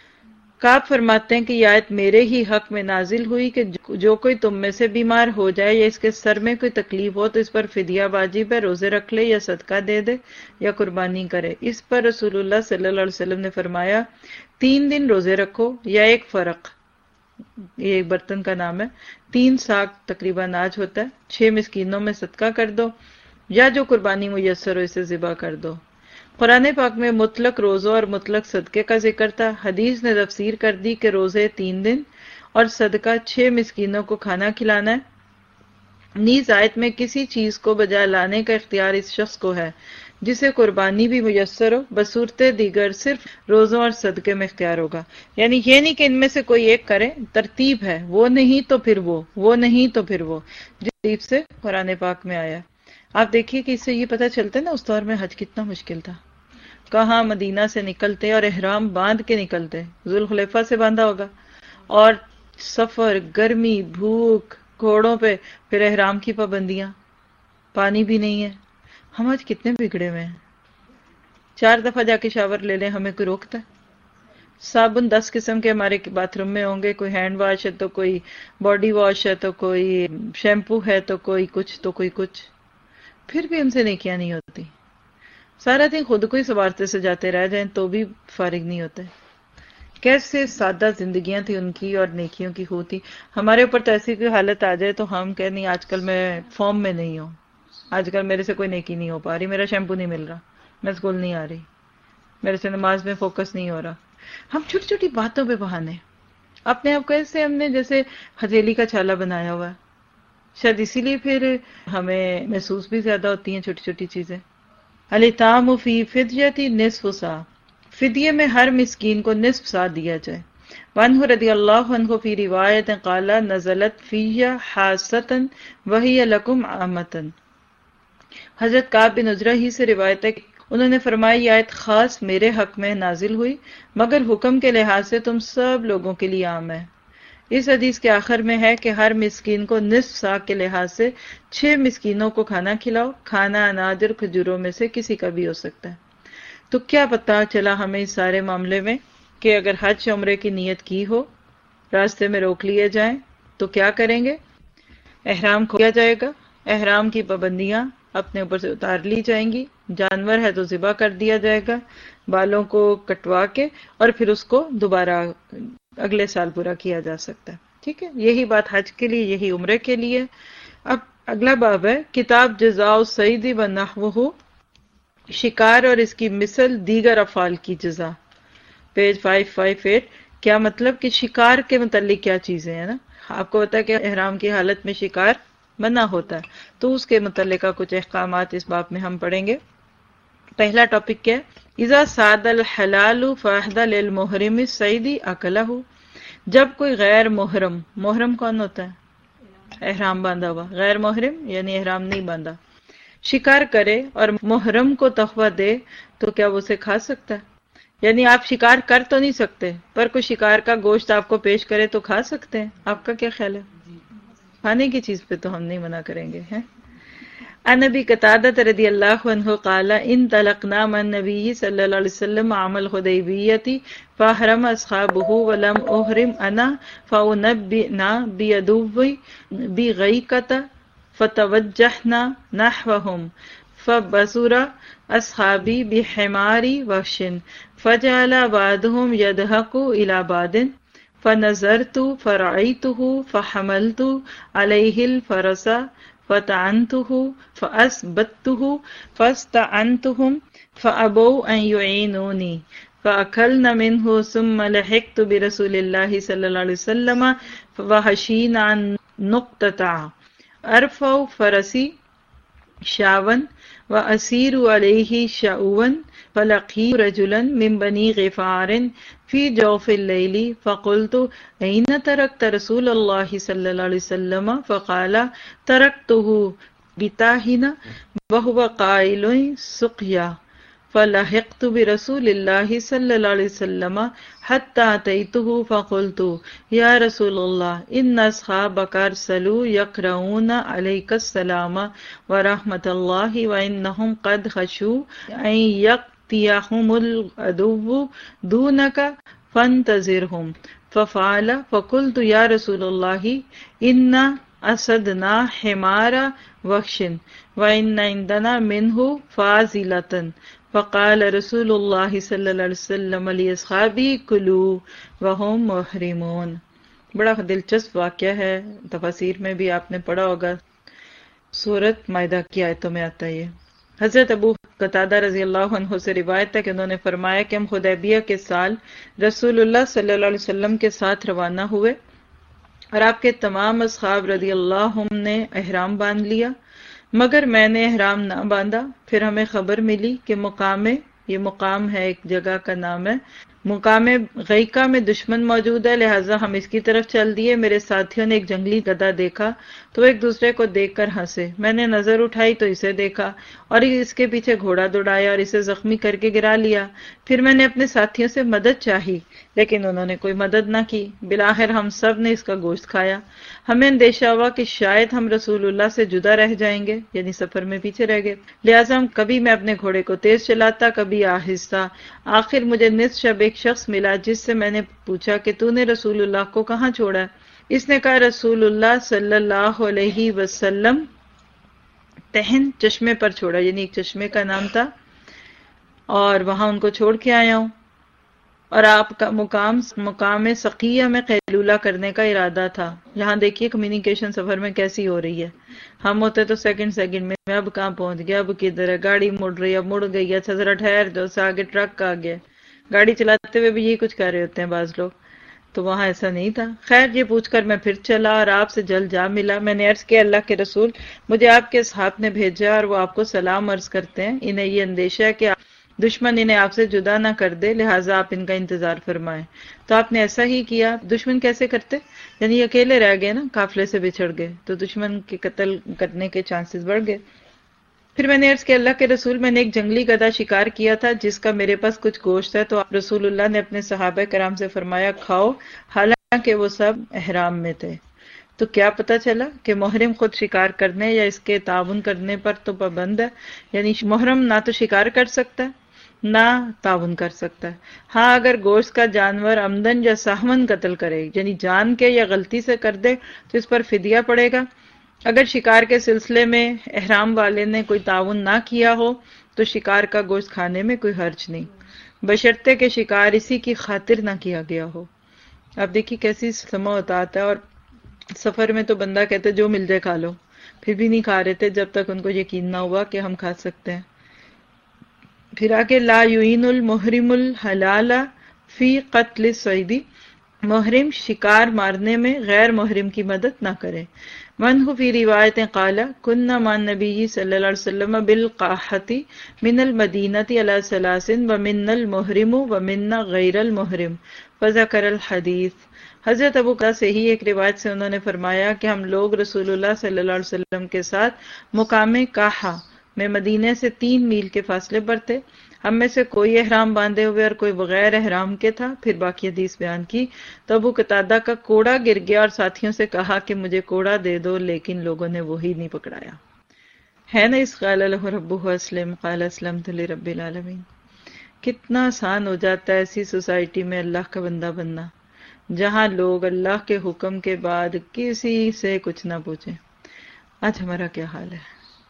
کعب فرماتے ہیں کہ یہ آیت میرے ہی حق میں نازل ہوئی کہ جو کوئی تم میں سے بیمار ہو جائے یا اس کے سر میں کوئی تکلیف ہو تو اس پر فدیہ واجب ہے، روزے رکھ لے یا صدقہ دے دے یا قربانی کرے۔ اس پر رسول اللہ صلی اللہ علیہ وسلم نے فرمایا تین دن روزے رکھو یا ایک فرق، یہ ایک برتن کا نام ہے، تین ساگ تقریباً اناج ہوتا ہے، چھ مسکینوں میں صدقہ کر دو یا جو قربانی میسر ہو اسے ذبح کر دو۔ قرآن پاک میں مطلق روزوں اور مطلق صدقے کا ذکر تھا، حدیث نے تفسیر کر دی کہ روزے تین دن اور صدقہ چھ مسکینوں کو کھانا کھلانا ہے۔ نیز آیت میں کسی چیز کو بجائے لانے کا اختیار اس شخص کو ہے جسے قربانی بھی میسر ہو، بصورت دیگر صرف روزوں اور صدقے میں اختیار ہوگا۔ یعنی یہ نہیں کہ ان میں سے کوئی ایک کرے، ترتیب ہے، وہ نہیں تو پھر وہ، وہ نہیں تو پھر وہ، جس ترتیب سے قرآن پاک میں آیا۔ آپ دیکھیے کہ اس سے یہ پتہ چلتا ہے نا اس دور میں حج کتنا مشکل تھا، کہاں مدینہ سے نکلتے اور احرام باندھ کے نکلتے، ذوالخلیفہ سے باندھا ہوگا، اور سفر، گرمی، بھوک، گھوڑوں پہ، پھر احرام کی پابندیاں، پانی بھی نہیں ہے۔ ہم آج کتنے بگڑے ہوئے ہیں، چار دفعہ جا کے شاور لے لیں ہمیں کوئی روکتا ہے؟ صابن دس قسم کے ہمارے باتھ روم میں ہوں گے، کوئی ہینڈ واش ہے تو کوئی باڈی واش ہے تو کوئی شیمپو ہے تو کوئی کچھ تو کوئی کچھ، پھر بھی ان سے نیکیاں نہیں ہوتی۔ سارا دن خود کو ہی سوارتے سے جاتے رہ جائیں تو بھی فارغ نہیں ہوتے۔ کیسے سادہ زندگیاں تھی ان کی اور نیکیوں کی ہوتی۔ ہمارے اوپر تو ایسی کوئی حالت آ جائے تو ہم کہہ نہیں آج کل میں فارم میں نہیں ہوں، آج کل میرے سے کوئی نیکی نہیں ہو پا رہی، میرا شیمپو نہیں مل رہا، میں اسکول نہیں آ رہی، میرے سے نماز میں فوکس نہیں ہو رہا۔ ہم چھوٹی چھوٹی باتوں پہ بہانے، اپنے آپ کو ایسے ہم نے جیسے ہتھیلی کا چھالا بنایا ہوا ہے، شاید اسی لیے پھر ہمیں محسوس بھی زیادہ ہوتی ہیں چھوٹی چھوٹی چیزیں۔ الاطعام فی فدیۃ نصف سا، فدیے میں ہر مسکین کو نصف سا دیا جائے۔ وعنہ رضی اللہ عنہ فی روایت قال نزلت فی حاصۃ وہی لکم عامۃ، حضرت کعب بن عجرہ ہی سے روایت ہے کہ انہوں نے فرمایا یہ آیت خاص میرے حق میں نازل ہوئی مگر حکم کے لحاظ سے تم سب لوگوں کے لیے عام ہے۔ اس حدیث کے آخر میں ہے کہ ہر مسکین کو نصف سا کے لحاظ سے چھ مسکینوں کو کھانا کھلاؤ، کھانا اناج اور کھجوروں میں سے کسی کا بھی ہو سکتا ہے۔ تو کیا پتہ چلا ہمیں اس سارے معاملے میں کہ اگر حج عمرے کی نیت کی ہو، راستے میں روک لیے جائیں تو کیا کریں گے؟ احرام کھو دیا جائے گا، احرام کی پابندیاں اپنے اوپر سے اتار لی جائیں گی، جانور ہے تو ذبح کر دیا جائے گا بالوں کو کٹوا کے، اور پھر اس کو دوبارہ اگلے سال پورا کیا جا سکتا ہے۔ ٹھیک ہے، یہی بات حج کے لیے، یہی عمرے کے لیے۔ اب اگلا باب ہے کتاب جزاء الصید و نحوہ، شکار اور اس کی مثل دیگر افعال کی جزا، پیج پانچ سو اٹھاون۔ کیا مطلب کہ شکار کے متعلق کیا چیزیں ہیں نا، آپ کو پتا ہے کہ احرام کی حالت میں شکار منع ہوتا ہے، تو اس کے متعلق کچھ احکامات اس باب میں ہم پڑھیں گے۔ پہلا ٹاپک کیا ہے؟ اذا ساد الحلال فاحد للمحرم الصید اکلہ، جب کوئی غیر محرم، محرم کون ہوتا ہے؟ احرام باندھا ہوا، غیر محرم یعنی احرام نہیں باندھا، شکار کرے اور محرم کو تحفہ دے تو کیا وہ اسے کھا سکتا ہے؟ یعنی آپ شکار کر تو نہیں سکتے، پر کوئی شکار کا گوشت آپ کو پیش کرے تو کھا سکتے ہیں. آپ کا کیا خیال ہے؟ کھانے کی چیز پہ تو ہم نہیں منع کریں گے. ہیں عن ابی قتادہ رضی اللہ عنہ قال انطلقنا مع النبی صلی اللہ علیہ وسلم عام الحدیبیۃ فاحرم اصحابہ ولم احرم انا فانبئنا بعدو بغیکۃ فتوجہنا نحوهم فبصر اصحابی بحمار وحش فجعل بعضهم يضحك الى بعض فنظرت فرأيته فحملت عليه الفرس فطعنته فأثبته فاستعنتهم فأبوا أن يعينوني فأكلنا منه ثم لحقت برسول الله صلى الله عليه وسلم وحشينا عن نقطة أرفع فرسي شاوا وأسير عليه شاوا فلقي رجلا من بني غفار في جوف الليل فقلت أين تركت رسول الله صلى الله عليه وسلم فقال تركته بتاهن وهو قائل سقيا فلحقت برسول الله صلى الله عليه وسلم حتى أتيته فقلت يا رسول الله إن أصحابك أرسلوا يقرؤون عليك السلام ورحمة الله وإنهم قد خشوا أن يأتيهم العدو دونك فانتظرهم ففعل فقلت يا رسول الله إن أسدنا حمار وحش وإن عندنا منه فازلة فقال رسول اللہ صلی اللہ علیہ وسلم لأصحابہ کلوا وهم محرمون. بڑا دلچسپ واقعہ ہے، تفاسیر میں بھی آپ نے پڑھا ہوگا، سورۃ مائدہ کی آیتوں میں آتا ہے یہ. حضرت ابو قتادہ رضی اللہ عنہ سے روایت ہے کہ انہوں نے فرمایا کہ ہم حدیبیہ کے سال رسول اللہ صلی اللہ علیہ وسلم کے ساتھ روانہ ہوئے اور آپ کے تمام اصحاب رضی اللہ عنہم نے احرام باندھ لیا، مگر میں نے احرام نہ باندھا. پھر ہمیں خبر ملی کہ مقام، یہ مقام ہے ایک جگہ کا نام ہے، مقام غیقہ میں دشمن موجود ہے، لہٰذا ہم اس کی طرف چل دیے. میرے ساتھیوں نے ایک جنگلی گدھا دیکھا تو ایک دوسرے کو دیکھ کر ہنسے. میں نے نظر اٹھائی تو اسے دیکھا اور اس کے پیچھے گھوڑا دوڑایا اور اسے زخمی کر کے گرا لیا. پھر میں نے اپنے ساتھیوں سے مدد چاہی لیکن انہوں نے کوئی مدد نہ کی. بالآخر ہم سب نے اس کا گوشت کھایا. ہمیں اندیشہ ہوا کہ شاید ہم رسول اللہ سے جدا رہ جائیں گے، یعنی سفر میں پیچھے رہ گئے، لہٰذا ہم کبھی میں اپنے گھوڑے کو تیز چلاتا کبھی آہستہ. آخر مجھے نصف شب ایک شخص ملا جس سے میں نے پوچھا کہ تو نے رسول اللہ کو کہاں چھوڑا ہے؟ اس نے کہا رسول اللہ صلی اللہ علیہ وسلم تہن چشمے پر چھوڑا، یعنی ایک چشمے کا نام تھا، اور وہاں ان کو چھوڑ کے آیا ہوں. اور آپ کا مقام مقام سقیہ میں قیلولہ کرنے کا ارادہ تھا. یہاں دیکھیے کمیونیکیشن سفر میں کیسی ہو رہی ہے. ہم ہوتے تو سیکنڈ سیکنڈ میں اب کہاں پہنچ گیا، اب کدھر ہے، گاڑی مڑ رہی ہے، اب مڑ گئی ہے، اچھا ذرا ٹھہر دو، سے آگے ٹرک آ گیا. گاڑی چلاتے ہوئے بھی یہی کچھ کر رہے ہوتے ہیں بعض لوگ، تو وہاں ایسا نہیں تھا. خیر یہ پوچھ کر میں پھر چلا اور آپ سے جلد جا ملا. میں نے عرض کیا اللہ کے رسول، مجھے آپ کے اصحاب نے بھیجا اور وہ آپ کو سلام عرض کرتے ہیں. انہیں یہ اندیشہ ہے کہ دشمن انہیں آپ سے جدا نہ کر دے، لہٰذا آپ ان کا انتظار فرمائیں. تو آپ نے ایسا ہی کیا. دشمن کیسے کرتے؟ یعنی اکیلے رہ گئے نا، قافلے سے بچھڑ گئے تو دشمن کے قتل کرنے کے چانسز بڑھ گئے. پھر میں نے عرض کیا اللہ کے رسول، میں نے ایک جنگلی گدھا شکار کیا تھا جس کا میرے پاس کچھ گوشت ہے. تو رسول اللہ نے اپنے صحابہ کرام سے فرمایا کھاؤ، حالانکہ وہ سب احرام میں تھے. تو کیا پتہ چلا کہ محرم خود شکار کرنے یا اس کے تعاون کرنے پر تو پابند ہے. یعنی محرم نہ تو شکار کر سکتا ہے نہ تعاون کر سکتا ہے. ہاں اگر گوشت کا جانور عمدن یا سہون قتل کرے، یعنی جان کے یا غلطی سے کر دے، تو اس پر فدیہ پڑے گا. اگر شکار کے سلسلے میں احرام والے نے کوئی تعاون نہ کیا ہو تو شکار کا گوشت کھانے میں کوئی حرج نہیں، بشرطے کہ شکار اسی کی خاطر نہ کیا گیا ہو. اب دیکھیے کیسی سمع و اطاعت ہے. اور سفر میں تو بندہ کہتے جو مل جائے کھا لو، پھر بھی نہیں کھا رہے تھے جب تک ان کو یقین نہ ہوا کہ ہم کھا سکتے ہیں. پھر آگے لا یعین المحرم الحلال فی قتل الصید، محرم شکار مارنے میں غیر محرم کی مدد نہ کرے. منہ فی روایت قال کنا مع النبی صلی اللہ علیہ وسلم بالقاحۃ من المدینہ علی ثلاث ومنا المحرم ومنا غیر المحرم فذکر الحدیث. حضرت ابو کا سے ہی ایک روایت سے انہوں نے فرمایا کہ ہم لوگ رسول اللہ صلی اللہ علیہ وسلم کے ساتھ مقام کاحا میں مدینے سے تین میل کے فاصلے پر تھے. ہم میں سے کوئی احرام باندھے ہوئے اور کوئی بغیر احرام کے تھا. پھر باقی حدیث بیان کی. تو ابو قتادہ کا کوڑا گر گیا اور ساتھیوں سے کہا کہ مجھے کوڑا دے دو، لیکن لوگوں نے وہی نہیں پکڑایا. ہے نا اس قال لہ ربہ اسلم قال اسلمت لرب العالمین. کتنا آسان ہو جاتا ہے ایسی سوسائٹی میں اللہ کا بندہ بننا جہاں لوگ اللہ کے حکم کے بعد کسی سے کچھ نہ پوچھیں. آج ہمارا کیا حال ہے؟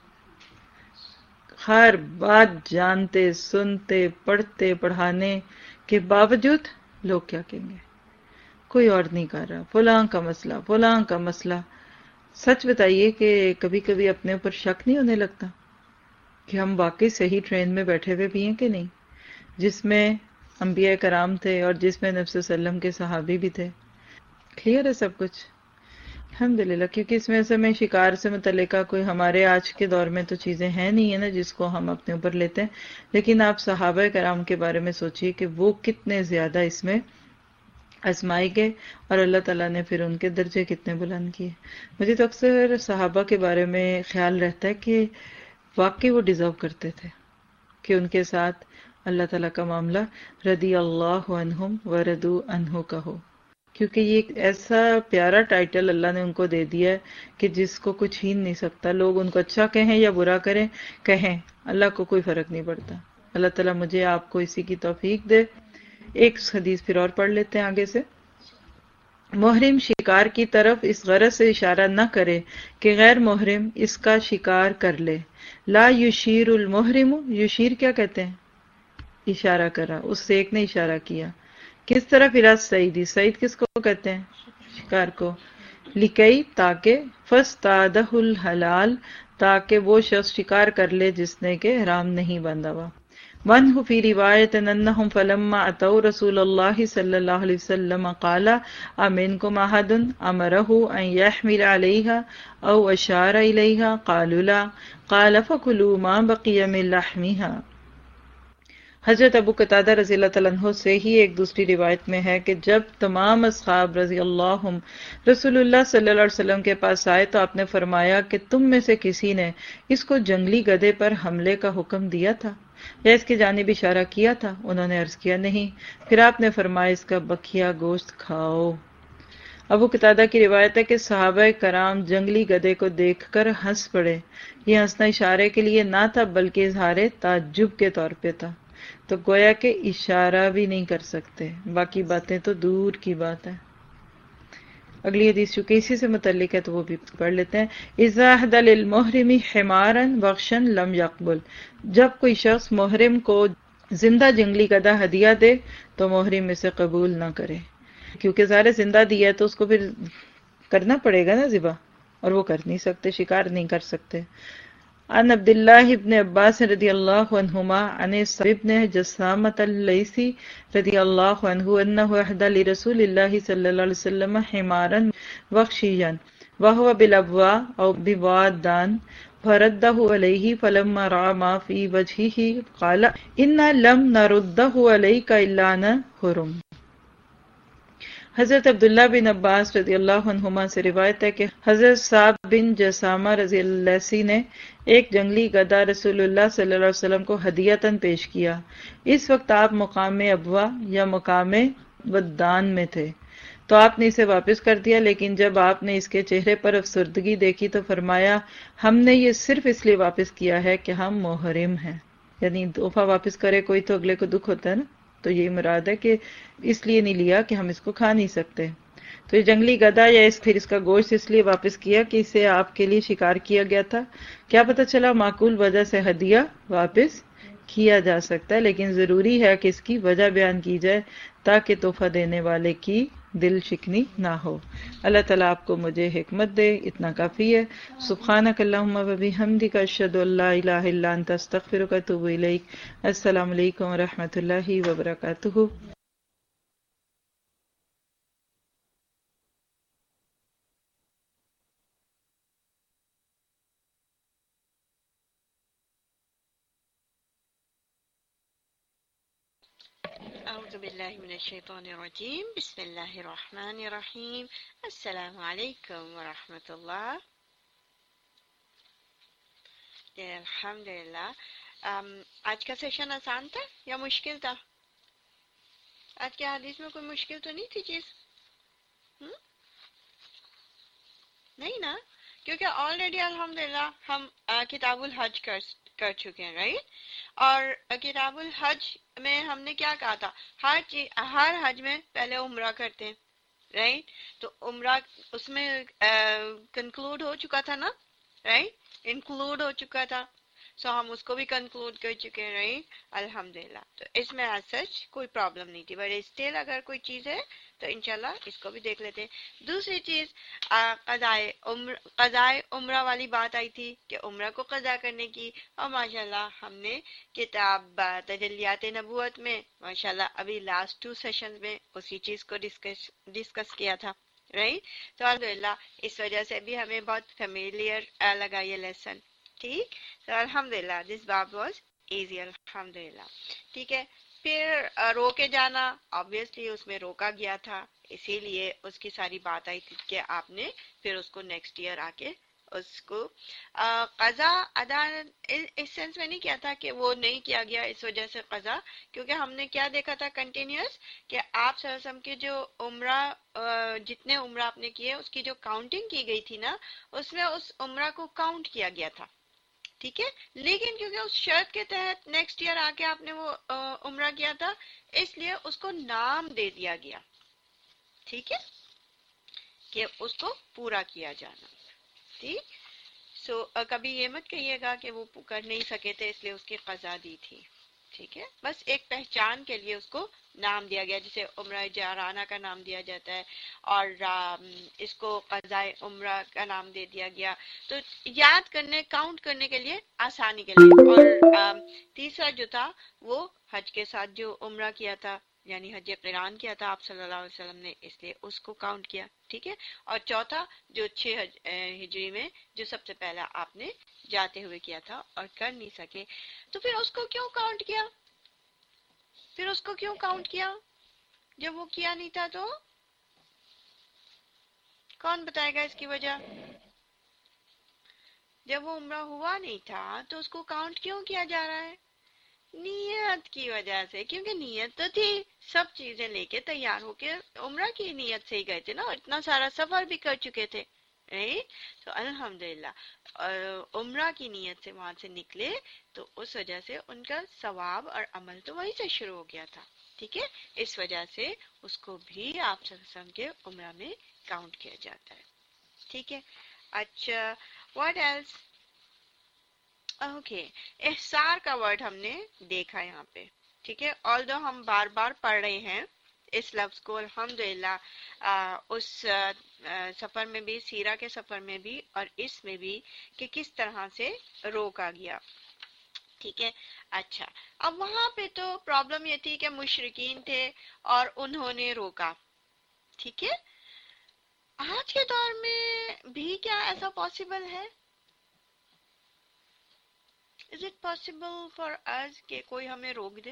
ہر بات جانتے، سنتے، پڑھتے، پڑھانے کے باوجود لوگ کیا کہیں گے، کوئی اور نہیں کر رہا، فلاں کا مسئلہ، فلاں کا مسئلہ. سچ بتائیے کہ کبھی کبھی اپنے اوپر شک نہیں ہونے لگتا کہ ہم واقعی صحیح ٹرین میں بیٹھے ہوئے بھی ہیں کہ نہیں، جس میں انبیاء کرام تھے اور جس میں نبی صلی اللہ علیہ وسلم کے صحابی بھی تھے. کلیئر ہے سب کچھ الحمدللہ. کیونکہ اس میں سے میں شکار سے متعلقہ کوئی ہمارے آج کے دور میں تو چیزیں ہیں نہیں ہے نا جس کو ہم اپنے اوپر لیتے ہیں، لیکن آپ صحابہ کرام کے بارے میں سوچئے کہ وہ کتنے زیادہ اس میں آزمائے گئے اور اللہ تعالیٰ نے پھر ان کے درجے کتنے بلند کیے. مجھے تو اکثر صحابہ کے بارے میں خیال رہتا ہے کہ واقعی وہ ڈیزرو کرتے تھے کہ ان کے ساتھ اللہ تعالیٰ کا معاملہ رضی اللہ عنہم ورضوا عنہ کا ہو، کیونکہ یہ ایک ایسا پیارا ٹائٹل اللہ نے ان کو دے دیا ہے کہ جس کو کوئی چھین نہیں سکتا. لوگ ان کو اچھا کہیں یا برا کریں، کہیں، اللہ کو کوئی فرق نہیں پڑتا. اللہ تعالیٰ مجھے آپ کو اسی کی توفیق دے. ایک حدیث پھر اور پڑھ لیتے ہیں آگے سے. محرم شکار کی طرف اس غرض سے اشارہ نہ کرے کہ غیر محرم اس کا شکار کر لے. لا یشیر المحرم، یشیر کیا کہتے ہیں؟ اشارہ کرا. اس سے ایک نے اشارہ کیا. کس طرف؟ الى سعیدی. سعید کس کو کہتے ہیں؟ شکار کو. لکئی تاکہ، فاستادہ الحلال تاکہ وہ شخص شکار کر لے جس نے کہ احرام نہیں باندھا ہوا. وَنْهُ فِي رِوَایَةٍ أَنَّهُمْ فَلَمَّا أَتَوْا رَسُولَ اللَّهِ صلی اللہ علیہ وسلم قَالَ أَمِنْكُمْ أَحَدٌ أَمَرَهُ أَنْ يَحْمِلَ عَلَيْهَا أَوْ أَشَارَ إِلَيْهَا قَالُوا لَا قَالَ فَكُلُوا مَا بَقِيَ مِنْ لَحْمِهَا. حضرت ابو قتادہ رضی اللہ تعالیٰ عنہ سے ہی ایک دوسری روایت میں ہے کہ جب تمام اصحاب رضی اللہ عنہم رسول اللہ صلی اللہ علیہ وسلم کے پاس آئے تو آپ نے فرمایا کہ تم میں سے کسی نے اس کو جنگلی گدھے پر حملے کا حکم دیا تھا یا اس کی جانب اشارہ کیا تھا؟ انہوں نے عرض کیا نہیں. پھر آپ نے فرمایا اس کا بکیا گوشت کھاؤ. ابو قتادہ کی روایت ہے کہ صحابہ کرام جنگلی گدھے کو دیکھ کر ہنس پڑے. یہ ہنسنا اشارے کے لیے نہ تھا بلکہ اظہار تعجب کے طور پہ تھا. تو گویا کہ اشارہ بھی نہیں کر سکتے، باقی باتیں تو دور کی بات ہے. اگلی حدیث چونکہ اسی سے متعلق ہے تو وہ بھی پڑھ لیتے ہیں. اذا اهدى للمحرم حمارا بخشا لم يقبل. جب کوئی شخص محرم کو زندہ جنگلی گدھا ہدیہ دے تو محرم اسے قبول نہ کرے، کیونکہ ظاہر زندہ دیا ہے تو اس کو پھر کرنا پڑے گا نا ذبح، اور وہ کر نہیں سکتے، شکار نہیں کر سکتے. عن عبداللہ ابن عباس رضی اللہ عنہما عن صعب ابن جسامۃ اللیثی رضی اللہ عنہ انہ اہدى لرسول اللہ صلی اللہ علیہ وسلم حمارا وخشیا وهو بالابواء او بوادان فردہ علیہ فلما رأى ما فی وجہہ قال انا لم نردہ علیک الا ان حرم. حضرت عبداللہ بن عباس رضی اللہ عنہما سے روایت ہے کہ حضرت صعب بن جسامہ رضی اللہ عنہ نے ایک جنگلی گدھا رسول اللہ صلی اللہ علیہ وسلم کو ہدیتاً پیش کیا. اس وقت آپ مقام ابوا یا مقام ودان میں تھے تو آپ نے اسے واپس کر دیا، لیکن جب آپ نے اس کے چہرے پر افسردگی دیکھی تو فرمایا ہم نے یہ صرف اس لیے واپس کیا ہے کہ ہم محرم ہیں. یعنی تحفہ واپس کرے کوئی تو اگلے کو دکھ ہوتا ہے نا، تو یہ مراد ہے کہ اس لیے نہیں لیا کہ ہم اس کو کھا نہیں سکتے. تو یہ جنگلی گدھا یا اس پھر اس کا گوشت اس لیے واپس کیا کہ اسے آپ کے لیے شکار کیا گیا تھا. کیا پتہ چلا معقول وجہ سے ہدیہ واپس کیا جا سکتا ہے، لیکن ضروری ہے کہ اس کی وجہ بیان کی جائے تاکہ تحفہ دینے والے کی دل شکنی نہ ہو. اللہ تعالیٰ آپ کو مجھے حکمت دے، اتنا کافی ہے. سبحانک اللہم و بحمدک اشہد ان لا الہ الا انت استغفرک و اتوب الیک. السلام علیکم و رحمۃ اللہ وبرکاتہ. اعوذ باللہ من الشیطان الرجیم. بسم اللہ الرحمن الرحیم. السلام علیکم ورحمۃ اللہ. الحمدللہ um, आज का सेशन आसान था या मुश्किल था? आज के हदीस में कोई मुश्किल तो नहीं थी चीज? हुँ? नहीं ना, क्योंकि ऑलरेडी अल्हम्दुलिल्लाह हम किताबुल हज कर कर चुके हैं, राइट। और किताबुल हज में हमने क्या कहा था, हर चीज हर हज में पहले उम्रा करते हैं, राइट। तो उम्रा उसमें कंक्लूड हो चुका था ना, राइट, इंक्लूड हो चुका था। सो so, हम उसको भी कंक्लूड कर चुके हैं, राइट, अल्हम्दुलिल्लाह। तो इसमें एज सच कोई प्रॉब्लम नहीं थी, बट स्टिल अगर कोई चीज है तो इंशाल्लाह इसको भी देख लेते हैं। दूसरी चीज क़ज़ाए उम्र क़ज़ाए उम्रा वाली बात आई थी कि उम्रा को क़ज़ा करने की, और माशाल्लाह हमने किताब तजल्लियात नबूवत में माशाल्लाह अभी लास्ट टू सेशन में उसी चीज को डिस्कस डिस्कस किया था, राइट। तो अल्हम्दुलिल्लाह इस वजह से भी हमें बहुत फेमिलियर लगा ये लेसन, ठीक। तो अल्हम्दुलिल्लाह दिस बाब वाज इजी, अल्हम्दुलिल्लाह, ठीक है। फिर रो के जाना, ऑब्वियसली उसमें रोका गया था, इसीलिए उसकी सारी बात आई थी कि आपने फिर उसको नेक्स्ट ईयर आके उसको क़ज़ा अदा इस सेंस में नहीं किया था कि वो नहीं किया गया इस वजह से क़ज़ा, क्योंकि हमने क्या देखा था कंटिन्यूअस कि आप सल्लल्लाहु के जो उम्रा जितने उम्रा आपने किए उसकी जो काउंटिंग की गई थी ना, उसमें उस उम्रा को काउंट किया गया था, ठीक है। लेकिन क्योंकि उस शर्त के तहत नेक्स्ट ईयर आके आपने वो उम्रा किया था, इसलिए उसको नाम दे दिया गया, ठीक है, कि उसको पूरा किया जाना, ठीक। सो so, कभी ये मत कहिएगा कि वो कर नहीं सके थे इसलिए उसकी क़ज़ा दी थी, ठीक है। बस एक पहचान के लिए उसको नाम दिया गया, जिसे उम्रा जाराना का नाम दिया जाता है, और इसको क़ज़ाए उम्रा का नाम दे दिया गया, तो याद करने काउंट करने के लिए आसानी के लिए। और तीसरा जो था वो हज के साथ जो उम्रा किया था, यानी हज क़िरान किया था आप सल्लल्लाहु अलैहि वसल्लम ने, इसलिए उसको काउंट किया, ठीक है। और चौथा जो छह हिजरी में जो सबसे पहला आपने जाते हुए किया था और कर नहीं सके, तो फिर उसको क्यों काउंट किया, फिर उसको क्यों काउंट किया जब वो किया नहीं था? तो कौन बताएगा इसकी वजह? जब वो उम्रा हुआ नहीं था तो उसको काउंट क्यों किया जा रहा है? नियत की वजह से, क्योंकि नियत तो थी, सब चीजें लेके तैयार होके उम्रा की नियत से ही गए थे ना, इतना सारा सफर भी कर चुके थे, राइट। तो अल्हम्दुलिल्लाह उम्रा की नियत से वहां से निकले, तो उस वजह से उनका सवाब और अमल तो वहीं से शुरू हो गया था, ठीक है। इस वजह से उसको भी आप सल्लल्लाहु के उम्रा में काउंट किया जाता है, ठीक है। अच्छा, व्हाट एल्स? ओके, एहसार का वर्ड हमने देखा यहाँ पे, ठीक है। ऑल्दो हम बार बार पढ़ रहे हैं इस लफ्ज को अल्हम्दुलिल्लाह, उस आ, सफर में भी, सीरा के सफर में भी और इसमें भी, कि किस तरह से रोका गया, ठीक है। अच्छा, अब वहां पे तो प्रॉब्लम ये थी कि मुशरिकीन थे और उन्होंने रोका, ठीक है। आज के दौर में भी क्या ऐसा पॉसिबल है? Is it possible for us कि कोई हमें रोक दे?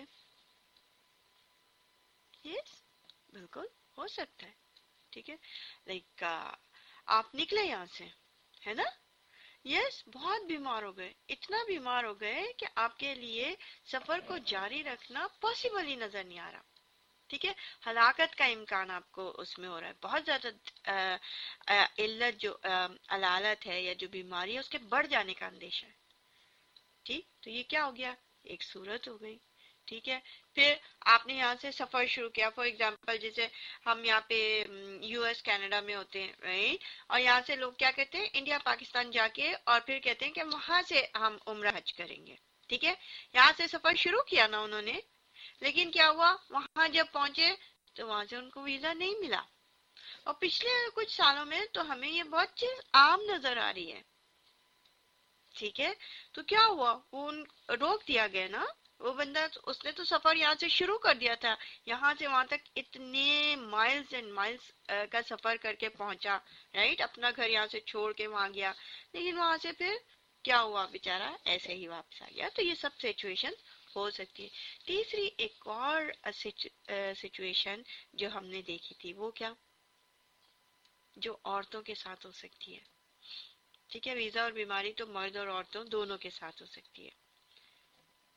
Yes, बिल्कुल हो सकता है, ठीक है। लाइक like, आप निकले यहाँ से, है ना, यस, बहुत बीमार हो गए, इतना बीमार हो गए कि आपके लिए सफर को जारी रखना पॉसिबल ही नजर नहीं आ रहा, ठीक है। हलाकत का इम्कान आपको उसमें हो रहा है, बहुत ज्यादा इल्लत जो अलालत है या जो बीमारी है उसके बढ़ जाने का अंदेशा है, ठीक। तो ये क्या हो गया, एक सूरत हो गई, ठीक है। फिर आपने यहाँ से सफर शुरू किया, फॉर एग्जांपल जैसे हम यहाँ पे यूएस कनाडा में होते हैं, राइट, और यहाँ से लोग क्या कहते हैं, इंडिया पाकिस्तान जाके और फिर कहते हैं कि वहां से हम उम्रा हज करेंगे, ठीक है। यहाँ से सफर शुरू किया ना उन्होंने, लेकिन क्या हुआ, वहां जब पहुंचे तो वहां से उनको वीजा नहीं मिला। और पिछले कुछ सालों में तो हमें ये बहुत चीज आम नजर आ रही है, ठीक है। तो क्या हुआ, वो रोक दिया गया ना, वो बंदा, उसने तो सफर यहाँ से शुरू कर दिया था, यहाँ से वहां तक इतने माइल्स एंड माइल्स का सफर करके पहुंचा, राइट, अपना घर यहाँ से छोड़ के वहां गया, लेकिन वहां से फिर क्या हुआ, बेचारा ऐसे ही वापस आ गया। तो ये सब सिचुएशन हो सकती है। तीसरी एक और सिचुएशन जो हमने देखी थी, वो क्या, जो औरतों के साथ हो सकती है, ठीक है। वीजा और बीमारी तो मर्द और औरतों दोनों के साथ हो सकती है,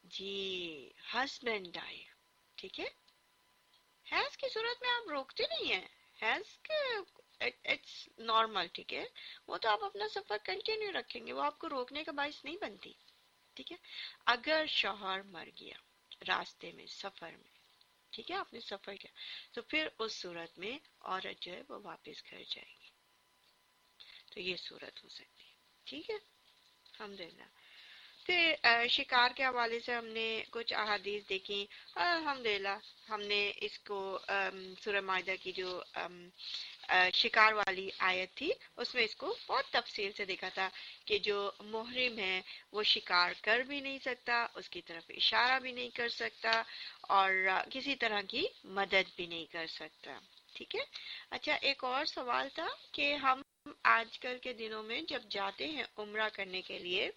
جی ہسبینڈ ڈائی، ٹھیک ہے، حیض کی صورت میں آپ روکتے نہیں ہیں، حیض کے اٹس نارمل، ٹھیک ہے، وہ تو آپ اپنا سفر کنٹینیو رکھیں گے، وہ آپ کو روکنے کا باعث نہیں بنتی، ٹھیک ہے۔ اگر شوہر مر گیا راستے میں سفر میں، ٹھیک ہے، آپ نے سفر کیا، تو پھر اس صورت میں عورت جو ہے وہ واپس گھر جائے گی، تو یہ صورت ہو سکتی ہے، ٹھیک ہے، الحمدللہ۔ پھر شکار کے حوالے سے ہم نے کچھ احادیث دیکھی، الحمدللہ ہم نے اس کو سورہ مائدہ کی جو شکار والی آیت تھی اس میں اس کو بہت تفصیل سے دیکھا تھا کہ جو محرم ہے وہ شکار کر بھی نہیں سکتا، اس کی طرف اشارہ بھی نہیں کر سکتا اور کسی طرح کی مدد بھی نہیں کر سکتا، ٹھیک ہے۔ اچھا، ایک اور سوال تھا کہ ہم آج کل کے دنوں میں جب جاتے ہیں عمرہ کرنے کے لیے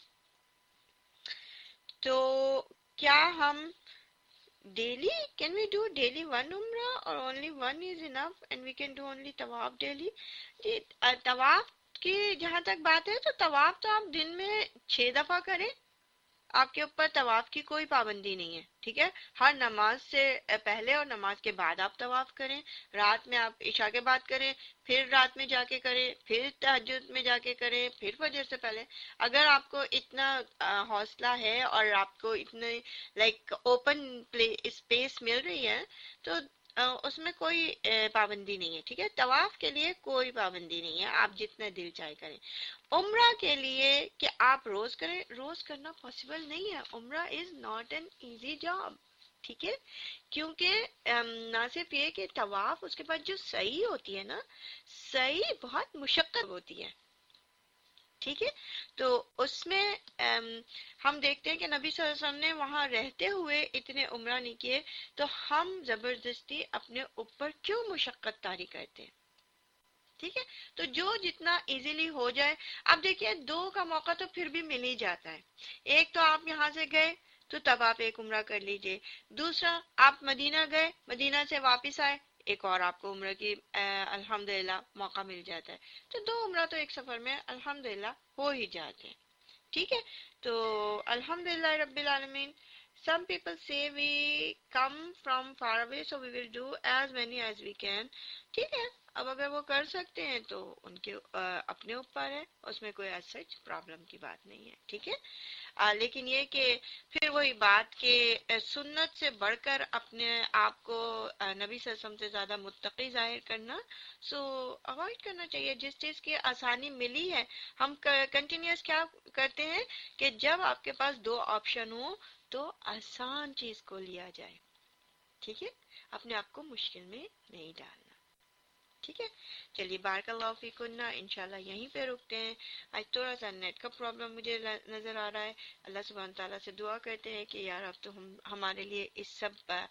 تو کیا ہم daily can we do daily one عمرہ اور only one is enough and we can do only طواف ڈیلی؟ جی طواف کی جہاں تک بات ہے تو طواف تو آپ دن میں چھ دفعہ کریں، آپ کے اوپر طواف کی کوئی پابندی نہیں ہے، ٹھیک ہے، ہر نماز سے پہلے اور نماز کے بعد آپ طواف کریں، رات میں آپ عشاء کے بعد کریں، پھر رات میں جا کے کریں، پھر تہجد میں جا کے کریں، پھر فجر سے پہلے۔ اگر آپ کو اتنا حوصلہ ہے اور آپ کو اتنے لائک اوپن اسپیس مل رہی ہے تو اس میں کوئی پابندی نہیں ہے، ٹھیک ہے، طواف کے لیے کوئی پابندی نہیں ہے، آپ جتنا دل چاہے کریں۔ عمرہ کے لیے کہ آپ روز کریں، روز کرنا پاسبل نہیں ہے، عمرہ is not an easy job, ٹھیک ہے، کیونکہ نہ صرف یہ کہ طواف، اس کے بعد جو سعی ہوتی ہے نا، سعی بہت مشقت ہوتی ہے، ٹھیک ہے، تو اس میں ہم دیکھتے ہیں کہ نبی صلی اللہ علیہ وسلم نے وہاں رہتے ہوئے اتنے عمرہ نہیں کیے، تو ہم زبردستی اپنے اوپر کیوں مشقت طاری کرتے ہیں، ٹھیک ہے، تو جو جتنا ایزیلی ہو جائے۔ اب دیکھیے دو کا موقع تو پھر بھی مل ہی جاتا ہے، ایک تو آپ یہاں سے گئے تو تب آپ ایک عمرہ کر لیجئے، دوسرا آپ مدینہ گئے، مدینہ سے واپس آئے، ایک اور آپ کو عمرہ کی الحمدللہ موقع مل جاتا ہے، تو دو عمرہ تو ایک سفر میں الحمدللہ ہو ہی جاتے ہیں، ٹھیک ہے، تو الحمدللہ رب العالمین۔ Some people say we come from far away so we will do as many as we can، ٹھیک ہے، اب اگر وہ کر سکتے ہیں تو ان کے اپنے اوپر ہے، اس میں کوئی ایسا پرابلم کی بات نہیں ہے، ٹھیک ہے، آ, لیکن یہ کہ پھر وہی بات کہ سنت سے بڑھ کر اپنے آپ کو نبی صلی اللہ علیہ وسلم سے زیادہ متقی ظاہر کرنا، سو اوائڈ کرنا چاہیے۔ جس چیز کی آسانی ملی ہے، ہم کنٹینیوس کیا کرتے ہیں کہ جب آپ کے پاس دو آپشن ہوں تو آسان چیز کو لیا جائے، ٹھیک ہے، اپنے آپ کو مشکل میں نہیں ڈالنا، ٹھیک ہے۔ چلیے بارک اللہ فیکن، انشاءاللہ یہیں پہ رکتے ہیں۔ آج تھوڑا سا نیٹ کا پرابلم مجھے نظر آ رہا ہے، اللہ سبحانہ تعالیٰ سے دعا کرتے ہیں کہ یا رب تو ہم ہمارے لیے اس سب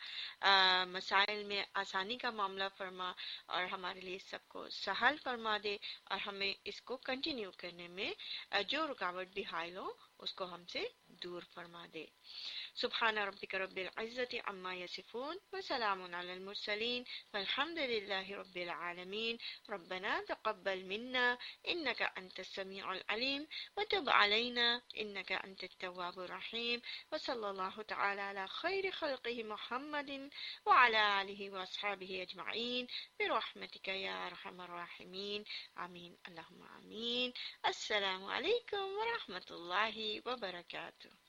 مسائل میں آسانی کا معاملہ فرما اور ہمارے لیے اس سب کو سہل فرما دے، اور ہمیں اس کو کنٹینیو کرنے میں جو رکاوٹ بھی حائل ہو اس کو ہم سے دور فرما دے۔ سبحان ربک رب العزت عما یصفون وسلام علی المرسلین والحمد للہ رب العالمین۔ ربنا تقبل منا انک انت السمیع العلیم وتب علینا انک انت التواب الرحیم، وصلی اللہ تعالی علی خیر خلقہ محمد وعلی آلہ واصحابہ اجمعین برحمتک یا ارحم الراحمین، آمین اللہم آمین۔ السلام علیکم ورحمۃ اللہ وبرکاتہ۔